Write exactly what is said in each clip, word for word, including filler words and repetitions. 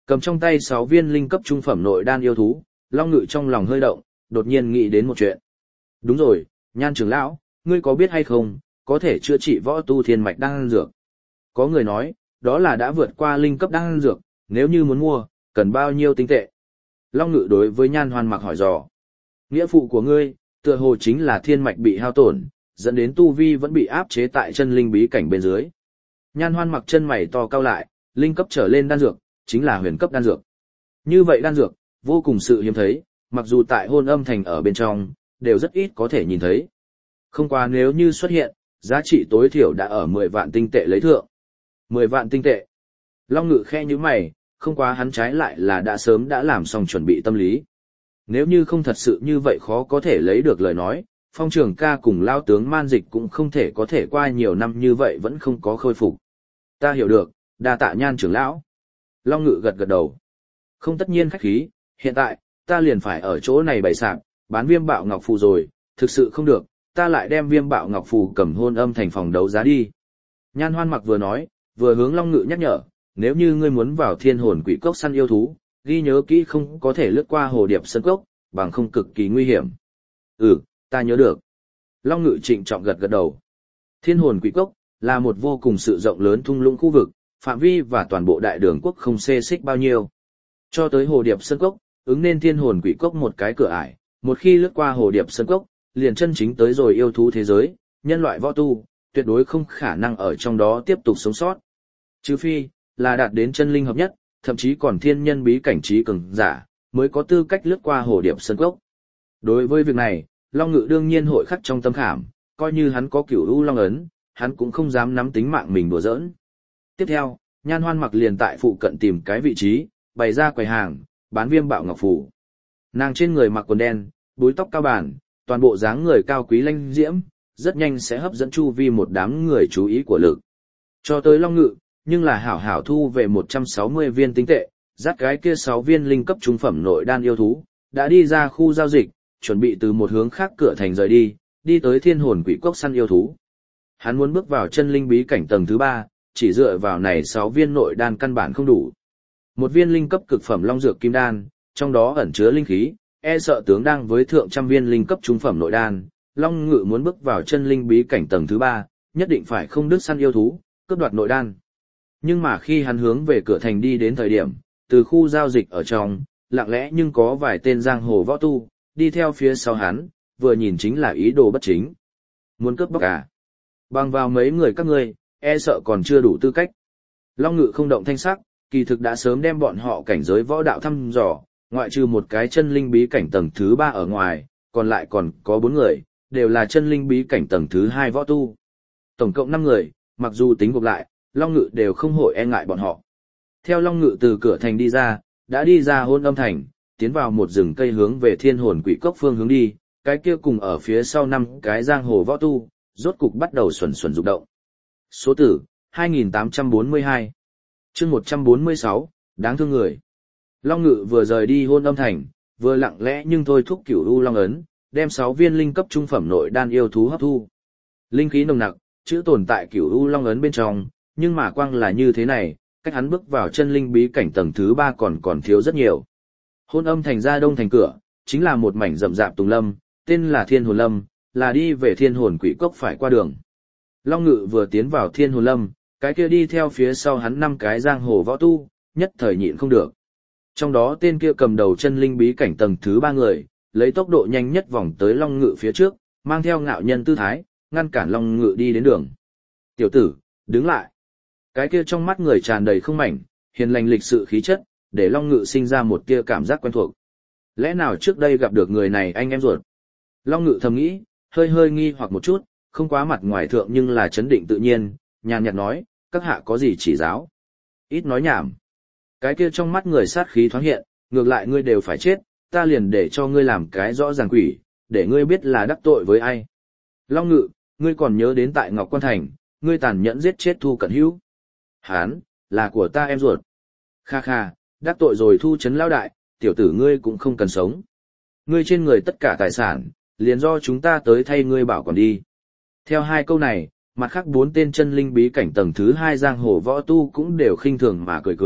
Cầm trong tay sáu viên linh cấp trung phẩm nội đan yêu thú, Long Ngự trong lòng hơi động, đột nhiên nghĩ đến một chuyện. Đúng rồi, Nhan trưởng lão, ngươi có biết hay không, có thể chữa trị võ tu thiên mạch đan dược. Có người nói, đó là đã vượt qua linh cấp đan dược, nếu như muốn mua, cần bao nhiêu tinh tệ. Long Ngự đối với Nhan Hoan Mặc hỏi dò. Nghĩa phụ của ngươi, tựa hồ chính là thiên mạch bị hao tổn, dẫn đến tu vi vẫn bị áp chế tại chân linh bí cảnh bên dưới. Nhan Hoan Mặc chân mày to cao lại, linh cấp trở lên đan dược, chính là huyền cấp đan dược. Như vậy đan dược, vô cùng sự hiếm thấy, mặc dù tại Hôn Âm Thành ở bên trong, đều rất ít có thể nhìn thấy. Không qua nếu như xuất hiện, giá trị tối thiểu đã ở mười vạn tinh tệ lấy thượng. mười vạn tinh tệ. Long Ngự khe như mày, không quá hắn trái lại là đã sớm đã làm xong chuẩn bị tâm lý. Nếu như không thật sự như vậy khó có thể lấy được lời nói, Phong Trường Ca cùng Lao tướng Man Dịch cũng không thể có thể qua nhiều năm như vậy vẫn không có khôi phục. Ta hiểu được, đa tạ Nhan trưởng lão. Long Ngự gật gật đầu. Không tất nhiên khách khí, hiện tại, ta liền phải ở chỗ này bày sạp, bán viêm bạo ngọc phù rồi, thực sự không được, ta lại đem viêm bạo ngọc phù cầm Hôn Âm Thành phòng đấu giá đi. Nhan Hoan Mặc vừa nói, vừa hướng Long Ngự nhắc nhở, nếu như ngươi muốn vào thiên hồn quỷ cốc săn yêu thú, ghi nhớ kỹ không có thể lướt qua hồ điệp sân cốc, bằng không cực kỳ nguy hiểm. Ừ, ta nhớ được. Long Ngự trịnh trọng gật gật đầu. Thiên hồn quỷ cốc là một vô cùng sự rộng lớn thung lũng khu vực, phạm vi và toàn bộ đại đường quốc không xê xích bao nhiêu. Cho tới hồ điệp sân cốc, ứng nên thiên hồn quỷ cốc một cái cửa ải, một khi lướt qua hồ điệp sân cốc, liền chân chính tới rồi yêu thú thế giới, nhân loại võ tu, tuyệt đối không khả năng ở trong đó tiếp tục sống sót. Trừ phi, là đạt đến chân linh hợp nhất, thậm chí còn thiên nhân bí cảnh trí cường giả, mới có tư cách lướt qua hồ điệp sân cốc. Đối với việc này, Long Ngự đương nhiên hội khắc trong tâm khảm, coi như hắn có cửu u long ấn, hắn cũng không dám nắm tính mạng mình đùa giỡn. Tiếp theo, Nhan Hoan Mặc liền tại phụ cận tìm cái vị trí, bày ra quầy hàng, bán viêm bạo ngọc phù. Nàng trên người mặc quần đen, búi tóc cao bản, toàn bộ dáng người cao quý lanh diễm, rất nhanh sẽ hấp dẫn chu vi một đám người chú ý của lực. Cho tới Long Ngự, nhưng là hảo hảo thu về một trăm sáu mươi viên tinh tệ, dắt cái kia sáu viên linh cấp trung phẩm nội đan yêu thú, đã đi ra khu giao dịch, chuẩn bị từ một hướng khác cửa thành rời đi, đi tới thiên hồn quỷ cốc săn yêu thú. Hắn muốn bước vào chân linh bí cảnh tầng thứ ba, chỉ dựa vào này sáu viên nội đan căn bản không đủ. Một viên linh cấp cực phẩm long dược kim đan, trong đó ẩn chứa linh khí, e sợ tướng đang với thượng trăm viên linh cấp trung phẩm nội đan, Long Ngự muốn bước vào chân linh bí cảnh tầng thứ ba, nhất định phải không đứt săn yêu thú, cướp đoạt nội đan. Nhưng mà khi hắn hướng về cửa thành đi đến thời điểm, từ khu giao dịch ở trong, lặng lẽ nhưng có vài tên giang hồ võ tu, đi theo phía sau hắn, vừa nhìn chính là ý đồ bất chính. Muốn cướp bóc à? Bằng vào mấy người các ngươi, e sợ còn chưa đủ tư cách. Long Ngự không động thanh sắc, kỳ thực đã sớm đem bọn họ cảnh giới võ đạo thăm dò, ngoại trừ một cái chân linh bí cảnh tầng thứ ba ở ngoài, còn lại còn có bốn người, đều là chân linh bí cảnh tầng thứ hai võ tu. Tổng cộng năm người, mặc dù tính gộp lại, Long Ngự đều không hội e ngại bọn họ. Theo Long Ngự từ cửa thành đi ra, đã đi ra Hôn Âm Thành, tiến vào một rừng cây hướng về thiên hồn quỷ cốc phương hướng đi, cái kia cùng ở phía sau năm cái giang hồ võ tu, rốt cục bắt đầu xuẩn xuẩn rụng động. Số tử, hai nghìn tám trăm bốn mươi hai. Chương một trăm bốn mươi sáu, đáng thương người. Long Ngự vừa rời đi Hôn Âm Thành, vừa lặng lẽ nhưng thôi thúc cửu u long ấn, đem sáu viên linh cấp trung phẩm nội đan yêu thú hấp thu. Linh khí nồng nặc, chữ tồn tại cửu u long ấn bên trong, nhưng mà quang là như thế này, cách hắn bước vào chân linh bí cảnh tầng thứ ba còn còn thiếu rất nhiều. Hôn Âm Thành ra đông thành cửa, chính là một mảnh rậm rạp tùng lâm, tên là Thiên Hồn Lâm, là đi về Thiên Hồn Quỷ Cốc phải qua đường. Long Ngự vừa tiến vào Thiên Hồn Lâm, cái kia đi theo phía sau hắn năm cái giang hồ võ tu, nhất thời nhịn không được. Trong đó tên kia cầm đầu chân linh bí cảnh tầng thứ ba người, lấy tốc độ nhanh nhất vòng tới Long Ngự phía trước, mang theo ngạo nhân tư thái, ngăn cản Long Ngự đi đến đường. Tiểu tử, đứng lại. Cái kia trong mắt người tràn đầy không mảnh, hiền lành lịch sự khí chất, để Long Ngự sinh ra một tia cảm giác quen thuộc. Lẽ nào trước đây gặp được người này anh em ruột? Long Ngự thầm nghĩ, hơi hơi nghi hoặc một chút, không quá mặt ngoài thượng nhưng là chấn định tự nhiên, nhàn nhạt nói, các hạ có gì chỉ giáo? Ít nói nhảm. Cái kia trong mắt người sát khí thoáng hiện, ngược lại ngươi đều phải chết, ta liền để cho ngươi làm cái rõ ràng quỷ, để ngươi biết là đắc tội với ai. Long Ngự, ngươi còn nhớ đến tại Ngọc Quan Thành, ngươi tàn nhẫn giết chết Thu Cẩn Hữu. Hán, là của ta em ruột. Kha kha, đắc tội rồi Thu Trấn lão đại, tiểu tử ngươi cũng không cần sống. Ngươi trên người tất cả tài sản, liền do chúng ta tới thay ngươi bảo quản đi. Theo hai câu này, mặt khác bốn tên chân linh bí cảnh tầng thứ hai giang hồ võ tu cũng đều khinh thường mà cười cười,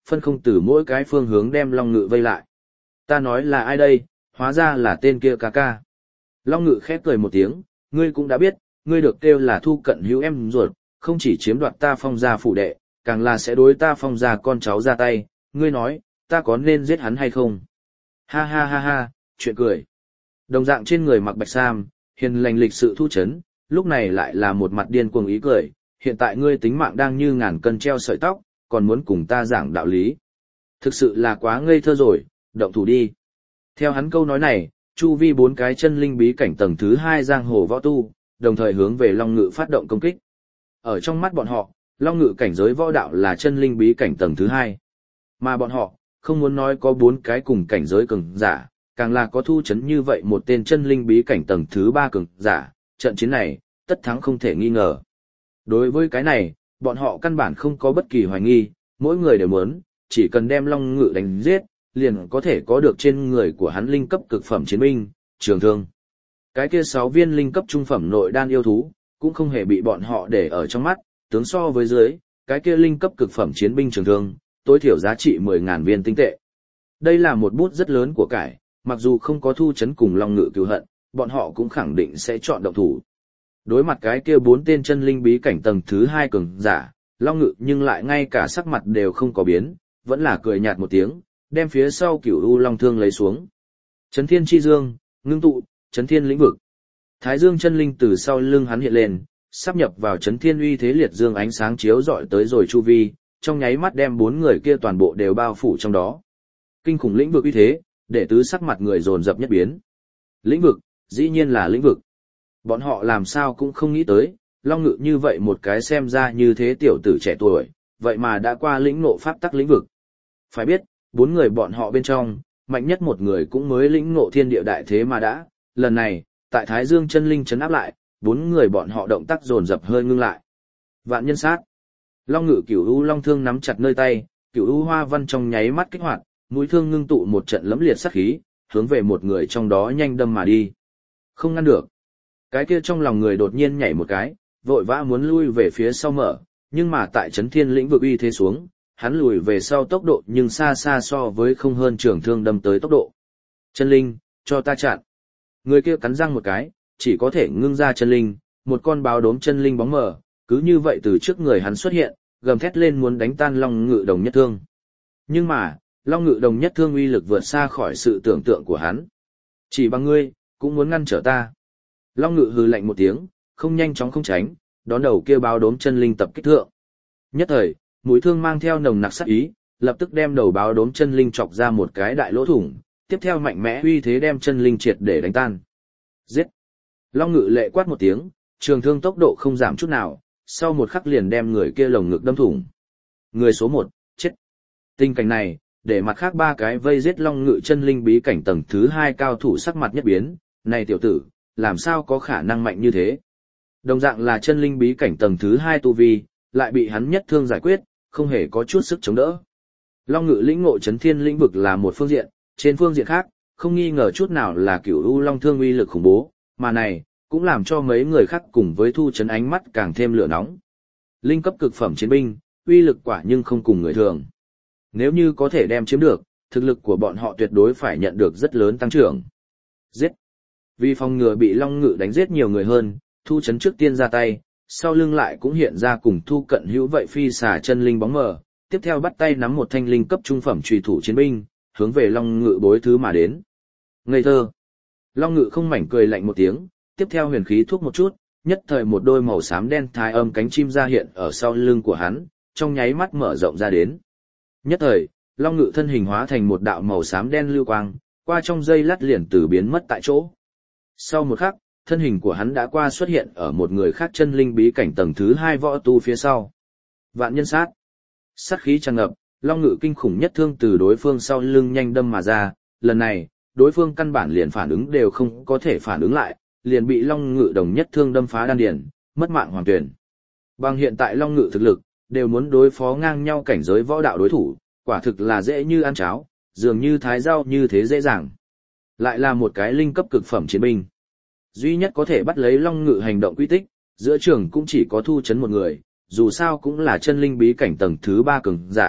phân không từ mỗi cái phương hướng đem Long Ngự vây lại. Ta nói là ai đây, hóa ra là tên kia ca ca. Long Ngự khép cười một tiếng, ngươi cũng đã biết, ngươi được kêu là Thu Cận Hữu em ruột, không chỉ chiếm đoạt ta Phong gia phủ đệ, càng là sẽ đối ta Phong gia con cháu ra tay, ngươi nói, ta có nên giết hắn hay không? Ha ha ha ha, chuyện cười. Đồng dạng trên người mặc bạch sam, hiền lành lịch sự Thu Chấn, lúc này lại là một mặt điên cuồng ý cười, hiện tại ngươi tính mạng đang như ngàn cân treo sợi tóc, còn muốn cùng ta giảng đạo lý. Thực sự là quá ngây thơ rồi, động thủ đi. Theo hắn câu nói này, chu vi bốn cái chân linh bí cảnh tầng thứ hai giang hồ võ tu, đồng thời hướng về Long Ngự phát động công kích. Ở trong mắt bọn họ, Long Ngự cảnh giới võ đạo là chân linh bí cảnh tầng thứ hai. Mà bọn họ, không muốn nói có bốn cái cùng cảnh giới cường giả, càng là có Thu Chấn như vậy một tên chân linh bí cảnh tầng thứ ba cường giả, trận chiến này, tất thắng không thể nghi ngờ. Đối với cái này, bọn họ căn bản không có bất kỳ hoài nghi, mỗi người đều muốn, chỉ cần đem Long Ngự đánh giết, liền có thể có được trên người của hắn linh cấp cực phẩm chiến binh, trường thương. Cái kia sáu viên linh cấp trung phẩm nội đan yêu thú, cũng không hề bị bọn họ để ở trong mắt, tướng so với dưới, cái kia linh cấp cực phẩm chiến binh trường thương, tối thiểu giá trị mười ngàn viên tinh tệ. Đây là một bút rất lớn của cải, mặc dù không có Thu Chấn cùng Long Ngự cứu hận, bọn họ cũng khẳng định sẽ chọn động thủ. Đối mặt cái kia bốn tên chân linh bí cảnh tầng thứ hai cường giả, Long Ngự nhưng lại ngay cả sắc mặt đều không có biến, vẫn là cười nhạt một tiếng, đem phía sau Cửu U Long thương lấy xuống. Chấn Thiên Chi Dương, ngưng tụ, Chấn Thiên lĩnh vực. Thái Dương chân linh từ sau lưng hắn hiện lên, sắp nhập vào Chấn Thiên uy thế liệt dương ánh sáng chiếu rọi tới rồi chu vi, trong nháy mắt đem bốn người kia toàn bộ đều bao phủ trong đó. Kinh khủng lĩnh vực uy thế, để tứ sắc mặt người dồn dập nhất biến. Lĩnh vực, dĩ nhiên là lĩnh vực. Bọn họ làm sao cũng không nghĩ tới, Long Ngự như vậy một cái xem ra như thế tiểu tử trẻ tuổi, vậy mà đã qua lĩnh ngộ pháp tắc lĩnh vực. Phải biết, bốn người bọn họ bên trong, mạnh nhất một người cũng mới lĩnh ngộ thiên địa đại thế mà đã, lần này, tại Thái Dương chân linh chấn áp lại, bốn người bọn họ động tác dồn dập hơi ngưng lại. Vạn nhân sát. Long Ngự Cửu U Long thương nắm chặt nơi tay, Cửu U Hoa Văn trong nháy mắt kích hoạt, mũi thương ngưng tụ một trận lẫm liệt sát khí, hướng về một người trong đó nhanh đâm mà đi. Không ngăn được. Cái kia trong lòng người đột nhiên nhảy một cái, vội vã muốn lui về phía sau mở, nhưng mà tại Chấn Thiên lĩnh vực uy thế xuống, hắn lùi về sau tốc độ nhưng xa xa so với không hơn trường thương đâm tới tốc độ. Chân linh, cho ta chặn. Người kia cắn răng một cái, chỉ có thể ngưng ra chân linh, một con báo đốm chân linh bóng mờ, cứ như vậy từ trước người hắn xuất hiện, gầm thét lên muốn đánh tan Long Ngự Đồng Nhất Thương. Nhưng mà, Long Ngự Đồng Nhất Thương uy lực vượt xa khỏi sự tưởng tượng của hắn. Chỉ bằng ngươi, cũng muốn ngăn trở ta. Long Ngự hừ lạnh một tiếng, không nhanh chóng không tránh, đón đầu kia báo đốm chân linh tập kích thượng. Nhất thời, mũi thương mang theo nồng nặc sát ý, lập tức đem đầu báo đốm chân linh chọc ra một cái đại lỗ thủng, tiếp theo mạnh mẽ uy thế đem chân linh triệt để đánh tan. Giết! Long Ngự lệ quát một tiếng, trường thương tốc độ không giảm chút nào, sau một khắc liền đem người kia lồng ngực đâm thủng. Người số một, chết. Tình cảnh này, để mặt khác ba cái vây giết Long Ngự chân linh bí cảnh tầng thứ hai cao thủ sắc mặt nhất biến, này tiểu tử, làm sao có khả năng mạnh như thế? Đồng dạng là chân linh bí cảnh tầng thứ hai tu vi, lại bị hắn nhất thương giải quyết, không hề có chút sức chống đỡ. Long Ngự lĩnh ngộ Chấn Thiên lĩnh vực là một phương diện, trên phương diện khác, không nghi ngờ chút nào là Cửu U Long thương uy lực khủng bố, mà này cũng làm cho mấy người khác cùng với Thu Chấn ánh mắt càng thêm lửa nóng. Linh cấp cực phẩm chiến binh, uy lực quả nhưng không cùng người thường. Nếu như có thể đem chiếm được, thực lực của bọn họ tuyệt đối phải nhận được rất lớn tăng trưởng. Giết! Vì phòng ngừa bị Long Ngự đánh giết nhiều người hơn, Thu Chấn trước tiên ra tay, sau lưng lại cũng hiện ra cùng Thu Cận Hữu vậy phi xà chân linh bóng mờ, tiếp theo bắt tay nắm một thanh linh cấp trung phẩm chùy thủ chiến binh, hướng về Long Ngự bối thứ mà đến. Ngây thơ! Long Ngự không mảnh cười lạnh một tiếng, tiếp theo huyền khí thuốc một chút, nhất thời một đôi màu xám đen thái âm cánh chim ra hiện ở sau lưng của hắn, trong nháy mắt mở rộng ra đến. Nhất thời, Long Ngự thân hình hóa thành một đạo màu xám đen lưu quang, qua trong giây lát liền từ biến mất tại chỗ. Sau một khắc, thân hình của hắn đã qua xuất hiện ở một người khác chân linh bí cảnh tầng thứ hai võ tu phía sau. Vạn nhân sát. Sát khí tràn ngập, Long Ngự kinh khủng nhất thương từ đối phương sau lưng nhanh đâm mà ra, lần này, đối phương căn bản liền phản ứng đều không có thể phản ứng lại, liền bị Long Ngự đồng nhất thương đâm phá đan điền, mất mạng hoàn toàn. Bằng hiện tại Long Ngự thực lực, đều muốn đối phó ngang nhau cảnh giới võ đạo đối thủ, quả thực là dễ như ăn cháo, dường như thái rau như thế dễ dàng. Lại là một cái linh cấp cực phẩm chiến binh. Duy nhất có thể bắt lấy Long Ngự hành động quy tích, giữa trường cũng chỉ có Thu Chấn một người, dù sao cũng là chân linh bí cảnh tầng thứ ba cường giả,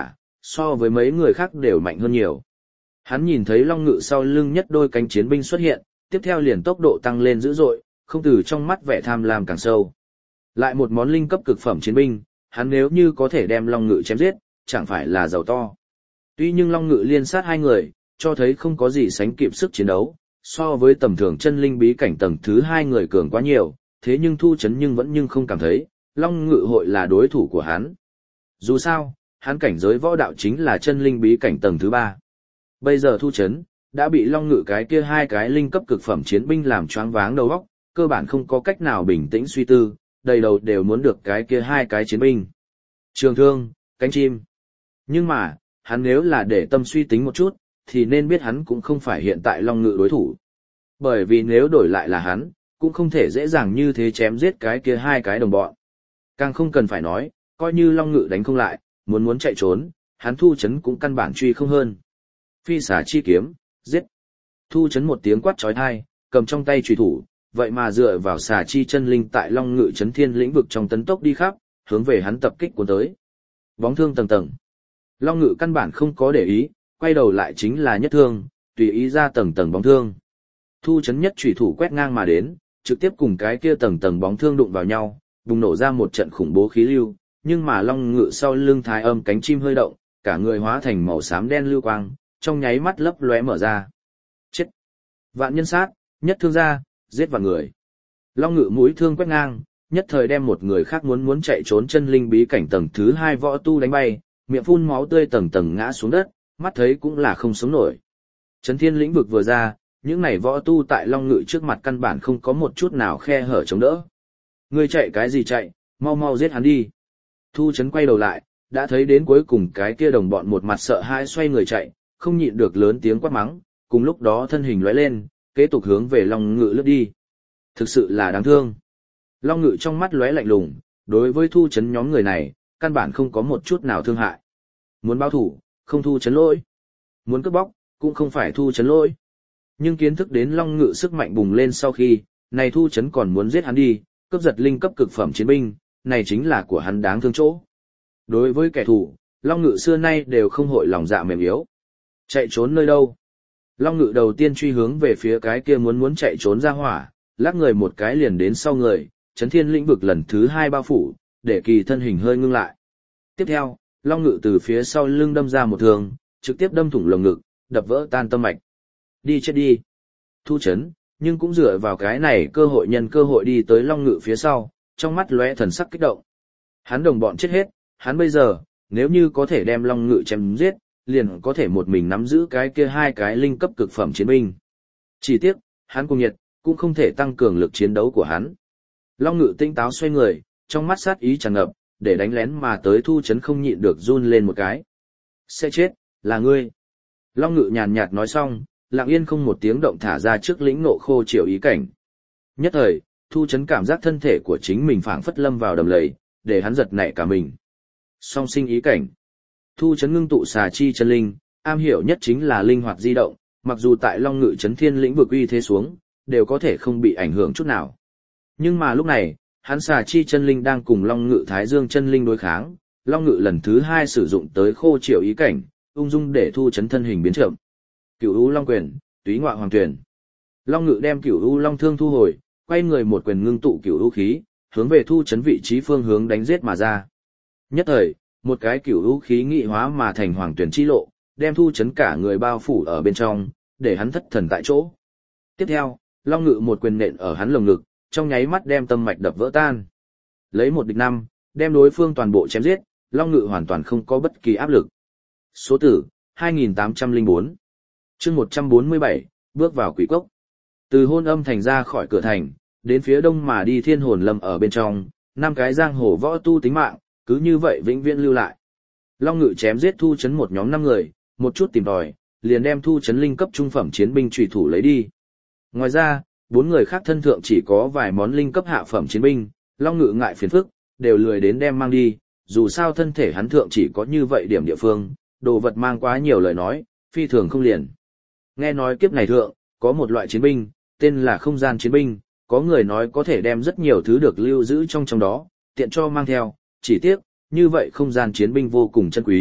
so với mấy người khác đều mạnh hơn nhiều. Hắn nhìn thấy Long Ngự sau lưng nhất đôi cánh chiến binh xuất hiện, tiếp theo liền tốc độ tăng lên dữ dội, không từ trong mắt vẻ tham lam càng sâu. Lại một món linh cấp cực phẩm chiến binh, hắn nếu như có thể đem Long Ngự chém giết, chẳng phải là giàu to. Tuy nhưng Long Ngự liên sát hai người, cho thấy không có gì sánh kịp sức chiến đấu, so với tầm thường chân linh bí cảnh tầng thứ hai người cường quá nhiều, thế nhưng Thu Chấn nhưng vẫn nhưng không cảm thấy, Long Ngự hội là đối thủ của hắn. Dù sao, hắn cảnh giới võ đạo chính là chân linh bí cảnh tầng thứ ba. Bây giờ Thu Chấn đã bị Long Ngự cái kia hai cái linh cấp cực phẩm chiến binh làm choáng váng đầu óc, cơ bản không có cách nào bình tĩnh suy tư, đầy đầu đều muốn được cái kia hai cái chiến binh. Trường thương, cánh chim. Nhưng mà, hắn nếu là để tâm suy tính một chút, thì nên biết hắn cũng không phải hiện tại Long Ngự đối thủ. Bởi vì nếu đổi lại là hắn, cũng không thể dễ dàng như thế chém giết cái kia hai cái đồng bọn. Càng không cần phải nói, coi như Long Ngự đánh không lại, muốn muốn chạy trốn, hắn Thu Chấn cũng căn bản truy không hơn. Phi xả chi kiếm, giết. Thu Chấn một tiếng quát chói tai, cầm trong tay chùy thủ, vậy mà dựa vào xả chi chân linh tại Long Ngự chấn thiên lĩnh vực trong tấn tốc đi khắp, hướng về hắn tập kích cuốn tới. Bóng thương tầng tầng. Long Ngự căn bản không có để ý, quay đầu lại chính là nhất thương, tùy ý ra tầng tầng bóng thương. Thu Chấn nhất chủy thủ quét ngang mà đến, trực tiếp cùng cái kia tầng tầng bóng thương đụng vào nhau, bùng nổ ra một trận khủng bố khí lưu, nhưng mà Long Ngự sau lưng thái âm cánh chim hơi động, cả người hóa thành màu xám đen lưu quang, trong nháy mắt lấp lóe mở ra. Chết! Vạn nhân sát, nhất thương ra, giết vạn người. Long Ngự mũi thương quét ngang, nhất thời đem một người khác muốn muốn chạy trốn chân linh bí cảnh tầng thứ hai võ tu đánh bay, miệng phun máu tươi tầng tầng ngã xuống đất, mắt thấy cũng là không sống nổi. Chấn thiên lĩnh vực vừa ra, những này võ tu tại Long Ngự trước mặt căn bản không có một chút nào khe hở chống đỡ. Ngươi chạy cái gì chạy, mau mau giết hắn đi. Thu Chấn quay đầu lại, đã thấy đến cuối cùng cái kia đồng bọn một mặt sợ hãi xoay người chạy, không nhịn được lớn tiếng quát mắng, cùng lúc đó thân hình lóe lên, kế tục hướng về Long Ngự lướt đi. Thực sự là đáng thương. Long Ngự trong mắt lóe lạnh lùng, đối với Thu Chấn nhóm người này, căn bản không có một chút nào thương hại. Muốn báo thủ, không Thu Chấn lỗi. Muốn cướp bóc, cũng không phải Thu Chấn lỗi. Nhưng kiến thức đến Long Ngự sức mạnh bùng lên sau khi, này Thu Chấn còn muốn giết hắn đi, cướp giật linh cấp cực phẩm chiến binh, này chính là của hắn đáng thương chỗ. Đối với kẻ thù, Long Ngự xưa nay đều không hội lòng dạ mềm yếu. Chạy trốn nơi đâu? Long Ngự đầu tiên truy hướng về phía cái kia muốn muốn chạy trốn ra hỏa, lắc người một cái liền đến sau người, chấn thiên lĩnh vực lần thứ hai bao phủ, để kỳ thân hình hơi ngưng lại. Tiếp theo, Long Ngự từ phía sau lưng đâm ra một thương, trực tiếp đâm thủng lồng ngực, đập vỡ tan tâm mạch. Đi chết đi. Thu Chấn, nhưng cũng dựa vào cái này cơ hội nhân cơ hội đi tới Long Ngự phía sau, trong mắt lóe thần sắc kích động. Hắn đồng bọn chết hết, hắn bây giờ, nếu như có thể đem Long Ngự chém giết, liền có thể một mình nắm giữ cái kia hai cái linh cấp cực phẩm chiến binh. Chỉ tiếc, hắn cùng nhiệt, cũng không thể tăng cường lực chiến đấu của hắn. Long Ngự tinh táo xoay người, trong mắt sát ý tràn ngập, để đánh lén mà tới Thu Chấn không nhịn được run lên một cái. Sẽ chết, là ngươi. Long Ngự nhàn nhạt nói xong, lặng yên không một tiếng động thả ra trước lĩnh nộ khô chiều ý cảnh. Nhất thời, Thu Chấn cảm giác thân thể của chính mình phảng phất lâm vào đầm lầy, để hắn giật nảy cả mình. Song sinh ý cảnh. Thu Chấn ngưng tụ xà chi chân linh, am hiểu nhất chính là linh hoạt di động, mặc dù tại Long Ngự chấn thiên lĩnh vực uy thế xuống, đều có thể không bị ảnh hưởng chút nào. Nhưng mà lúc này, hắn xà chi chân linh đang cùng Long Ngự Thái Dương chân linh đối kháng, Long Ngự lần thứ hai sử dụng tới khô chiều ý cảnh, ung dung để Thu Chấn thân hình biến chậm. Cửu U Long quyền, túy ngọa hoàng tuyển. Long Ngự đem Cửu U Long thương thu hồi, quay người một quyền ngưng tụ Cửu U khí, hướng về Thu Chấn vị trí phương hướng đánh giết mà ra. Nhất thời, một cái Cửu U khí nghị hóa mà thành hoàng tuyển chi lộ, đem Thu Chấn cả người bao phủ ở bên trong, để hắn thất thần tại chỗ. Tiếp theo, Long Ngự một quyền nện ở hắn lồng ngực, trong nháy mắt đem tâm mạch đập vỡ tan. Lấy một địch năm, đem đối phương toàn bộ chém giết, Long Ngự hoàn toàn không có bất kỳ áp lực. Số tử, hai nghìn tám trăm lẻ bốn. Chương một trăm bốn mươi bảy, bước vào quỷ cốc. Từ Hôn Âm thành ra khỏi cửa thành, đến phía đông mà đi Thiên Hồn Lâm ở bên trong, năm cái giang hồ võ tu tính mạng, cứ như vậy vĩnh viễn lưu lại. Long Ngự chém giết Thu Chấn một nhóm năm người, một chút tìm tòi, liền đem Thu Chấn linh cấp trung phẩm chiến binh chủy thủ lấy đi. Ngoài ra, bốn người khác thân thượng chỉ có vài món linh cấp hạ phẩm chiến binh, Long Ngự ngại phiền phức, đều lười đến đem mang đi, dù sao thân thể hắn thượng chỉ có như vậy điểm địa phương, đồ vật mang quá nhiều lời nói, phi thường không liền. Nghe nói kiếp này thượng, có một loại chiến binh, tên là không gian chiến binh, có người nói có thể đem rất nhiều thứ được lưu giữ trong trong đó, tiện cho mang theo, chỉ tiếc, như vậy không gian chiến binh vô cùng chân quý,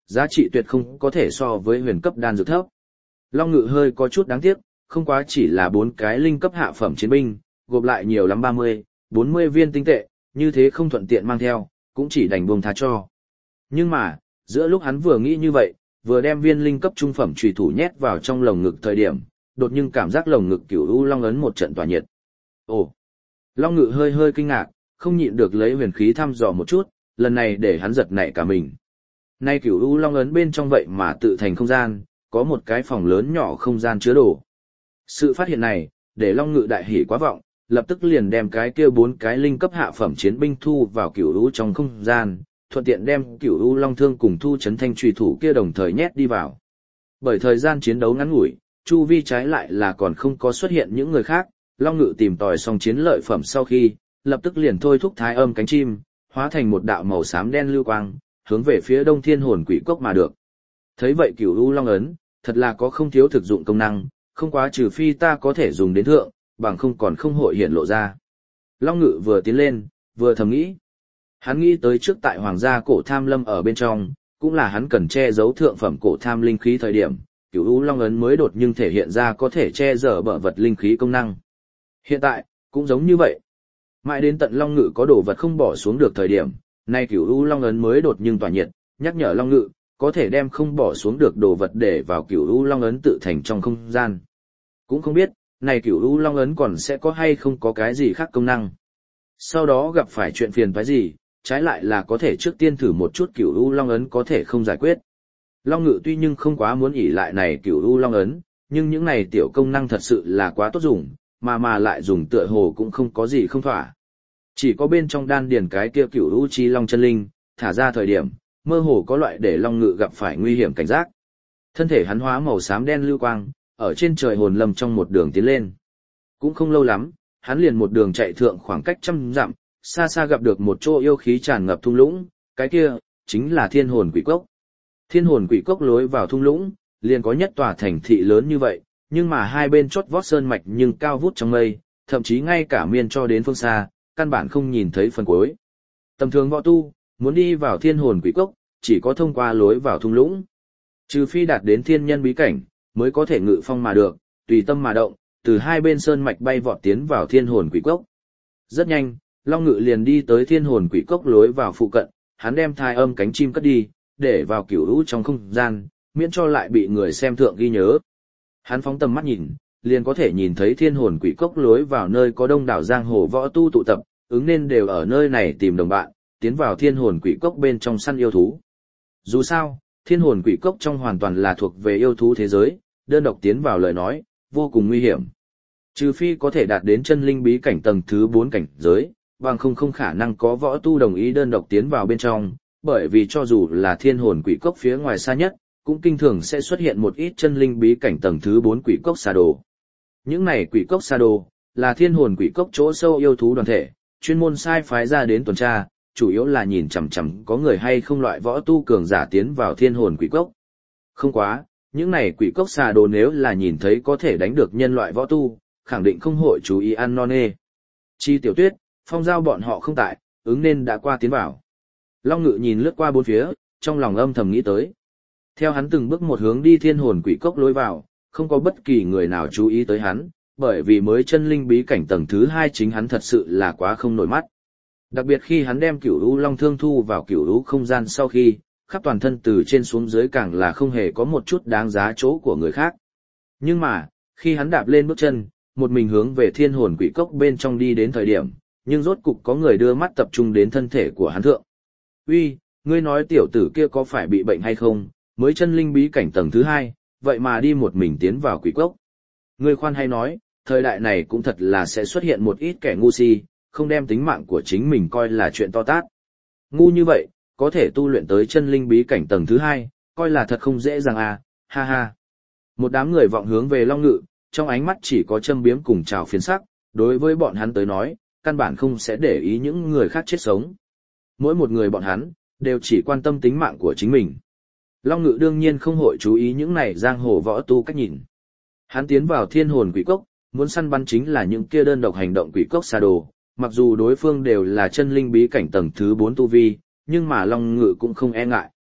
giá trị tuyệt không có thể so với huyền cấp đan dược thấp. Long Ngự hơi có chút đáng tiếc, không quá chỉ là bốn cái linh cấp hạ phẩm chiến binh, gộp lại nhiều lắm ba mươi, bốn mươi viên tinh tệ, như thế không thuận tiện mang theo, cũng chỉ đành buông tha cho. Nhưng mà, giữa lúc hắn vừa nghĩ như vậy, vừa đem viên linh cấp trung phẩm chủy thủ nhét vào trong lồng ngực thời điểm, đột nhiên cảm giác lồng ngực Cửu U Long ấn một trận tỏa nhiệt. Ồ! Long Ngự hơi hơi kinh ngạc, không nhịn được lấy huyền khí thăm dò một chút, lần này để hắn giật nảy cả mình. Nay Cửu U Long ấn bên trong vậy mà tự thành không gian, có một cái phòng lớn nhỏ không gian chứa đồ. Sự phát hiện này, để Long Ngự đại hỉ quá vọng, lập tức liền đem cái kia bốn cái linh cấp hạ phẩm chiến binh thu vào Cửu U trong không gian, thuận tiện đem Cửu U Long thương cùng Thu Chấn Thanh chùy thủ kia đồng thời nhét đi vào. Bởi thời gian chiến đấu ngắn ngủi, chu vi trái lại là còn không có xuất hiện những người khác, Long Ngự tìm tòi xong chiến lợi phẩm sau khi, lập tức liền thôi thúc thái âm cánh chim, hóa thành một đạo màu xám đen lưu quang, hướng về phía Đông Thiên Hồn Quỷ Cốc mà được. Thấy vậy Cửu U Long ấn, thật là có không thiếu thực dụng công năng, không quá trừ phi ta có thể dùng đến thượng, bằng không còn không hội hiện lộ ra. Long Ngự vừa tiến lên, vừa thầm nghĩ. Hắn nghĩ tới trước tại Hoàng gia cổ tham lâm ở bên trong, cũng là hắn cần che giấu thượng phẩm cổ tham linh khí thời điểm, Cửu U Long ấn mới đột nhưng thể hiện ra có thể che giở bợ vật linh khí công năng. Hiện tại, cũng giống như vậy. Mãi đến tận Long Ngự có đồ vật không bỏ xuống được thời điểm, nay Cửu U Long ấn mới đột nhưng tỏa nhiệt, nhắc nhở Long Ngự, có thể đem không bỏ xuống được đồ vật để vào Cửu U Long ấn tự thành trong không gian. Cũng không biết, này Cửu U Long ấn còn sẽ có hay không có cái gì khác công năng. Sau đó gặp phải chuyện phiền toái gì, trái lại là có thể trước tiên thử một chút Cửu U Long ấn có thể không giải quyết. Long Ngự tuy nhưng không quá muốn ỷ lại này Cửu U Long ấn, nhưng những này tiểu công năng thật sự là quá tốt dùng, mà mà lại dùng tựa hồ cũng không có gì không thỏa. Chỉ có bên trong đan điền cái kia Cửu U Chi Long chân linh, thả ra thời điểm, mơ hồ có loại để Long Ngự gặp phải nguy hiểm cảnh giác. Thân thể hắn hóa màu xám đen lưu quang, ở trên trời hồn lâm trong một đường tiến lên. Cũng không lâu lắm, hắn liền một đường chạy thượng khoảng cách trăm dặm, xa xa gặp được một chỗ yêu khí tràn ngập thung lũng, cái kia chính là Thiên Hồn Quỷ Cốc. Thiên Hồn Quỷ Cốc lối vào thung lũng, liền có nhất tòa thành thị lớn như vậy, nhưng mà hai bên chót vót sơn mạch nhưng cao vút trong mây, thậm chí ngay cả miên cho đến phương xa, căn bản không nhìn thấy phần cuối. Tầm thường võ tu, muốn đi vào Thiên Hồn Quỷ Cốc, chỉ có thông qua lối vào thung lũng. Trừ phi đạt đến thiên nhân bí cảnh, mới có thể ngự phong mà được, tùy tâm mà động, từ hai bên sơn mạch bay vọt tiến vào Thiên Hồn Quỷ Cốc. Rất nhanh, Long Ngự liền đi tới Thiên Hồn Quỷ Cốc lối vào phụ cận, hắn đem thai âm cánh chim cất đi, để vào Cửu U trong không gian, miễn cho lại bị người xem thượng ghi nhớ. Hắn phóng tầm mắt nhìn, liền có thể nhìn thấy Thiên Hồn Quỷ Cốc lối vào nơi có đông đảo giang hồ võ tu tụ tập, ứng nên đều ở nơi này tìm đồng bạn, tiến vào Thiên Hồn Quỷ Cốc bên trong săn yêu thú. Dù sao, Thiên Hồn Quỷ Cốc trong hoàn toàn là thuộc về yêu thú thế giới, đơn độc tiến vào lời nói, vô cùng nguy hiểm. Trừ phi có thể đạt đến chân linh bí cảnh tầng thứ bốn cảnh giới, bằng không không khả năng có võ tu đồng ý đơn độc tiến vào bên trong, bởi vì cho dù là Thiên Hồn Quỷ Cốc phía ngoài xa nhất, cũng kinh thường sẽ xuất hiện một ít chân linh bí cảnh tầng thứ bốn quỷ cốc xà đồ. Những này quỷ cốc xà đồ, là Thiên Hồn Quỷ Cốc chỗ sâu yêu thú đoàn thể, chuyên môn sai phái ra đến tuần tra, chủ yếu là nhìn chằm chằm có người hay không loại võ tu cường giả tiến vào Thiên Hồn Quỷ Cốc. Không quá, những này quỷ cốc xà đồ nếu là nhìn thấy có thể đánh được nhân loại võ tu, khẳng định không hội chú ý ăn non nê. Chi Tiểu Tuyết, Phong Giao bọn họ không tại, ứng nên đã qua tiến vào. Long Ngự nhìn lướt qua bốn phía, trong lòng âm thầm nghĩ tới. Theo hắn từng bước một hướng đi Thiên Hồn Quỷ Cốc lối vào, không có bất kỳ người nào chú ý tới hắn, bởi vì mới chân linh bí cảnh tầng thứ hai chính hắn thật sự là quá không nổi mắt. Đặc biệt khi hắn đem Cửu U Long Thương thu vào Cửu U không gian sau khi, khắp toàn thân từ trên xuống dưới càng là không hề có một chút đáng giá chỗ của người khác. Nhưng mà, khi hắn đạp lên bước chân, một mình hướng về Thiên Hồn Quỷ Cốc bên trong đi đến thời điểm, nhưng rốt cục có người đưa mắt tập trung đến thân thể của hắn thượng. Uy, ngươi nói tiểu tử kia có phải bị bệnh hay không, mới chân linh bí cảnh tầng thứ hai, vậy mà đi một mình tiến vào quỷ cốc. Ngươi khoan hay nói, thời đại này cũng thật là sẽ xuất hiện một ít kẻ ngu si, không đem tính mạng của chính mình coi là chuyện to tát. Ngu như vậy, có thể tu luyện tới chân linh bí cảnh tầng thứ hai, coi là thật không dễ dàng à, ha ha. Một đám người vọng hướng về Long Ngự, trong ánh mắt chỉ có châm biếm cùng trào phiến sắc, đối với bọn hắn tới nói, căn bản không sẽ để ý những người khác chết sống. Mỗi một người bọn hắn, đều chỉ quan tâm tính mạng của chính mình. Long Ngự đương nhiên không hội chú ý những này giang hồ võ tu cách nhìn. Hắn tiến vào Thiên Hồn Quỷ Cốc, muốn săn bắn chính là những kia đơn độc hành động quỷ cốc xà đồ, mặc dù đối phương đều là chân linh bí cảnh tầng thứ bốn tu vi, nhưng mà Long Ngự cũng không e ngại.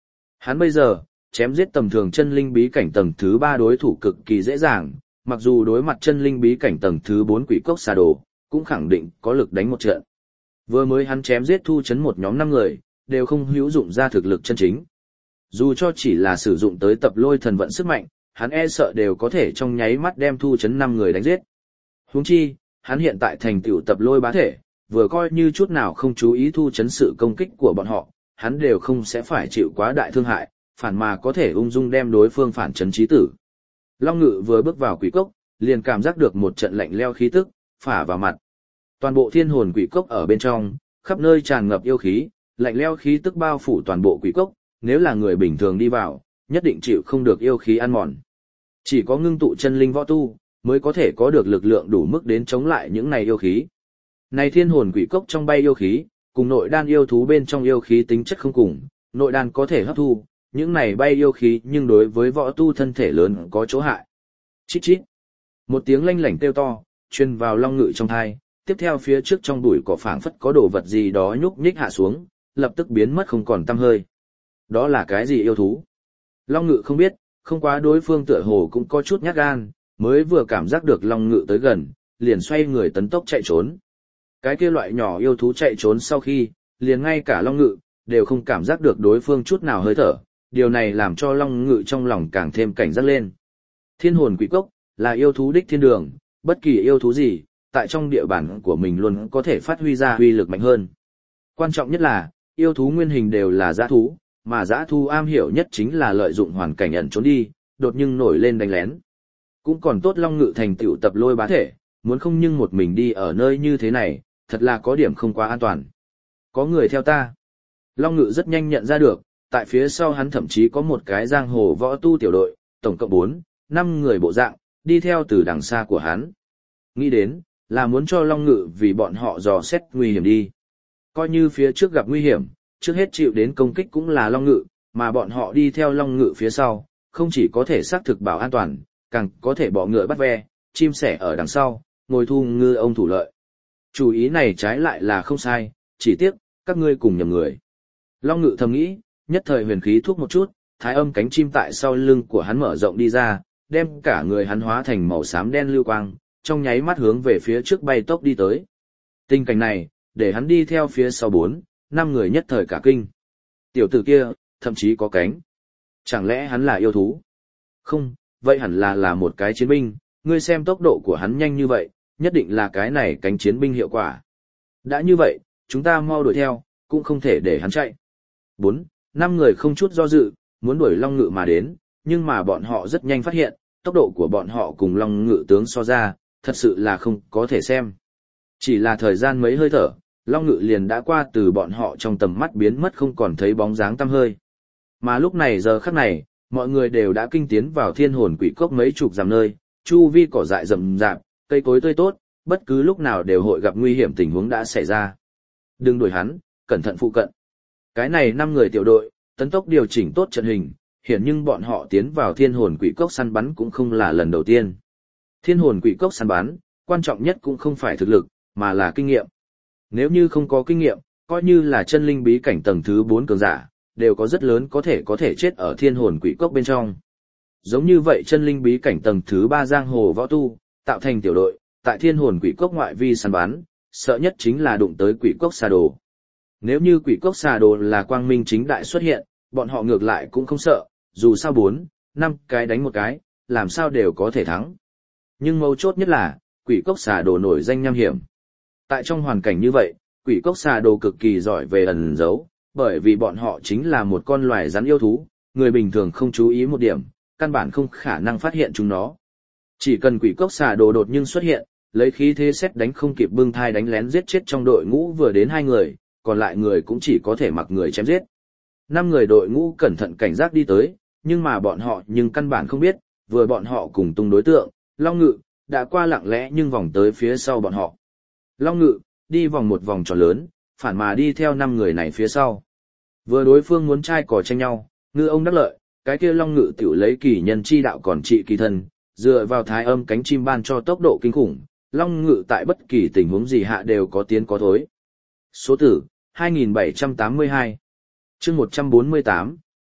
Hắn bây giờ, chém giết tầm thường chân linh bí cảnh tầng thứ ba đối thủ cực kỳ dễ dàng, mặc dù đối mặt chân linh bí cảnh tầng thứ bốn quỷ cốc xà đồ, cũng khẳng định có lực đánh một trận. Vừa mới hắn chém giết thu chấn một nhóm năm người, đều không hữu dụng ra thực lực chân chính. Dù cho chỉ là sử dụng tới tập lôi thần vận sức mạnh, hắn e sợ đều có thể trong nháy mắt đem thu chấn năm người đánh giết. Huống chi, hắn hiện tại thành tựu tập lôi bá thể, vừa coi như chút nào không chú ý thu chấn sự công kích của bọn họ, hắn đều không sẽ phải chịu quá đại thương hại, phản mà có thể ung dung đem đối phương phản chấn chí tử. Long Ngự vừa bước vào quỷ cốc, liền cảm giác được một trận lạnh leo khí tức phả vào mặt. Toàn bộ thiên hồn quỷ cốc ở bên trong, khắp nơi tràn ngập yêu khí, lạnh leo khí tức bao phủ toàn bộ quỷ cốc, nếu là người bình thường đi vào, nhất định chịu không được yêu khí ăn mòn. Chỉ có ngưng tụ chân linh võ tu, mới có thể có được lực lượng đủ mức đến chống lại những này yêu khí. Này thiên hồn quỷ cốc trong bay yêu khí, cùng nội đan yêu thú bên trong yêu khí tính chất không cùng, nội đan có thể hấp thu, những này bay yêu khí nhưng đối với võ tu thân thể lớn có chỗ hại. Chít chít. Một tiếng lanh lảnh kêu to, truyền vào Long Ngự trong thai, tiếp theo phía trước trong bụi cỏ phảng phất có đồ vật gì đó nhúc nhích hạ xuống, lập tức biến mất không còn tăm hơi. Đó là cái gì yêu thú? Long Ngự không biết, không quá đối phương tựa hồ cũng có chút nhát gan, mới vừa cảm giác được Long Ngự tới gần, liền xoay người tấn tốc chạy trốn. Cái kia loại nhỏ yêu thú chạy trốn sau khi, liền ngay cả Long Ngự, đều không cảm giác được đối phương chút nào hơi thở, điều này làm cho Long Ngự trong lòng càng thêm cảnh giác lên. Thiên hồn quỷ cốc, là yêu thú đích thiên đường, bất kỳ yêu thú gì, tại trong địa bàn của mình luôn có thể phát huy ra uy lực mạnh hơn. Quan trọng nhất là, yêu thú nguyên hình đều là dã thú, mà dã thú am hiểu nhất chính là lợi dụng hoàn cảnh ẩn trốn đi, đột nhưng nổi lên đánh lén. Cũng còn tốt Long Ngự thành tựu tập lôi bá thể, muốn không nhưng một mình đi ở nơi như thế này, thật là có điểm không quá an toàn. Có người theo ta. Long Ngự rất nhanh nhận ra được, tại phía sau hắn thậm chí có một cái giang hồ võ tu tiểu đội, tổng cộng bốn, năm người bộ dạng, đi theo từ đằng xa của hắn. Nghĩ đến, là muốn cho Long Ngự vì bọn họ dò xét nguy hiểm đi. Coi như phía trước gặp nguy hiểm, trước hết chịu đến công kích cũng là Long Ngự, mà bọn họ đi theo Long Ngự phía sau, không chỉ có thể xác thực bảo an toàn, càng có thể bỏ ngựa bắt ve, chim sẻ ở đằng sau, ngồi thu ngư ông thủ lợi. Chủ ý này trái lại là không sai, chỉ tiếc, các ngươi cùng nhầm người. Long Ngự thầm nghĩ, nhất thời huyền khí thúc một chút, thái âm cánh chim tại sau lưng của hắn mở rộng đi ra, đem cả người hắn hóa thành màu xám đen lưu quang, trong nháy mắt hướng về phía trước bay tốc đi tới. Tình cảnh này, để hắn đi theo phía sau bốn, năm người nhất thời cả kinh. Tiểu tử kia, thậm chí có cánh. Chẳng lẽ hắn là yêu thú? Không, vậy hẳn là là một cái chiến binh, ngươi xem tốc độ của hắn nhanh như vậy, nhất định là cái này cánh chiến binh hiệu quả. Đã như vậy, chúng ta mau đuổi theo, cũng không thể để hắn chạy. Bốn, năm người không chút do dự, muốn đuổi Long Ngự mà đến, nhưng mà bọn họ rất nhanh phát hiện, tốc độ của bọn họ cùng Long Ngự tướng so ra, thật sự là không có thể xem. Chỉ là thời gian mấy hơi thở, Long Ngự liền đã qua từ bọn họ trong tầm mắt biến mất không còn thấy bóng dáng tăm hơi. Mà lúc này giờ khắc này, mọi người đều đã kinh tiến vào thiên hồn quỷ cốc mấy chục dặm nơi, chu vi cỏ dại rậm rạp, cây cối tươi tốt, bất cứ lúc nào đều hội gặp nguy hiểm tình huống đã xảy ra. Đừng đuổi hắn, cẩn thận phụ cận. Cái này năm người tiểu đội, tấn tốc điều chỉnh tốt trận hình, hiện nhưng bọn họ tiến vào thiên hồn quỷ cốc săn bắn cũng không là lần đầu tiên. Thiên hồn quỷ cốc săn bắn, quan trọng nhất cũng không phải thực lực, mà là kinh nghiệm. Nếu như không có kinh nghiệm, coi như là chân linh bí cảnh tầng thứ bốn cường giả, đều có rất lớn có thể có thể chết ở thiên hồn quỷ cốc bên trong. Giống như vậy chân linh bí cảnh tầng thứ ba giang hồ võ tu, tạo thành tiểu đội, tại thiên hồn quỷ cốc ngoại vi săn bắn, sợ nhất chính là đụng tới quỷ cốc xà đồ. Nếu như quỷ cốc xà đồ là quang minh chính đại xuất hiện, bọn họ ngược lại cũng không sợ, dù sao bốn, năm cái đánh một cái, làm sao đều có thể thắng. Nhưng mấu chốt nhất là, quỷ cốc xà đồ nổi danh nham hiểm. Tại trong hoàn cảnh như vậy, quỷ cốc xà đồ cực kỳ giỏi về ẩn giấu, bởi vì bọn họ chính là một con loài rắn yêu thú, người bình thường không chú ý một điểm, căn bản không khả năng phát hiện chúng nó. Chỉ cần quỷ cốc xà đồ đột nhiên xuất hiện, lấy khí thế xét đánh không kịp bưng thai đánh lén giết chết trong đội ngũ vừa đến hai người, còn lại người cũng chỉ có thể mặc người chém giết. Năm người đội ngũ cẩn thận cảnh giác đi tới, nhưng mà bọn họ nhưng căn bản không biết, vừa bọn họ cùng tung đối tượng, Long Ngự, đã qua lặng lẽ nhưng vòng tới phía sau bọn họ. Long Ngự, đi vòng một vòng tròn lớn, phản mà đi theo năm người này phía sau. Vừa đối phương muốn trai cò tranh nhau, ngư ông đắc lợi, cái kia Long Ngự tiểu lấy kỳ nhân chi đạo còn trị kỳ thân, dựa vào thái âm cánh chim ban cho tốc độ kinh khủng, Long Ngự tại bất kỳ tình huống gì hạ đều có tiến có thối. Số tử, hai nghìn bảy trăm tám mươi hai. Chương một trăm bốn mươi tám,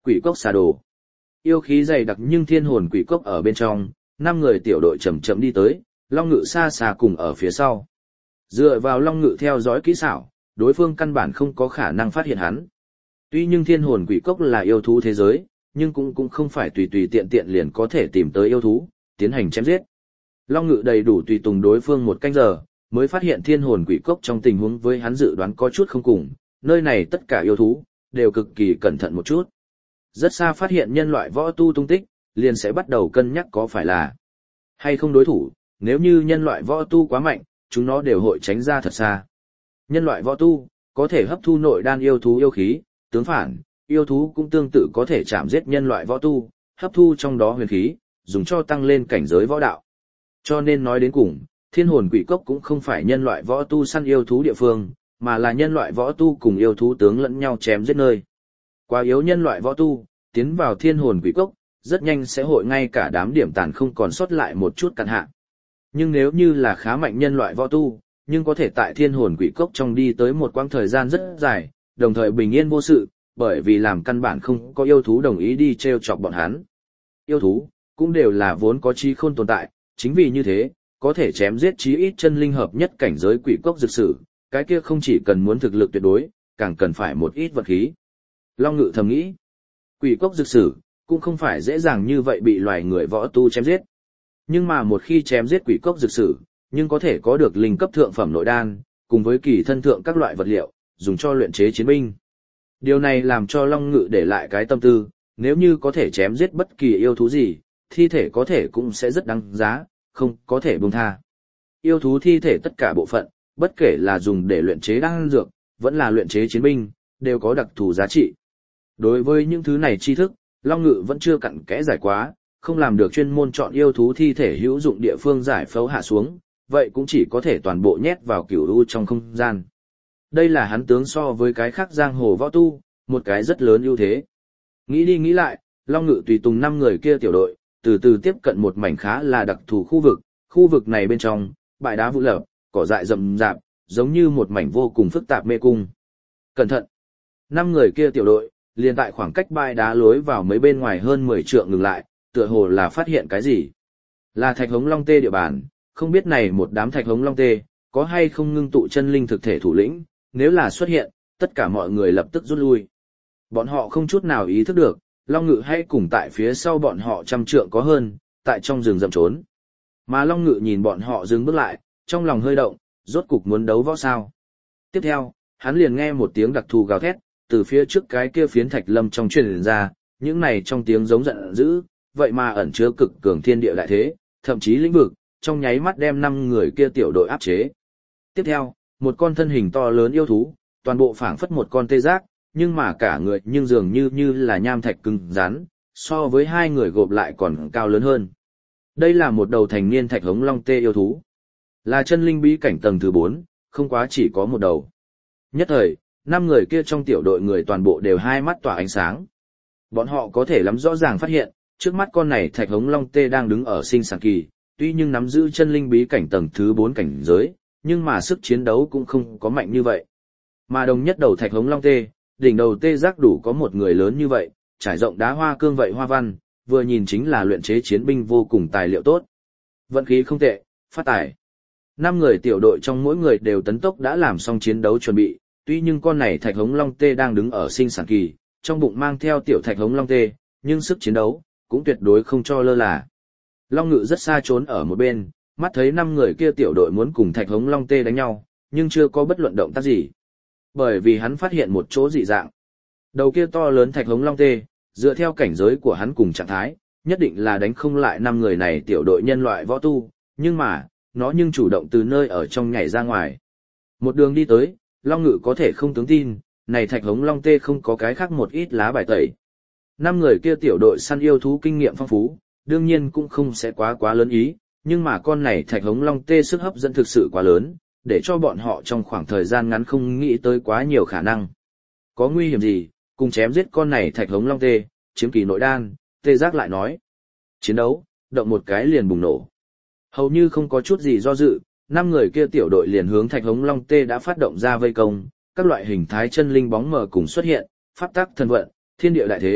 quỷ cốc xà đồ. Yêu khí dày đặc nhưng thiên hồn quỷ cốc ở bên trong, năm người tiểu đội chậm chậm đi tới, Long Ngự xa xa cùng ở phía sau. Dựa vào Long Ngự theo dõi kỹ xảo, đối phương căn bản không có khả năng phát hiện hắn. Tuy nhưng thiên hồn quỷ cốc là yêu thú thế giới, nhưng cũng cũng không phải tùy tùy tiện tiện liền có thể tìm tới yêu thú, tiến hành chém giết. Long Ngự đầy đủ tùy tùng đối phương một canh giờ, mới phát hiện thiên hồn quỷ cốc trong tình huống với hắn dự đoán có chút không cùng, nơi này tất cả yêu thú, đều cực kỳ cẩn thận một chút. Rất xa phát hiện nhân loại võ tu tung tích, liền sẽ bắt đầu cân nhắc có phải là hay không đối thủ, nếu như nhân loại võ tu quá mạnh, chúng nó đều hội tránh ra thật xa. Nhân loại võ tu, có thể hấp thu nội đan yêu thú yêu khí, tướng phản, yêu thú cũng tương tự có thể chạm giết nhân loại võ tu, hấp thu trong đó huyền khí, dùng cho tăng lên cảnh giới võ đạo. Cho nên nói đến cùng, thiên hồn quỷ cốc cũng không phải nhân loại võ tu săn yêu thú địa phương, mà là nhân loại võ tu cùng yêu thú tướng lẫn nhau chém giết nơi. Quá yếu nhân loại võ tu, tiến vào thiên hồn quỷ cốc, rất nhanh sẽ hội ngay cả đám điểm tàn không còn sót lại một chút cặn hạ. Nhưng nếu như là khá mạnh nhân loại võ tu, nhưng có thể tại thiên hồn quỷ cốc trong đi tới một quãng thời gian rất dài, đồng thời bình yên vô sự, bởi vì làm căn bản không có yêu thú đồng ý đi treo chọc bọn hắn. Yêu thú, cũng đều là vốn có trí khôn tồn tại, chính vì như thế, có thể chém giết chí ít chân linh hợp nhất cảnh giới quỷ cốc dược sử, cái kia không chỉ cần muốn thực lực tuyệt đối, càng cần phải một ít vật khí. Long Ngự thầm nghĩ, quỷ cốc dược sử, cũng không phải dễ dàng như vậy bị loài người võ tu chém giết. Nhưng mà một khi chém giết quỷ cốc dược sử, nhưng có thể có được linh cấp thượng phẩm nội đan, cùng với kỳ thân thượng các loại vật liệu, dùng cho luyện chế chiến binh. Điều này làm cho Long Ngự để lại cái tâm tư, nếu như có thể chém giết bất kỳ yêu thú gì, thi thể có thể cũng sẽ rất đáng giá, không có thể buông tha. Yêu thú thi thể tất cả bộ phận, bất kể là dùng để luyện chế đan dược, vẫn là luyện chế chiến binh, đều có đặc thù giá trị. Đối với những thứ này tri thức, Long Ngự vẫn chưa cặn kẽ giải quá, không làm được chuyên môn chọn yêu thú thi thể hữu dụng địa phương giải phẫu hạ xuống, vậy cũng chỉ có thể toàn bộ nhét vào cửu u trong không gian. Đây là hắn tướng so với cái khác giang hồ võ tu, một cái rất lớn ưu thế. Nghĩ đi nghĩ lại, Long Ngự tùy tùng năm người kia tiểu đội, từ từ tiếp cận một mảnh khá là đặc thù khu vực, khu vực này bên trong, bãi đá vụn lở, cỏ dại rậm rạp, giống như một mảnh vô cùng phức tạp mê cung. Cẩn thận! Năm người kia tiểu đội, liền tại khoảng cách bãi đá lối vào mấy bên ngoài hơn mười trượng ngừng lại, tựa hồ là phát hiện cái gì. Là thạch hống long tê địa bàn, không biết này một đám thạch hống long tê, có hay không ngưng tụ chân linh thực thể thủ lĩnh, nếu là xuất hiện, tất cả mọi người lập tức rút lui. Bọn họ không chút nào ý thức được, Long Ngự hay cùng tại phía sau bọn họ trăm trượng có hơn, tại trong rừng rậm trốn. Mà Long Ngự nhìn bọn họ dừng bước lại, trong lòng hơi động, rốt cục muốn đấu võ sao. Tiếp theo, hắn liền nghe một tiếng đặc thù gào thét, từ phía trước cái kia phiến thạch lâm trong truyền ra, những này trong tiếng giống giận dữ, vậy mà ẩn chứa cực cường thiên địa đại thế, thậm chí lĩnh vực, trong nháy mắt đem năm người kia tiểu đội áp chế. Tiếp theo, một con thân hình to lớn yêu thú, toàn bộ phảng phất một con tê giác, nhưng mà cả người nhưng dường như như là nham thạch cứng rắn, so với hai người gộp lại còn cao lớn hơn. Đây là một đầu thành niên thạch hống long tê yêu thú. Là chân linh bí cảnh tầng thứ bốn, không quá chỉ có một đầu. Nhất thời, năm người kia trong tiểu đội người toàn bộ đều hai mắt tỏa ánh sáng. Bọn họ có thể lắm rõ ràng phát hiện, trước mắt con này thạch hống long tê đang đứng ở sinh sản kỳ, tuy nhưng nắm giữ chân linh bí cảnh tầng thứ bốn cảnh giới, nhưng mà sức chiến đấu cũng không có mạnh như vậy. Mà đồng nhất đầu thạch hống long tê, đỉnh đầu tê giác đủ có một người lớn như vậy, trải rộng đá hoa cương vậy hoa văn, vừa nhìn chính là luyện chế chiến binh vô cùng tài liệu tốt. Vận khí không tệ, phát tài. Năm người tiểu đội trong mỗi người đều tấn tốc đã làm xong chiến đấu chuẩn bị, tuy nhưng con này thạch hống long tê đang đứng ở sinh sản kỳ, trong bụng mang theo tiểu thạch hống long tê, nhưng sức chiến đấu cũng tuyệt đối không cho lơ là. Long Ngự rất xa trốn ở một bên, mắt thấy năm người kia tiểu đội muốn cùng thạch hống long tê đánh nhau, nhưng chưa có bất luận động tác gì. Bởi vì hắn phát hiện một chỗ dị dạng. Đầu kia to lớn thạch hống long tê, dựa theo cảnh giới của hắn cùng trạng thái, nhất định là đánh không lại năm người này tiểu đội nhân loại võ tu, nhưng mà, nó nhưng chủ động từ nơi ở trong nhảy ra ngoài. Một đường đi tới, Long Ngự có thể không tướng tin, này thạch hống long tê không có cái khác một ít lá bài tẩy. Năm người kia tiểu đội săn yêu thú kinh nghiệm phong phú, đương nhiên cũng không sẽ quá quá lớn ý, nhưng mà con này thạch hống long tê sức hấp dẫn thực sự quá lớn, để cho bọn họ trong khoảng thời gian ngắn không nghĩ tới quá nhiều khả năng. Có nguy hiểm gì, cùng chém giết con này thạch hống long tê, chiếm kỳ nội đan, tê giác lại nói. Chiến đấu, động một cái liền bùng nổ. Hầu như không có chút gì do dự, năm người kia tiểu đội liền hướng thạch hống long tê đã phát động ra vây công, các loại hình thái chân linh bóng mờ cùng xuất hiện, pháp tắc thần vận, thiên địa đại thế,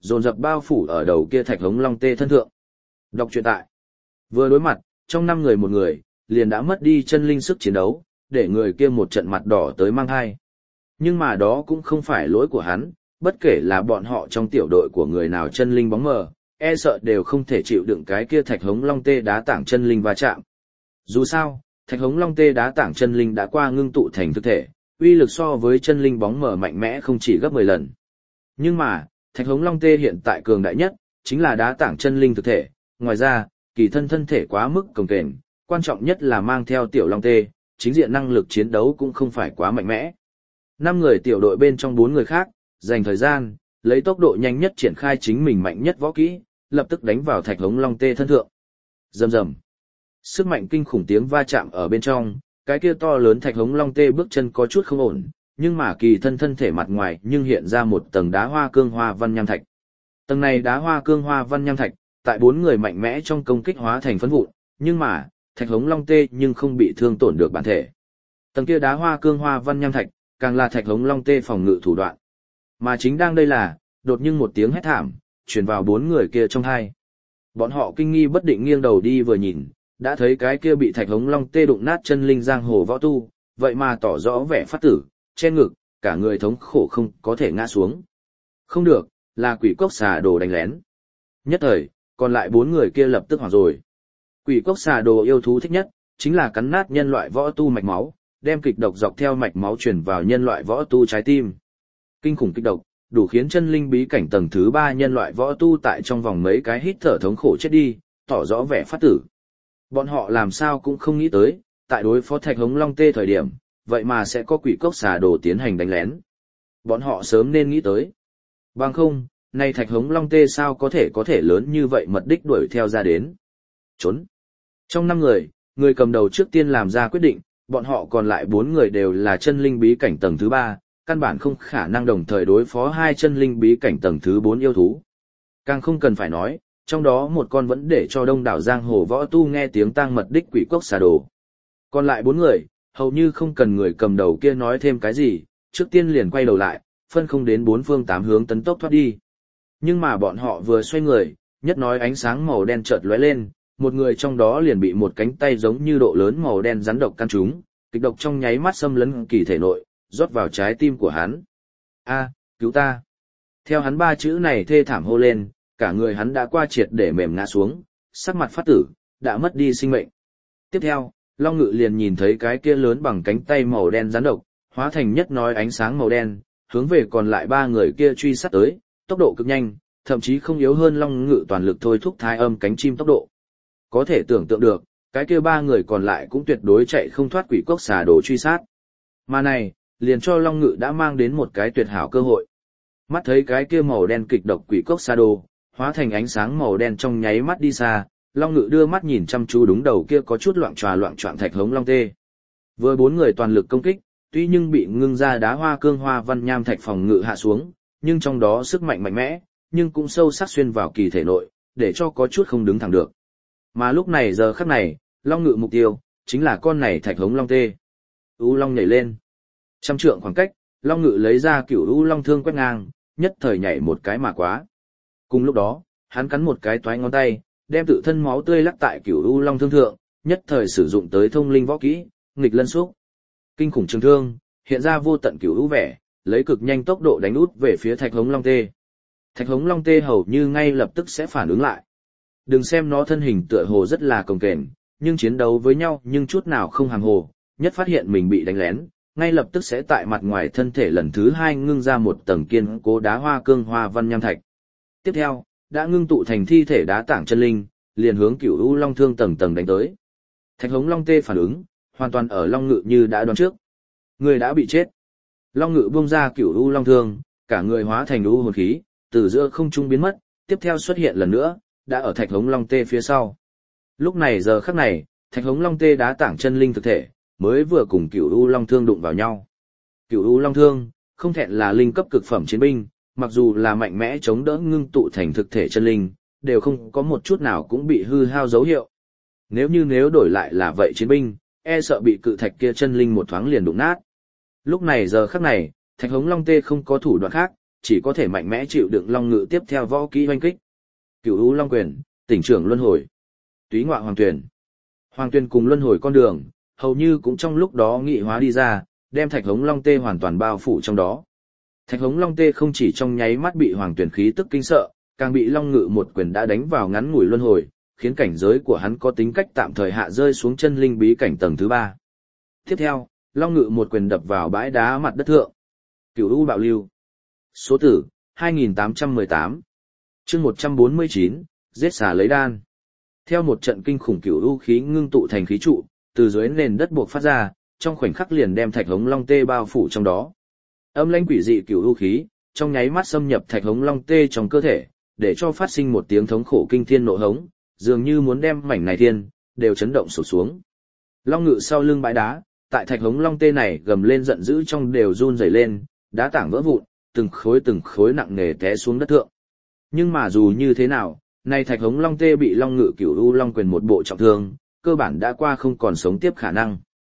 dồn dập bao phủ ở đầu kia thạch hống long tê thân thượng. Đọc truyện tại. Vừa đối mặt, trong năm người một người, liền đã mất đi chân linh sức chiến đấu, để người kia một trận mặt đỏ tới mang hai. Nhưng mà đó cũng không phải lỗi của hắn, bất kể là bọn họ trong tiểu đội của người nào chân linh bóng mờ, e sợ đều không thể chịu đựng cái kia thạch hống long tê đá tảng chân linh va chạm. Dù sao, thạch hống long tê đá tảng chân linh đã qua ngưng tụ thành thực thể, uy lực so với chân linh bóng mờ mạnh mẽ không chỉ gấp mười lần. Nhưng mà, thạch hống long tê hiện tại cường đại nhất, chính là đá tảng chân linh thực thể, ngoài ra, kỳ thân thân thể quá mức cồng kềnh, quan trọng nhất là mang theo tiểu long tê, chính diện năng lực chiến đấu cũng không phải quá mạnh mẽ. Năm người tiểu đội bên trong bốn người khác, dành thời gian, lấy tốc độ nhanh nhất triển khai chính mình mạnh nhất võ kỹ, lập tức đánh vào thạch hống long tê thân thượng. Rầm rầm. Sức mạnh kinh khủng tiếng va chạm ở bên trong, cái kia to lớn thạch hống long tê bước chân có chút không ổn, nhưng mà kỳ thân thân thể mặt ngoài nhưng hiện ra một tầng đá hoa cương hoa văn nham thạch. Tầng này đá hoa cương hoa văn nham thạch, tại bốn người mạnh mẽ trong công kích hóa thành phấn vụn, nhưng mà, thạch hống long tê nhưng không bị thương tổn được bản thể. Tầng kia đá hoa cương hoa văn nham thạch, càng là thạch hống long tê phòng ngự thủ đoạn. Mà chính đang đây là, đột nhiên một tiếng hét thảm, truyền vào bốn người kia trong hai. Bọn họ kinh nghi bất định nghiêng đầu đi vừa nhìn, đã thấy cái kia bị thạch hống long tê đụng nát chân linh giang hồ võ tu, vậy mà tỏ rõ vẻ phát tử, che ngực, cả người thống khổ không có thể ngã xuống. Không được, là quỷ cốc xà đồ đánh lén. Nhất thời, còn lại bốn người kia lập tức hoảng rồi. Quỷ cốc xà đồ yêu thú thích nhất, chính là cắn nát nhân loại võ tu mạch máu, đem kịch độc dọc theo mạch máu truyền vào nhân loại võ tu trái tim. Kinh khủng kịch độc, đủ khiến chân linh bí cảnh tầng thứ ba nhân loại võ tu tại trong vòng mấy cái hít thở thống khổ chết đi, tỏ rõ vẻ phát tử. Bọn họ làm sao cũng không nghĩ tới, tại đối phó thạch hống long tê thời điểm, vậy mà sẽ có quỷ cốc xà đồ tiến hành đánh lén. Bọn họ sớm nên nghĩ tới. Bằng không, nay thạch hống long tê sao có thể có thể lớn như vậy mật đích đuổi theo ra đến. Trốn. Trong năm người, người cầm đầu trước tiên làm ra quyết định, bọn họ còn lại bốn người đều là chân linh bí cảnh tầng thứ ba, căn bản không khả năng đồng thời đối phó hai chân linh bí cảnh tầng thứ bốn yêu thú. Càng không cần phải nói, trong đó một con vẫn để cho đông đảo giang hồ võ tu nghe tiếng tang mật đích quỷ cốc xà đồ. Còn lại bốn người, hầu như không cần người cầm đầu kia nói thêm cái gì, trước tiên liền quay đầu lại, phân không đến bốn phương tám hướng tấn tốc thoát đi. Nhưng mà bọn họ vừa xoay người, nhất nói ánh sáng màu đen chợt lóe lên, một người trong đó liền bị một cánh tay giống như độ lớn màu đen rắn độc căn trúng, kịch độc trong nháy mắt xâm lấn kỳ thể nội, rót vào trái tim của hắn. A, cứu ta! Theo hắn ba chữ này thê thảm hô lên, cả người hắn đã qua triệt để mềm ngã xuống, sắc mặt phát tử, đã mất đi sinh mệnh. Tiếp theo, Long Ngự liền nhìn thấy cái kia lớn bằng cánh tay màu đen rắn độc, hóa thành nhất nói ánh sáng màu đen, hướng về còn lại ba người kia truy sát tới, tốc độ cực nhanh, thậm chí không yếu hơn Long Ngự toàn lực thôi thúc thái âm cánh chim tốc độ. Có thể tưởng tượng được, cái kia ba người còn lại cũng tuyệt đối chạy không thoát quỷ cốc xà đồ truy sát. Mà này, liền cho Long Ngự đã mang đến một cái tuyệt hảo cơ hội. Mắt thấy cái kia màu đen kịch độc quỷ cốc xà đồ, hóa thành ánh sáng màu đen trong nháy mắt đi xa, Long Ngự đưa mắt nhìn chăm chú đúng đầu kia có chút loạn tròa loạn choạng thạch hống long tê. Vừa bốn người toàn lực công kích, tuy nhưng bị ngưng ra đá hoa cương hoa văn nham thạch phòng ngự hạ xuống, nhưng trong đó sức mạnh mạnh mẽ, nhưng cũng sâu sắc xuyên vào kỳ thể nội, để cho có chút không đứng thẳng được. Mà lúc này giờ khắc này, Long Ngự mục tiêu, chính là con này thạch hống long tê. U Long nhảy lên. Trăm trượng khoảng cách, Long Ngự lấy ra cửu U Long thương quét ngang, nhất thời nhảy một cái mà quá. Cùng lúc đó, hắn cắn một cái toái ngón tay, đem tự thân máu tươi lắc tại cửu U Long thương thượng, nhất thời sử dụng tới thông linh võ kỹ, nghịch lân xúc. Kinh khủng trường thương, hiện ra vô tận cửu u vẻ, lấy cực nhanh tốc độ đánh út về phía thạch hống long tê. Thạch hống long tê hầu như ngay lập tức sẽ phản ứng lại. Đừng xem nó thân hình tựa hồ rất là cồng kềnh, nhưng chiến đấu với nhau nhưng chút nào không hàm hồ, nhất phát hiện mình bị đánh lén, ngay lập tức sẽ tại mặt ngoài thân thể lần thứ hai ngưng ra một tầng kiên cố đá hoa cương hoa văn nham thạch. Tiếp theo, đã ngưng tụ thành thi thể đá tảng chân linh, liền hướng cửu u long thương tầng tầng đánh tới. Thạch hống long tê phản ứng, hoàn toàn ở Long Ngự như đã đoán trước. Người đã bị chết. Long Ngự buông ra cửu u long thương, cả người hóa thành u hồn khí, từ giữa không trung biến mất, tiếp theo xuất hiện lần nữa, đã ở thạch hống long tê phía sau. Lúc này giờ khắc này, thạch hống long tê đá tảng chân linh thực thể, mới vừa cùng cửu u long thương đụng vào nhau. Cửu u long thương, không thẹn là linh cấp cực phẩm chiến binh, mặc dù là mạnh mẽ chống đỡ ngưng tụ thành thực thể chân linh, đều không có một chút nào cũng bị hư hao dấu hiệu. Nếu như nếu đổi lại là vậy chiến binh, e sợ bị cự thạch kia chân linh một thoáng liền đụng nát. Lúc này giờ khắc này, thạch hống long tê không có thủ đoạn khác, chỉ có thể mạnh mẽ chịu đựng Long Ngự tiếp theo võ kỹ oanh kích. Cửu U Long Quyền, Tỉnh Trưởng Luân Hồi, Túy Ngọa Hoàng Tuyển. Hoàng Tuyển cùng Luân Hồi con đường, hầu như cũng trong lúc đó nghị hóa đi ra, đem Thạch Hống Long Tê hoàn toàn bao phủ trong đó. Thạch Hống Long Tê không chỉ trong nháy mắt bị Hoàng Tuyển khí tức kinh sợ, càng bị Long Ngự một quyền đã đánh vào ngắn ngủi luân hồi, khiến cảnh giới của hắn có tính cách tạm thời hạ rơi xuống chân linh bí cảnh tầng thứ ba. Tiếp theo, Long Ngự một quyền đập vào bãi đá mặt đất thượng. Cửu U Bạo Lưu. Số tử, hai nghìn tám trăm mười tám. Chương một trăm bốn mươi chín, giết xà lấy đan. Theo một trận kinh khủng cửu u khí ngưng tụ thành khí trụ, từ dưới nền đất buộc phát ra, trong khoảnh khắc liền đem Thạch Hống Long Tê bao phủ trong đó. Âm lãnh quỷ dị cửu u khí, trong nháy mắt xâm nhập Thạch Hống Long Tê trong cơ thể, để cho phát sinh một tiếng thống khổ kinh thiên nộ hống, dường như muốn đem mảnh này thiên đều chấn động sụp xuống. Long Ngự sau lưng bãi đá, tại Thạch Hống Long Tê này gầm lên giận dữ trong đều run rẩy lên, đá tảng vỡ vụn, từng khối từng khối nặng nề té xuống đất thượng. Nhưng mà dù như thế nào, nay Thạch Hống Long Tê bị Long Ngự Cửu U Long Quyền một bộ trọng thương, cơ bản đã qua không còn sống tiếp khả năng.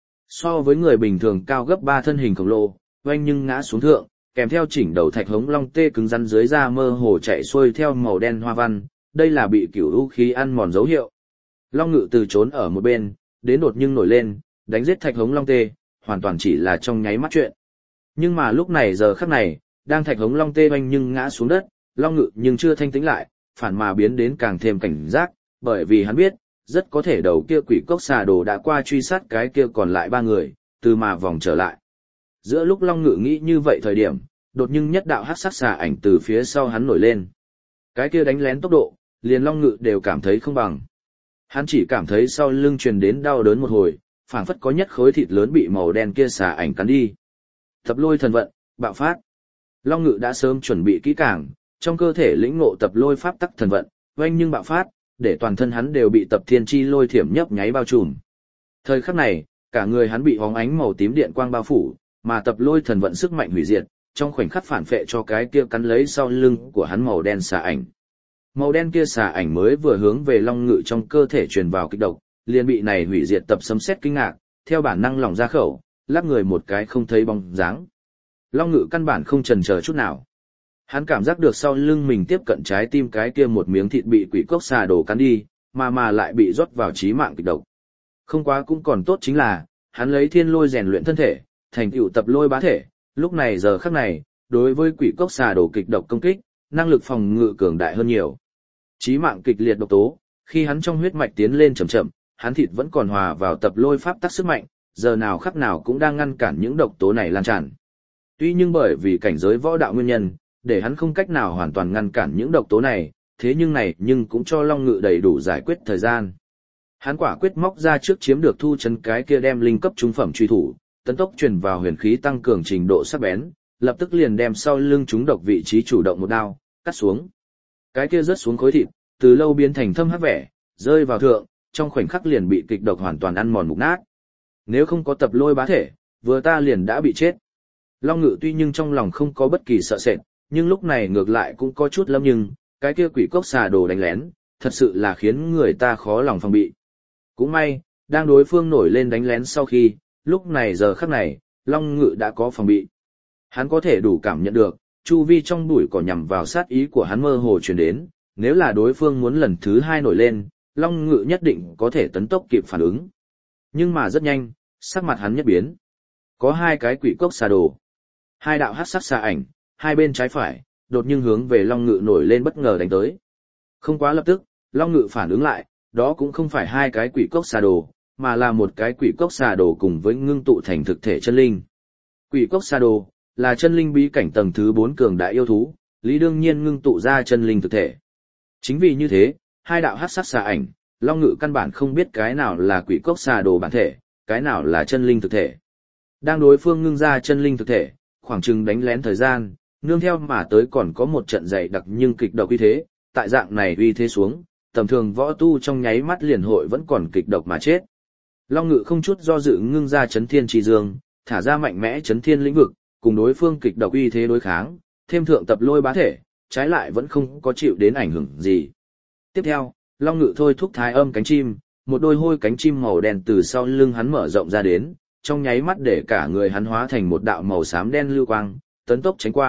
So với người bình thường cao gấp ba thân hình khổng lồ, oanh nhưng ngã xuống thượng, kèm theo chỉnh đầu Thạch Hống Long Tê cứng rắn dưới da mơ hồ chạy xuôi theo màu đen hoa văn, đây là bị Cửu U khí ăn mòn dấu hiệu. Long Ngự từ trốn ở một bên, đến đột nhưng nổi lên, đánh giết Thạch Hống Long Tê, hoàn toàn chỉ là trong nháy mắt chuyện. Nhưng mà lúc này giờ khắc này, đang Thạch Hống Long Tê oanh nhưng ngã xuống đất, Long Ngự nhưng chưa thanh tĩnh lại, phản mà biến đến càng thêm cảnh giác, bởi vì hắn biết, rất có thể đầu kia quỷ cốc xà đồ đã qua truy sát cái kia còn lại ba người, từ mà vòng trở lại. Giữa lúc Long Ngự nghĩ như vậy thời điểm, đột nhiên nhất đạo hắc sắc xà ảnh từ phía sau hắn nổi lên. Cái kia đánh lén tốc độ, liền Long Ngự đều cảm thấy không bằng. Hắn chỉ cảm thấy sau lưng truyền đến đau đớn một hồi, phảng phất có nhất khối thịt lớn bị màu đen kia xà ảnh cắn đi. Tập lôi thần vận, bạo phát. Long Ngự đã sớm chuẩn bị kỹ càng, trong cơ thể lĩnh ngộ tập lôi pháp tắc thần vận, oanh nhưng bạo phát, để toàn thân hắn đều bị tập thiên chi lôi thiểm nhấp nháy bao trùm. Thời khắc này, cả người hắn bị hóng ánh màu tím điện quang bao phủ, mà tập lôi thần vận sức mạnh hủy diệt, trong khoảnh khắc phản phệ cho cái kia cắn lấy sau lưng của hắn màu đen xà ảnh. Màu đen kia xà ảnh mới vừa hướng về Long Ngự trong cơ thể truyền vào kích độc, liền bị này hủy diệt tập sấm sét kinh ngạc, theo bản năng lỏng ra khẩu, lắc người một cái không thấy bóng dáng. Long Ngự căn bản không chần chờ chút nào. Hắn cảm giác được sau lưng mình tiếp cận trái tim cái kia một miếng thịt bị quỷ cốc xà đồ cắn đi, mà mà lại bị rót vào chí mạng kịch độc. Không quá cũng còn tốt chính là, hắn lấy thiên lôi rèn luyện thân thể, thành tựu tập lôi bá thể, lúc này giờ khắc này, đối với quỷ cốc xà đồ kịch độc công kích, năng lực phòng ngự cường đại hơn nhiều. Chí mạng kịch liệt độc tố, khi hắn trong huyết mạch tiến lên chậm chậm, hắn thịt vẫn còn hòa vào tập lôi pháp tắc sức mạnh, giờ nào khắc nào cũng đang ngăn cản những độc tố này lan tràn. Tuy nhưng bởi vì cảnh giới võ đạo nguyên nhân, để hắn không cách nào hoàn toàn ngăn cản những độc tố này, thế nhưng này nhưng cũng cho Long Ngự đầy đủ giải quyết thời gian. Hắn quả quyết móc ra trước chiếm được thu chấn cái kia đem linh cấp trung phẩm truy thủ, tấn tốc truyền vào huyền khí tăng cường trình độ sắc bén, lập tức liền đem sau lưng chúng độc vị trí chủ động một đao, cắt xuống. Cái kia rớt xuống khối thịt, từ lâu biến thành thâm hắc vẻ, rơi vào thượng, trong khoảnh khắc liền bị kịch độc hoàn toàn ăn mòn mục nát. Nếu không có tập lôi bá thể, vừa ta liền đã bị chết. Long Ngự tuy nhưng trong lòng không có bất kỳ sợ sệt, nhưng lúc này ngược lại cũng có chút lâm nhưng, cái kia quỷ cốc xà đồ đánh lén, thật sự là khiến người ta khó lòng phòng bị. Cũng may, đang đối phương nổi lên đánh lén sau khi, lúc này giờ khắc này, Long Ngự đã có phòng bị. Hắn có thể đủ cảm nhận được, chu vi trong bụi cỏ nhằm vào sát ý của hắn mơ hồ truyền đến, nếu là đối phương muốn lần thứ hai nổi lên, Long Ngự nhất định có thể tấn tốc kịp phản ứng. Nhưng mà rất nhanh, sắc mặt hắn nhất biến. Có hai cái quỷ cốc xà đồ, hai đạo hắc sắc xà ảnh, hai bên trái phải, đột nhiên hướng về Long Ngự nổi lên bất ngờ đánh tới. Không quá lập tức, Long Ngự phản ứng lại, đó cũng không phải hai cái quỷ cốc xà đồ, mà là một cái quỷ cốc xà đồ cùng với ngưng tụ thành thực thể chân linh. Quỷ cốc xà đồ là chân linh bí cảnh tầng thứ bốn cường đại yêu thú, lý đương nhiên ngưng tụ ra chân linh thực thể. Chính vì như thế, hai đạo hắc sắc xà ảnh, Long Ngự căn bản không biết cái nào là quỷ cốc xà đồ bản thể, cái nào là chân linh thực thể. Đang đối phương ngưng ra chân linh thực thể, khoảng chừng đánh lén thời gian, nương theo mà tới còn có một trận dày đặc nhưng kịch độc uy thế, tại dạng này uy thế xuống, tầm thường võ tu trong nháy mắt liền hội vẫn còn kịch độc mà chết. Long Ngự không chút do dự ngưng ra chấn thiên chi dương, thả ra mạnh mẽ chấn thiên lĩnh vực, cùng đối phương kịch độc uy thế đối kháng, thêm thượng tập lôi bá thể, trái lại vẫn không có chịu đến ảnh hưởng gì. Tiếp theo, Long Ngự thôi thúc thái âm cánh chim, một đôi hôi cánh chim màu đen từ sau lưng hắn mở rộng ra đến, trong nháy mắt để cả người hắn hóa thành một đạo màu xám đen lưu quang, tấn tốc tránh qua,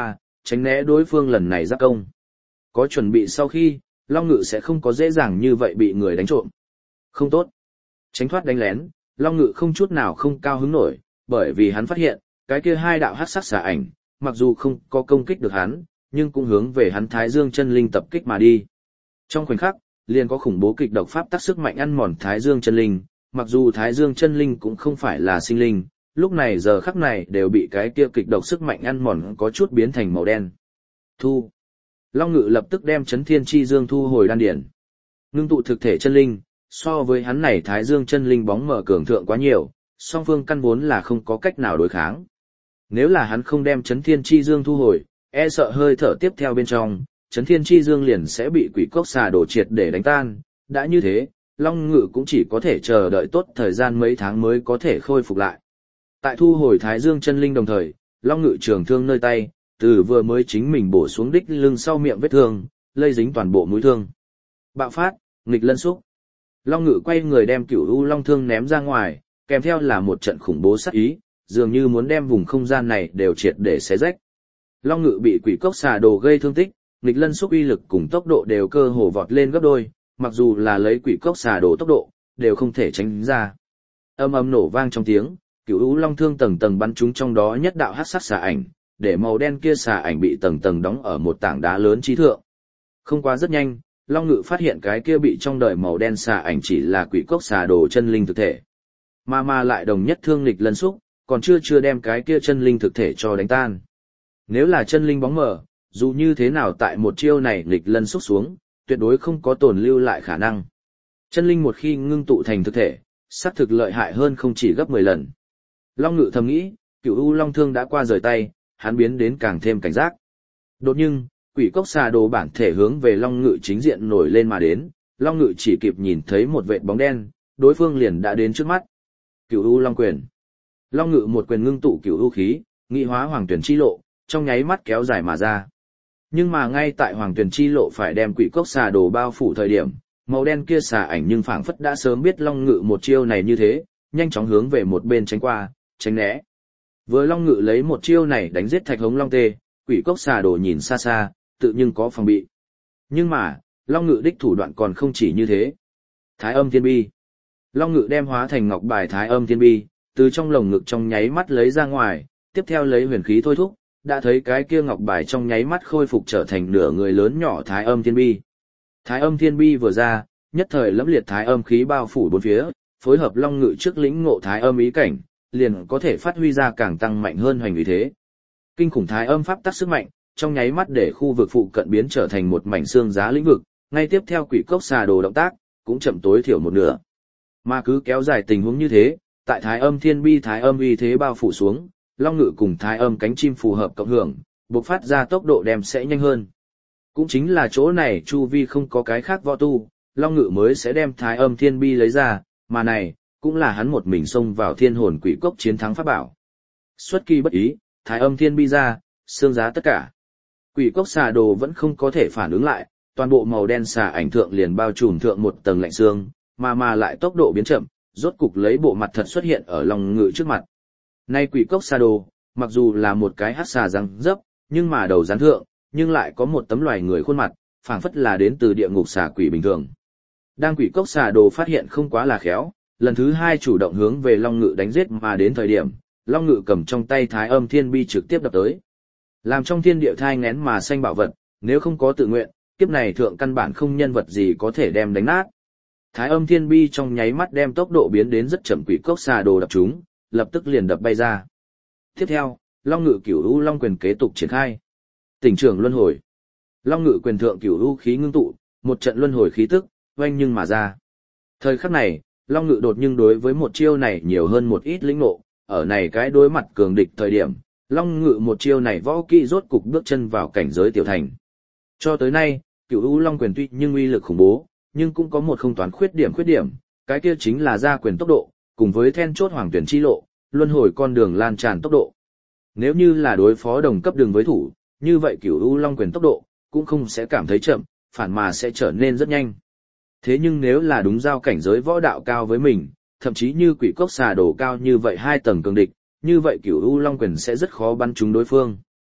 tránh né đối phương lần này giáp công. Có chuẩn bị sau khi, Long Ngự sẽ không có dễ dàng như vậy bị người đánh trộm. Không tốt. Tránh thoát đánh lén, Long Ngự không chút nào không cao hứng nổi, bởi vì hắn phát hiện, cái kia hai đạo hắc sắc xà ảnh, mặc dù không có công kích được hắn, nhưng cũng hướng về hắn Thái Dương chân linh tập kích mà đi. Trong khoảnh khắc, liền có khủng bố kịch độc pháp tác sức mạnh ăn mòn Thái Dương chân linh, mặc dù Thái Dương chân linh cũng không phải là sinh linh, lúc này giờ khắc này đều bị cái kia kịch độc sức mạnh ăn mòn có chút biến thành màu đen. Thu. Long Ngự lập tức đem Chấn Thiên Chi Dương thu hồi đan điển. Ngưng tụ thực thể chân linh, so với hắn này Thái Dương chân linh bóng mở cường thượng quá nhiều, song phương căn vốn là không có cách nào đối kháng. Nếu là hắn không đem Chấn Thiên Chi Dương thu hồi, e sợ hơi thở tiếp theo bên trong, Chấn Thiên Chi Dương liền sẽ bị quỷ cốc xà đổ triệt để đánh tan. Đã như thế, Long Ngự cũng chỉ có thể chờ đợi tốt thời gian mấy tháng mới có thể khôi phục lại. Tại thu hồi Thái Dương chân linh đồng thời, Long Ngự trường thương nơi tay, từ vừa mới chính mình bổ xuống đích lưng sau miệng vết thương, lây dính toàn bộ mũi thương. Bạo phát, nghịch lân xúc. Long Ngự quay người đem Cửu U Long thương ném ra ngoài, kèm theo là một trận khủng bố sát ý, dường như muốn đem vùng không gian này đều triệt để xé rách. Long Ngự bị quỷ cốc xà đồ gây thương tích, nghịch lân xúc uy lực cùng tốc độ đều cơ hồ vọt lên gấp đôi, mặc dù là lấy quỷ cốc xà đồ tốc độ, đều không thể tránh ra. Âm ầm nổ vang trong tiếng, Cửu U Long thương tầng tầng bắn trúng trong đó nhất đạo hắc sắc xà ảnh, để màu đen kia xà ảnh bị tầng tầng đóng ở một tảng đá lớn chí thượng. Không quá rất nhanh, Long Ngự phát hiện cái kia bị trong đời màu đen xà ảnh chỉ là quỷ cốc xà đồ chân linh thực thể. Mà mà lại đồng nhất thương nghịch lân xúc, còn chưa chưa đem cái kia chân linh thực thể cho đánh tan. Nếu là chân linh bóng mờ, dù như thế nào tại một chiêu này nghịch lân xúc xuống, tuyệt đối không có tồn lưu lại khả năng. Chân linh một khi ngưng tụ thành thực thể, xác thực lợi hại hơn không chỉ gấp mười lần. Long Ngự thầm nghĩ, Cửu U Long thương đã qua rời tay, hắn biến đến càng thêm cảnh giác. Đột nhiên, quỷ cốc xà đồ bản thể hướng về Long Ngự chính diện nổi lên mà đến, Long Ngự chỉ kịp nhìn thấy một vệt bóng đen, đối phương liền đã đến trước mắt. Cửu U Long quyền. Long Ngự một quyền ngưng tụ cửu u khí, nghị hóa hoàng tuyển chi lộ, trong nháy mắt kéo dài mà ra. Nhưng mà ngay tại hoàng tuyển chi lộ phải đem quỷ cốc xà đồ bao phủ thời điểm, màu đen kia xà ảnh nhưng phảng phất đã sớm biết Long Ngự một chiêu này như thế, nhanh chóng hướng về một bên tránh qua, tránh né. Với Long Ngự lấy một chiêu này đánh giết Thạch Hống Long Tê, quỷ cốc xà đồ nhìn xa xa, tự nhưng có phòng bị. Nhưng mà, Long Ngự đích thủ đoạn còn không chỉ như thế. Thái Âm Thiên Bi. Long Ngự đem hóa thành ngọc bài Thái Âm Thiên Bi, từ trong lồng ngực trong nháy mắt lấy ra ngoài, tiếp theo lấy huyền khí thôi thúc, đã thấy cái kia ngọc bài trong nháy mắt khôi phục trở thành nửa người lớn nhỏ Thái Âm Thiên Bi. Thái Âm Thiên Bi vừa ra, nhất thời lẫm liệt thái âm khí bao phủ bốn phía, phối hợp Long Ngự trước lĩnh ngộ thái âm ý cảnh, liền có thể phát huy ra càng tăng mạnh hơn hoành uy thế. Kinh khủng thái âm pháp tắc sức mạnh, trong nháy mắt để khu vực phụ cận biến trở thành một mảnh xương giá lĩnh vực, ngay tiếp theo quỷ cốc xà đồ động tác, cũng chậm tối thiểu một nửa. Mà cứ kéo dài tình huống như thế, tại thái âm thiên bi thái âm uy thế bao phủ xuống, Long Ngự cùng thái âm cánh chim phù hợp cộng hưởng, bộc phát ra tốc độ đem sẽ nhanh hơn. Cũng chính là chỗ này chu vi không có cái khác võ tu, Long Ngự mới sẽ đem thái âm thiên bi lấy ra, mà này, cũng là hắn một mình xông vào thiên hồn quỷ cốc chiến thắng pháp bảo. Xuất kỳ bất ý, thái âm thiên bi ra, xương giá tất cả. Quỷ cốc xà đồ vẫn không có thể phản ứng lại, toàn bộ màu đen xà ảnh thượng liền bao trùm thượng một tầng lạnh xương, mà mà lại tốc độ biến chậm, rốt cục lấy bộ mặt thật xuất hiện ở Long Ngự trước mặt. Nay quỷ cốc xà đồ, mặc dù là một cái hắc xà răng dấp, nhưng mà đầu rắn thượng, nhưng lại có một tấm loài người khuôn mặt, phảng phất là đến từ địa ngục xà quỷ bình thường. Đang quỷ cốc xà đồ phát hiện không quá là khéo, lần thứ hai chủ động hướng về Long Ngự đánh giết mà đến thời điểm, Long Ngự cầm trong tay thái âm thiên bi trực tiếp đập tới. Làm trong thiên địa thai ngén mà sanh bảo vật, nếu không có tự nguyện, kiếp này thượng căn bản không nhân vật gì có thể đem đánh nát. Thái âm thiên bi trong nháy mắt đem tốc độ biến đến rất chậm, quỷ cốc xà đồ đập chúng, lập tức liền đập bay ra. Tiếp theo, Long Ngự cửu u long quyền kế tục triển khai. Tỉnh trưởng luân hồi. Long Ngự quyền thượng cửu u khí ngưng tụ, một trận luân hồi khí tức oanh nhưng mà ra. Thời khắc này, Long Ngự đột nhưng đối với một chiêu này nhiều hơn một ít lĩnh ngộ, ở này cái đối mặt cường địch thời điểm, Long Ngự một chiêu này võ kỹ rốt cục bước chân vào cảnh giới tiểu thành. Cho tới nay, cửu u long quyền tuy nhưng uy lực khủng bố, nhưng cũng có một không toán khuyết điểm khuyết điểm, cái kia chính là ra quyền tốc độ, cùng với then chốt hoàng tuyển chi lộ, luân hồi con đường lan tràn tốc độ. Nếu như là đối phó đồng cấp đường với thủ, như vậy cửu u long quyền tốc độ cũng không sẽ cảm thấy chậm, phản mà sẽ trở nên rất nhanh. Thế nhưng nếu là đúng giao cảnh giới võ đạo cao với mình, thậm chí như quỷ cốc xà đồ cao như vậy hai tầng cường địch, như vậy cửu u long quyền sẽ rất khó bắn trúng đối phương.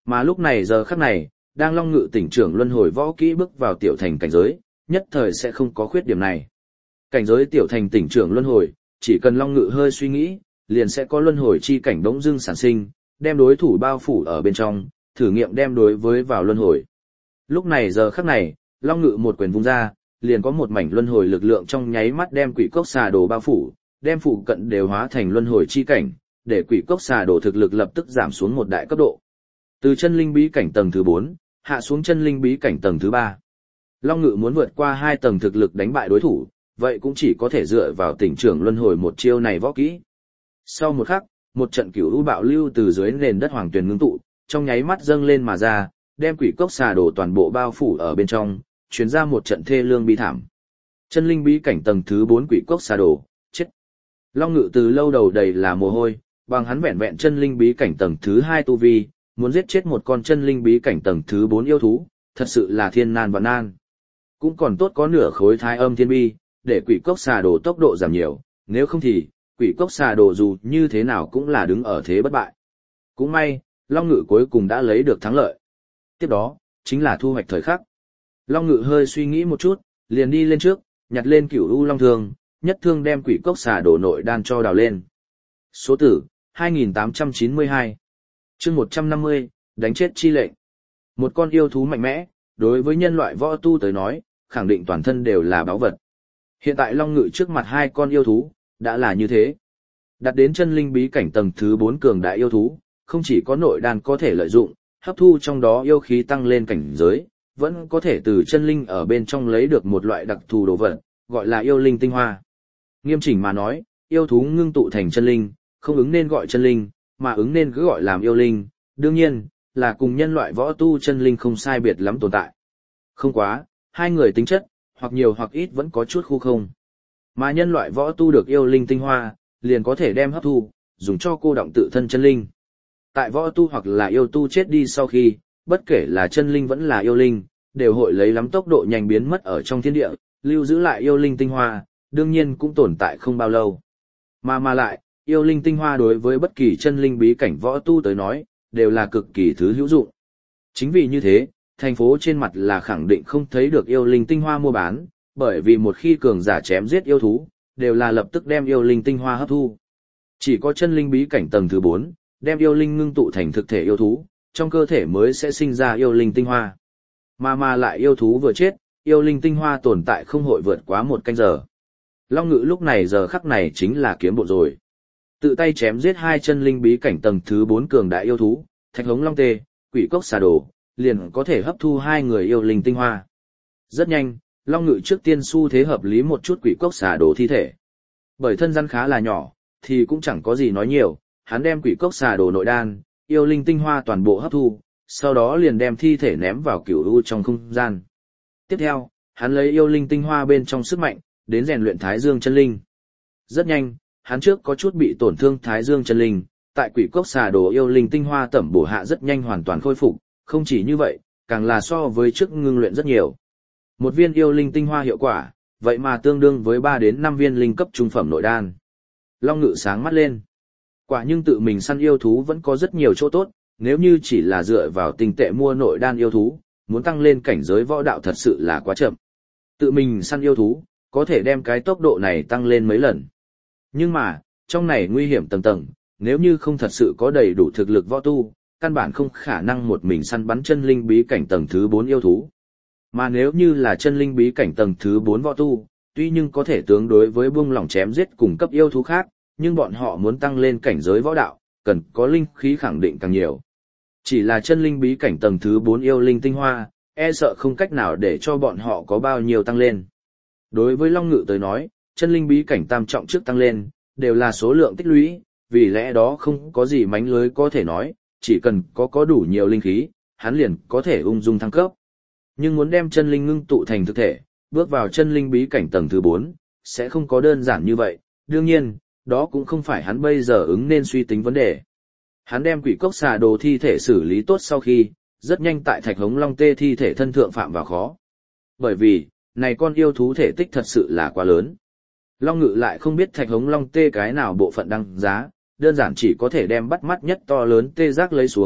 Mà lúc này giờ khắc này, đang Long Ngự tỉnh trưởng luân hồi võ kỹ bước vào tiểu thành cảnh giới, nhất thời sẽ không có khuyết điểm này. Cảnh giới tiểu thành tỉnh trưởng luân hồi, chỉ cần Long Ngự hơi suy nghĩ, liền sẽ có luân hồi chi cảnh bỗng dưng sản sinh, đem đối thủ bao phủ ở bên trong, thử nghiệm đem đối với vào luân hồi. Lúc này giờ khắc này, Long Ngự một quyền vung ra, liền có một mảnh luân hồi lực lượng trong nháy mắt đem quỷ cốc xà đồ bao phủ, đem phụ cận đều hóa thành luân hồi chi cảnh, để quỷ cốc xà đồ thực lực lập tức giảm xuống một đại cấp độ. Từ chân linh bí cảnh tầng thứ bốn, hạ xuống chân linh bí cảnh tầng thứ ba. Long Ngự muốn vượt qua hai tầng thực lực đánh bại đối thủ, vậy cũng chỉ có thể dựa vào tỉnh trưởng luân hồi một chiêu này võ kỹ. Sau một khắc, một trận cửu u bạo lưu từ dưới nền đất hoàng tuyền ngưng tụ, trong nháy mắt dâng lên mà ra, đem quỷ cốc xà đồ toàn bộ bao phủ ở bên trong, truyền ra một trận thê lương bi thảm. Chân linh bí cảnh tầng thứ bốn quỷ cốc xà đồ, chết. Long Ngự từ lâu đầu đầy là mồ hôi, bằng hắn vẹn vẹn chân linh bí cảnh tầng thứ hai tu vi, muốn giết chết một con chân linh bí cảnh tầng thứ bốn yêu thú, thật sự là thiên nan và nan. Cũng còn tốt có nửa khối thái âm thiên bi, để quỷ cốc xà đồ tốc độ giảm nhiều, nếu không thì, quỷ cốc xà đồ dù như thế nào cũng là đứng ở thế bất bại. Cũng may, Long Ngự cuối cùng đã lấy được thắng lợi. Tiếp đó, chính là thu hoạch thời khắc. Long Ngự hơi suy nghĩ một chút, liền đi lên trước, nhặt lên cửu u long thương, nhất thương đem quỷ cốc xà đồ nội đan cho đào lên. Số tử, hai nghìn tám trăm chín mươi hai. Chương một trăm năm mươi, đánh chết chi lệnh. Một con yêu thú mạnh mẽ, đối với nhân loại võ tu tới nói, khẳng định toàn thân đều là báu vật. Hiện tại Long Ngự trước mặt hai con yêu thú, đã là như thế. Đặt đến chân linh bí cảnh tầng thứ bốn cường đại yêu thú, không chỉ có nội đan có thể lợi dụng, hấp thu trong đó yêu khí tăng lên cảnh giới, vẫn có thể từ chân linh ở bên trong lấy được một loại đặc thù đồ vật, gọi là yêu linh tinh hoa. Nghiêm chỉnh mà nói, yêu thú ngưng tụ thành chân linh, không ứng nên gọi chân linh, mà ứng nên cứ gọi làm yêu linh, đương nhiên, là cùng nhân loại võ tu chân linh không sai biệt lắm tồn tại. Không quá, hai người tính chất, hoặc nhiều hoặc ít vẫn có chút khu không. Mà nhân loại võ tu được yêu linh tinh hoa, liền có thể đem hấp thu, dùng cho cô động tự thân chân linh. Tại võ tu hoặc là yêu tu chết đi sau khi, bất kể là chân linh vẫn là yêu linh, đều hội lấy lắm tốc độ nhanh biến mất ở trong thiên địa, lưu giữ lại yêu linh tinh hoa, đương nhiên cũng tồn tại không bao lâu. Mà mà lại, yêu linh tinh hoa đối với bất kỳ chân linh bí cảnh võ tu tới nói, đều là cực kỳ thứ hữu dụng. Chính vì như thế, thành phố trên mặt là khẳng định không thấy được yêu linh tinh hoa mua bán, bởi vì một khi cường giả chém giết yêu thú, đều là lập tức đem yêu linh tinh hoa hấp thu. Chỉ có chân linh bí cảnh tầng thứ bốn, đem yêu linh ngưng tụ thành thực thể yêu thú, trong cơ thể mới sẽ sinh ra yêu linh tinh hoa. Mà mà lại yêu thú vừa chết, yêu linh tinh hoa tồn tại không hội vượt quá một canh giờ. Long Ngự lúc này giờ khắc này chính là kiếm bộ rồi. Tự tay chém giết hai chân linh bí cảnh tầng thứ bốn cường đại yêu thú, Thạch Hống Long Tê, Quỷ Cốc Xà Đồ, liền có thể hấp thu hai người yêu linh tinh hoa. Rất nhanh, Long Ngự trước tiên xu thế hợp lý một chút Quỷ Cốc Xà Đồ thi thể. Bởi thân rắn khá là nhỏ, thì cũng chẳng có gì nói nhiều, hắn đem Quỷ Cốc Xà Đồ nội đan, yêu linh tinh hoa toàn bộ hấp thu, sau đó liền đem thi thể ném vào cửu u trong không gian. Tiếp theo, hắn lấy yêu linh tinh hoa bên trong sức mạnh, đến rèn luyện Thái Dương chân linh. Rất nhanh, hắn trước có chút bị tổn thương Thái Dương chân linh, tại Quỷ Cốc Xà Đồ yêu linh tinh hoa tẩm bổ hạ rất nhanh hoàn toàn khôi phục, không chỉ như vậy, càng là so với trước ngưng luyện rất nhiều. Một viên yêu linh tinh hoa hiệu quả, vậy mà tương đương với ba đến năm viên linh cấp trung phẩm nội đan. Long Ngự sáng mắt lên. Quả nhưng tự mình săn yêu thú vẫn có rất nhiều chỗ tốt, nếu như chỉ là dựa vào tinh tệ mua nội đan yêu thú, muốn tăng lên cảnh giới võ đạo thật sự là quá chậm. Tự mình săn yêu thú, có thể đem cái tốc độ này tăng lên mấy lần. Nhưng mà, trong này nguy hiểm tầng tầng, nếu như không thật sự có đầy đủ thực lực võ tu, căn bản không khả năng một mình săn bắn chân linh bí cảnh tầng thứ bốn yêu thú. Mà nếu như là chân linh bí cảnh tầng thứ bốn võ tu, tuy nhưng có thể tương đối với buông lỏng chém giết cùng cấp yêu thú khác, nhưng bọn họ muốn tăng lên cảnh giới võ đạo, cần có linh khí khẳng định càng nhiều. Chỉ là chân linh bí cảnh tầng thứ bốn yêu linh tinh hoa, e sợ không cách nào để cho bọn họ có bao nhiêu tăng lên. Đối với Long Ngự tới nói, chân linh bí cảnh tam trọng trước tăng lên, đều là số lượng tích lũy, vì lẽ đó không có gì mánh lưới có thể nói, chỉ cần có có đủ nhiều linh khí, hắn liền có thể ung dung thăng cấp. Nhưng muốn đem chân linh ngưng tụ thành thực thể, bước vào chân linh bí cảnh tầng thứ bốn, sẽ không có đơn giản như vậy, đương nhiên, đó cũng không phải hắn bây giờ ứng nên suy tính vấn đề. Hắn đem Quỷ Cốc Xà Đồ thi thể xử lý tốt sau khi, rất nhanh tại Thạch Hống Long Tê thi thể thân thượng phạm vào khó. Bởi vì, này con yêu thú thể tích thật sự là quá lớn. Long Ngự lại không biết Thạch Hống Long Tê cái nào bộ phận đăng giá, đơn giản chỉ có thể đem bắt mắt nhất to lớn tê giác lấy xuống,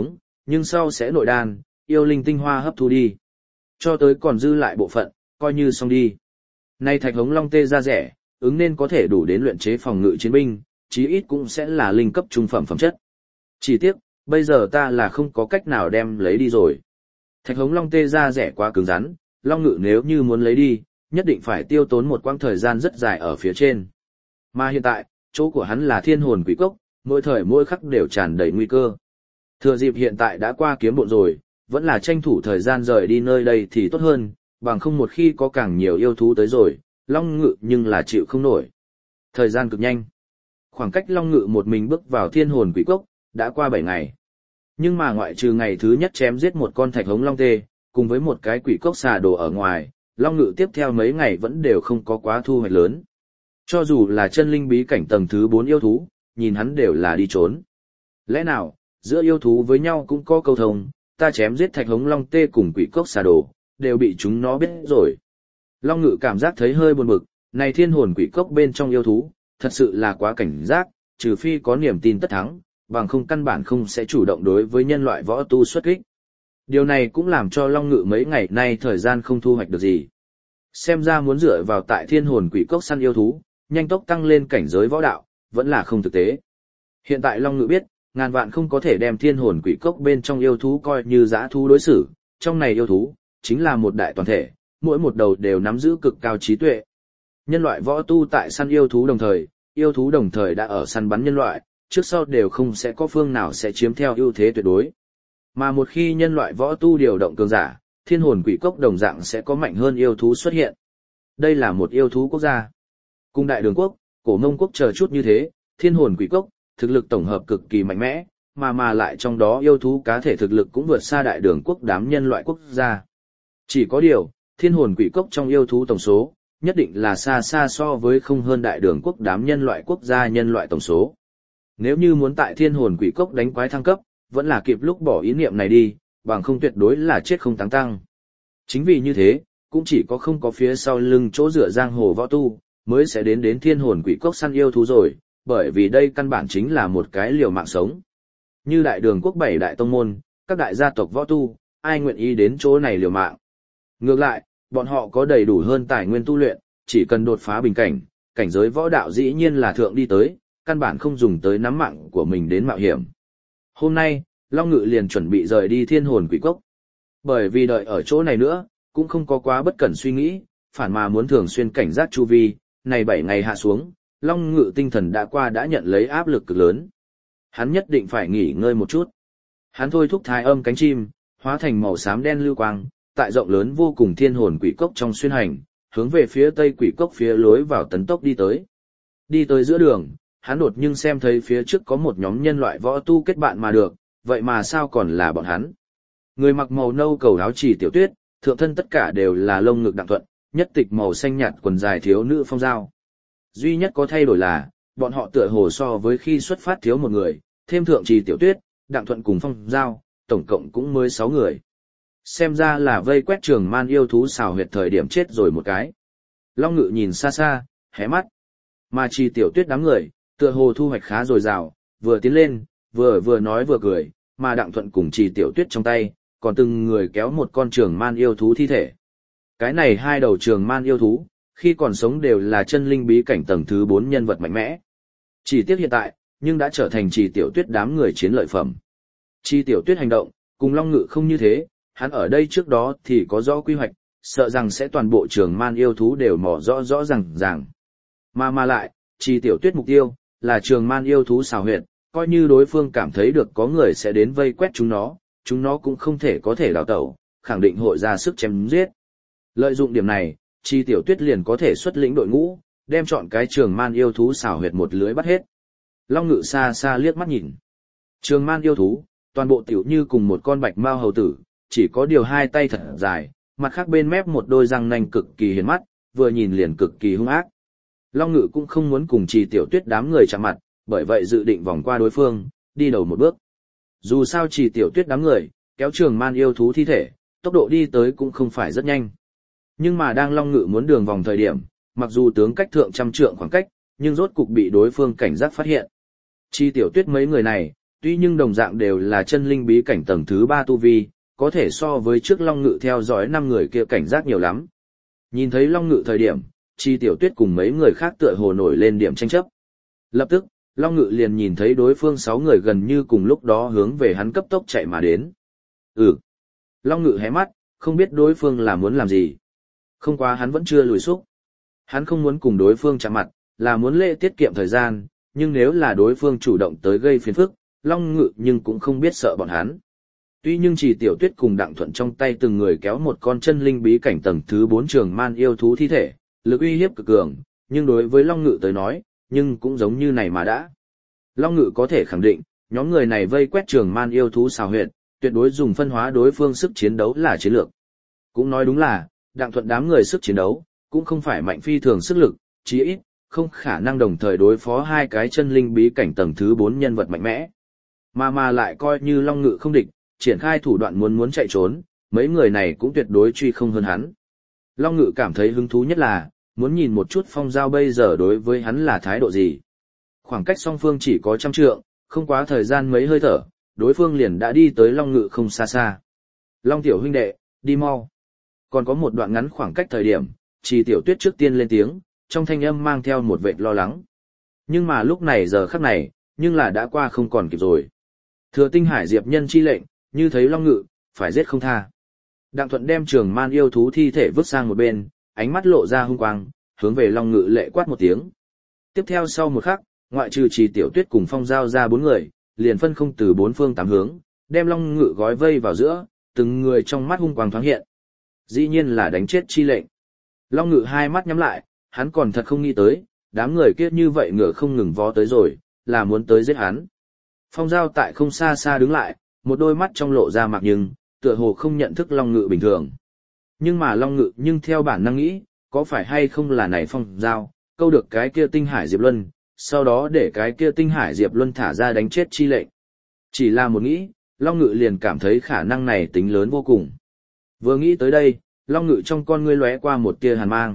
nhưng sau sẽ nội đan, yêu linh tinh hoa hấp thu đi. Cho tới còn dư lại bộ phận, coi như xong đi. Nay thạch hống long tê ra rẻ, ứng nên có thể đủ đến luyện chế phòng ngự chiến binh, chí ít cũng sẽ là linh cấp trung phẩm phẩm chất. Chỉ tiếc, bây giờ ta là không có cách nào đem lấy đi rồi. Thạch hống long tê ra rẻ quá cứng rắn, long ngự nếu như muốn lấy đi, nhất định phải tiêu tốn một quãng thời gian rất dài ở phía trên. Mà hiện tại, chỗ của hắn là thiên hồn quỷ cốc, mỗi thời mỗi khắc đều tràn đầy nguy cơ. Thừa dịp hiện tại đã qua kiếm bộn rồi, vẫn là tranh thủ thời gian rời đi nơi đây thì tốt hơn, bằng không một khi có càng nhiều yêu thú tới rồi, long ngự nhưng là chịu không nổi. Thời gian cực nhanh. Khoảng cách long ngự một mình bước vào thiên hồn quỷ cốc, đã qua bảy ngày. Nhưng mà ngoại trừ ngày thứ nhất chém giết một con thạch hống long tê, cùng với một cái quỷ cốc xà đồ ở ngoài, long ngự tiếp theo mấy ngày vẫn đều không có quá thu hoạch lớn. Cho dù là chân linh bí cảnh tầng thứ bốn yêu thú, nhìn hắn đều là đi trốn. Lẽ nào, giữa yêu thú với nhau cũng có câu thông, ta chém giết thạch hống long tê cùng quỷ cốc xà đồ, đều bị chúng nó biết rồi. Long ngự cảm giác thấy hơi buồn bực, này thiên hồn quỷ cốc bên trong yêu thú, thật sự là quá cảnh giác, trừ phi có niềm tin tất thắng, bằng không căn bản không sẽ chủ động đối với nhân loại võ tu xuất kích. Điều này cũng làm cho long ngự mấy ngày nay thời gian không thu hoạch được gì. Xem ra muốn dựa vào tại thiên hồn quỷ cốc săn yêu thú, nhanh tốc tăng lên cảnh giới võ đạo, vẫn là không thực tế. Hiện tại long ngự biết, ngàn vạn không có thể đem thiên hồn quỷ cốc bên trong yêu thú coi như dã thú đối xử, trong này yêu thú, chính là một đại toàn thể, mỗi một đầu đều nắm giữ cực cao trí tuệ. Nhân loại võ tu tại săn yêu thú đồng thời, yêu thú đồng thời đã ở săn bắn nhân loại, trước sau đều không sẽ có phương nào sẽ chiếm theo ưu thế tuyệt đối. Mà một khi nhân loại võ tu điều động cường giả, thiên hồn quỷ cốc đồng dạng sẽ có mạnh hơn yêu thú xuất hiện. Đây là một yêu thú quốc gia. Cùng đại đường quốc, cổ mông quốc chờ chút như thế, thiên hồn quỷ cốc, thực lực tổng hợp cực kỳ mạnh mẽ, mà mà lại trong đó yêu thú cá thể thực lực cũng vượt xa đại đường quốc đám nhân loại quốc gia. Chỉ có điều, thiên hồn quỷ cốc trong yêu thú tổng số, nhất định là xa xa so với không hơn đại đường quốc đám nhân loại quốc gia nhân loại tổng số. Nếu như muốn tại thiên hồn quỷ cốc đánh quái thăng cấp, vẫn là kịp lúc bỏ ý niệm này đi, bằng không tuyệt đối là chết không táng tăng. Chính vì như thế, cũng chỉ có không có phía sau lưng chỗ dựa giang hồ võ tu, mới sẽ đến đến thiên hồn quỷ cốc săn yêu thú rồi, bởi vì đây căn bản chính là một cái liều mạng sống. Như đại đường quốc bảy đại tông môn, các đại gia tộc võ tu, ai nguyện ý đến chỗ này liều mạng. Ngược lại, bọn họ có đầy đủ hơn tài nguyên tu luyện, chỉ cần đột phá bình cảnh, cảnh giới võ đạo dĩ nhiên là thượng đi tới, căn bản không dùng tới nắm mạng của mình đến mạo hiểm. Hôm nay, Long Ngự liền chuẩn bị rời đi thiên hồn quỷ cốc. Bởi vì đợi ở chỗ này nữa, cũng không có quá bất cẩn suy nghĩ, phản mà muốn thường xuyên cảnh giác chu vi, này bảy ngày hạ xuống, Long Ngự tinh thần đã qua đã nhận lấy áp lực cực lớn. Hắn nhất định phải nghỉ ngơi một chút. Hắn thôi thúc thái âm cánh chim, hóa thành màu xám đen lưu quang, tại rộng lớn vô cùng thiên hồn quỷ cốc trong xuyên hành, hướng về phía tây quỷ cốc phía lối vào tấn tốc đi tới. Đi tới giữa đường, hắn đột nhưng xem thấy phía trước có một nhóm nhân loại võ tu kết bạn mà được, vậy mà sao còn là bọn hắn. Người mặc màu nâu cầu áo chỉ tiểu tuyết, thượng thân tất cả đều là lông ngực đặng thuận, nhất tịch màu xanh nhạt quần dài thiếu nữ phong dao. Duy nhất có thay đổi là, bọn họ tựa hồ so với khi xuất phát thiếu một người, thêm thượng trì tiểu tuyết, đặng thuận cùng phong dao, tổng cộng cũng mới sáu người. Xem ra là vây quét trường man yêu thú xào huyệt thời điểm chết rồi một cái. Long Ngự nhìn xa xa, hé mắt. Mà trì tiểu tuyết đám người, tựa hồ thu hoạch khá dồi dào, vừa tiến lên, vừa vừa nói vừa cười, mà đặng thuận cùng trì tiểu tuyết trong tay, còn từng người kéo một con trường man yêu thú thi thể. Cái này hai đầu trường man yêu thú, khi còn sống đều là chân linh bí cảnh tầng thứ bốn nhân vật mạnh mẽ. Chỉ tiếc hiện tại, nhưng đã trở thành trì tiểu tuyết đám người chiến lợi phẩm. Trì tiểu tuyết hành động, cùng Long Ngự không như thế, hắn ở đây trước đó thì có rõ quy hoạch, sợ rằng sẽ toàn bộ trường man yêu thú đều mò rõ rõ ràng ràng. Mà mà lại, trì tiểu tuyết mục tiêu, là trường man yêu thú xào huyệt, coi như đối phương cảm thấy được có người sẽ đến vây quét chúng nó, chúng nó cũng không thể có thể đào tẩu, khẳng định hội ra sức chém giết. Lợi dụng điểm này, Chi Tiểu Tuyết liền có thể xuất lĩnh đội ngũ, đem chọn cái trường man yêu thú xảo huyệt một lưới bắt hết. Long Ngự xa xa liếc mắt nhìn. Trường man yêu thú, toàn bộ tiểu như cùng một con bạch mao hầu tử, chỉ có điều hai tay thật dài, mặt khác bên mép một đôi răng nanh cực kỳ hiền mắt, vừa nhìn liền cực kỳ hung ác. Long Ngự cũng không muốn cùng Chi Tiểu Tuyết đám người chạm mặt, bởi vậy dự định vòng qua đối phương, đi đầu một bước. Dù sao Chi Tiểu Tuyết đám người, kéo trường man yêu thú thi thể, tốc độ đi tới cũng không phải rất nhanh. Nhưng mà đang Long Ngự muốn đường vòng thời điểm, mặc dù tướng cách thượng trăm trượng khoảng cách, nhưng rốt cục bị đối phương cảnh giác phát hiện. Chi Tiểu Tuyết mấy người này, tuy nhưng đồng dạng đều là chân linh bí cảnh tầng thứ ba tu vi, có thể so với trước Long Ngự theo dõi năm người kia cảnh giác nhiều lắm. Nhìn thấy Long Ngự thời điểm, Chi Tiểu Tuyết cùng mấy người khác tựa hồ nổi lên điểm tranh chấp. Lập tức, Long Ngự liền nhìn thấy đối phương sáu người gần như cùng lúc đó hướng về hắn cấp tốc chạy mà đến. Ừ. Long Ngự hé mắt, không biết đối phương là muốn làm gì. Không quá hắn vẫn chưa lùi xúc. Hắn không muốn cùng đối phương chạm mặt, là muốn lễ tiết kiệm thời gian, nhưng nếu là đối phương chủ động tới gây phiền phức, Long Ngự nhưng cũng không biết sợ bọn hắn. Tuy nhưng chỉ Tiểu Tuyết cùng Đặng Thuận trong tay từng người kéo một con chân linh bí cảnh tầng thứ bốn trường man yêu thú thi thể, lực uy hiếp cực cường, nhưng đối với Long Ngự tới nói, nhưng cũng giống như này mà đã. Long Ngự có thể khẳng định, nhóm người này vây quét trường man yêu thú xào huyệt, tuyệt đối dùng phân hóa đối phương sức chiến đấu là chiến lược. Cũng nói đúng là, Đặng Thuận đám người sức chiến đấu, cũng không phải mạnh phi thường sức lực, chí ít, không khả năng đồng thời đối phó hai cái chân linh bí cảnh tầng thứ bốn nhân vật mạnh mẽ. Mà mà lại coi như Long Ngự không địch, triển khai thủ đoạn muốn muốn chạy trốn, mấy người này cũng tuyệt đối truy không hơn hắn. Long Ngự cảm thấy hứng thú nhất là, muốn nhìn một chút Phong Giao bây giờ đối với hắn là thái độ gì. Khoảng cách song phương chỉ có trăm trượng, không quá thời gian mấy hơi thở, đối phương liền đã đi tới Long Ngự không xa xa. Long tiểu huynh đệ, đi mau. Còn có một đoạn ngắn khoảng cách thời điểm, Chỉ Tiểu Tuyết trước tiên lên tiếng, trong thanh âm mang theo một vệt lo lắng. Nhưng mà lúc này giờ khắc này, nhưng là đã qua không còn kịp rồi. Thừa Tinh Hải Diệp nhân chi lệnh, như thấy Long Ngự, phải giết không tha. Đặng Thuận đem trường man yêu thú thi thể vứt sang một bên, ánh mắt lộ ra hung quang, hướng về Long Ngự lệ quát một tiếng. Tiếp theo sau một khắc, ngoại trừ Chỉ Tiểu Tuyết cùng Phong Giao ra bốn người, liền phân không từ bốn phương tám hướng, đem Long Ngự gói vây vào giữa, từng người trong mắt hung quang thoáng hiện. Dĩ nhiên là đánh chết chi lệnh. Long Ngự hai mắt nhắm lại, hắn còn thật không nghĩ tới, đám người kia như vậy ngựa không ngừng vó tới rồi, là muốn tới giết hắn. Phong Giao tại không xa xa đứng lại, một đôi mắt trong lộ ra mạc nhưng, tựa hồ không nhận thức Long Ngự bình thường. Nhưng mà Long Ngự nhưng theo bản năng nghĩ, có phải hay không là này Phong Giao, câu được cái kia Tinh Hải Diệp Luân, sau đó để cái kia Tinh Hải Diệp Luân thả ra đánh chết chi lệnh. Chỉ là một nghĩ, Long Ngự liền cảm thấy khả năng này tính lớn vô cùng. Vừa nghĩ tới đây, Long Ngự trong con ngươi lóe qua một tia hàn mang.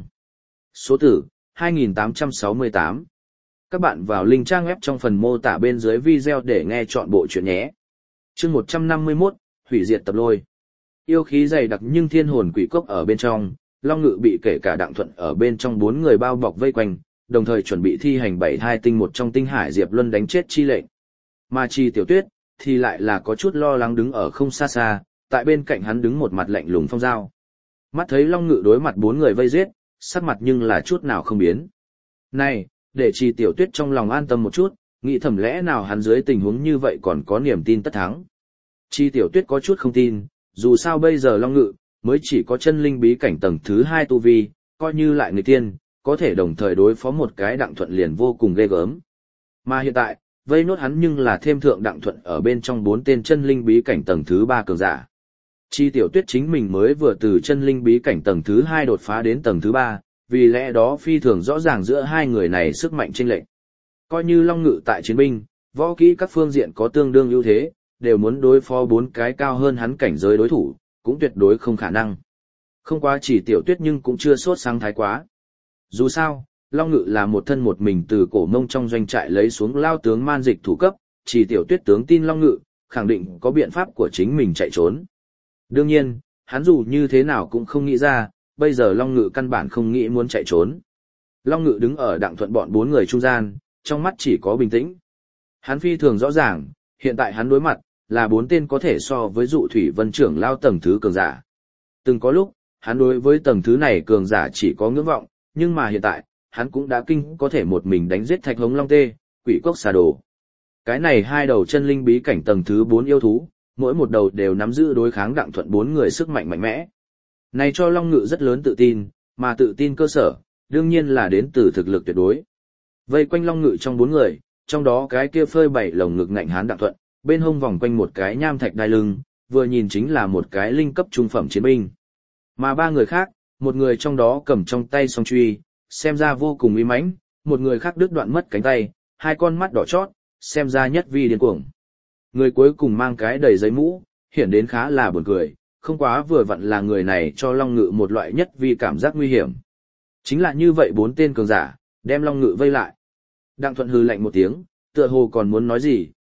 Số tử, hai nghìn tám trăm sáu mươi tám. Các bạn vào link trang web trong phần mô tả bên dưới video để nghe chọn bộ chuyện nhé. Chương một trăm năm mươi mốt, hủy diệt tập lôi. Yêu khí dày đặc nhưng thiên hồn quỷ cốc ở bên trong, Long Ngự bị kể cả Đặng Thuận ở bên trong bốn người bao bọc vây quanh, đồng thời chuẩn bị thi hành bảy hai tinh một trong Tinh Hải Diệp Luân đánh chết chi lệnh. Mà Chi Tiểu Tuyết thì lại là có chút lo lắng đứng ở không xa xa, tại bên cạnh hắn đứng một mặt lạnh lùng Phong Giao. Mắt thấy Long Ngự đối mặt bốn người vây giết, sắc mặt nhưng là chút nào không biến. Này, để Chi Tiểu Tuyết trong lòng an tâm một chút, nghĩ thầm lẽ nào hắn dưới tình huống như vậy còn có niềm tin tất thắng. Chi Tiểu Tuyết có chút không tin, dù sao bây giờ Long Ngự mới chỉ có chân linh bí cảnh tầng thứ hai tu vi, coi như lại người tiên, có thể đồng thời đối phó một cái Đặng Thuận liền vô cùng ghê gớm. Mà hiện tại, vây nốt hắn nhưng là thêm thượng Đặng Thuận ở bên trong bốn tên chân linh bí cảnh tầng thứ ba cường giả. Chi Tiểu Tuyết chính mình mới vừa từ chân linh bí cảnh tầng thứ hai đột phá đến tầng thứ ba, vì lẽ đó phi thường rõ ràng giữa hai người này sức mạnh chênh lệch. Coi như Long Ngự tại chiến binh, võ kỹ các phương diện có tương đương ưu thế, đều muốn đối phó bốn cái cao hơn hắn cảnh giới đối thủ, cũng tuyệt đối không khả năng. Không quá Chỉ Tiểu Tuyết nhưng cũng chưa sốt sáng thái quá. Dù sao, Long Ngự là một thân một mình từ cổ mông trong doanh trại lấy xuống lao tướng man dịch thủ cấp, Chỉ Tiểu Tuyết tướng tin Long Ngự, khẳng định có biện pháp của chính mình chạy trốn. Đương nhiên, hắn dù như thế nào cũng không nghĩ ra, bây giờ Long Ngự căn bản không nghĩ muốn chạy trốn. Long Ngự đứng ở Đặng Thuận bọn bốn người trung gian, trong mắt chỉ có bình tĩnh. Hắn phi thường rõ ràng, hiện tại hắn đối mặt, là bốn tên có thể so với dụ thủy vân trưởng lao tầng thứ cường giả. Từng có lúc, hắn đối với tầng thứ này cường giả chỉ có ngưỡng vọng, nhưng mà hiện tại, hắn cũng đã kinh có thể một mình đánh giết thạch hống long tê, quỷ cốc xà đồ. Cái này hai đầu chân linh bí cảnh tầng thứ bốn yêu thú, mỗi một đầu đều nắm giữ đối kháng Đặng Thuận bốn người sức mạnh mạnh mẽ. Này cho Long Ngự rất lớn tự tin, mà tự tin cơ sở, đương nhiên là đến từ thực lực tuyệt đối. Vây quanh Long Ngự trong bốn người, trong đó cái kia phơi bảy lồng ngực ngạnh hán Đặng Thuận, bên hông vòng quanh một cái nham thạch đai lưng, vừa nhìn chính là một cái linh cấp trung phẩm chiến binh. Mà ba người khác, một người trong đó cầm trong tay song truy, xem ra vô cùng uy mãnh, một người khác đứt đoạn mất cánh tay, hai con mắt đỏ chót, xem ra nhất vi điên cuồng. Người cuối cùng mang cái đầy giấy mũ, hiển đến khá là buồn cười, không quá vừa vặn là người này cho Long Ngự một loại nhất vi cảm giác nguy hiểm. Chính là như vậy bốn tên cường giả, đem Long Ngự vây lại. Đặng Thuận hừ lạnh một tiếng, tựa hồ còn muốn nói gì,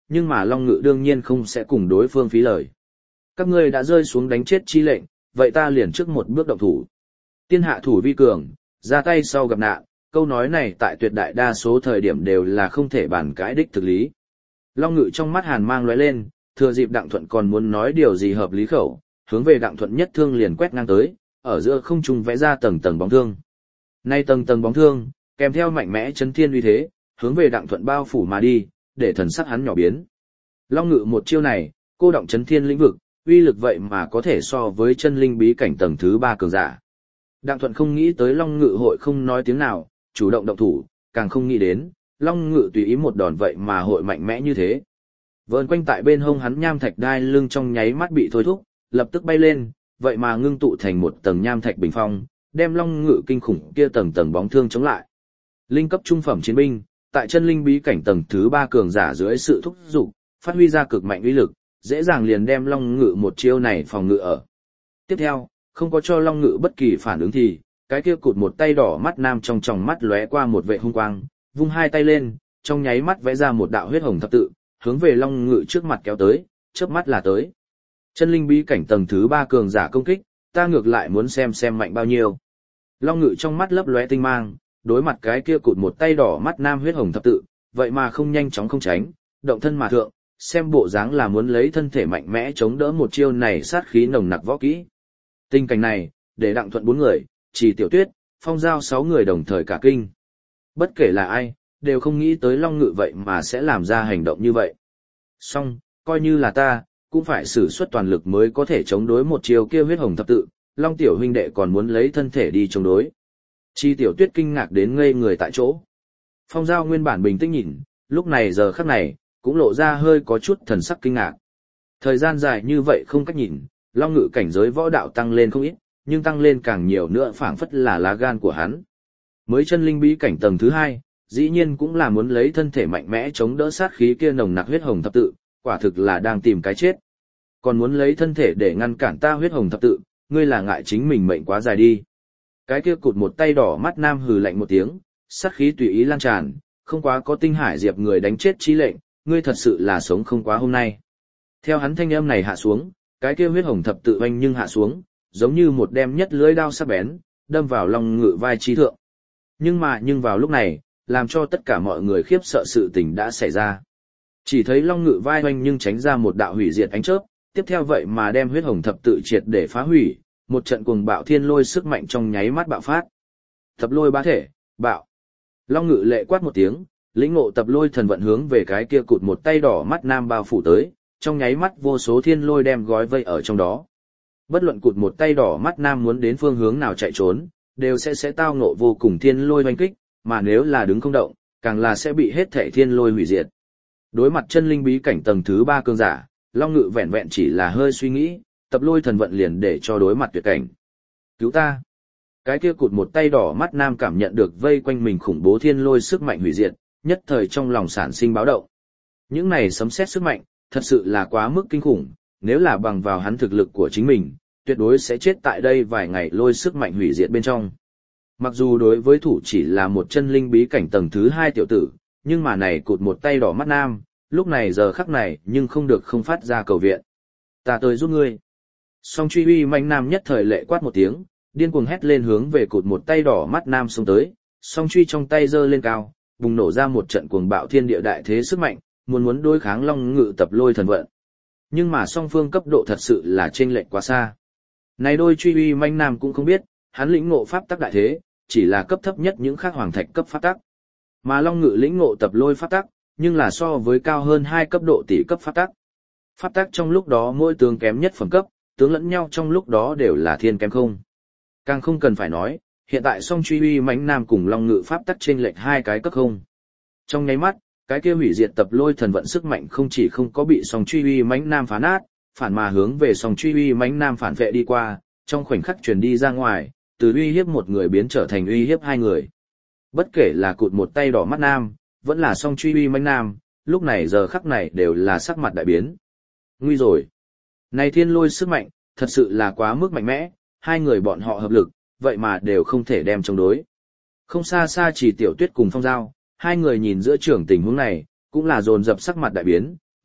nhưng mà Long Ngự đương nhiên không sẽ cùng đối phương phí lời. Các ngươi đã rơi xuống đánh chết chi lệnh, vậy ta liền trước một bước động thủ. Tiên hạ thủ vi cường, ra tay sau gặp nạn, câu nói này tại tuyệt đại đa số thời điểm đều là không thể bàn cãi đích thực lý. Long Ngự trong mắt hàn mang lóe lên, thừa dịp Đặng Thuận còn muốn nói điều gì hợp lý khẩu, hướng về Đặng Thuận nhất thương liền quét ngang tới, ở giữa không trung vẽ ra tầng tầng bóng thương. Nay tầng tầng bóng thương, kèm theo mạnh mẽ chấn thiên uy thế, hướng về Đặng Thuận bao phủ mà đi, để thần sắc hắn nhỏ biến. Long Ngự một chiêu này, cô động chấn thiên lĩnh vực, uy lực vậy mà có thể so với chân linh bí cảnh tầng thứ ba cường giả. Đặng Thuận không nghĩ tới Long Ngự hội không nói tiếng nào, chủ động động thủ, càng không nghĩ đến, Long Ngự tùy ý một đòn vậy mà hội mạnh mẽ như thế. Vờn quanh tại bên hông hắn nham thạch đai lưng trong nháy mắt bị thôi thúc, lập tức bay lên, vậy mà ngưng tụ thành một tầng nham thạch bình phong, đem Long Ngự kinh khủng kia tầng tầng bóng thương chống lại. Linh cấp trung phẩm chiến binh, tại chân linh bí cảnh tầng thứ ba cường giả dưới sự thúc giục, phát huy ra cực mạnh uy lực, dễ dàng liền đem Long Ngự một chiêu này phòng ngự ở. Tiếp theo, không có cho Long Ngự bất kỳ phản ứng thì, cái kia cụt một tay đỏ mắt nam trong tròng mắt lóe qua một vệ hung quang, vung hai tay lên, trong nháy mắt vẽ ra một đạo huyết hồng thập tự, hướng về Long Ngự trước mặt kéo tới, chớp mắt là tới. Chân linh bí cảnh tầng thứ ba cường giả công kích, ta ngược lại muốn xem xem mạnh bao nhiêu. Long Ngự trong mắt lấp lóe tinh mang, đối mặt cái kia cụt một tay đỏ mắt nam huyết hồng thập tự, vậy mà không nhanh chóng không tránh, động thân mà thượng, xem bộ dáng là muốn lấy thân thể mạnh mẽ chống đỡ một chiêu này sát khí nồng nặc võ kỹ. Tình cảnh này, để Đặng Thuận bốn người, Chỉ Tiểu Tuyết, Phong Giao sáu người đồng thời cả kinh. Bất kể là ai, đều không nghĩ tới Long Ngự vậy mà sẽ làm ra hành động như vậy. Song, coi như là ta, cũng phải sử xuất toàn lực mới có thể chống đối một chiêu kia huyết hồng thập tự, Long tiểu huynh đệ còn muốn lấy thân thể đi chống đối. Chi Tiểu Tuyết kinh ngạc đến ngây người tại chỗ. Phong Giao nguyên bản bình tĩnh nhìn, lúc này giờ khắc này, cũng lộ ra hơi có chút thần sắc kinh ngạc. Thời gian dài như vậy không cách nhìn, Long Ngự cảnh giới võ đạo tăng lên không ít, nhưng tăng lên càng nhiều nữa phảng phất là lá gan của hắn. Mới chân linh bí cảnh tầng thứ hai, dĩ nhiên cũng là muốn lấy thân thể mạnh mẽ chống đỡ sát khí kia nồng nặc huyết hồng thập tự, quả thực là đang tìm cái chết. Còn muốn lấy thân thể để ngăn cản ta huyết hồng thập tự, ngươi là ngại chính mình mệnh quá dài đi. Cái kia cụt một tay đỏ mắt nam hừ lạnh một tiếng, sát khí tùy ý lan tràn, không quá có tinh hải diệp người đánh chết chí lệnh, ngươi thật sự là sống không quá hôm nay. Theo hắn thanh âm này hạ xuống, cái kia huyết hồng thập tự oanh nhưng hạ xuống, giống như một đem nhất lưỡi đao sắc bén, đâm vào Long Ngự vai trí thượng. Nhưng mà nhưng vào lúc này, làm cho tất cả mọi người khiếp sợ sự tình đã xảy ra. Chỉ thấy Long Ngự vai oanh nhưng tránh ra một đạo hủy diệt ánh chớp, tiếp theo vậy mà đem huyết hồng thập tự triệt để phá hủy, một trận cuồng bạo thiên lôi sức mạnh trong nháy mắt bạo phát. Thập lôi bá thể, bạo. Long Ngự lệ quát một tiếng, lĩnh ngộ tập lôi thần vận hướng về cái kia cụt một tay đỏ mắt nam bao phủ tới, trong nháy mắt vô số thiên lôi đem gói vây ở trong đó. Bất luận cụt một tay đỏ mắt nam muốn đến phương hướng nào chạy trốn, đều sẽ sẽ tao ngộ vô cùng thiên lôi oanh kích, mà nếu là đứng không động, càng là sẽ bị hết thảy thiên lôi hủy diệt. Đối mặt chân linh bí cảnh tầng thứ ba cường giả, Long Ngự vẹn vẹn chỉ là hơi suy nghĩ, tập lôi thần vận liền để cho đối mặt tuyệt cảnh. Cứu ta! Cái kia cụt một tay đỏ mắt nam cảm nhận được vây quanh mình khủng bố thiên lôi sức mạnh hủy diệt, nhất thời trong lòng sản sinh báo động. Những này sấm sét sức mạnh, thật sự là quá mức kinh khủng, nếu là bằng vào hắn thực lực của chính mình, tuyệt đối sẽ chết tại đây vài ngày lôi sức mạnh hủy diệt bên trong. Mặc dù đối với thủ chỉ là một chân linh bí cảnh tầng thứ hai tiểu tử, nhưng mà này cụt một tay đỏ mắt nam, lúc này giờ khắc này nhưng không được không phát ra cầu viện. Ta tới giúp ngươi. Song truy uy manh nam nhất thời lệ quát một tiếng, điên cuồng hét lên hướng về cụt một tay đỏ mắt nam xông tới, song truy trong tay giơ lên cao, bùng nổ ra một trận cuồng bạo thiên địa đại thế sức mạnh, muốn muốn đối kháng Long Ngự tập lôi thần vận. Nhưng mà song phương cấp độ thật sự là chênh lệch quá xa. Này đôi truy uy manh nam cũng không biết, hắn lĩnh ngộ pháp tắc đại thế, chỉ là cấp thấp nhất những khác hoàng thạch cấp pháp tắc. Mà Long Ngự lĩnh ngộ tập lôi pháp tắc, nhưng là so với cao hơn hai cấp độ tỷ cấp pháp tắc. Pháp tắc trong lúc đó mỗi tướng kém nhất phẩm cấp, tướng lẫn nhau trong lúc đó đều là thiên kém không. Càng không cần phải nói, hiện tại song truy uy mãnh nam cùng Long Ngự pháp tắc chênh lệch hai cái cấp không. Trong nháy mắt, cái kia hủy diệt tập lôi thần vận sức mạnh không chỉ không có bị song truy uy mãnh nam phá nát, phản mà hướng về song truy uy mãnh nam phản vệ đi qua, trong khoảnh khắc truyền đi ra ngoài, từ uy hiếp một người biến trở thành uy hiếp hai người. Bất kể là cụt một tay đỏ mắt nam, vẫn là song truy uy mãnh nam, lúc này giờ khắc này đều là sắc mặt đại biến. Nguy rồi. Này thiên lôi sức mạnh, thật sự là quá mức mạnh mẽ, hai người bọn họ hợp lực, vậy mà đều không thể đem chống đối. Không xa xa chỉ Tiểu Tuyết cùng Phong Giao, hai người nhìn giữa trường tình huống này, cũng là dồn dập sắc mặt đại biến,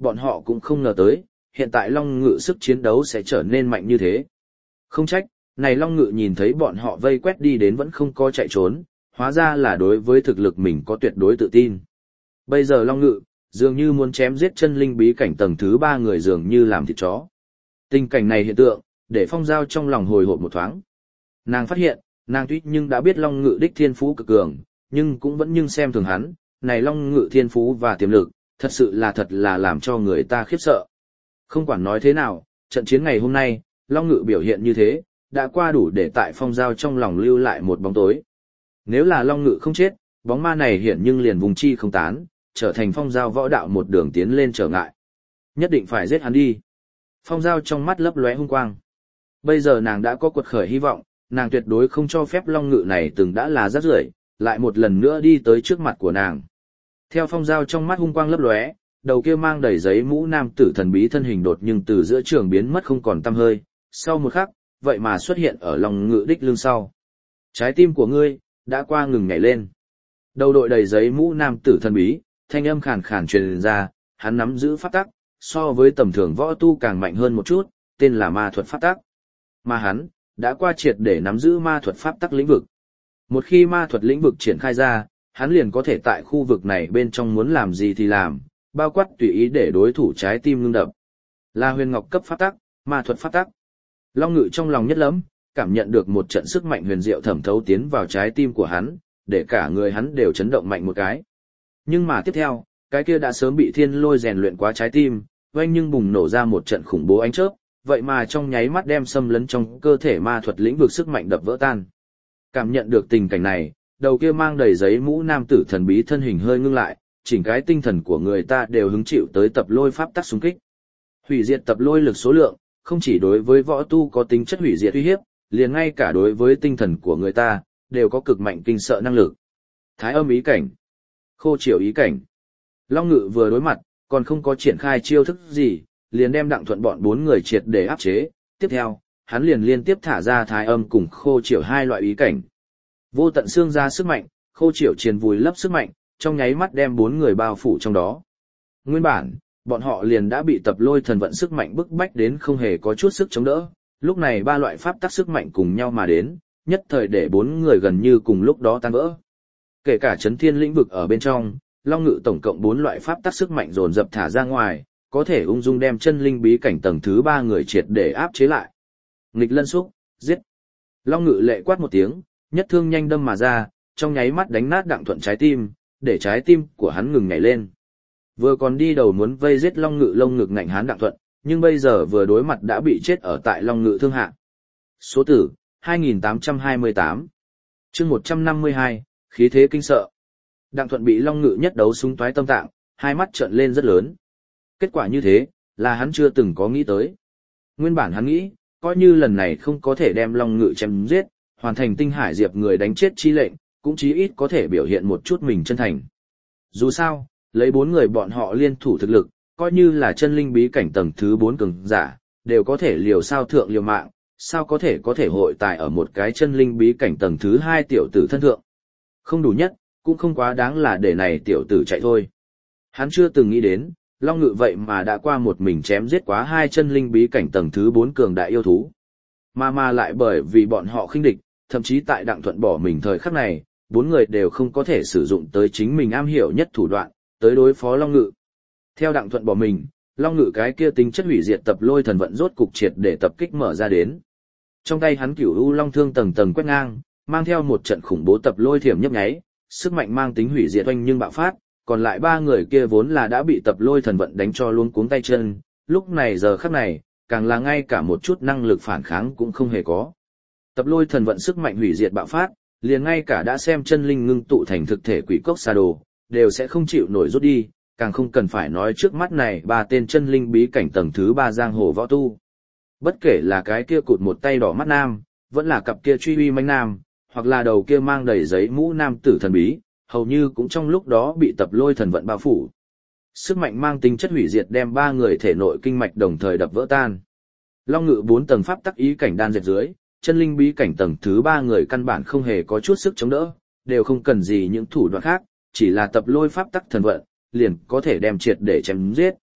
bọn họ cũng không ngờ tới, hiện tại Long Ngự sức chiến đấu sẽ trở nên mạnh như thế. Không trách, này Long Ngự nhìn thấy bọn họ vây quét đi đến vẫn không có chạy trốn, hóa ra là đối với thực lực mình có tuyệt đối tự tin. Bây giờ Long Ngự, dường như muốn chém giết chân linh bí cảnh tầng thứ ba người dường như làm thịt chó. Tình cảnh này hiện tượng, để Phong Giao trong lòng hồi hộp một thoáng. Nàng phát hiện, nàng tuy nhưng đã biết Long Ngự đích thiên phú cực cường, nhưng cũng vẫn nhưng xem thường hắn, này Long Ngự thiên phú và tiềm lực, thật sự là thật là làm cho người ta khiếp sợ. Không quản nói thế nào, trận chiến ngày hôm nay, Long Ngự biểu hiện như thế, đã qua đủ để tại Phong Giao trong lòng lưu lại một bóng tối. Nếu là Long Ngự không chết, bóng ma này hiện nhưng liền vùng chi không tán, trở thành Phong Giao võ đạo một đường tiến lên trở ngại. Nhất định phải giết hắn đi. Phong Giao trong mắt lấp lóe hung quang. Bây giờ nàng đã có quật khởi hy vọng, nàng tuyệt đối không cho phép Long Ngự này từng đã là rác rưởi, lại một lần nữa đi tới trước mặt của nàng. Theo Phong Giao trong mắt hung quang lấp lóe, đầu kia mang đầy giấy mũ nam tử thần bí thân hình đột nhưng từ giữa trường biến mất không còn tăm hơi, sau một khắc, vậy mà xuất hiện ở Long Ngự đích lưng sau. Trái tim của ngươi đã qua ngừng nhảy lên. Đầu đội đầy giấy mũ nam tử thần bí, thanh âm khàn khàn truyền ra, hắn nắm giữ pháp tắc, so với tầm thường võ tu càng mạnh hơn một chút, tên là ma thuật pháp tắc. Mà hắn đã qua triệt để nắm giữ ma thuật pháp tắc lĩnh vực. Một khi ma thuật lĩnh vực triển khai ra, hắn liền có thể tại khu vực này bên trong muốn làm gì thì làm, bao quát tùy ý để đối thủ trái tim ngưng đập. Là huyền ngọc cấp pháp tắc, ma thuật pháp tắc. Long Ngự trong lòng nhất lẫm, cảm nhận được một trận sức mạnh huyền diệu thẩm thấu tiến vào trái tim của hắn, để cả người hắn đều chấn động mạnh một cái. Nhưng mà tiếp theo, cái kia đã sớm bị thiên lôi rèn luyện quá trái tim, oanh nhưng bùng nổ ra một trận khủng bố ánh chớp, vậy mà trong nháy mắt đem xâm lấn trong cơ thể ma thuật lĩnh vực sức mạnh đập vỡ tan. Cảm nhận được tình cảnh này, đầu kia mang đầy giấy mũ nam tử thần bí thân hình hơi ngưng lại, chỉnh cái tinh thần của người ta đều hứng chịu tới tập lôi pháp tắc xung kích. Hủy diệt tập lôi lực số lượng, không chỉ đối với võ tu có tính chất hủy diệt uy hiếp, liền ngay cả đối với tinh thần của người ta, đều có cực mạnh kinh sợ năng lực. Thái âm ý cảnh, khô triều ý cảnh. Long Ngự vừa đối mặt, còn không có triển khai chiêu thức gì, liền đem Đặng Thuận bọn bốn người triệt để áp chế. Tiếp theo, hắn liền liên tiếp thả ra thái âm cùng khô triều hai loại ý cảnh. Vô tận xương ra sức mạnh, khô triều triền vùi lấp sức mạnh, trong nháy mắt đem bốn người bao phủ trong đó. Nguyên bản, bọn họ liền đã bị tập lôi thần vận sức mạnh bức bách đến không hề có chút sức chống đỡ. Lúc này ba loại pháp tắc sức mạnh cùng nhau mà đến, nhất thời để bốn người gần như cùng lúc đó tan vỡ. Kể cả chấn thiên lĩnh vực ở bên trong, Long Ngự tổng cộng bốn loại pháp tắc sức mạnh dồn dập thả ra ngoài, có thể ung dung đem chân linh bí cảnh tầng thứ ba người triệt để áp chế lại. Nghịch lân xúc, giết. Long Ngự lệ quát một tiếng, nhất thương nhanh đâm mà ra, trong nháy mắt đánh nát Đặng Thuận trái tim, để trái tim của hắn ngừng nhảy lên. Vừa còn đi đầu muốn vây giết Long Ngự lông ngực ngạnh hán Đặng Thuận, nhưng bây giờ vừa đối mặt đã bị chết ở tại Long Ngự thương hạ. Số tử, hai nghìn tám trăm hai mươi tám. Chương một trăm năm mươi hai, khí thế kinh sợ. Đặng Thuận bị Long Ngự nhất đấu súng toái tâm tạng, hai mắt trợn lên rất lớn. Kết quả như thế, là hắn chưa từng có nghĩ tới. Nguyên bản hắn nghĩ, coi như lần này không có thể đem Long Ngự chém giết, hoàn thành tinh hải diệp người đánh chết chi lệnh, cũng chí ít có thể biểu hiện một chút mình chân thành. Dù sao, lấy bốn người bọn họ liên thủ thực lực, coi như là chân linh bí cảnh tầng thứ bốn cường giả, đều có thể liều sao thượng liều mạng, sao có thể có thể hội tài ở một cái chân linh bí cảnh tầng thứ hai tiểu tử thân thượng. Không đủ nhất, cũng không quá đáng là để này tiểu tử chạy thôi. Hắn chưa từng nghĩ đến, Long Ngự vậy mà đã qua một mình chém giết quá hai chân linh bí cảnh tầng thứ bốn cường đại yêu thú. Mà mà lại bởi vì bọn họ khinh địch, thậm chí tại Đặng Thuận bỏ mình thời khắc này, bốn người đều không có thể sử dụng tới chính mình am hiểu nhất thủ đoạn, tới đối phó Long Ngự. Theo Đặng Thuận bỏ mình, Long Ngự cái kia tính chất hủy diệt tập lôi thần vận rốt cục triệt để tập kích mở ra đến. Trong tay hắn Cửu U Long thương tầng tầng quét ngang, mang theo một trận khủng bố tập lôi thiểm nhấp nháy, sức mạnh mang tính hủy diệt oanh nhưng bạo phát, còn lại ba người kia vốn là đã bị tập lôi thần vận đánh cho luống cuống tay chân, lúc này giờ khắc này, càng là ngay cả một chút năng lực phản kháng cũng không hề có. Tập lôi thần vận sức mạnh hủy diệt bạo phát, liền ngay cả đã xem chân linh ngưng tụ thành thực thể quỷ cốc xà đồ, đều sẽ không chịu nổi rút đi, càng không cần phải nói trước mắt này ba tên chân linh bí cảnh tầng thứ ba giang hồ võ tu. Bất kể là cái kia cụt một tay đỏ mắt nam, vẫn là cặp kia truy uy manh nam, hoặc là đầu kia mang đầy giấy mũ nam tử thần bí, hầu như cũng trong lúc đó bị tập lôi thần vận bao phủ. Sức mạnh mang tính chất hủy diệt đem ba người thể nội kinh mạch đồng thời đập vỡ tan. Long Ngự bốn tầng pháp tắc ý cảnh đan dệt dưới, chân linh bí cảnh tầng thứ ba người căn bản không hề có chút sức chống đỡ, đều không cần gì những thủ đoạn khác, chỉ là tập lôi pháp tắc thần vận, liền có thể đem triệt để chém giết.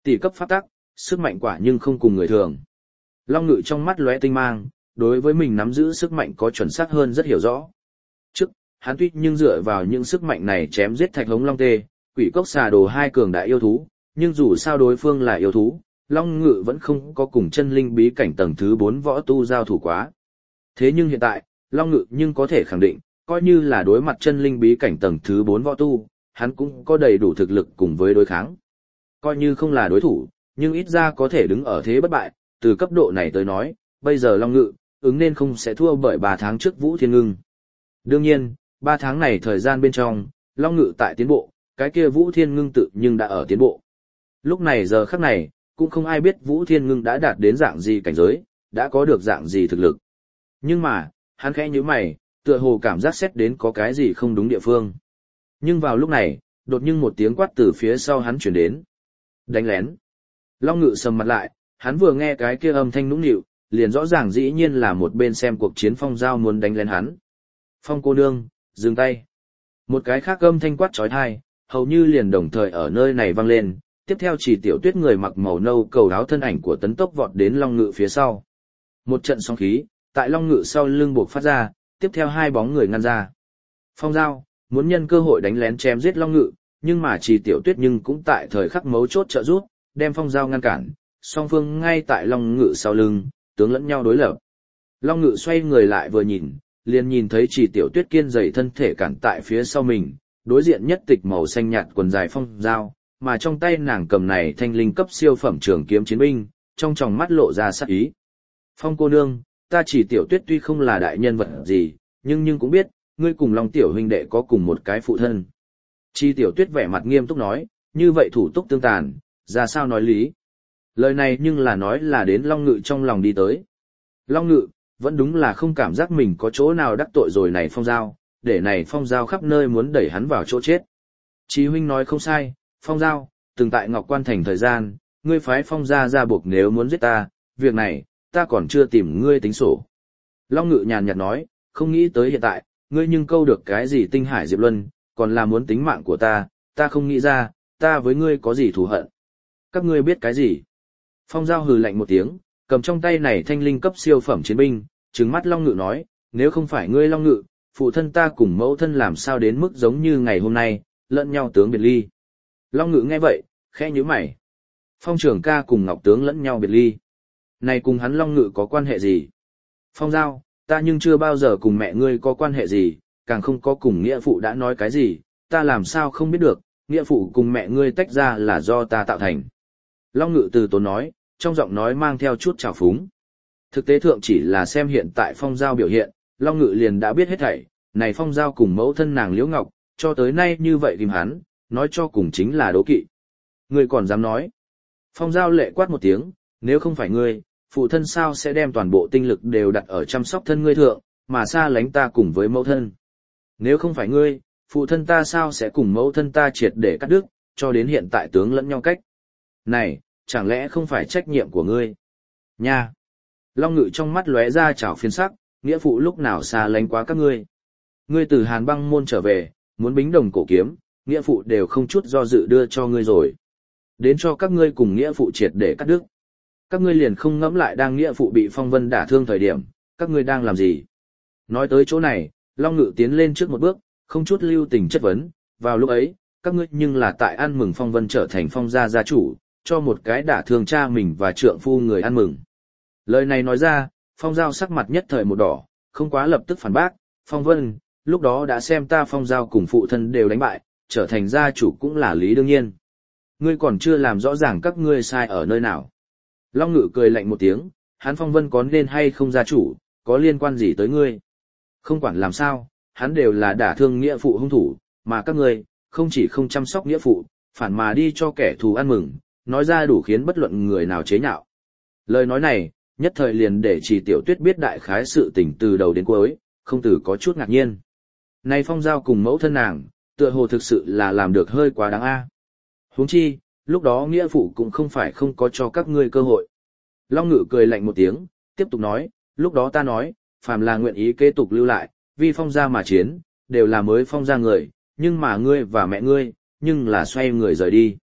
Tỷ cấp pháp tắc, sức mạnh quả nhưng không cùng người thường. Long Ngự trong mắt lóe tinh mang, đối với mình nắm giữ sức mạnh có chuẩn xác hơn rất hiểu rõ. Trước, hắn tuy nhưng dựa vào những sức mạnh này chém giết Thạch Hống Long Tê, Quỷ Cốc Xà Đồ hai cường đại yêu thú, nhưng dù sao đối phương là yêu thú, Long Ngự vẫn không có cùng chân linh bí cảnh tầng thứ bốn võ tu giao thủ quá. Thế nhưng hiện tại, Long Ngự nhưng có thể khẳng định, coi như là đối mặt chân linh bí cảnh tầng thứ bốn võ tu, hắn cũng có đầy đủ thực lực cùng với đối kháng. Coi như không là đối thủ, nhưng ít ra có thể đứng ở thế bất bại, từ cấp độ này tới nói, bây giờ Long Ngự, ứng nên không sẽ thua bởi ba tháng trước Vũ Thiên Ngưng. Đương nhiên, ba tháng này thời gian bên trong, Long Ngự tại tiến bộ, cái kia Vũ Thiên Ngưng tự nhưng đã ở tiến bộ. Lúc này giờ khắc này, cũng không ai biết Vũ Thiên Ngưng đã đạt đến dạng gì cảnh giới, đã có được dạng gì thực lực. Nhưng mà, hắn khẽ nhíu mày, tựa hồ cảm giác xét đến có cái gì không đúng địa phương. Nhưng vào lúc này, đột nhiên một tiếng quát từ phía sau hắn chuyển đến. Đánh lén. Long Ngự sầm mặt lại, hắn vừa nghe cái kia âm thanh nũng nịu, liền rõ ràng dĩ nhiên là một bên xem cuộc chiến Phong Giao muốn đánh lén hắn. Phong cô nương, dừng tay. Một cái khác âm thanh quát trói thai, hầu như liền đồng thời ở nơi này vang lên, tiếp theo chỉ tiểu tuyết người mặc màu nâu cầu áo thân ảnh của tấn tốc vọt đến Long Ngự phía sau. Một trận sóng khí, tại Long Ngự sau lưng buộc phát ra, tiếp theo hai bóng người ngăn ra. Phong Giao, muốn nhân cơ hội đánh lén chém giết Long Ngự, nhưng mà chỉ tiểu tuyết nhưng cũng tại thời khắc mấu chốt trợ giúp, đem Phong Giao ngăn cản, song phương ngay tại Long Ngự sau lưng, tướng lẫn nhau đối lập. Long Ngự xoay người lại vừa nhìn, liền nhìn thấy chỉ tiểu tuyết kiên dày thân thể cản tại phía sau mình, đối diện nhất tịch màu xanh nhạt quần dài Phong Giao, mà trong tay nàng cầm này thanh linh cấp siêu phẩm trường kiếm chiến binh, trong tròng mắt lộ ra sát ý. Phong cô nương, ta chỉ tiểu tuyết tuy không là đại nhân vật gì, nhưng nhưng cũng biết, ngươi cùng Long tiểu huynh đệ có cùng một cái phụ thân. Chi tiểu tuyết vẻ mặt nghiêm túc nói, như vậy thủ túc tương tàn, ra sao nói lý. Lời này nhưng là nói là đến Long Ngự trong lòng đi tới. Long Ngự, vẫn đúng là không cảm giác mình có chỗ nào đắc tội rồi này Phong Giao, để này Phong Giao khắp nơi muốn đẩy hắn vào chỗ chết. Chi huynh nói không sai, Phong Giao, từng tại Ngọc Quan Thành thời gian, ngươi phái Phong gia ra buộc nếu muốn giết ta, việc này, ta còn chưa tìm ngươi tính sổ. Long Ngự nhàn nhạt nói, không nghĩ tới hiện tại, ngươi nhưng câu được cái gì tinh hải Diệp Luân, còn là muốn tính mạng của ta, ta không nghĩ ra, ta với ngươi có gì thù hận. Các ngươi biết cái gì? Phong Giao hừ lạnh một tiếng, cầm trong tay này thanh linh cấp siêu phẩm chiến binh, trừng mắt Long Ngự nói, nếu không phải ngươi Long Ngự, phụ thân ta cùng mẫu thân làm sao đến mức giống như ngày hôm nay, lẫn nhau tướng biệt ly. Long Ngự nghe vậy, khẽ nhíu mày. Phong trưởng ca cùng Ngọc tướng lẫn nhau biệt ly. Này cùng hắn Long Ngự có quan hệ gì? Phong Giao, ta nhưng chưa bao giờ cùng mẹ ngươi có quan hệ gì, càng không có cùng nghĩa phụ đã nói cái gì, ta làm sao không biết được, nghĩa phụ cùng mẹ ngươi tách ra là do ta tạo thành. Long Ngự từ tốn nói, trong giọng nói mang theo chút trào phúng. Thực tế thượng chỉ là xem hiện tại Phong Giao biểu hiện, Long Ngự liền đã biết hết thảy, này Phong Giao cùng mẫu thân nàng Liễu Ngọc, cho tới nay như vậy tìm hắn, nói cho cùng chính là đố kỵ. Ngươi còn dám nói. Phong Giao lệ quát một tiếng, nếu không phải ngươi, phụ thân sao sẽ đem toàn bộ tinh lực đều đặt ở chăm sóc thân ngươi thượng, mà xa lánh ta cùng với mẫu thân. Nếu không phải ngươi, phụ thân ta sao sẽ cùng mẫu thân ta triệt để cắt đứt, cho đến hiện tại tướng lẫn nhau cách. Này, chẳng lẽ không phải trách nhiệm của ngươi? Nha! Long Ngự trong mắt lóe ra trào phiền sắc, nghĩa phụ lúc nào xa lánh quá các ngươi. Ngươi từ Hàn Băng môn trở về, muốn bính đồng cổ kiếm, nghĩa phụ đều không chút do dự đưa cho ngươi rồi. Đến cho các ngươi cùng nghĩa phụ triệt để cắt đứt. Các ngươi liền không ngẫm lại đang nghĩa phụ bị Phong Vân đả thương thời điểm, các ngươi đang làm gì? Nói tới chỗ này, Long Ngự tiến lên trước một bước, không chút lưu tình chất vấn, vào lúc ấy, các ngươi nhưng là tại ăn mừng Phong Vân trở thành Phong gia gia chủ, cho một cái đả thương cha mình và trượng phu người ăn mừng. Lời này nói ra, Phong Giao sắc mặt nhất thời một đỏ, không quá lập tức phản bác, Phong Vân, lúc đó đã xem ta Phong Giao cùng phụ thân đều đánh bại, trở thành gia chủ cũng là lý đương nhiên. Ngươi còn chưa làm rõ ràng các ngươi sai ở nơi nào. Long Ngự cười lạnh một tiếng, hắn Phong Vân có nên hay không gia chủ, có liên quan gì tới ngươi. Không quản làm sao, hắn đều là đả thương nghĩa phụ hung thủ, mà các ngươi, không chỉ không chăm sóc nghĩa phụ, phản mà đi cho kẻ thù ăn mừng, nói ra đủ khiến bất luận người nào chế nhạo. Lời nói này, nhất thời liền để chỉ tiểu tuyết biết đại khái sự tình từ đầu đến cuối, không từ có chút ngạc nhiên. Này Phong Giao cùng mẫu thân nàng, tựa hồ thực sự là làm được hơi quá đáng a. Huống chi, lúc đó nghĩa phụ cũng không phải không có cho các ngươi cơ hội. Long Ngự cười lạnh một tiếng, tiếp tục nói, lúc đó ta nói, phàm là nguyện ý kế tục lưu lại, vì Phong gia mà chiến, đều là mới Phong gia người, nhưng mà ngươi và mẹ ngươi, nhưng là xoay người rời đi.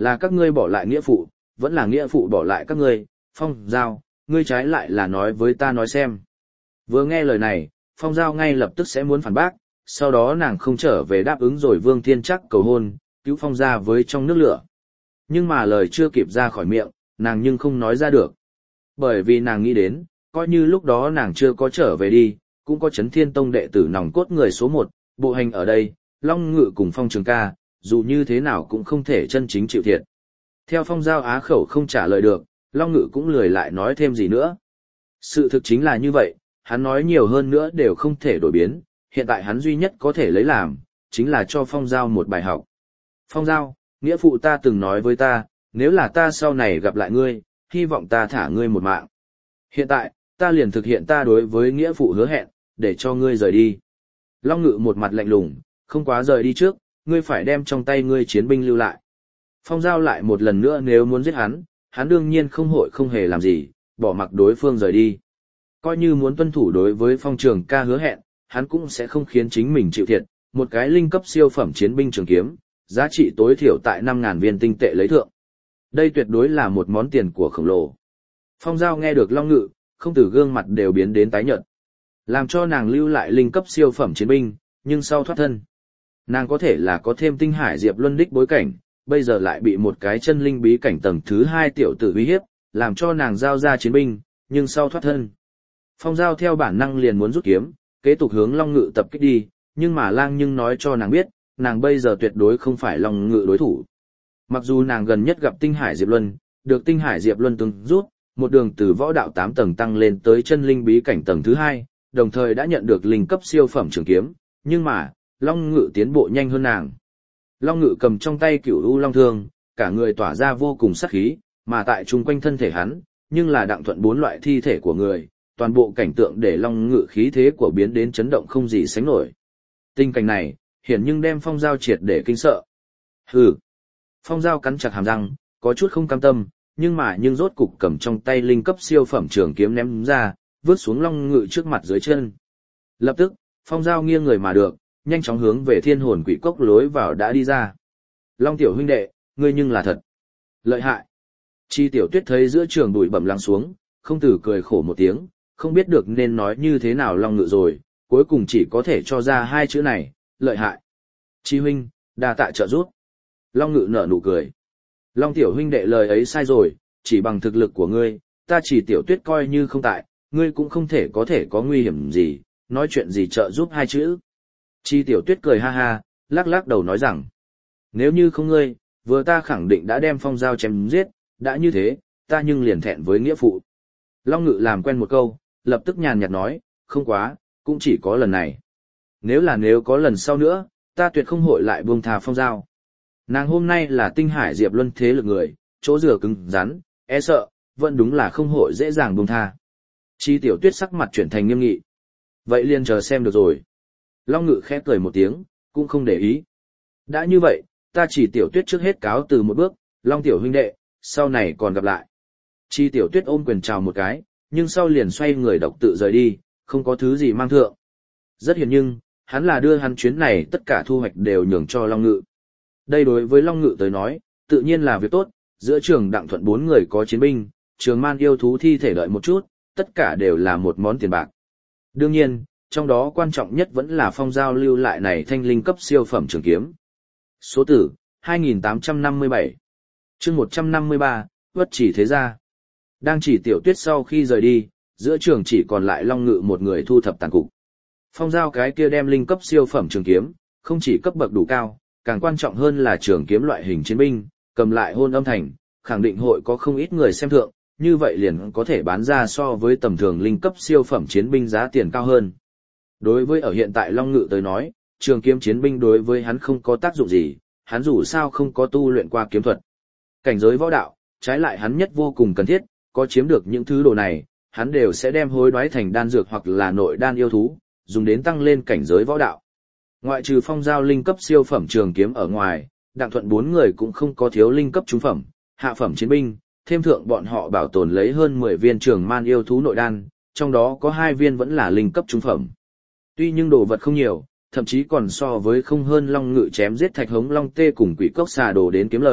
Là các ngươi bỏ lại nghĩa phụ, vẫn là nghĩa phụ bỏ lại các ngươi, Phong Giao, ngươi trái lại là nói với ta nói xem. Vừa nghe lời này, Phong Giao ngay lập tức sẽ muốn phản bác, sau đó nàng không trở về đáp ứng rồi Vương Thiên Trắc cầu hôn, cứu Phong ra với trong nước lửa. Nhưng mà lời chưa kịp ra khỏi miệng, nàng nhưng không nói ra được. Bởi vì nàng nghĩ đến, coi như lúc đó nàng chưa có trở về đi, cũng có Chấn Thiên Tông đệ tử nòng cốt người số một, bộ hành ở đây, Long Ngự cùng Phong Trường Ca, dù như thế nào cũng không thể chân chính chịu thiệt. Theo Phong Giao á khẩu không trả lời được, Long Ngự cũng lười lại nói thêm gì nữa. Sự thực chính là như vậy, hắn nói nhiều hơn nữa đều không thể đổi biến, hiện tại hắn duy nhất có thể lấy làm, chính là cho Phong Giao một bài học. Phong Giao, nghĩa phụ ta từng nói với ta, nếu là ta sau này gặp lại ngươi, hy vọng ta thả ngươi một mạng. Hiện tại, ta liền thực hiện ta đối với nghĩa phụ hứa hẹn, để cho ngươi rời đi. Long Ngự một mặt lạnh lùng, không quá rời đi trước, ngươi phải đem trong tay ngươi chiến binh lưu lại. Phong Giao lại một lần nữa nếu muốn giết hắn, hắn đương nhiên không hội không hề làm gì, bỏ mặc đối phương rời đi. Coi như muốn tuân thủ đối với Phong Trường Ca hứa hẹn, hắn cũng sẽ không khiến chính mình chịu thiệt, một cái linh cấp siêu phẩm chiến binh trường kiếm, giá trị tối thiểu tại năm ngàn viên tinh tệ lấy thượng. Đây tuyệt đối là một món tiền của khổng lồ. Phong Giao nghe được Long Ngự, không từ gương mặt đều biến đến tái nhợt. Làm cho nàng lưu lại linh cấp siêu phẩm chiến binh, nhưng sau thoát thân. Nàng có thể là có thêm tinh hải diệp luân đích bối cảnh, bây giờ lại bị một cái chân linh bí cảnh tầng thứ hai tiểu tử uy hiếp, làm cho nàng giao ra chiến binh, nhưng sau thoát thân. Phong Giao theo bản năng liền muốn rút kiếm, kế tục hướng Long Ngự tập kích đi, nhưng mà Lang nhưng nói cho nàng biết, nàng bây giờ tuyệt đối không phải Long Ngự đối thủ. Mặc dù nàng gần nhất gặp tinh hải diệp luân, được tinh hải diệp luân từng rút, một đường từ võ đạo tám tầng tăng lên tới chân linh bí cảnh tầng thứ hai, đồng thời đã nhận được linh cấp siêu phẩm trường kiếm, nhưng mà, Long Ngự tiến bộ nhanh hơn nàng. Long Ngự cầm trong tay cửu u long thương, cả người tỏa ra vô cùng sát khí, mà tại chung quanh thân thể hắn, nhưng là đặng thuận bốn loại thi thể của người, toàn bộ cảnh tượng để Long Ngự khí thế của biến đến chấn động không gì sánh nổi. Tình cảnh này, hiển nhưng đem Phong Giao triệt để kinh sợ. Hừ. Phong Giao cắn chặt hàm răng, có chút không cam tâm, nhưng mà nhưng rốt cục cầm trong tay linh cấp siêu phẩm trường kiếm ném ra, vứt xuống Long Ngự trước mặt dưới chân. Lập tức, Phong Giao nghiêng người mà được, nhanh chóng hướng về thiên hồn quỷ cốc lối vào đã đi ra. Long tiểu huynh đệ, ngươi nhưng là thật lợi hại. Chi Tiểu Tuyết thấy giữa trường bụi bẩm lắng xuống, không từ cười khổ một tiếng, không biết được nên nói như thế nào Long Ngự rồi, cuối cùng chỉ có thể cho ra hai chữ này, lợi hại. Chi huynh, đa tạ trợ giúp. Long Ngự nở nụ cười. Long tiểu huynh đệ lời ấy sai rồi, chỉ bằng thực lực của ngươi, ta Chỉ Tiểu Tuyết coi như không tại, ngươi cũng không thể có thể có nguy hiểm gì, nói chuyện gì trợ giúp hai chữ. Chi Tiểu Tuyết cười ha ha, lắc lắc đầu nói rằng, nếu như không ngươi, vừa ta khẳng định đã đem Phong Giao chém giết, đã như thế, ta nhưng liền thẹn với nghĩa phụ. Long Ngự làm quen một câu, lập tức nhàn nhạt nói, không quá, cũng chỉ có lần này. Nếu là nếu có lần sau nữa, ta tuyệt không hội lại buông thà Phong Giao. Nàng hôm nay là tinh hải diệp luân thế lực người, chỗ rửa cứng rắn, e sợ, vẫn đúng là không hội dễ dàng buông tha. Chi Tiểu Tuyết sắc mặt chuyển thành nghiêm nghị. Vậy liền chờ xem được rồi. Long Ngự khẽ cười một tiếng, cũng không để ý. Đã như vậy, ta Chỉ Tiểu Tuyết trước hết cáo từ một bước, Long tiểu huynh đệ, sau này còn gặp lại. Chi Tiểu Tuyết ôm quyền chào một cái, nhưng sau liền xoay người độc tự rời đi, không có thứ gì mang thượng. Rất hiển nhưng, hắn là đưa hắn chuyến này tất cả thu hoạch đều nhường cho Long Ngự. Đây đối với Long Ngự tới nói, tự nhiên là việc tốt, giữa trường đặng thuận bốn người có chiến binh, trường man yêu thú thi thể đợi một chút, tất cả đều là một món tiền bạc. Đương nhiên, trong đó quan trọng nhất vẫn là Phong Giao lưu lại này thanh linh cấp siêu phẩm trường kiếm. Số tử, hai nghìn tám trăm năm mươi bảy. Chương một trăm năm mươi ba, Bất Chỉ Thế Gia. Đang Chỉ Tiểu Tuyết sau khi rời đi, giữa trường chỉ còn lại Long Ngự một người thu thập tàn cục. Phong Giao cái kia đem linh cấp siêu phẩm trường kiếm, không chỉ cấp bậc đủ cao, càng quan trọng hơn là trường kiếm loại hình chiến binh, cầm lại hôn âm thành, khẳng định hội có không ít người xem thượng, như vậy liền có thể bán ra so với tầm thường linh cấp siêu phẩm chiến binh giá tiền cao hơn. Đối với ở hiện tại Long Ngự tới nói, trường kiếm chiến binh đối với hắn không có tác dụng gì, hắn dù sao không có tu luyện qua kiếm thuật. Cảnh giới võ đạo, trái lại hắn nhất vô cùng cần thiết, có chiếm được những thứ đồ này, hắn đều sẽ đem hối đoái thành đan dược hoặc là nội đan yêu thú, dùng đến tăng lên cảnh giới võ đạo. Ngoại trừ Phong Giao linh cấp siêu phẩm trường kiếm ở ngoài, đặng thuận bốn người cũng không có thiếu linh cấp trung phẩm, hạ phẩm chiến binh, thêm thượng bọn họ bảo tồn lấy hơn mười viên trường man yêu thú nội đan, trong đó có hai viên vẫn là linh cấp trung phẩm. Tuy nhưng đồ vật không nhiều, thậm chí còn so với không hơn Long Ngự chém giết Thạch Hống Long Tê cùng Quỷ Cốc Xà Đồ đến kiếm lời,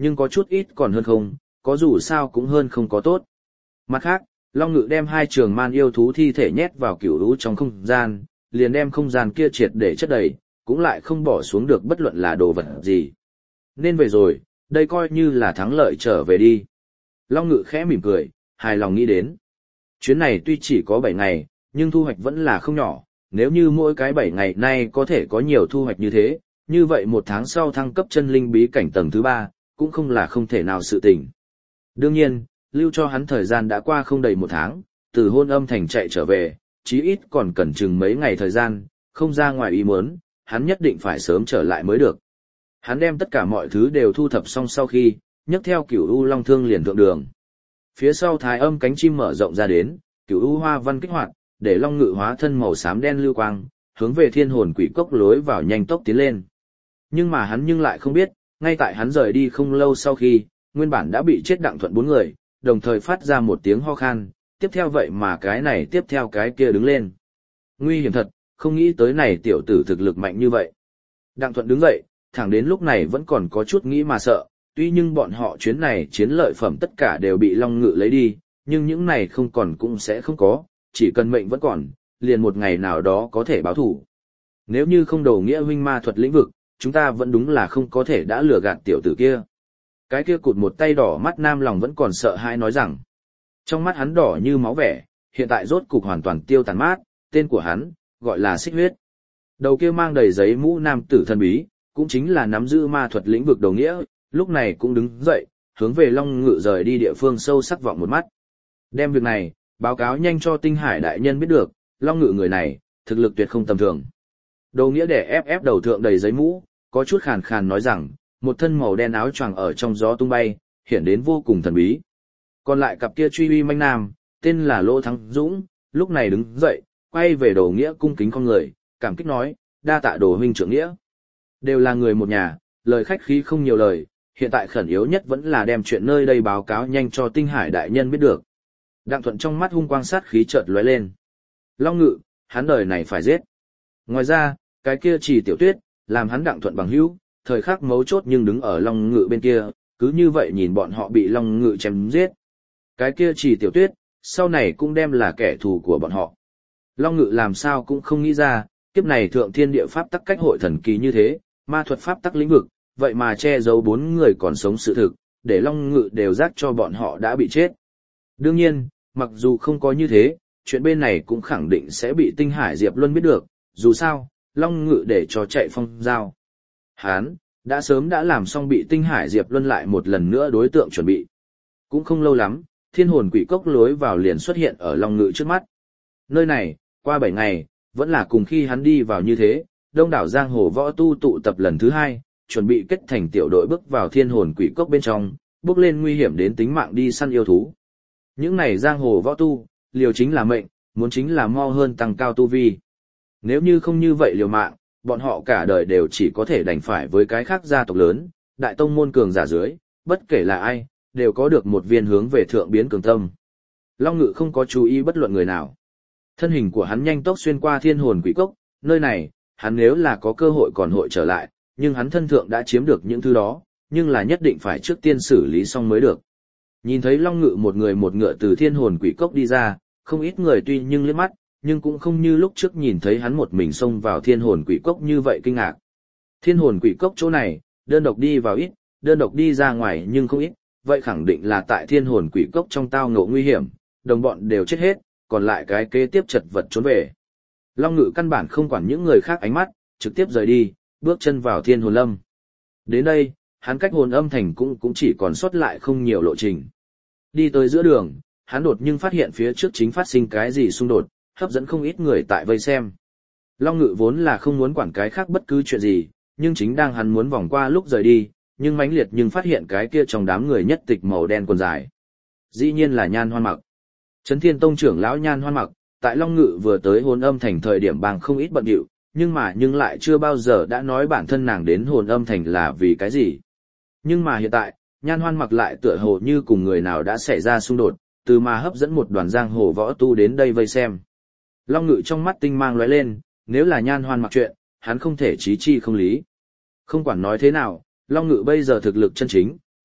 nhưng có chút ít còn hơn không, có dù sao cũng hơn không có tốt. Mặt khác, Long Ngự đem hai trường man yêu thú thi thể nhét vào cửu lũ trong không gian, liền đem không gian kia triệt để chất đầy, cũng lại không bỏ xuống được bất luận là đồ vật gì. Nên về rồi, đây coi như là thắng lợi trở về đi. Long Ngự khẽ mỉm cười, hài lòng nghĩ đến. Chuyến này tuy chỉ có bảy ngày, nhưng thu hoạch vẫn là không nhỏ, nếu như mỗi cái bảy ngày nay có thể có nhiều thu hoạch như thế, như vậy một tháng sau thăng cấp chân linh bí cảnh tầng thứ ba, cũng không là không thể nào sự tình. Đương nhiên, lưu cho hắn thời gian đã qua không đầy một tháng, từ Hôn Âm Thành chạy trở về, chí ít còn cần chừng mấy ngày thời gian, không ra ngoài ý muốn, hắn nhất định phải sớm trở lại mới được. Hắn đem tất cả mọi thứ đều thu thập xong sau khi, nhấc theo Cửu U Long Thương liền thượng đường. Phía sau Thái Âm cánh chim mở rộng ra đến, Cửu U Hoa Văn kích hoạt, để Long Ngự hóa thân màu xám đen lưu quang, hướng về Thiên Hồn Quỷ Cốc lối vào nhanh tốc tiến lên. Nhưng mà hắn nhưng lại không biết, ngay tại hắn rời đi không lâu sau khi, nguyên bản đã bị chết Đặng Thuận bốn người, đồng thời phát ra một tiếng ho khan, tiếp theo vậy mà cái này tiếp theo cái kia đứng lên. Nguy hiểm thật, không nghĩ tới này tiểu tử thực lực mạnh như vậy. Đặng Thuận đứng dậy, thẳng đến lúc này vẫn còn có chút nghĩ mà sợ, tuy nhưng bọn họ chuyến này chiến lợi phẩm tất cả đều bị Long Ngự lấy đi, nhưng những này không còn cũng sẽ không có, chỉ cần mệnh vẫn còn, liền một ngày nào đó có thể báo thủ. Nếu như không đầu nghĩa huynh ma thuật lĩnh vực, chúng ta vẫn đúng là không có thể đã lừa gạt tiểu tử kia. Cái kia cụt một tay đỏ mắt nam lòng vẫn còn sợ hãi nói rằng, trong mắt hắn đỏ như máu vẻ, hiện tại rốt cục hoàn toàn tiêu tàn mát, tên của hắn, gọi là Xích Huyết. Đầu kia mang đầy giấy mũ nam tử thần bí, cũng chính là nắm giữ ma thuật lĩnh vực đầu nghĩa, lúc này cũng đứng dậy, hướng về Long Ngự rời đi địa phương sâu sắc vọng một mắt. Đem việc này, báo cáo nhanh cho Tinh Hải đại nhân biết được, Long Ngự người này, thực lực tuyệt không tầm thường. Đầu nghĩa để ép ép đầu thượng đầy giấy mũ, có chút khàn khàn nói rằng, một thân màu đen áo choàng ở trong gió tung bay, hiện đến vô cùng thần bí. Còn lại cặp kia truy uy manh nam, tên là Lô Thắng Dũng, lúc này đứng dậy, quay về Đồ Nghĩa cung kính con người, cảm kích nói, đa tạ Đồ huynh trưởng nghĩa. Đều là người một nhà, lời khách khí không nhiều lời, hiện tại khẩn yếu nhất vẫn là đem chuyện nơi đây báo cáo nhanh cho Tinh Hải đại nhân biết được. Đặng Thuận trong mắt hung quang sát khí chợt lóe lên. Long Ngự, hắn đời này phải giết. Ngoài ra, cái kia Chỉ Tiểu Tuyết, làm hắn Đặng Thuận bằng hữu, thời khắc mấu chốt nhưng đứng ở Long Ngự bên kia, cứ như vậy nhìn bọn họ bị Long Ngự chém giết. Cái kia Chỉ Tiểu Tuyết, sau này cũng đem là kẻ thù của bọn họ. Long Ngự làm sao cũng không nghĩ ra, kiếp này thượng thiên địa pháp tắc cách hội thần kỳ như thế, ma thuật pháp tắc lĩnh vực, vậy mà che giấu bốn người còn sống sự thực, để Long Ngự đều giác cho bọn họ đã bị chết. Đương nhiên, mặc dù không có như thế, chuyện bên này cũng khẳng định sẽ bị Tinh Hải Diệp Luân biết được, dù sao, Long Ngự để cho chạy phong giao. Hán, đã sớm đã làm xong bị Tinh Hải Diệp Luân lại một lần nữa đối tượng chuẩn bị. Cũng không lâu lắm, Thiên Hồn Quỷ Cốc lối vào liền xuất hiện ở Long Ngự trước mắt. Nơi này, qua bảy ngày, vẫn là cùng khi hắn đi vào như thế, đông đảo giang hồ võ tu tụ tập lần thứ hai, chuẩn bị kết thành tiểu đội bước vào Thiên Hồn Quỷ Cốc bên trong, bước lên nguy hiểm đến tính mạng đi săn yêu thú. Những này giang hồ võ tu, liều chính là mệnh, muốn chính là mau hơn tăng cao tu vi. Nếu như không như vậy liều mạng, bọn họ cả đời đều chỉ có thể đành phải với cái khác gia tộc lớn, đại tông môn cường giả dưới, bất kể là ai, đều có được một viên hướng về thượng biến cường tâm. Long Ngự không có chú ý bất luận người nào. Thân hình của hắn nhanh tốc xuyên qua Thiên Hồn Quỷ Cốc, nơi này, hắn nếu là có cơ hội còn hội trở lại, nhưng hắn thân thượng đã chiếm được những thứ đó, nhưng là nhất định phải trước tiên xử lý xong mới được. Nhìn thấy Long Ngự một người một ngựa từ Thiên Hồn Quỷ Cốc đi ra, không ít người tuy nhưng liếc mắt, nhưng cũng không như lúc trước nhìn thấy hắn một mình xông vào Thiên Hồn Quỷ Cốc như vậy kinh ngạc. Thiên Hồn Quỷ Cốc chỗ này, đơn độc đi vào ít, đơn độc đi ra ngoài nhưng không ít, vậy khẳng định là tại Thiên Hồn Quỷ Cốc trong tao ngộ nguy hiểm, đồng bọn đều chết hết, còn lại cái kế tiếp chật vật trốn về. Long Ngự căn bản không quản những người khác ánh mắt, trực tiếp rời đi, bước chân vào Thiên Hồn Lâm. Đến đây, hắn cách Hồn Âm Thành cũng cũng chỉ còn sót lại không nhiều lộ trình. Đi tới giữa đường, hắn đột nhưng phát hiện phía trước chính phát sinh cái gì xung đột, hấp dẫn không ít người tại vây xem. Long Ngự vốn là không muốn quản cái khác bất cứ chuyện gì, nhưng chính đang hắn muốn vòng qua lúc rời đi, nhưng mãnh liệt nhưng phát hiện cái kia trong đám người nhất tịch màu đen quần dài. Dĩ nhiên là Nhan Hoan Mặc. Trấn Thiên Tông trưởng lão Nhan Hoan Mặc, tại Long Ngự vừa tới Hồn Âm Thành thời điểm bang không ít bận rộn, nhưng mà nhưng lại chưa bao giờ đã nói bản thân nàng đến Hồn Âm Thành là vì cái gì. Nhưng mà hiện tại, Nhan Hoan Mặc lại tựa hồ như cùng người nào đã xảy ra xung đột, từ mà hấp dẫn một đoàn giang hồ võ tu đến đây vây xem. Long Ngự trong mắt tinh mang lóe lên, nếu là Nhan Hoan Mặc chuyện, hắn không thể trí chi không lý. Không quản nói thế nào, Long Ngự bây giờ thực lực chân chính,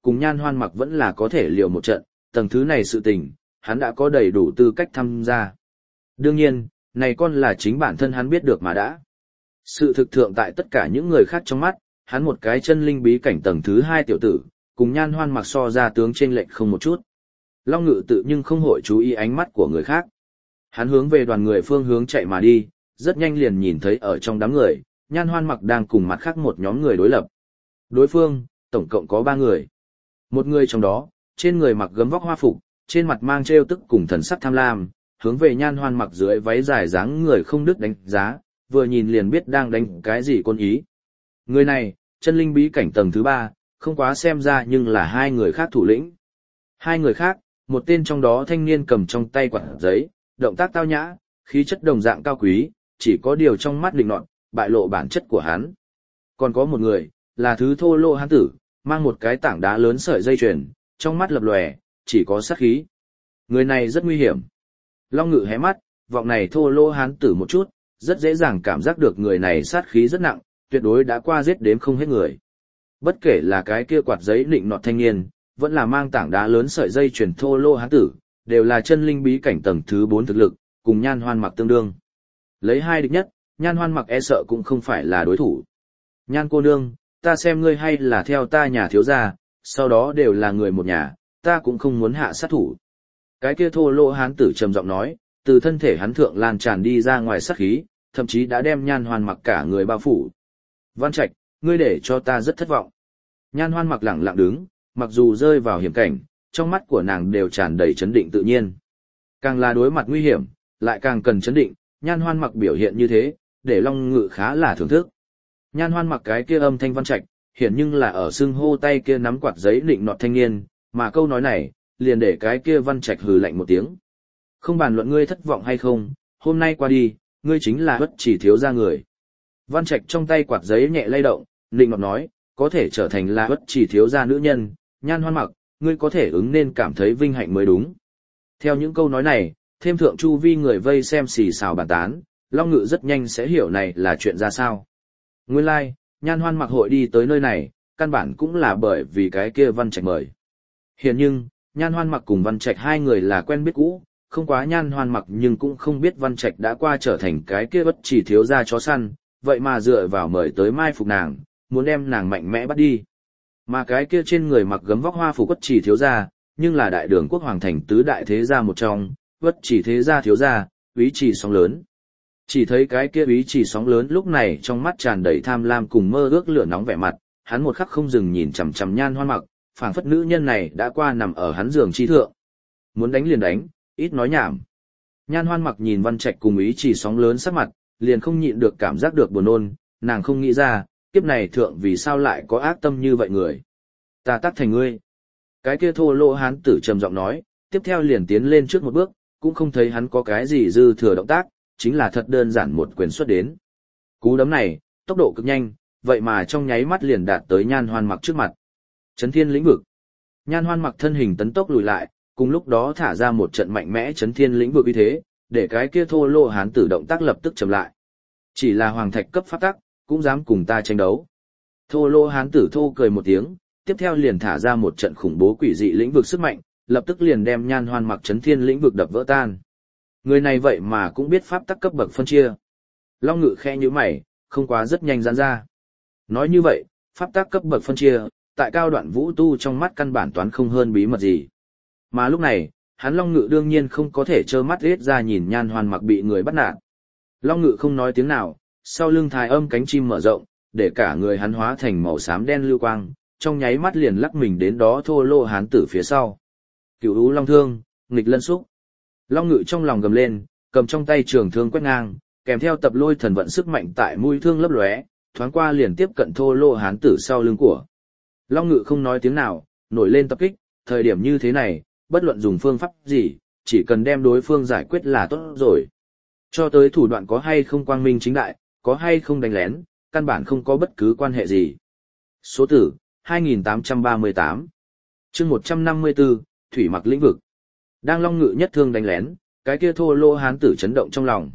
cùng Nhan Hoan Mặc vẫn là có thể liều một trận, tầng thứ này sự tình, hắn đã có đầy đủ tư cách tham gia. Đương nhiên, này con là chính bản thân hắn biết được mà đã. Sự thực thượng tại tất cả những người khác trong mắt, hắn một cái chân linh bí cảnh tầng thứ hai tiểu tử, cùng Nhan Hoan Mặc so ra tướng chênh lệch không một chút. Long Ngự tự nhưng không hội chú ý ánh mắt của người khác. Hắn hướng về đoàn người phương hướng chạy mà đi, rất nhanh liền nhìn thấy ở trong đám người, Nhan Hoan Mặc đang cùng mặt khác một nhóm người đối lập. Đối phương, tổng cộng có ba người. Một người trong đó, trên người mặc gấm vóc hoa phục, trên mặt mang trêu tức cùng thần sắc tham lam, hướng về Nhan Hoan Mặc dưới váy dài dáng người không đứt đánh giá, vừa nhìn liền biết đang đánh cái gì côn ý. Người này, chân linh bí cảnh tầng thứ ba, không quá xem ra nhưng là hai người khác thủ lĩnh. Hai người khác, một tên trong đó thanh niên cầm trong tay quạt giấy, động tác tao nhã, khí chất đồng dạng cao quý, chỉ có điều trong mắt định nọt, bại lộ bản chất của hắn. Còn có một người, là thứ thô lỗ hán tử, mang một cái tảng đá lớn sợi dây chuyền, trong mắt lập lòe, chỉ có sát khí. Người này rất nguy hiểm. Long Ngự hé mắt, vọng này thô lỗ hán tử một chút, rất dễ dàng cảm giác được người này sát khí rất nặng, tuyệt đối đã qua giết đếm không hết người. Bất kể là cái kia quạt giấy định nọt thanh niên, vẫn là mang tảng đá lớn sợi dây chuyền thô lỗ hán tử, đều là chân linh bí cảnh tầng thứ bốn thực lực, cùng Nhan Hoan Mặc tương đương. Lấy hai địch nhất, Nhan Hoan Mặc e sợ cũng không phải là đối thủ. Nhan cô nương, ta xem ngươi hay là theo ta nhà thiếu gia, sau đó đều là người một nhà, ta cũng không muốn hạ sát thủ. Cái kia thô lỗ hán tử trầm giọng nói, từ thân thể hắn thượng lan tràn đi ra ngoài sát khí, thậm chí đã đem Nhan Hoan Mặc cả người bao phủ. Văn Trạch, ngươi để cho ta rất thất vọng. Nhan Hoan Mặc lẳng lặng đứng, mặc dù rơi vào hiểm cảnh, trong mắt của nàng đều tràn đầy chấn định tự nhiên. Càng là đối mặt nguy hiểm, lại càng cần chấn định, Nhan Hoan Mặc biểu hiện như thế, để Long Ngự khá là thưởng thức. Nhan Hoan Mặc cái kia âm thanh Văn Trạch, hiển nhưng là ở xưng hô tay kia nắm quạt giấy định nọt thanh niên, mà câu nói này, liền để cái kia Văn Trạch hừ lạnh một tiếng. Không bàn luận ngươi thất vọng hay không, hôm nay qua đi, ngươi chính là bất chỉ thiếu gia người. Văn Trạch trong tay quạt giấy nhẹ lay động, định nọt nói, có thể trở thành là bất chỉ thiếu gia nữ nhân, Nhan Hoan Mặc, ngươi có thể ứng nên cảm thấy vinh hạnh mới đúng. Theo những câu nói này, thêm thượng chu vi người vây xem xì xào bàn tán, Long Ngự rất nhanh sẽ hiểu này là chuyện ra sao. Nguyên lai, like, Nhan Hoan Mặc hội đi tới nơi này, căn bản cũng là bởi vì cái kia Văn Trạch mời. Hiện nhưng, Nhan Hoan Mặc cùng Văn Trạch hai người là quen biết cũ, không quá Nhan Hoan Mặc nhưng cũng không biết Văn Trạch đã qua trở thành cái kia bất chỉ thiếu gia chó săn, vậy mà dựa vào mời tới mai phục nàng, muốn đem nàng mạnh mẽ bắt đi. Mà cái kia trên người mặc gấm vóc hoa phục bất chỉ thiếu gia, nhưng là đại đường quốc hoàng thành tứ đại thế gia một trong, bất chỉ thế gia thiếu gia, úy chỉ sóng lớn. Chỉ thấy cái kia úy chỉ sóng lớn lúc này trong mắt tràn đầy tham lam cùng mơ ước lửa nóng vẻ mặt, hắn một khắc không dừng nhìn chằm chằm Nhan Hoan Mặc, phảng phất nữ nhân này đã qua nằm ở hắn giường chi thượng. Muốn đánh liền đánh, ít nói nhảm. Nhan Hoan Mặc nhìn Văn Trạch cùng úy chỉ sóng lớn sắc mặt, liền không nhịn được cảm giác được buồn nôn, nàng không nghĩ ra, kiếp này thượng vì sao lại có ác tâm như vậy người. Ta tác thành ngươi. Cái kia thô lỗ hán tử trầm giọng nói, tiếp theo liền tiến lên trước một bước, cũng không thấy hắn có cái gì dư thừa động tác, chính là thật đơn giản một quyền xuất đến. Cú đấm này, tốc độ cực nhanh, vậy mà trong nháy mắt liền đạt tới Nhan Hoan Mặc trước mặt. Chấn thiên lĩnh vực. Nhan Hoan Mặc thân hình tấn tốc lùi lại, cùng lúc đó thả ra một trận mạnh mẽ chấn thiên lĩnh vực uy thế, để cái kia thô lỗ hán tử động tác lập tức chậm lại. Chỉ là hoàng thạch cấp pháp tắc, cũng dám cùng ta tranh đấu. Thô lỗ hán tử thô cười một tiếng, tiếp theo liền thả ra một trận khủng bố quỷ dị lĩnh vực sức mạnh, lập tức liền đem Nhan Hoan Mặc chấn thiên lĩnh vực đập vỡ tan. Người này vậy mà cũng biết pháp tắc cấp bậc phân chia. Long Ngự khẽ nhíu mày, không quá rất nhanh giãn ra. Nói như vậy, pháp tắc cấp bậc phân chia, tại cao đoạn vũ tu trong mắt căn bản toán không hơn bí mật gì. Mà lúc này, hắn Long Ngự đương nhiên không có thể trơ mắt hết ra nhìn Nhan Hoan Mặc bị người bắt nạt. Long Ngự không nói tiếng nào, sau lưng thái âm cánh chim mở rộng, để cả người hắn hóa thành màu xám đen lưu quang, trong nháy mắt liền lắc mình đến đó thô lỗ hán tử phía sau. Cửu U Long Thương, nghịch lân xúc. Long Ngự trong lòng gầm lên, cầm trong tay trường thương quét ngang, kèm theo tập lôi thần vận sức mạnh tại mũi thương lấp lóe, thoáng qua liền tiếp cận thô lỗ hán tử sau lưng của. Long Ngự không nói tiếng nào, nổi lên tập kích, thời điểm như thế này, bất luận dùng phương pháp gì, chỉ cần đem đối phương giải quyết là tốt rồi. Cho tới thủ đoạn có hay không quang minh chính đại, có hay không đánh lén, căn bản không có bất cứ quan hệ gì. Số tử, hai nghìn tám trăm ba mươi tám. Chương một trăm năm mươi tư, Thủy Mặc lĩnh vực. Đang Long Ngự nhất thương đánh lén, cái kia thô lỗ hán tử chấn động trong lòng.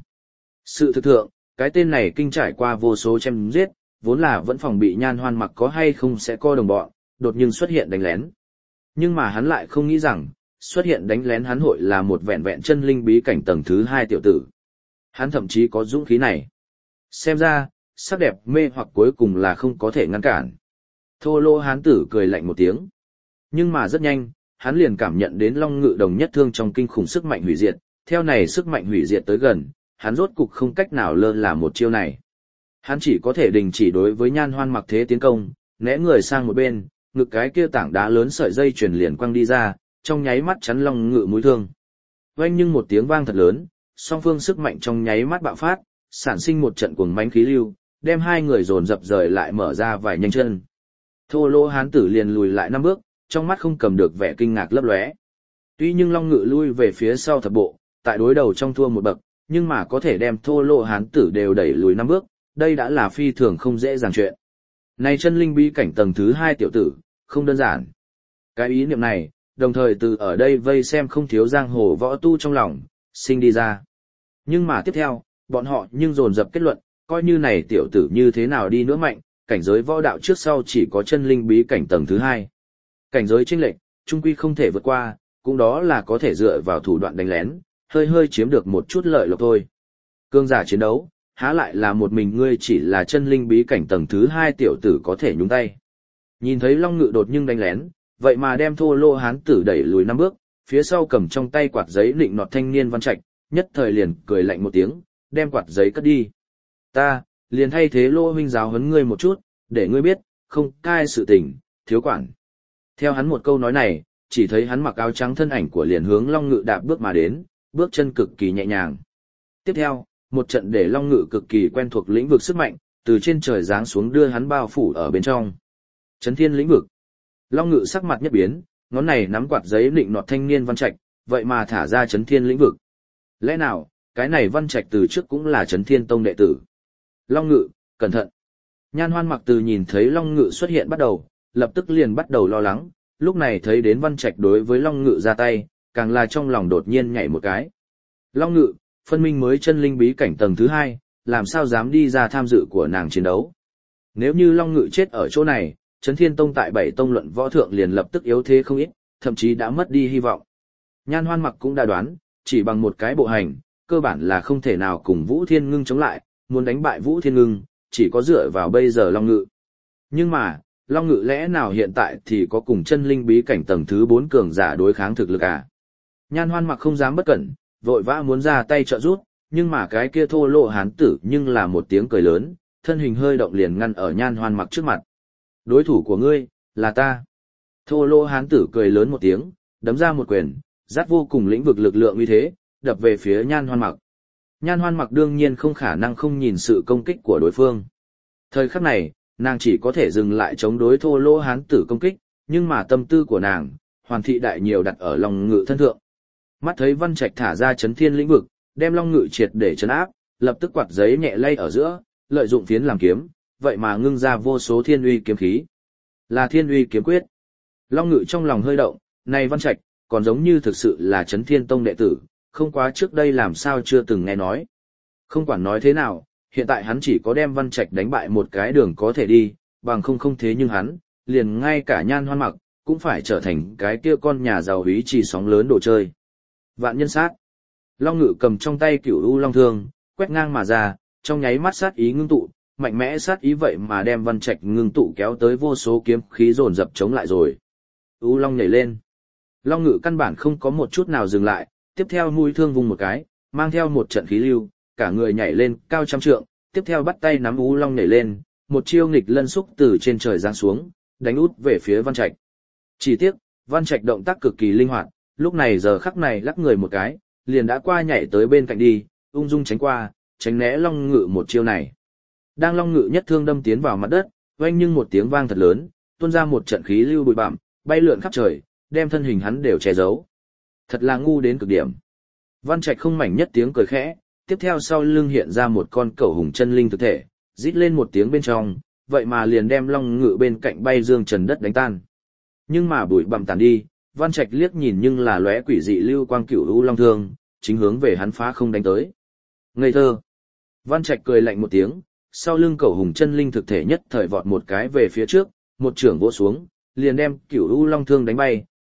Sự thực thượng, cái tên này kinh trải qua vô số chém giết, vốn là vẫn phòng bị Nhan Hoan Mặc có hay không sẽ co đồng bọn, đột nhiên xuất hiện đánh lén, Nhưng mà hắn lại không nghĩ rằng, xuất hiện đánh lén hắn hội là một vẹn vẹn chân linh bí cảnh tầng thứ hai tiểu tử. Hắn thậm chí có dũng khí này. Xem ra, sắc đẹp mê hoặc cuối cùng là không có thể ngăn cản. Thô lỗ hán tử cười lạnh một tiếng. Nhưng mà rất nhanh, hắn liền cảm nhận đến Long Ngự đồng nhất thương trong kinh khủng sức mạnh hủy diệt, theo này sức mạnh hủy diệt tới gần, hắn rốt cục không cách nào lơ là một chiêu này. Hắn chỉ có thể đình chỉ đối với Nhan Hoan Mặc thế tiến công, né người sang một bên, ngực cái kia tảng đá lớn sợi dây chuyền liền quăng đi ra, trong nháy mắt chắn Long Ngự mũi thương. Oanh nhưng một tiếng vang thật lớn, song phương sức mạnh trong nháy mắt bạo phát, sản sinh một trận cuồng mãnh khí lưu, đem hai người dồn dập rời lại mở ra vài nhanh chân. Thô lỗ hán tử liền lùi lại năm bước, trong mắt không cầm được vẻ kinh ngạc lấp lóe. Tuy nhưng Long Ngự lui về phía sau thập bộ, tại đối đầu trong thua một bậc, nhưng mà có thể đem thô lỗ hán tử đều đẩy lùi năm bước, đây đã là phi thường không dễ dàng chuyện. Này chân linh bí cảnh tầng thứ hai tiểu tử, không đơn giản. Cái ý niệm này, đồng thời từ ở đây vây xem không thiếu giang hồ võ tu trong lòng, sinh đi ra. Nhưng mà tiếp theo, bọn họ nhưng dồn dập kết luận, coi như này tiểu tử như thế nào đi nữa mạnh, cảnh giới võ đạo trước sau chỉ có chân linh bí cảnh tầng thứ hai. Cảnh giới chênh lệch, trung quy không thể vượt qua, cũng đó là có thể dựa vào thủ đoạn đánh lén, hơi hơi chiếm được một chút lợi lộc thôi. Cương giả chiến đấu, há lại là một mình ngươi chỉ là chân linh bí cảnh tầng thứ hai tiểu tử có thể nhúng tay. Nhìn thấy Long Ngự đột nhưng đánh lén, vậy mà đem thô lô hán tử đẩy lùi năm bước, phía sau cầm trong tay quạt giấy nịnh nọt thanh niên Văn Trạch, nhất thời liền cười lạnh một tiếng, đem quạt giấy cất đi. Ta, liền thay thế Lô huynh giáo huấn ngươi một chút, để ngươi biết, không cai sự tình, thiếu quản. Theo hắn một câu nói này, chỉ thấy hắn mặc áo trắng thân ảnh của liền hướng Long Ngự đạp bước mà đến, bước chân cực kỳ nhẹ nhàng. Tiếp theo, một trận để Long Ngự cực kỳ quen thuộc lĩnh vực sức mạnh, từ trên trời giáng xuống đưa hắn bao phủ ở bên trong. Chấn thiên lĩnh vực. Long Ngự sắc mặt nhất biến, ngón này nắm quạt giấy nịnh nọt thanh niên Văn Trạch, vậy mà thả ra chấn thiên lĩnh vực. Lẽ nào, cái này Văn Trạch từ trước cũng là chấn thiên tông đệ tử. Long Ngự, cẩn thận. Nhan Hoan Mặc từ nhìn thấy Long Ngự xuất hiện bắt đầu, lập tức liền bắt đầu lo lắng, lúc này thấy đến Văn Trạch đối với Long Ngự ra tay, càng là trong lòng đột nhiên nhảy một cái. Long Ngự, phân minh mới chân linh bí cảnh tầng thứ hai, làm sao dám đi ra tham dự của nàng chiến đấu. Nếu như Long Ngự chết ở chỗ này, Chấn Thiên Tông tại bảy tông luận võ thượng liền lập tức yếu thế không ít, thậm chí đã mất đi hy vọng. Nhan Hoan Mặc cũng đã đoán, chỉ bằng một cái bộ hành, cơ bản là không thể nào cùng Vũ Thiên Ngưng chống lại, muốn đánh bại Vũ Thiên Ngưng, chỉ có dựa vào bây giờ Long Ngự. Nhưng mà, Long Ngự lẽ nào hiện tại thì có cùng chân linh bí cảnh tầng thứ bốn cường giả đối kháng thực lực à? Nhan Hoan Mặc không dám bất cẩn, vội vã muốn ra tay trợ giúp, nhưng mà cái kia thô lỗ hán tử nhưng là một tiếng cười lớn, thân hình hơi động liền ngăn ở Nhan Hoan Mặc trước mặt. Đối thủ của ngươi, là ta. Thô lỗ hán tử cười lớn một tiếng, đấm ra một quyền, dắt vô cùng lĩnh vực lực lượng uy thế, đập về phía Nhan Hoan Mặc. Nhan Hoan Mặc đương nhiên không khả năng không nhìn sự công kích của đối phương. Thời khắc này, nàng chỉ có thể dừng lại chống đối thô lỗ hán tử công kích, nhưng mà tâm tư của nàng, hoàn thị đại nhiều đặt ở Long Ngự thân thượng. Mắt thấy Văn Trạch thả ra chấn thiên lĩnh vực, đem Long Ngự triệt để chấn áp, lập tức quạt giấy nhẹ lay ở giữa, lợi dụng phiến làm kiếm, vậy mà ngưng ra vô số thiên uy kiếm khí. Là thiên uy kiếm quyết. Long Ngự trong lòng hơi động, này Văn Trạch, còn giống như thực sự là Chấn Thiên Tông đệ tử, không quá trước đây làm sao chưa từng nghe nói. Không quản nói thế nào, hiện tại hắn chỉ có đem Văn Trạch đánh bại một cái đường có thể đi, bằng không không thế nhưng hắn, liền ngay cả Nhan Hoan Mặc, cũng phải trở thành cái kia con nhà giàu húy trì sóng lớn đồ chơi. Vạn nhân sát. Long Ngự cầm trong tay Cửu U Long Thương, quét ngang mà ra, trong nháy mắt sát ý ngưng tụ, mạnh mẽ sát ý vậy mà đem Văn Trạch ngưng tụ kéo tới vô số kiếm khí dồn dập chống lại rồi. U Long nhảy lên. Long Ngự căn bản không có một chút nào dừng lại, tiếp theo mũi thương vùng một cái, mang theo một trận khí lưu, cả người nhảy lên cao trăm trượng, tiếp theo bắt tay nắm U Long nhảy lên, một chiêu nghịch lân xúc từ trên trời giáng xuống, đánh út về phía Văn Trạch. Chỉ tiếc, Văn Trạch động tác cực kỳ linh hoạt, lúc này giờ khắc này lắc người một cái, liền đã qua nhảy tới bên cạnh đi, ung dung tránh qua, tránh né Long Ngự một chiêu này. Đang Long Ngự nhất thương đâm tiến vào mặt đất, oanh nhưng một tiếng vang thật lớn, tuôn ra một trận khí lưu bụi bặm, bay lượn khắp trời, đem thân hình hắn đều che giấu. Thật là ngu đến cực điểm. Văn Trạch không mảnh nhất tiếng cười khẽ, tiếp theo sau lưng hiện ra một con cẩu hùng chân linh thực thể, rít lên một tiếng bên trong, vậy mà liền đem Long Ngự bên cạnh bay dương trần đất đánh tan. Nhưng mà bụi bặm tàn đi, Văn Trạch liếc nhìn nhưng là lóe quỷ dị lưu quang Cửu U Long Thương, chính hướng về hắn phá không đánh tới. Ngây thơ. Văn Trạch cười lạnh một tiếng, sau lưng cẩu hùng chân linh thực thể nhất thời vọt một cái về phía trước, một chưởng vỗ xuống, liền đem Cửu U Long Thương đánh bay,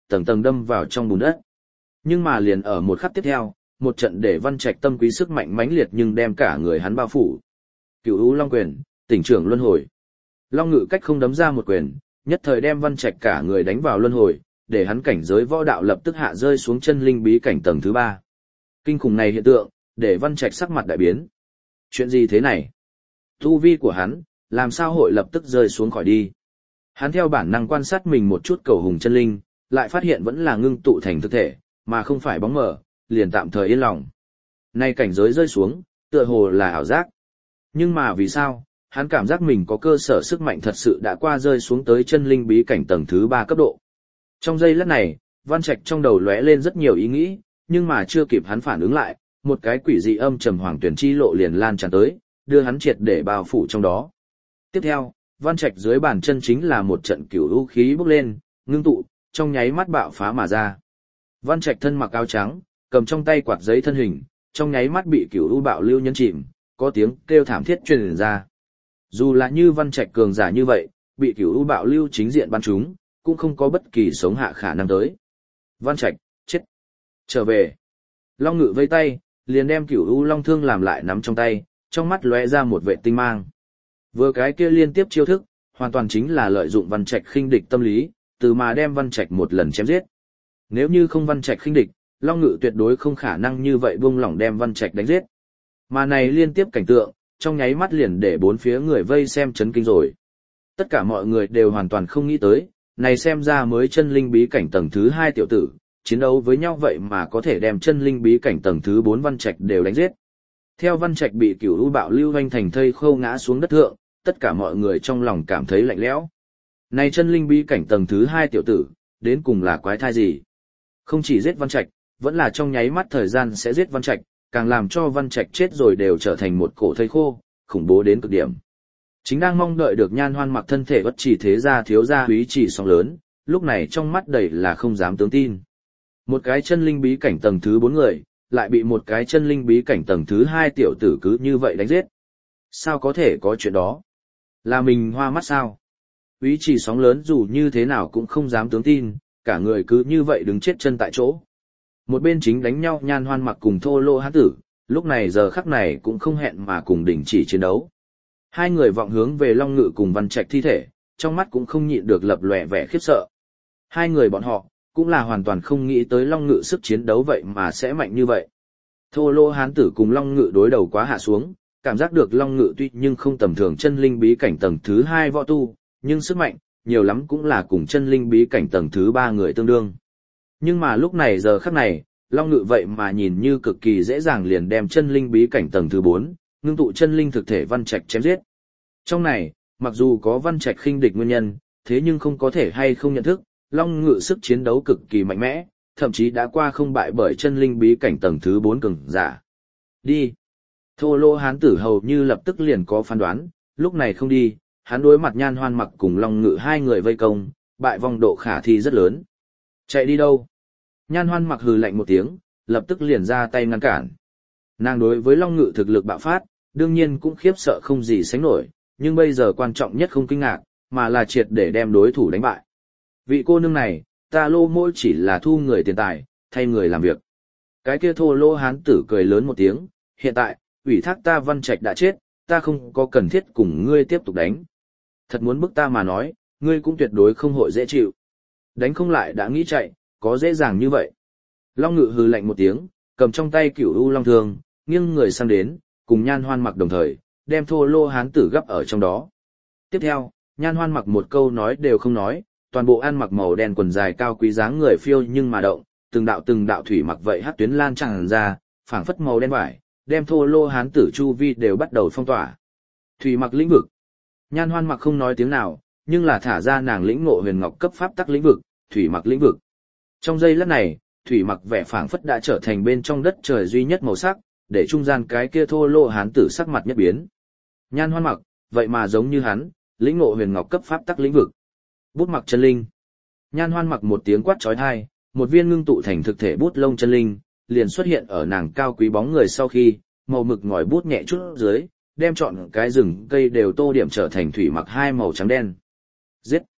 tầng tầng đâm vào trong bùn đất. Nhưng mà liền ở một khắc tiếp theo, một trận để Văn Trạch tâm quý sức mạnh mãnh liệt nhưng đem cả người hắn bao phủ. Cửu U Long quyền, tỉnh trưởng luân hồi. Long Ngự cách không đấm ra một quyền, nhất thời đem Văn Trạch cả người đánh vào luân hồi, để hắn cảnh giới võ đạo lập tức hạ rơi xuống chân linh bí cảnh tầng thứ ba. Kinh khủng này hiện tượng, để Văn Trạch sắc mặt đại biến. Chuyện gì thế này? Tu vi của hắn, làm sao hội lập tức rơi xuống khỏi đi? Hắn theo bản năng quan sát mình một chút cầu hùng chân linh, lại phát hiện vẫn là ngưng tụ thành thực thể, mà không phải bóng mờ, liền tạm thời yên lòng. Nay cảnh giới rơi xuống, tựa hồ là ảo giác. Nhưng mà vì sao, hắn cảm giác mình có cơ sở sức mạnh thật sự đã qua rơi xuống tới chân linh bí cảnh tầng thứ ba cấp độ. Trong giây lát này, Văn Trạch trong đầu lóe lên rất nhiều ý nghĩ, nhưng mà chưa kịp hắn phản ứng lại, một cái quỷ dị âm trầm hoàng tuyển chi lộ liền lan tràn tới, đưa hắn triệt để bao phủ trong đó. Tiếp theo, Văn Trạch dưới bàn chân chính là một trận cửu u khí bốc lên, ngưng tụ, trong nháy mắt bạo phá mà ra. Văn Trạch thân mặc áo trắng, cầm trong tay quạt giấy thân hình, trong nháy mắt bị cửu u bạo lưu nhấn chìm, có tiếng kêu thảm thiết truyền ra. Dù là như Văn Trạch cường giả như vậy, bị cửu u bạo lưu chính diện bắn trúng, cũng không có bất kỳ sống hạ khả năng tới. Văn Trạch, chết. Trở về. Long Ngự vây tay, liền đem cửu u long thương làm lại nắm trong tay, trong mắt lóe ra một vệ tinh mang. Vừa cái kia liên tiếp chiêu thức, hoàn toàn chính là lợi dụng Văn Trạch khinh địch tâm lý, từ mà đem Văn Trạch một lần chém giết. Nếu như không Văn Trạch khinh địch, Long Ngự tuyệt đối không khả năng như vậy buông lỏng đem Văn Trạch đánh giết. Mà này liên tiếp cảnh tượng, trong nháy mắt liền để bốn phía người vây xem chấn kinh rồi. Tất cả mọi người đều hoàn toàn không nghĩ tới, này xem ra mới chân linh bí cảnh tầng thứ hai tiểu tử, chiến đấu với nhau vậy mà có thể đem chân linh bí cảnh tầng thứ bốn Văn Trạch đều đánh giết. Theo Văn Trạch bị cửu u bạo lưu hoành thành thây khô ngã xuống đất thượng, tất cả mọi người trong lòng cảm thấy lạnh lẽo. Này chân linh bí cảnh tầng thứ hai tiểu tử, đến cùng là quái thai gì? Không chỉ giết Văn Trạch, vẫn là trong nháy mắt thời gian sẽ giết Văn Trạch, càng làm cho Văn Trạch chết rồi đều trở thành một cổ thây khô, khủng bố đến cực điểm. Chính đang mong đợi được Nhan Hoan mặc thân thể bất chỉ thế gia thiếu gia úy chỉ song lớn, lúc này trong mắt đầy là không dám tướng tin. Một cái chân linh bí cảnh tầng thứ bốn người, lại bị một cái chân linh bí cảnh tầng thứ hai tiểu tử cứ như vậy đánh giết. Sao có thể có chuyện đó? Là mình hoa mắt sao? Úy chỉ sóng lớn dù như thế nào cũng không dám tướng tin, cả người cứ như vậy đứng chết chân tại chỗ. Một bên chính đánh nhau Nhan Hoan mặc cùng Thô Lô hán tử, lúc này giờ khắc này cũng không hẹn mà cùng đình chỉ chiến đấu. Hai người vọng hướng về Long Ngự cùng Văn Trạch thi thể, trong mắt cũng không nhịn được lập lòe vẻ khiếp sợ. Hai người bọn họ, cũng là hoàn toàn không nghĩ tới Long Ngự sức chiến đấu vậy mà sẽ mạnh như vậy. Thô Lô hán tử cùng Long Ngự đối đầu quá hạ xuống, cảm giác được Long Ngự tuy nhưng không tầm thường chân linh bí cảnh tầng thứ hai võ tu, nhưng sức mạnh, nhiều lắm cũng là cùng chân linh bí cảnh tầng thứ ba người tương đương. Nhưng mà lúc này giờ khắc này, Long Ngự vậy mà nhìn như cực kỳ dễ dàng liền đem chân linh bí cảnh tầng thứ bốn, ngưng tụ chân linh thực thể Văn Trạch chém giết. Trong này, mặc dù có Văn Trạch khinh địch nguyên nhân, thế nhưng không có thể hay không nhận thức, Long Ngự sức chiến đấu cực kỳ mạnh mẽ, thậm chí đã qua không bại bởi chân linh bí cảnh tầng thứ bốn cường giả. Đi. Thô Lô hán tử hầu như lập tức liền có phán đoán, lúc này không đi, hắn đối mặt Nhan Hoan mặc cùng Long Ngự hai người vây công, bại vong độ khả thi rất lớn. Chạy đi đâu? Nhan Hoan mặc hừ lạnh một tiếng, lập tức liền ra tay ngăn cản. Nàng đối với Long Ngự thực lực bạo phát, đương nhiên cũng khiếp sợ không gì sánh nổi, nhưng bây giờ quan trọng nhất không kinh ngạc, mà là triệt để đem đối thủ đánh bại. Vị cô nương này, ta Lô mỗi chỉ là thu người tiền tài, thay người làm việc. Cái kia Thô Lô hán tử cười lớn một tiếng, hiện tại, ủy thác ta Văn Trạch đã chết, ta không có cần thiết cùng ngươi tiếp tục đánh. Thật muốn bức ta mà nói, ngươi cũng tuyệt đối không hội dễ chịu. Đánh không lại đã nghĩ chạy, có dễ dàng như vậy. Long Ngự hừ lạnh một tiếng, cầm trong tay cửu u long thương, nghiêng người sang đến, cùng Nhan Hoan mặc đồng thời, đem Thô Lô hán tử gấp ở trong đó. Tiếp theo, Nhan Hoan mặc một câu nói đều không nói, toàn bộ ăn mặc màu đen quần dài cao quý dáng người phiêu nhưng mà động, từng đạo từng đạo thủy mặc vậy hắc tuyến lan tràn ra, phảng phất màu đen vải, đem Thô Lô hán tử chu vi đều bắt đầu phong tỏa. Thủy mặc lĩnh vực. Nhan Hoan mặc không nói tiếng nào, nhưng là thả ra nàng lĩnh ngộ huyền ngọc cấp pháp tắc lĩnh vực, thủy mặc lĩnh vực. Trong giây lát này, thủy mặc vẻ phảng phất đã trở thành bên trong đất trời duy nhất màu sắc, để trung gian cái kia Thô Lô hán tử sắc mặt nhất biến. Nhan Hoan mặc, vậy mà giống như hắn, lĩnh ngộ huyền ngọc cấp pháp tắc lĩnh vực. Bút mặc chân linh. Nhan Hoan mặc một tiếng quát chói tai, một viên ngưng tụ thành thực thể bút lông chân linh, liền xuất hiện ở nàng cao quý bóng người sau khi, màu mực ngòi bút nhẹ chút dưới, đem trọn cái rừng cây đều tô điểm trở thành thủy mặc hai màu trắng đen. Giết!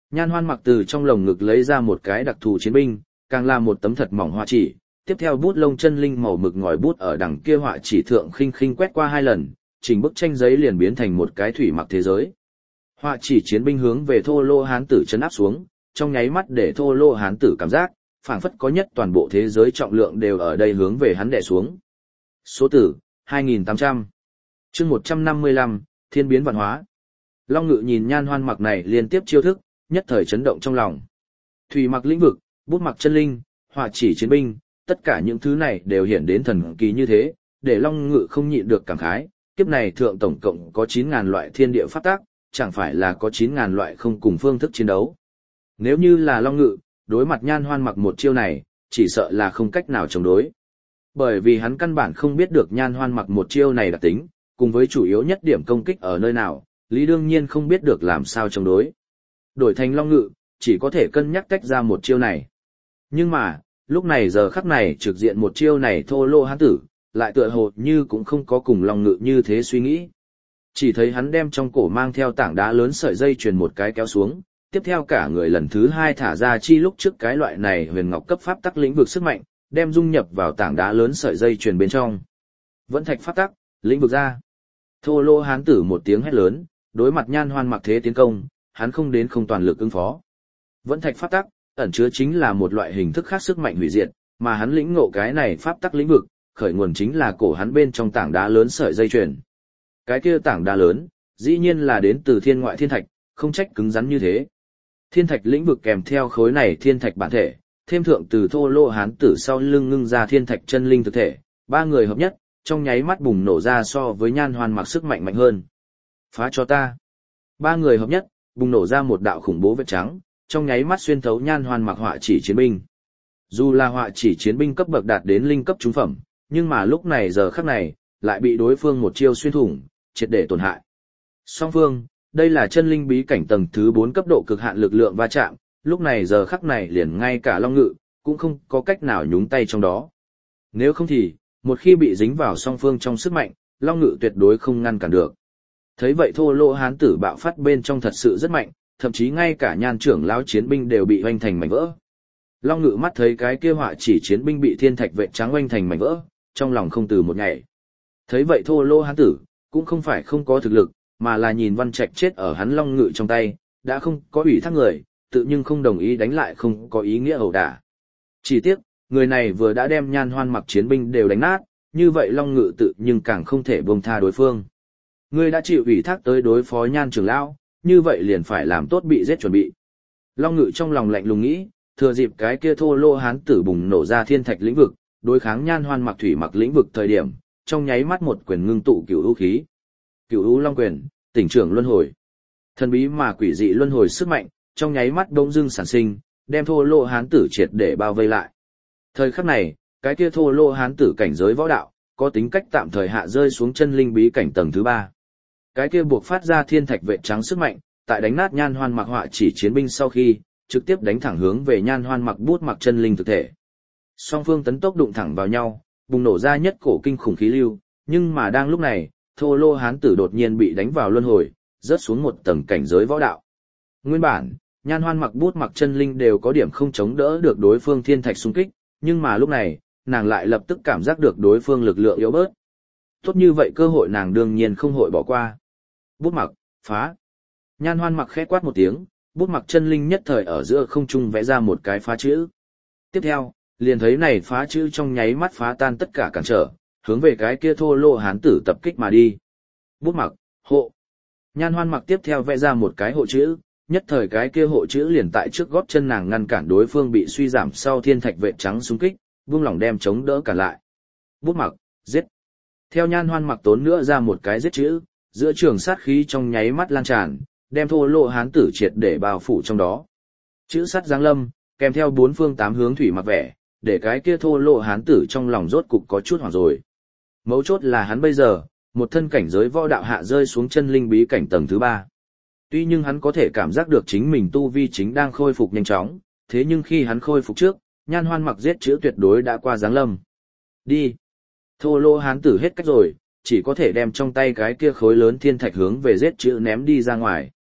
Nhan Hoan Mặc từ trong lồng ngực lấy ra một cái đặc thù chiến binh, càng là một tấm thật mỏng họa chỉ, tiếp theo bút lông chân linh màu mực ngòi bút ở đằng kia họa chỉ thượng khinh khinh quét qua hai lần, chỉnh bức tranh giấy liền biến thành một cái thủy mặc thế giới. Họa chỉ chiến binh hướng về Thô Lô Hán tử chấn áp xuống, trong nháy mắt để Thô Lô Hán tử cảm giác, phảng phất có nhất toàn bộ thế giới trọng lượng đều ở đây hướng về hắn đè xuống. Số tử, hai nghìn tám trăm. Chương một trăm năm mươi lăm, Thiên biến vạn hóa. Long Ngự nhìn Nhan Hoan Mặc này liên tiếp chiêu thức, nhất thời chấn động trong lòng. Thủy mặc lĩnh vực, bút mặc chân linh, họa chỉ chiến binh, tất cả những thứ này đều hiện đến thần kỳ như thế, để Long Ngự không nhịn được cảm khái, kiếp này thượng tổng cộng có chín ngàn loại thiên địa pháp tác, chẳng phải là có chín ngàn loại không cùng phương thức chiến đấu. Nếu như là Long Ngự, đối mặt Nhan Hoan Mặc một chiêu này, chỉ sợ là không cách nào chống đối. Bởi vì hắn căn bản không biết được Nhan Hoan Mặc một chiêu này đặc tính, cùng với chủ yếu nhất điểm công kích ở nơi nào, Lý đương nhiên không biết được làm sao chống đối. Đổi thành Long Ngự, chỉ có thể cân nhắc tách ra một chiêu này. Nhưng mà, lúc này giờ khắc này trực diện một chiêu này Thô Lô Hán tử, lại tựa hồ như cũng không có cùng Long Ngự như thế suy nghĩ. Chỉ thấy hắn đem trong cổ mang theo tảng đá lớn sợi dây chuyền một cái kéo xuống, tiếp theo cả người lần thứ hai thả ra chi lúc trước cái loại này huyền ngọc cấp pháp tắc lĩnh vực sức mạnh, đem dung nhập vào tảng đá lớn sợi dây chuyền bên trong. Vẫn thạch pháp tắc, lĩnh vực ra. Thô Lô Hán tử một tiếng hét lớn, đối mặt Nhan Hoan Mặc thế tiến công, hắn không đến không toàn lực ứng phó. Vẫn thạch pháp tắc, ẩn chứa chính là một loại hình thức khác sức mạnh hủy diệt, mà hắn lĩnh ngộ cái này pháp tắc lĩnh vực, khởi nguồn chính là cổ hắn bên trong tảng đá lớn sợi dây chuyền. Cái kia tảng đá lớn, dĩ nhiên là đến từ thiên ngoại thiên thạch, không trách cứng rắn như thế. Thiên thạch lĩnh vực kèm theo khối này thiên thạch bản thể, thêm thượng từ Thô Lô Hán tử sau lưng ngưng ra thiên thạch chân linh thực thể, ba người hợp nhất, trong nháy mắt bùng nổ ra so với Nhan Hoan Mặc sức mạnh mạnh hơn. Phá cho ta. Ba người hợp nhất, bùng nổ ra một đạo khủng bố vết trắng, trong nháy mắt xuyên thấu Nhan Hoan Mặc họa chỉ chiến binh. Dù là họa chỉ chiến binh cấp bậc đạt đến linh cấp trung phẩm, nhưng mà lúc này giờ khắc này, lại bị đối phương một chiêu xuyên thủng, triệt để tổn hại. Song phương, đây là chân linh bí cảnh tầng thứ bốn cấp độ cực hạn lực lượng va chạm, lúc này giờ khắc này liền ngay cả Long Ngự, cũng không có cách nào nhúng tay trong đó. Nếu không thì, một khi bị dính vào song phương trong sức mạnh, Long Ngự tuyệt đối không ngăn cản được. Thấy vậy Thô Lô Hán tử bạo phát bên trong thật sự rất mạnh, thậm chí ngay cả Nhan trưởng lão chiến binh đều bị oanh thành mảnh vỡ. Long Ngự mắt thấy cái kia họa chỉ chiến binh bị thiên thạch vệ trắng oanh thành mảnh vỡ, trong lòng không từ một ngày. Thấy vậy Thô Lô Hán tử, cũng không phải không có thực lực, mà là nhìn Văn Trạch chết ở hắn Long Ngự trong tay, đã không có ủy thác người, tự nhưng không đồng ý đánh lại không có ý nghĩa ẩu đả. Chỉ tiếc, người này vừa đã đem Nhan Hoan Mặc chiến binh đều đánh nát, như vậy Long Ngự tự nhưng càng không thể buông tha đối phương. Ngươi đã chịu ủy thác tới đối phó Nhan trưởng lão, như vậy liền phải làm tốt bị giết chuẩn bị. Long Ngự trong lòng lạnh lùng nghĩ, thừa dịp cái kia Thô Lô Hán tử bùng nổ ra thiên thạch lĩnh vực, đối kháng Nhan Hoan Mặc thủy mặc lĩnh vực thời điểm, trong nháy mắt một quyền ngưng tụ cửu u khí. Cửu u long quyền, tỉnh trưởng luân hồi. Thần bí mà quỷ dị luân hồi sức mạnh, trong nháy mắt bỗng dưng sản sinh, đem Thô Lô Hán tử triệt để bao vây lại. Thời khắc này, cái kia Thô Lô Hán tử cảnh giới võ đạo, có tính cách tạm thời hạ rơi xuống chân linh bí cảnh tầng thứ ba. Cái kia buộc phát ra thiên thạch vệ trắng sức mạnh, tại đánh nát Nhan Hoan Mặc họa chỉ chiến binh sau khi, trực tiếp đánh thẳng hướng về Nhan Hoan Mặc bút mặc chân linh thực thể. Song phương tấn tốc đụng thẳng vào nhau, bùng nổ ra nhất cổ kinh khủng khí lưu, nhưng mà đang lúc này, Thô Lô Hán tử đột nhiên bị đánh vào luân hồi, rớt xuống một tầng cảnh giới võ đạo. Nguyên bản, Nhan Hoan Mặc bút mặc chân linh đều có điểm không chống đỡ được đối phương thiên thạch xung kích, nhưng mà lúc này, nàng lại lập tức cảm giác được đối phương lực lượng yếu bớt. Tốt như vậy cơ hội nàng đương nhiên không hội bỏ qua. Bút mặc, phá. Nhan Hoan Mặc khẽ quát một tiếng, bút mặc chân linh nhất thời ở giữa không trung vẽ ra một cái phá chữ. Tiếp theo, liền thấy này phá chữ trong nháy mắt phá tan tất cả cản trở, hướng về cái kia Thô Lô Hán tử tập kích mà đi. Bút mặc, hộ. Nhan Hoan Mặc tiếp theo vẽ ra một cái hộ chữ, nhất thời cái kia hộ chữ liền tại trước gót chân nàng ngăn cản đối phương bị suy giảm sau thiên thạch vệ trắng xung kích, buông lỏng đem chống đỡ cản lại. Bút mặc, giết. Theo Nhan Hoan Mặc tốn nữa ra một cái giết chữ, giữa trường sát khí trong nháy mắt lan tràn, đem Thô Lô Hán tử triệt để bao phủ trong đó. Chữ sắt giáng lâm, kèm theo bốn phương tám hướng thủy mặc vẻ, để cái kia Thô Lô Hán tử trong lòng rốt cục có chút hoảng rồi. Mấu chốt là hắn bây giờ, một thân cảnh giới võ đạo hạ rơi xuống chân linh bí cảnh tầng thứ ba. Tuy nhưng hắn có thể cảm giác được chính mình tu vi chính đang khôi phục nhanh chóng, thế nhưng khi hắn khôi phục trước, Nhan Hoan Mặc giết chữ tuyệt đối đã qua giáng lâm. Đi. Thô Lô Hán tử hết cách rồi, chỉ có thể đem trong tay cái kia khối lớn thiên thạch hướng về giết chữ ném đi ra ngoài.